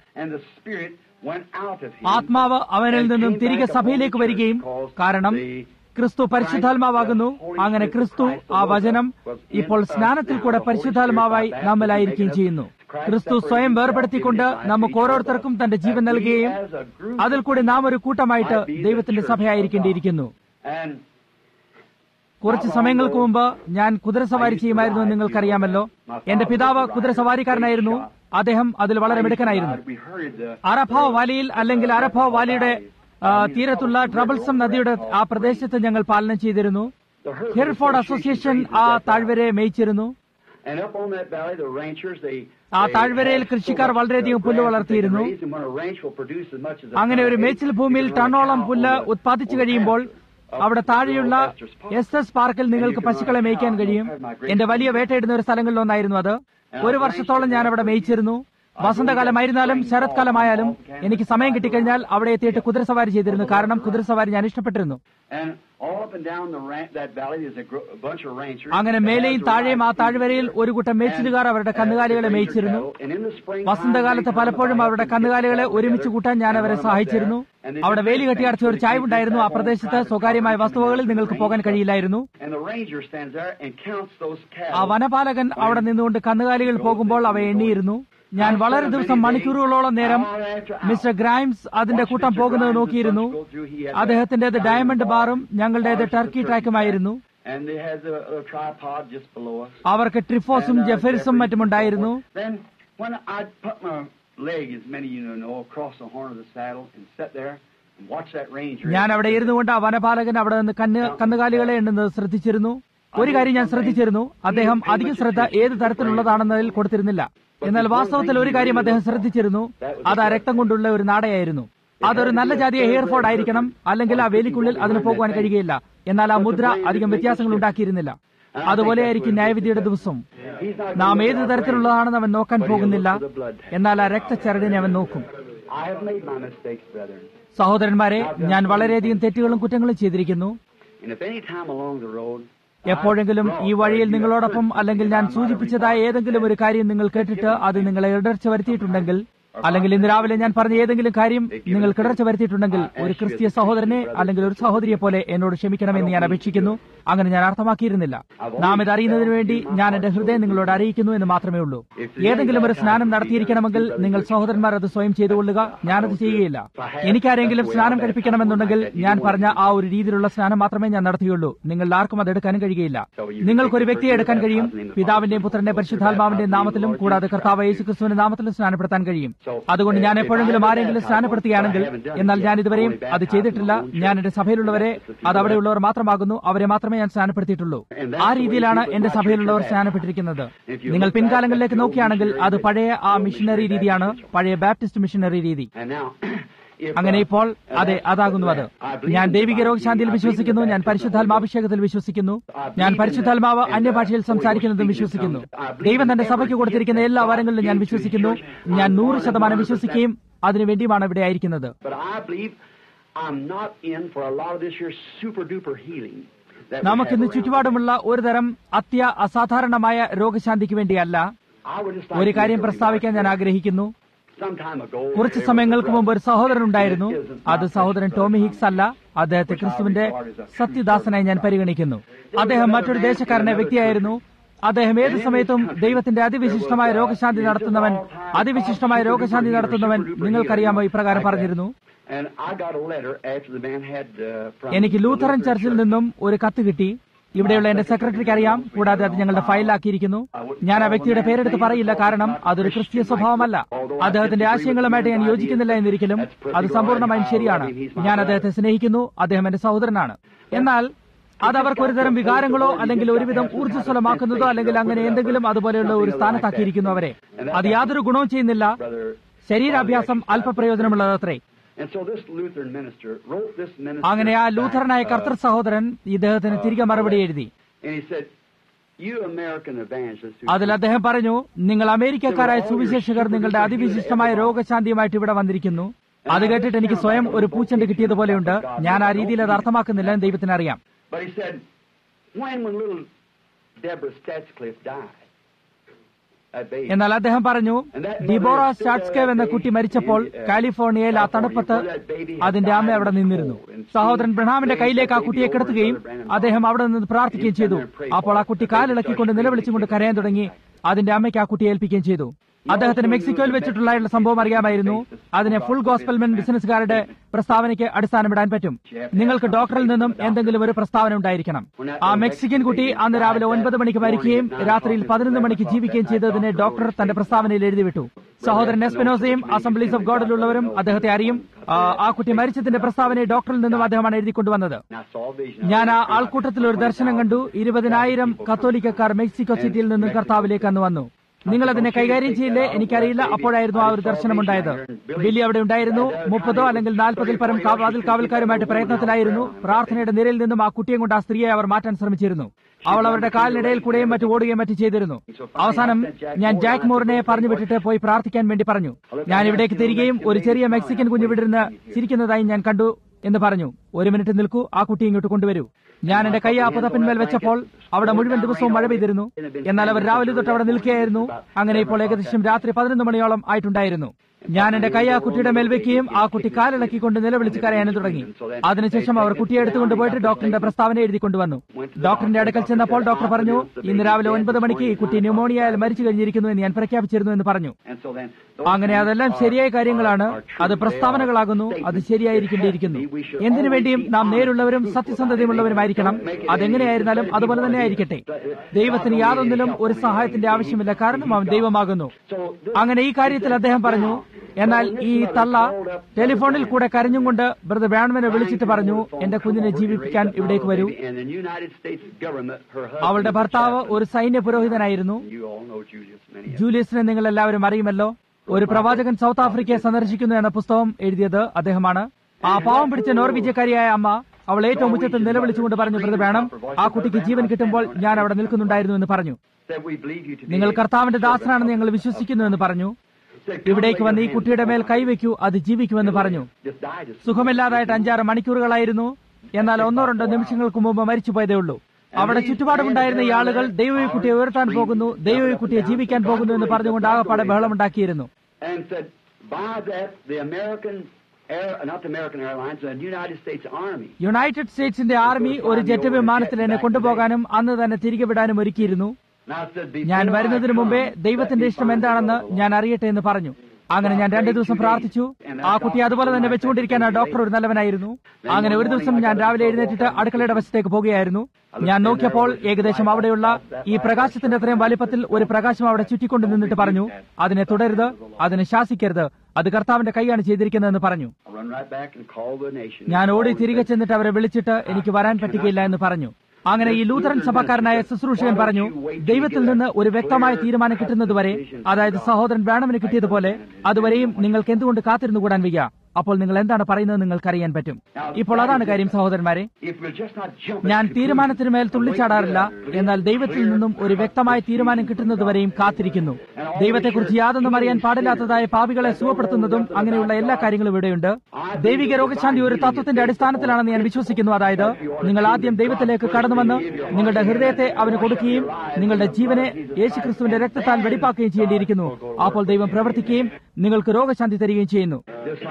S1: ആത്മാവ് അവനിൽ നിന്നും തിരികെ സഭയിലേക്ക് വരികയും, കാരണം ക്രിസ്തു പരിശുദ്ധാത്മാവാകുന്നു. അങ്ങനെ ക്രിസ്തു, ആ വചനം, ഇപ്പോൾ സ്നാനത്തിൽ കൂടെ പരിശുദ്ധാത്മാവായി നമ്മിലായിരിക്കുകയും ചെയ്യുന്നു. ക്രിസ്തു സ്വയം വേർപെടുത്തിക്കൊണ്ട് നമുക്ക് ഓരോരുത്തർക്കും തന്റെ ജീവൻ നൽകുകയും അതിൽ കൂടി നാം ഒരു കൂട്ടമായിട്ട് ദൈവത്തിന്റെ സഭയായിരിക്കേണ്ടിയിരിക്കുന്നു. കുറച്ച് സമയങ്ങൾക്ക് മുമ്പ് ഞാൻ കുതിരസവാരി ചെയ്യുമായിരുന്നു എന്ന് നിങ്ങൾക്കറിയാമല്ലോ. എന്റെ പിതാവ് കുതിരസവാരിക്കാരനായിരുന്നു. അദ്ദേഹം അതിൽ വളരെ മിടുക്കനായിരുന്നു. അരഭാവ് വാലിയിൽ, അല്ലെങ്കിൽ അരഭാവ് വാലിയുടെ തീരത്തുള്ള ട്രബിൾസം നദിയുടെ ആ പ്രദേശത്ത് ഞങ്ങൾ പാലനം ചെയ്തിരുന്നു. ഹെർഫോർഡ് അസോസിയേഷൻ ആ താഴ്വരയെ മേയിച്ചിരുന്നു. ആ താഴ്വരയിൽ കൃഷിക്കാർ വളരെയധികം പുല്ല് വളർത്തിയിരുന്നു. അങ്ങനെ ഒരു മേച്ചിൽ ഭൂമിയിൽ ടണ്ണോളം പുല്ല് ഉത്പാദിച്ചു കഴിയുമ്പോൾ അവിടെ താഴെയുള്ള SS പാർക്കിൽ നിങ്ങൾക്ക് പശുക്കളെ മേയ്ക്കാൻ കഴിയും. എന്റെ വലിയ വേട്ടയിടുന്ന ഒരു സ്ഥലങ്ങളിലൊന്നായിരുന്നു അത്. ഒരു വർഷത്തോളം ഞാൻ അവിടെ മേയിച്ചിരുന്നു. വസന്തകാലമായിരുന്നാലും ശരത്കാലമായാലും എനിക്ക് സമയം കിട്ടിക്കഴിഞ്ഞാൽ അവിടെ എത്തിയിട്ട് കുതിരസവാരി ചെയ്തിരുന്നു. കാരണം കുതിരസവാരി ഞാൻ ഇഷ്ടപ്പെട്ടിരുന്നു. അങ്ങനെ മേലെയും താഴെയും ആ താഴ്വരയിൽ ഒരു കൂട്ടം മേച്ചിലുകാർ അവരുടെ കന്നുകാലികളെ മേയിച്ചിരുന്നു. വസന്തകാലത്ത് പലപ്പോഴും അവരുടെ കന്നുകാലികളെ ഒരുമിച്ച് കൂട്ടാൻ ഞാൻ അവരെ സഹായിച്ചിരുന്നു. അവിടെ വേലി കെട്ടിയടച്ച ഒരു ചായ്വുണ്ടായിരുന്നു. ആ പ്രദേശത്ത് സ്വകാര്യമായ വസ്തുവകളിൽ നിങ്ങൾക്ക് പോകാൻ കഴിയില്ലായിരുന്നു. ആ വനപാലകൻ അവിടെ നിന്നുകൊണ്ട് കന്നുകാലികൾ പോകുമ്പോൾ അവ എണ്ണിയിരുന്നു. ഞാൻ വളരെ ദിവസം മണിക്കൂറുകളോളം നേരം മിസ്റ്റർ ഗ്രൈംസ് അതിന്റെ കൂട്ടം പോകുന്നത് നോക്കിയിരുന്നു. അദ്ദേഹത്തിന്റേത് ഡയമണ്ട് ബാറും ഞങ്ങളുടേത് ടർക്കി ട്രാക്കുമായിരുന്നു. അവർക്ക് ട്രിഫോസും ജെഫേഴ്സും മറ്റുമുണ്ടായിരുന്നു. ഞാൻ അവിടെ ഇരുന്നുകൊണ്ട് ആ വനപാലകൻ അവിടെ നിന്ന് കന്നുകാലികളെ എണ്ണുന്നത് ശ്രദ്ധിച്ചിരുന്നു. ഒരു കാര്യം ഞാൻ ശ്രദ്ധിച്ചിരുന്നു, അദ്ദേഹം അധികം ശ്രദ്ധ ഏത് തരത്തിലുള്ളതാണെന്നതിൽ കൊടുത്തിരുന്നില്ല. എന്നാൽ വാസ്തവത്തിൽ ഒരു കാര്യം അദ്ദേഹം ശ്രദ്ധിച്ചിരുന്നു, അത് ആ രക്തം കൊണ്ടുള്ള ഒരു നാടയായിരുന്നു. അതൊരു നല്ല ജാതിയെ ഹെയർഫോർഡ് ആയിരിക്കണം, അല്ലെങ്കിൽ ആ വേലിക്കുള്ളിൽ അതിന് പോകുവാൻ കഴിയുകയില്ല. എന്നാൽ ആ മുദ്ര അധികം വ്യത്യാസങ്ങൾ ഉണ്ടാക്കിയിരുന്നില്ല. അതുപോലെയായിരിക്കും ന്യായവിധിയുടെ ദിവസം. നാം ഏത് തരത്തിലുള്ളതാണെന്ന് അവൻ നോക്കാൻ പോകുന്നില്ല, എന്നാൽ ആ രക്തച്ചരടിനെ അവൻ നോക്കും. സഹോദരന്മാരെ, ഞാൻ വളരെയധികം തെറ്റുകളും കുറ്റങ്ങളും ചെയ്തിരിക്കുന്നു. എപ്പോഴെങ്കിലും ഈ വഴിയിൽ നിങ്ങളോടൊപ്പം അല്ലെങ്കിൽ ഞാൻ സൂചിപ്പിച്ചതായ ഏതെങ്കിലും ഒരു കാര്യം നിങ്ങൾ കേട്ടിട്ട് അത് നിങ്ങളെ ഇടർച്ച വരുത്തിയിട്ടുണ്ടെങ്കിൽ, അല്ലെങ്കിൽ ഇന്ന് രാവിലെ ഞാൻ പറഞ്ഞ ഏതെങ്കിലും കാര്യം നിങ്ങൾ കിടർച്ച വരുത്തിയിട്ടുണ്ടെങ്കിൽ, ഒരു ക്രിസ്തീയ സഹോദരനെ അല്ലെങ്കിൽ ഒരു സഹോദരിയെ പോലെ എന്നോട് ക്ഷമിക്കണമെന്ന് ഞാൻ അപേക്ഷിക്കുന്നു. അങ്ങനെ ഞാൻ അർത്ഥമാക്കിയിരുന്നില്ല. നാം ഇത് അറിയുന്നതിന് വേണ്ടി ഞാൻ എന്റെ ഹൃദയം നിങ്ങളോട് അറിയിക്കുന്നു എന്ന് മാത്രമേ ഉള്ളൂ. ഏതെങ്കിലും ഒരു സ്നാനം നടത്തിയിരിക്കണമെങ്കിൽ നിങ്ങൾ സഹോദരന്മാർ അത് സ്വയം ചെയ്തുകൊള്ളുക. ഞാനത് ചെയ്യുകയില്ല. എനിക്കാരെങ്കിലും സ്നാനം കഴിപ്പിക്കണമെന്നുണ്ടെങ്കിൽ ഞാൻ പറഞ്ഞ ആ ഒരു രീതിയിലുള്ള സ്നാനം മാത്രമേ ഞാൻ നടത്തിയുള്ളൂ. നിങ്ങൾ ആർക്കും അത് എടുക്കാനും കഴിയുകയില്ല. നിങ്ങൾക്കൊരു വ്യക്തിയെ എടുക്കാൻ കഴിയും. പിതാവിന്റെയും പുത്രന്റെയും പരിശുദ്ധാത്മാവിന്റെയും നാമത്തിലും കൂടാതെ കർത്താവ് യേശുക്രിസ്തുവിന്റെ നാമത്തിലും സ്നാനപ്പെടുത്താൻ കഴിയും. അതുകൊണ്ട് ഞാൻ എപ്പോഴെങ്കിലും ആരെങ്കിലും സ്നാനപ്പെടുത്തുകയാണെങ്കിൽ, എന്നാൽ ഞാൻ ഇതുവരെയും അത് ചെയ്തിട്ടില്ല. ഞാൻ എന്റെ സഭയിലുള്ളവരെ, അത് അവിടെയുള്ളവർ മാത്രമാകുന്നു, അവരെ മാത്രമേ ഞാൻ സ്നാനപ്പെടുത്തിയിട്ടുള്ളൂ. ആ രീതിയിലാണ് എന്റെ സഭയിലുള്ളവർ സ്നാനപ്പെട്ടിരിക്കുന്നത്. നിങ്ങൾ പിൻകാലങ്ങളിലേക്ക് നോക്കുകയാണെങ്കിൽ അത് പഴയ ആ മിഷനറി രീതിയാണ്, പഴയ ബാപ്റ്റിസ്റ്റ് മിഷനറി രീതി. അങ്ങനെ ഇപ്പോൾ അതാകുന്നു അത്. ഞാൻ ദൈവിക രോഗശാന്തിയിൽ വിശ്വസിക്കുന്നു. ഞാൻ പരിശുദ്ധാത്മാഭിഷേകത്തിൽ വിശ്വസിക്കുന്നു. ഞാൻ പരിശുദ്ധാത്മാവ് അന്യഭാഷയിൽ സംസാരിക്കുന്നതും വിശ്വസിക്കുന്നു. ദൈവം തന്റെ സഭയ്ക്ക് കൊടുത്തിരിക്കുന്ന എല്ലാ വരങ്ങളിലും ഞാൻ വിശ്വസിക്കുന്നു. ഞാൻ 100% വിശ്വസിക്കുകയും അതിനുവേണ്ടിയുമാണ് ഇവിടെ ആയിരിക്കുന്നത്. നമുക്കിന്ന് ചുറ്റുപാടുമുള്ള ഒരു തരം അസാധാരണമായ രോഗശാന്തിക്ക് വേണ്ടിയല്ല. ഒരു കാര്യം പ്രസ്താവിക്കാൻ ഞാൻ ആഗ്രഹിക്കുന്നു. കുറച്ച് സമയങ്ങൾക്ക് മുമ്പ് ഒരു സഹോദരൻ ഉണ്ടായിരുന്നു. അത് സഹോദരൻ ടോമി ഹിക്സ് അല്ല. അദ്ദേഹത്തെ ക്രിസ്തുവിന്റെ സത്യദാസനായി ഞാൻ പരിഗണിക്കുന്നു. അദ്ദേഹം മറ്റൊരു ദേശക്കാരനെ വ്യക്തിയായിരുന്നു. അദ്ദേഹം ഏത് സമയത്തും ദൈവത്തിന്റെ അതിവിശിഷ്ടമായ രോഗശാന്തി നടത്തുന്നവൻ നിങ്ങൾക്കറിയാമോ ഇപ്രകാരം പറഞ്ഞിരുന്നു. എനിക്ക് ലൂഥറൻ ചർച്ചിൽ നിന്നും ഒരു കത്ത് കിട്ടി. ഇവിടെയുള്ള എന്റെ സെക്രട്ടറിക്ക് അറിയാം, കൂടാതെ അത് ഞങ്ങളുടെ ഫയലിലാക്കിയിരിക്കുന്നു. ഞാൻ ആ വ്യക്തിയുടെ പേരെടുത്ത് പറയില്ല, കാരണം അതൊരു ക്രിസ്തീയ സ്വഭാവമല്ല. അദ്ദേഹത്തിന്റെ ആശയങ്ങളുമായിട്ട് ഞാൻ യോജിക്കുന്നില്ല എന്നിരിക്കലും അത് സമ്പൂർണ്ണമായും ശരിയാണ്. ഞാൻ അദ്ദേഹത്തെ സ്നേഹിക്കുന്നു. അദ്ദേഹം എന്റെ സഹോദരനാണ്. എന്നാൽ അത് അവർക്ക് ഒരുതരം വികാരങ്ങളോ അല്ലെങ്കിൽ ഒരുവിധം ഊർജ്ജസ്വലമാക്കുന്നതോ അല്ലെങ്കിൽ അങ്ങനെ എന്തെങ്കിലും അതുപോലെയുള്ള ഒരു സ്ഥാനത്താക്കിയിരിക്കുന്നു അവരെ. അത് യാതൊരു ഗുണവും ചെയ്യുന്നില്ല. ശരീരാഭ്യാസം അല്പപ്രയോജനമുള്ളതത്രേ. അങ്ങനെ ആ ലൂഥറനായ കർത്തൃ സഹോദരൻ ഇദ്ദേഹത്തിന് തിരികെ മറുപടി എഴുതി. അതിൽ അദ്ദേഹം പറഞ്ഞു, നിങ്ങൾ അമേരിക്കക്കാരായ സുവിശേഷകർ നിങ്ങളുടെ അതിവിശിഷ്ടമായ രോഗശാന്തിയുമായിട്ട് ഇവിടെ വന്നിരിക്കുന്നു. അത് കേട്ടിട്ട് എനിക്ക് സ്വയം ഒരു പൂച്ചെണ്ട് കിട്ടിയതുപോലെയുണ്ട്. ഞാൻ ആ രീതിയിൽ അത് അർത്ഥമാക്കുന്നില്ല എന്ന് ദൈവത്തിന് അറിയാം. എന്നാൽ അദ്ദേഹം പറഞ്ഞു, ഡിബോറ സ്റ്റാറ്റ്സ്കേവ് എന്ന കുട്ടി മരിച്ചപ്പോൾ കാലിഫോർണിയയിൽ ആ തണുപ്പത്ത് അതിന്റെ അമ്മ അവിടെ നിന്നിരുന്നു. സഹോദരൻ ബ്രഹാമിന്റെ കയ്യിലേക്ക് ആ കുട്ടിയെ കിടത്തുകയും അദ്ദേഹം അവിടെ നിന്ന് പ്രാർത്ഥിക്കുകയും ചെയ്തു. അപ്പോൾ ആ കുട്ടി കാലിളക്കിക്കൊണ്ട് നിലവിളിച്ചുകൊണ്ട് കരയാൻ തുടങ്ങി. അതിന്റെ അമ്മയ്ക്ക് ആ കുട്ടിയെ ഏൽപ്പിക്കുകയും ചെയ്തു. അദ്ദേഹത്തിന് മെക്സിക്കോയിൽ വെച്ചിട്ടുള്ള സംഭവം അറിയാമായിരുന്നു. അതിനെ ഫുൾ ഗോസ്പൽമെൻ ബിസിനസ്സുകാരുടെ പ്രസ്താവനയ്ക്ക് അടിസ്ഥാനമിടാൻ പറ്റും. നിങ്ങൾക്ക് ഡോക്ടറിൽ നിന്നും എന്തെങ്കിലും ഒരു പ്രസ്താവന ഉണ്ടായിരിക്കണം. ആ മെക്സിക്കൻ കുട്ടി അന്ന് രാവിലെ 9 മണിക്ക് മരിക്കുകയും രാത്രിയിൽ 11 മണിക്ക് ജീവിക്കുകയും ചെയ്തതിനെ ഡോക്ടർ തന്റെ പ്രസ്താവനയിൽ എഴുതിവിട്ടു. സഹോദരൻ എസ്പിനോസയും അസംബ്ലീസ് ഓഫ് ഗോഡിലുള്ളവരും അദ്ദേഹത്തെ അറിയും. ആ കുട്ടി മരിച്ചതിന്റെ പ്രസ്താവനയെ ഡോക്ടറിൽ നിന്നും അദ്ദേഹമാണ് എഴുതിക്കൊണ്ടുവന്നത്. ഞാൻ ആ ആൾക്കൂട്ടത്തിൽ ഒരു ദർശനം കണ്ടു. 20,000 കത്തോലിക്കക്കാർ മെക്സിക്കോ സിറ്റിയിൽ നിന്നും കർത്താവിലേക്ക് അന്ന് വന്നു. നിങ്ങൾ അതിനെ കൈകാര്യം ചെയ്യില്ലേ? എനിക്കറിയില്ല. അപ്പോഴായിരുന്നു ആ ഒരു ദർശനമുണ്ടായത്. ബില്ലി അവിടെ ഉണ്ടായിരുന്നു. 30 അല്ലെങ്കിൽ 40 പരം കാവൽക്കാരുമായിട്ട് പ്രയത്നത്തിലായിരുന്നു. പ്രാർത്ഥനയുടെ നിരയിൽ നിന്നും ആ കുട്ടിയെ കൊണ്ട് ആ സ്ത്രീയെ അവർ മാറ്റാൻ ശ്രമിച്ചിരുന്നു. അവൾ അവരുടെ കാലിനിടയിൽ കൂടെയും മറ്റു ഓടുകയും മറ്റു ചെയ്തിരുന്നു. അവസാനം ഞാൻ ജാക്ക് മോറിനെ പറഞ്ഞു വിട്ടിട്ട് പോയി പ്രാർത്ഥിക്കാൻ വേണ്ടി പറഞ്ഞു. ഞാൻ ഇവിടേക്ക് തിരികെയും ഒരു ചെറിയ മെക്സിക്കൻ കുഞ്ഞു വിടിരുന്ന് ചിരിക്കുന്നതായി ഞാൻ കണ്ടു എന്ന് പറഞ്ഞു. 1 മിനിറ്റ് നിൽക്കൂ, ആ കുട്ടി ഇങ്ങോട്ട് കൊണ്ടുവരൂ. ഞാൻ എന്റെ കൈ ആ പുതപ്പിന്മേൽ വെച്ചപ്പോൾ അവിടെ മുഴുവൻ ദിവസവും മഴ പെയ്തിരുന്നു. എന്നാൽ അവർ രാവിലെ തൊട്ട് അവിടെ നിൽക്കുകയായിരുന്നു. അങ്ങനെ ഇപ്പോൾ ഏകദേശം രാത്രി 11 മണിയോളം ആയിട്ടുണ്ടായിരുന്നു. ഞാൻ എന്റെ കൈ ആ കുട്ടിയുടെ മേൽ വെക്കുകയും ആ കുട്ടി കാലിളക്കിക്കൊണ്ട് നിലവിളിച്ച് കരയാനും തുടങ്ങി. അതിനുശേഷം അവർ കുട്ടിയെ എടുത്തുകൊണ്ട് പോയിട്ട് ഡോക്ടറിന്റെ പ്രസ്താവന എഴുതി കൊണ്ടുവന്നു. ഡോക്ടറിന്റെ അടുക്കൽ ചെന്നപ്പോൾ ഡോക്ടർ പറഞ്ഞു, ഇന്ന് രാവിലെ 9 മണിക്ക് ഈ കുട്ടി ന്യൂമോണിയയിൽ മരിച്ചു കഴിഞ്ഞിരിക്കുന്നു എന്ന് ഞാൻ പ്രഖ്യാപിച്ചിരുന്നു എന്ന് പറഞ്ഞു. അങ്ങനെ അതെല്ലാം ശരിയായ കാര്യങ്ങളാണ്. അത് പ്രസ്താവനകളാകുന്നു. അത് ശരിയായിരിക്കേണ്ടിയിരിക്കുന്നു. എന്തിനു വേണ്ടിയും നാം നേരുള്ളവരും സത്യസന്ധതയുമുള്ളവരുമായിരിക്കണം. അതെങ്ങനെയായിരുന്നാലും അതുപോലെ തന്നെ ആയിരിക്കട്ടെ. ദൈവത്തിന് യാതൊന്നിലും ഒരു സഹായത്തിന്റെ ആവശ്യമില്ല, കാരണം അവൻ ദൈവമാകുന്നു. അങ്ങനെ ഈ കാര്യത്തിൽ അദ്ദേഹം പറഞ്ഞു. എന്നാൽ ഈ തള്ള ടെലിഫോണിൽ കൂടെ കരഞ്ഞും കൊണ്ട് ബ്രദർ ബ്രാൻമനെ വിളിച്ചിട്ട് പറഞ്ഞു, എന്റെ കുഞ്ഞിനെ ജീവിപ്പിക്കാൻ ഇവിടേക്ക് വരൂ. അവളുടെ ഭർത്താവ് ഒരു സൈന്യ പുരോഹിതനായിരുന്നു. ജൂലിയസിനെ നിങ്ങൾ എല്ലാവരും അറിയുമല്ലോ. ഒരു പ്രവാചകൻ സൗത്ത് ആഫ്രിക്കയെ സന്ദർശിക്കുന്നു എന്ന പുസ്തകം എഴുതിയത് അദ്ദേഹമാണ്. ആ പാവം പിടിച്ച നോർവീജിയക്കാരിയായ അമ്മ അവൾ ഏറ്റവും ഉച്ചത്തിൽ നിലവിളിച്ചുകൊണ്ട് പറഞ്ഞു, ബ്രദർ ബ്രാനം, ആ കുട്ടിക്ക് ജീവൻ കിട്ടുമ്പോൾ ഞാൻ അവിടെ നിൽക്കുന്നുണ്ടായിരുന്നു എന്ന് പറഞ്ഞു. നിങ്ങൾ കർത്താവിന്റെ ദാസനാണെന്ന് ഞങ്ങൾ വിശ്വസിക്കുന്നു എന്ന് പറഞ്ഞു. ഇവിടേക്ക് വന്ന് ഈ കുട്ടിയുടെ മേൽ കൈവയ്ക്കൂ, അത് ജീവിക്കുമെന്ന് പറഞ്ഞു. സുഖമില്ലാതായിട്ട് 5-6 മണിക്കൂറുകളായിരുന്നു. എന്നാൽ 1-2 നിമിഷങ്ങൾക്ക് മുമ്പ് മരിച്ചുപോയതേ ഉള്ളൂ. അവിടെ ചുറ്റുപാടുമുണ്ടായിരുന്ന ഈ ആളുകൾ ദൈവം ഈ കുട്ടിയെ ഉയർത്താൻ പോകുന്നു, ദൈവം ഈ കുട്ടിയെ ജീവിക്കാൻ പോകുന്നു എന്ന് പറഞ്ഞുകൊണ്ട് ആകപ്പാടെ ബഹളമുണ്ടാക്കിയിരുന്നു. യുണൈറ്റഡ് സ്റ്റേറ്റ്സിന്റെ ആർമി ഒരു ജെറ്റ് വിമാനത്തിൽ എന്നെ കൊണ്ടുപോകാനും അന്ന് തന്നെ തിരികെ വിടാനും ഒരുക്കിയിരുന്നു. ഞാൻ വരുന്നതിന് മുമ്പേ ദൈവത്തിന്റെ ഇഷ്ടം എന്താണെന്ന് ഞാൻ അറിയട്ടെ എന്ന് പറഞ്ഞു. അങ്ങനെ ഞാൻ 2 ദിവസം പ്രാർത്ഥിച്ചു. ആ കുട്ടി അതുപോലെ തന്നെ വെച്ചുകൊണ്ടിരിക്കാൻ ആ ഡോക്ടർ ഒരു നല്ലവനായിരുന്നു. അങ്ങനെ ഒരു ദിവസം ഞാൻ രാവിലെ എഴുന്നേറ്റിട്ട് അടുക്കളയുടെ വശത്തേക്ക് പോകുകയായിരുന്നു. ഞാൻ നോക്കിയപ്പോൾ ഏകദേശം അവിടെയുള്ള ഈ പ്രകാശത്തിന്റെ അത്രയും വലിപ്പത്തിൽ ഒരു പ്രകാശം അവിടെ ചുറ്റിക്കൊണ്ട് നിന്നിട്ട് പറഞ്ഞു, അതിനെ തുടരുത്, അതിനെ ശാസിക്കരുത്, അത് കർത്താവിന്റെ കൈയാണ് ചെയ്തിരിക്കുന്നതെന്ന് പറഞ്ഞു. ഞാൻ ഓടി തിരികെ ചെന്നിട്ട് അവരെ വിളിച്ചിട്ട് എനിക്ക് വരാൻ പറ്റുകയില്ല എന്ന് പറഞ്ഞു. അങ്ങനെ ഈ ലൂഥറൻ സഭക്കാരനായ ശുശ്രൂഷകൻ പറഞ്ഞു, ദൈവത്തിൽ നിന്ന് ഒരു വ്യക്തമായ തീരുമാനം കിട്ടുന്നതുവരെ, അതായത് സഹോദരൻ ബ്രാനമിന് കിട്ടിയതുപോലെ, അതുവരെയും നിങ്ങൾക്ക് എന്തുകൊണ്ട് കാത്തിരുന്നുകൂടാൻ വയ്യ? അപ്പോൾ നിങ്ങൾ എന്താണ് പറയുന്നത് നിങ്ങൾക്കറിയാൻ പറ്റും. ഇപ്പോൾ അതാണ് കാര്യം സഹോദരന്മാരെ. ഞാൻ തീരുമാനത്തിനുമേൽ തുള്ളിച്ചാടാറില്ല. എന്നാൽ ദൈവത്തിൽ നിന്നും ഒരു വ്യക്തമായ തീരുമാനം കിട്ടുന്നതുവരെയും കാത്തിരിക്കുന്നു. ദൈവത്തെക്കുറിച്ച് യാതൊന്നും അറിയാൻ പാടില്ലാത്തതായ പാപികളെ സുഖപ്പെടുത്തുന്നതും അങ്ങനെയുള്ള എല്ലാ കാര്യങ്ങളും ഇവിടെയുണ്ട്. ദൈവിക രോഗശാന്തി ഒരു തത്വത്തിന്റെ അടിസ്ഥാനത്തിലാണെന്ന് ഞാൻ വിശ്വസിക്കുന്നു. അതായത് നിങ്ങൾ ആദ്യം ദൈവത്തിലേക്ക് കടന്നുവന്ന് നിങ്ങളുടെ ഹൃദയത്തെ അവന് കൊടുക്കുകയും നിങ്ങളുടെ ജീവനെ യേശുക്രിസ്തുവിന്റെ രക്തത്താൽ വെടിപ്പാക്കുകയും ചെയ്യേണ്ടിയിരിക്കുന്നു. അപ്പോൾ ദൈവം പ്രവർത്തിക്കുകയും നിങ്ങൾക്ക് രോഗശാന്തി തരികയും ചെയ്യുന്നു.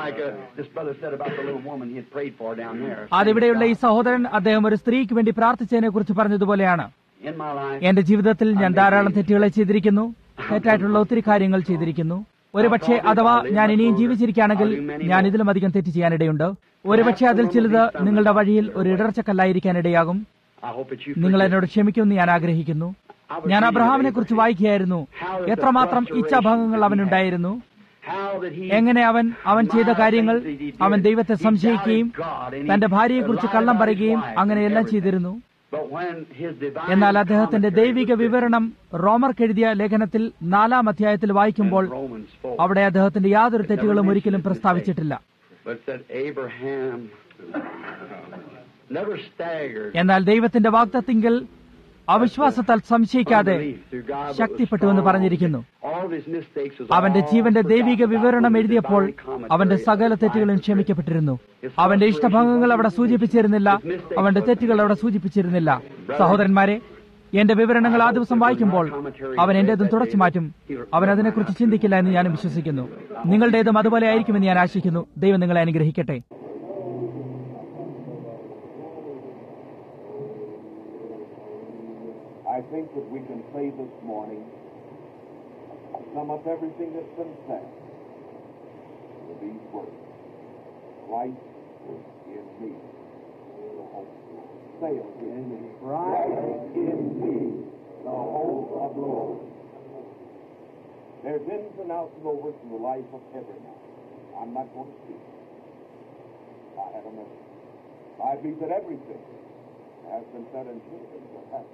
S1: അതിവിടെയുള്ള ഈ സഹോദരൻ അദ്ദേഹം ഒരു സ്ത്രീക്ക് വേണ്ടി പ്രാർത്ഥിച്ചതിനെ കുറിച്ച് പറഞ്ഞതുപോലെയാണ്. എന്റെ ജീവിതത്തിൽ ഞാൻ ധാരാളം തെറ്റുകളെ ചെയ്തിരിക്കുന്നു. തെറ്റായിട്ടുള്ള ഒത്തിരി കാര്യങ്ങൾ ചെയ്തിരിക്കുന്നു. ഒരുപക്ഷെ അഥവാ ഞാൻ ഇനിയും ജീവിച്ചിരിക്കുകയാണെങ്കിൽ ഞാൻ ഇതിലും അധികം തെറ്റ് ചെയ്യാനിടയുണ്ട്. ഒരുപക്ഷെ അതിൽ ചിലത് നിങ്ങളുടെ വഴിയിൽ ഒരു ഇടർച്ചക്കല്ലായിരിക്കാനിടയാകും. നിങ്ങൾ എന്നോട് ക്ഷമിക്കുമെന്ന് ഞാൻ ആഗ്രഹിക്കുന്നു. ഞാൻ അബ്രഹാമിനെ കുറിച്ച് വായിക്കുകയായിരുന്നു. എത്രമാത്രം ഇച്ഛാഭംഗങ്ങൾ അവനുണ്ടായിരുന്നു. എങ്ങനെ അവൻ ചെയ്ത കാര്യങ്ങൾ, അവൻ ദൈവത്തെ സംശയിക്കുകയും തന്റെ ഭാര്യയെക്കുറിച്ച് കള്ളം പറയുകയും അങ്ങനെയെല്ലാം ചെയ്തിരുന്നു. എന്നാൽ അദ്ദേഹത്തിന്റെ ദൈവിക വിവരണം റോമർക്കെഴുതിയ ലേഖനത്തിൽ 4-ാം അധ്യായത്തിൽ വായിക്കുമ്പോൾ അവിടെ അദ്ദേഹത്തിന്റെ യാതൊരു തെറ്റുകളും ഒരിക്കലും പ്രസ്താവിച്ചിട്ടില്ല. എന്നാൽ ദൈവത്തിന്റെ വാഗ്ദത്തത്തിങ്കൽ അവിശ്വാസത്താൽ സംശയിക്കാതെ ശക്തിപ്പെട്ടുവെന്ന് പറഞ്ഞിരിക്കുന്നു. അവന്റെ ജീവന്റെ ദൈവിക വിവരണം എഴുതിയപ്പോൾ അവന്റെ സകല തെറ്റുകളും ക്ഷമിക്കപ്പെട്ടിരുന്നു. അവന്റെ ഇഷ്ടഭംഗങ്ങൾ അവിടെ സൂചിപ്പിച്ചിരുന്നില്ല, അവന്റെ തെറ്റുകൾ അവിടെ സൂചിപ്പിച്ചിരുന്നില്ല. സഹോദരന്മാരെ, എന്റെ വിവരണങ്ങൾ ആ ദിവസം വായിക്കുമ്പോൾ അവൻ എന്റേതും തുടച്ചു മാറ്റും. അവൻ അതിനെക്കുറിച്ച് ചിന്തിക്കില്ല എന്ന് ഞാനും വിശ്വസിക്കുന്നു. നിങ്ങളുടേതും അതുപോലെ ആയിരിക്കുമെന്ന് ഞാൻ ആശിക്കുന്നു. ദൈവം നിങ്ങളെ അനുഗ്രഹിക്കട്ടെ.
S2: I think that we can say this morning, sum up everything that's been said with these words: Christ in me, the hope. Say it in me. Christ in me, the hope of glory. There's ins and outs and overs in the life of every man. I'm not going to speak. I have a message. I believe that everything has been said and will happen.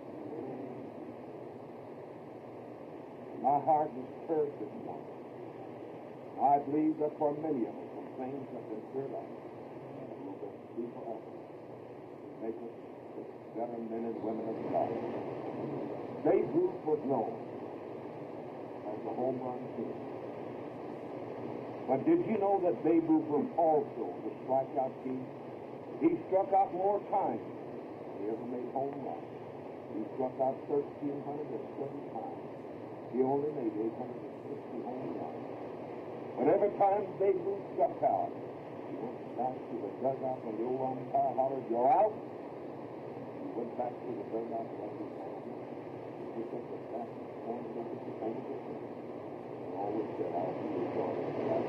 S2: My heart is stirred this morning. I believe that for many of us, some things have been stirred up. Will be forever. Make us better men and women of God. Babe Ruth was known as the home run king. But did you know that Babe Ruth was also the strikeout king? He struck out more times than he ever made home runs. He struck out 1,307 times. He only made 860 home runs. But every time Babe Ruth struck out, he went back to the dugout when the old umpire hollered, "You're out." He went back to the dugout and his hand. He picked up the bat and pointed over the field. And always said, "I'll see you going to that."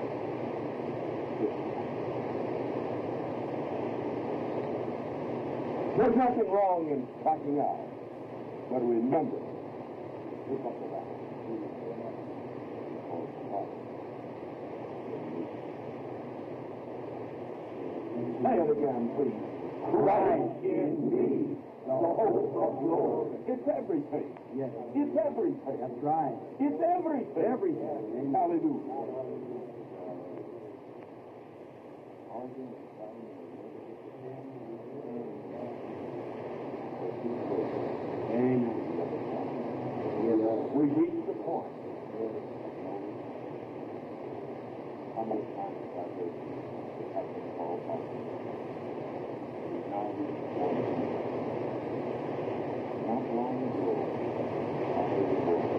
S2: There's nothing wrong in striking out, but remember, pick up the bat. Say it again, please. Christ in me, the hope of glory. It's everything.
S3: Yes.
S2: It's everything.
S3: That's right.
S2: It's everything.
S3: Everything.
S2: Hallelujah.
S3: Amen.
S2: We reach the point. How many times have I heard it has been called back? We've now reached the point. Not long ago, I heard the voice.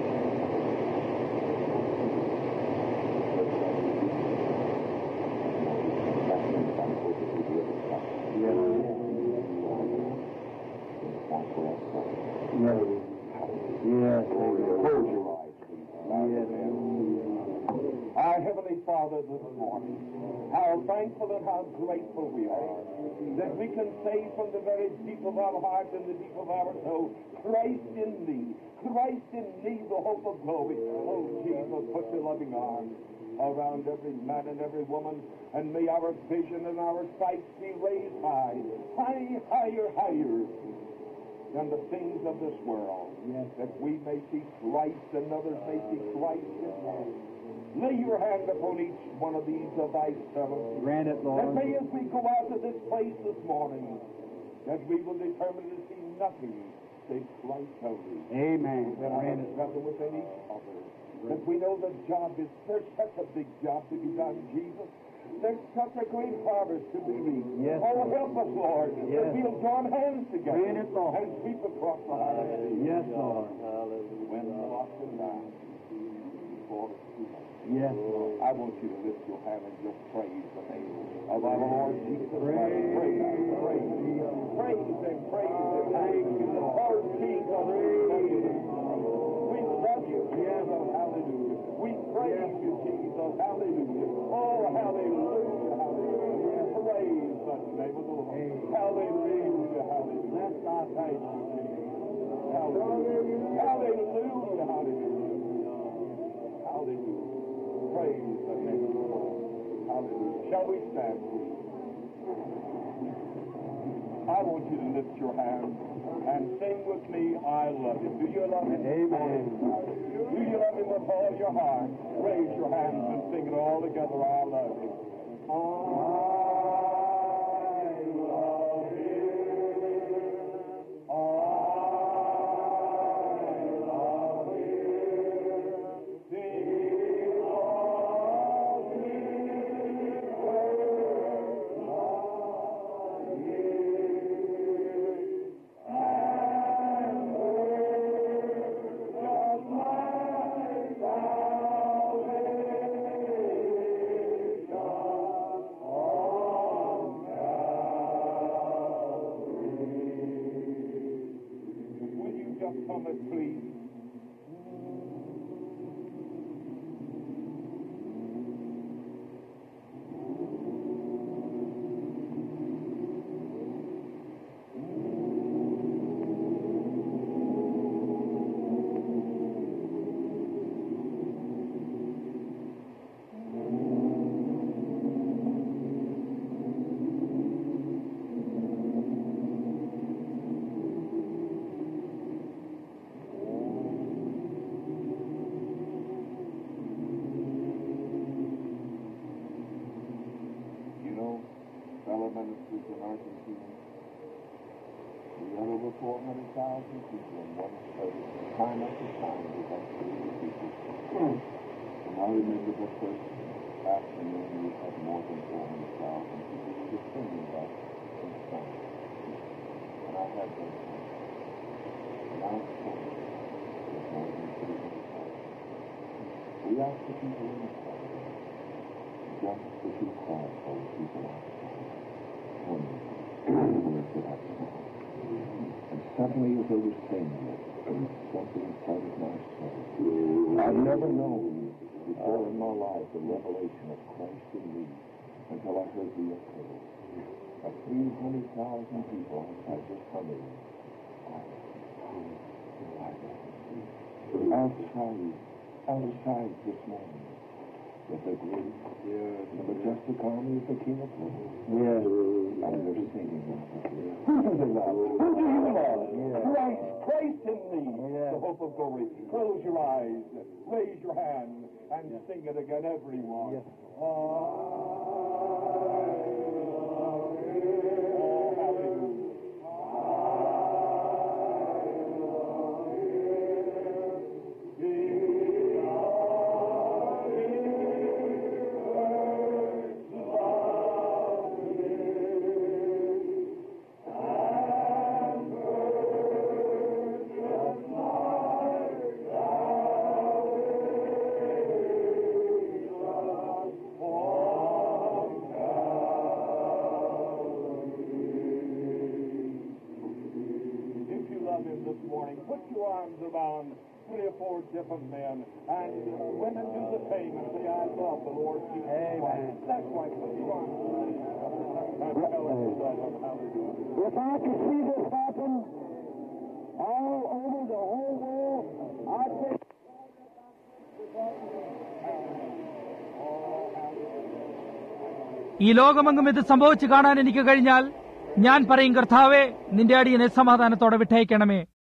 S3: Yes.
S2: Close your eyes, please.
S3: Yes.
S2: Our Heavenly Father, this morning, how thankful and how grateful we are that we can say from the very deep of our heart and the deep of our soul, Christ in me, the hope of glory. Oh, Jesus, put your loving arms around every man and every woman, and may our vision and our sight be raised high, higher than the things of this world, that we may see Christ and others may see Christ in us. Lay your hand upon each one of these of thy servants.
S3: Grant it, Lord.
S2: That may, as we go out of this place this morning, that we will determine to see nothing save Christ only.
S3: Amen.
S2: And together within each other. That we know the job is, there's such a big job to be done, Jesus. There's such a great harvest to be reaped.
S3: Yes.
S2: Oh, help us, Lord,
S3: Yes.
S2: that we'll join hands together
S3: Grant it, Lord.
S2: and sweep across the highway.
S3: Yes, Lord.
S2: When the lost and down before it's too late.
S3: Yes, Lord.
S2: I want you to lift your hand and just praise the name of our Lord Jesus Christ. Praise Him. Thank you, Lord Jesus. We love you, Jesus. Hallelujah. We praise you, Jesus. Hallelujah. Oh, hallelujah. Hallelujah. Praise the name of the Lord. Hallelujah. Hallelujah. Thank you, Jesus. Hallelujah. Hallelujah. Hallelujah. Hallelujah. Praise the name of the Lord. Hallelujah. Shall we stand, please? I want you to lift your hand and sing with me, I love you. Do you love him?
S3: Amen.
S2: Do you love him with all your heart? Raise your hands and sing it all together, I love him. I love him. Please. Fellow ministers in Argentina, we had over 400,000 people in one place. Time after time, we had 30 people. And I remember the first afternoon we had more than 400,000 people. We were singing about son. And I have been son. And our son is more than 300,000. We ask the people in the choir, just as you cried for the people outside. Tell me the words that I sang. And suddenly, as they were saying it, something inside of my soul. I've never known before in my life the revelation of Christ in me until I heard the echo of 300,000 people outside this humming. Outside this morning, with the great, the majestic army of the King of Glory. Yes. And they're singing out of here. Who do they love? Who do you love? Christ, Christ in me, the hope of glory. Close your eyes, raise your hand, and sing it again, everyone. Yes. Different men and women do the same and say, I love the Lord Jesus Christ. That's why put your arms around him and tell him you love him. Hallelujah.
S3: If I could see this happen all over the whole world, I'd say.
S1: ഈ ലോകമെങ്ങും ഇത് സംഭവിച്ചു കാണാൻ എനിക്ക് കഴിഞ്ഞാൽ ഞാൻ പറയും, കർത്താവേ, നിന്റെ അടിയനെ സമാധാനത്തോടെ വിട്ടയക്കണമേ.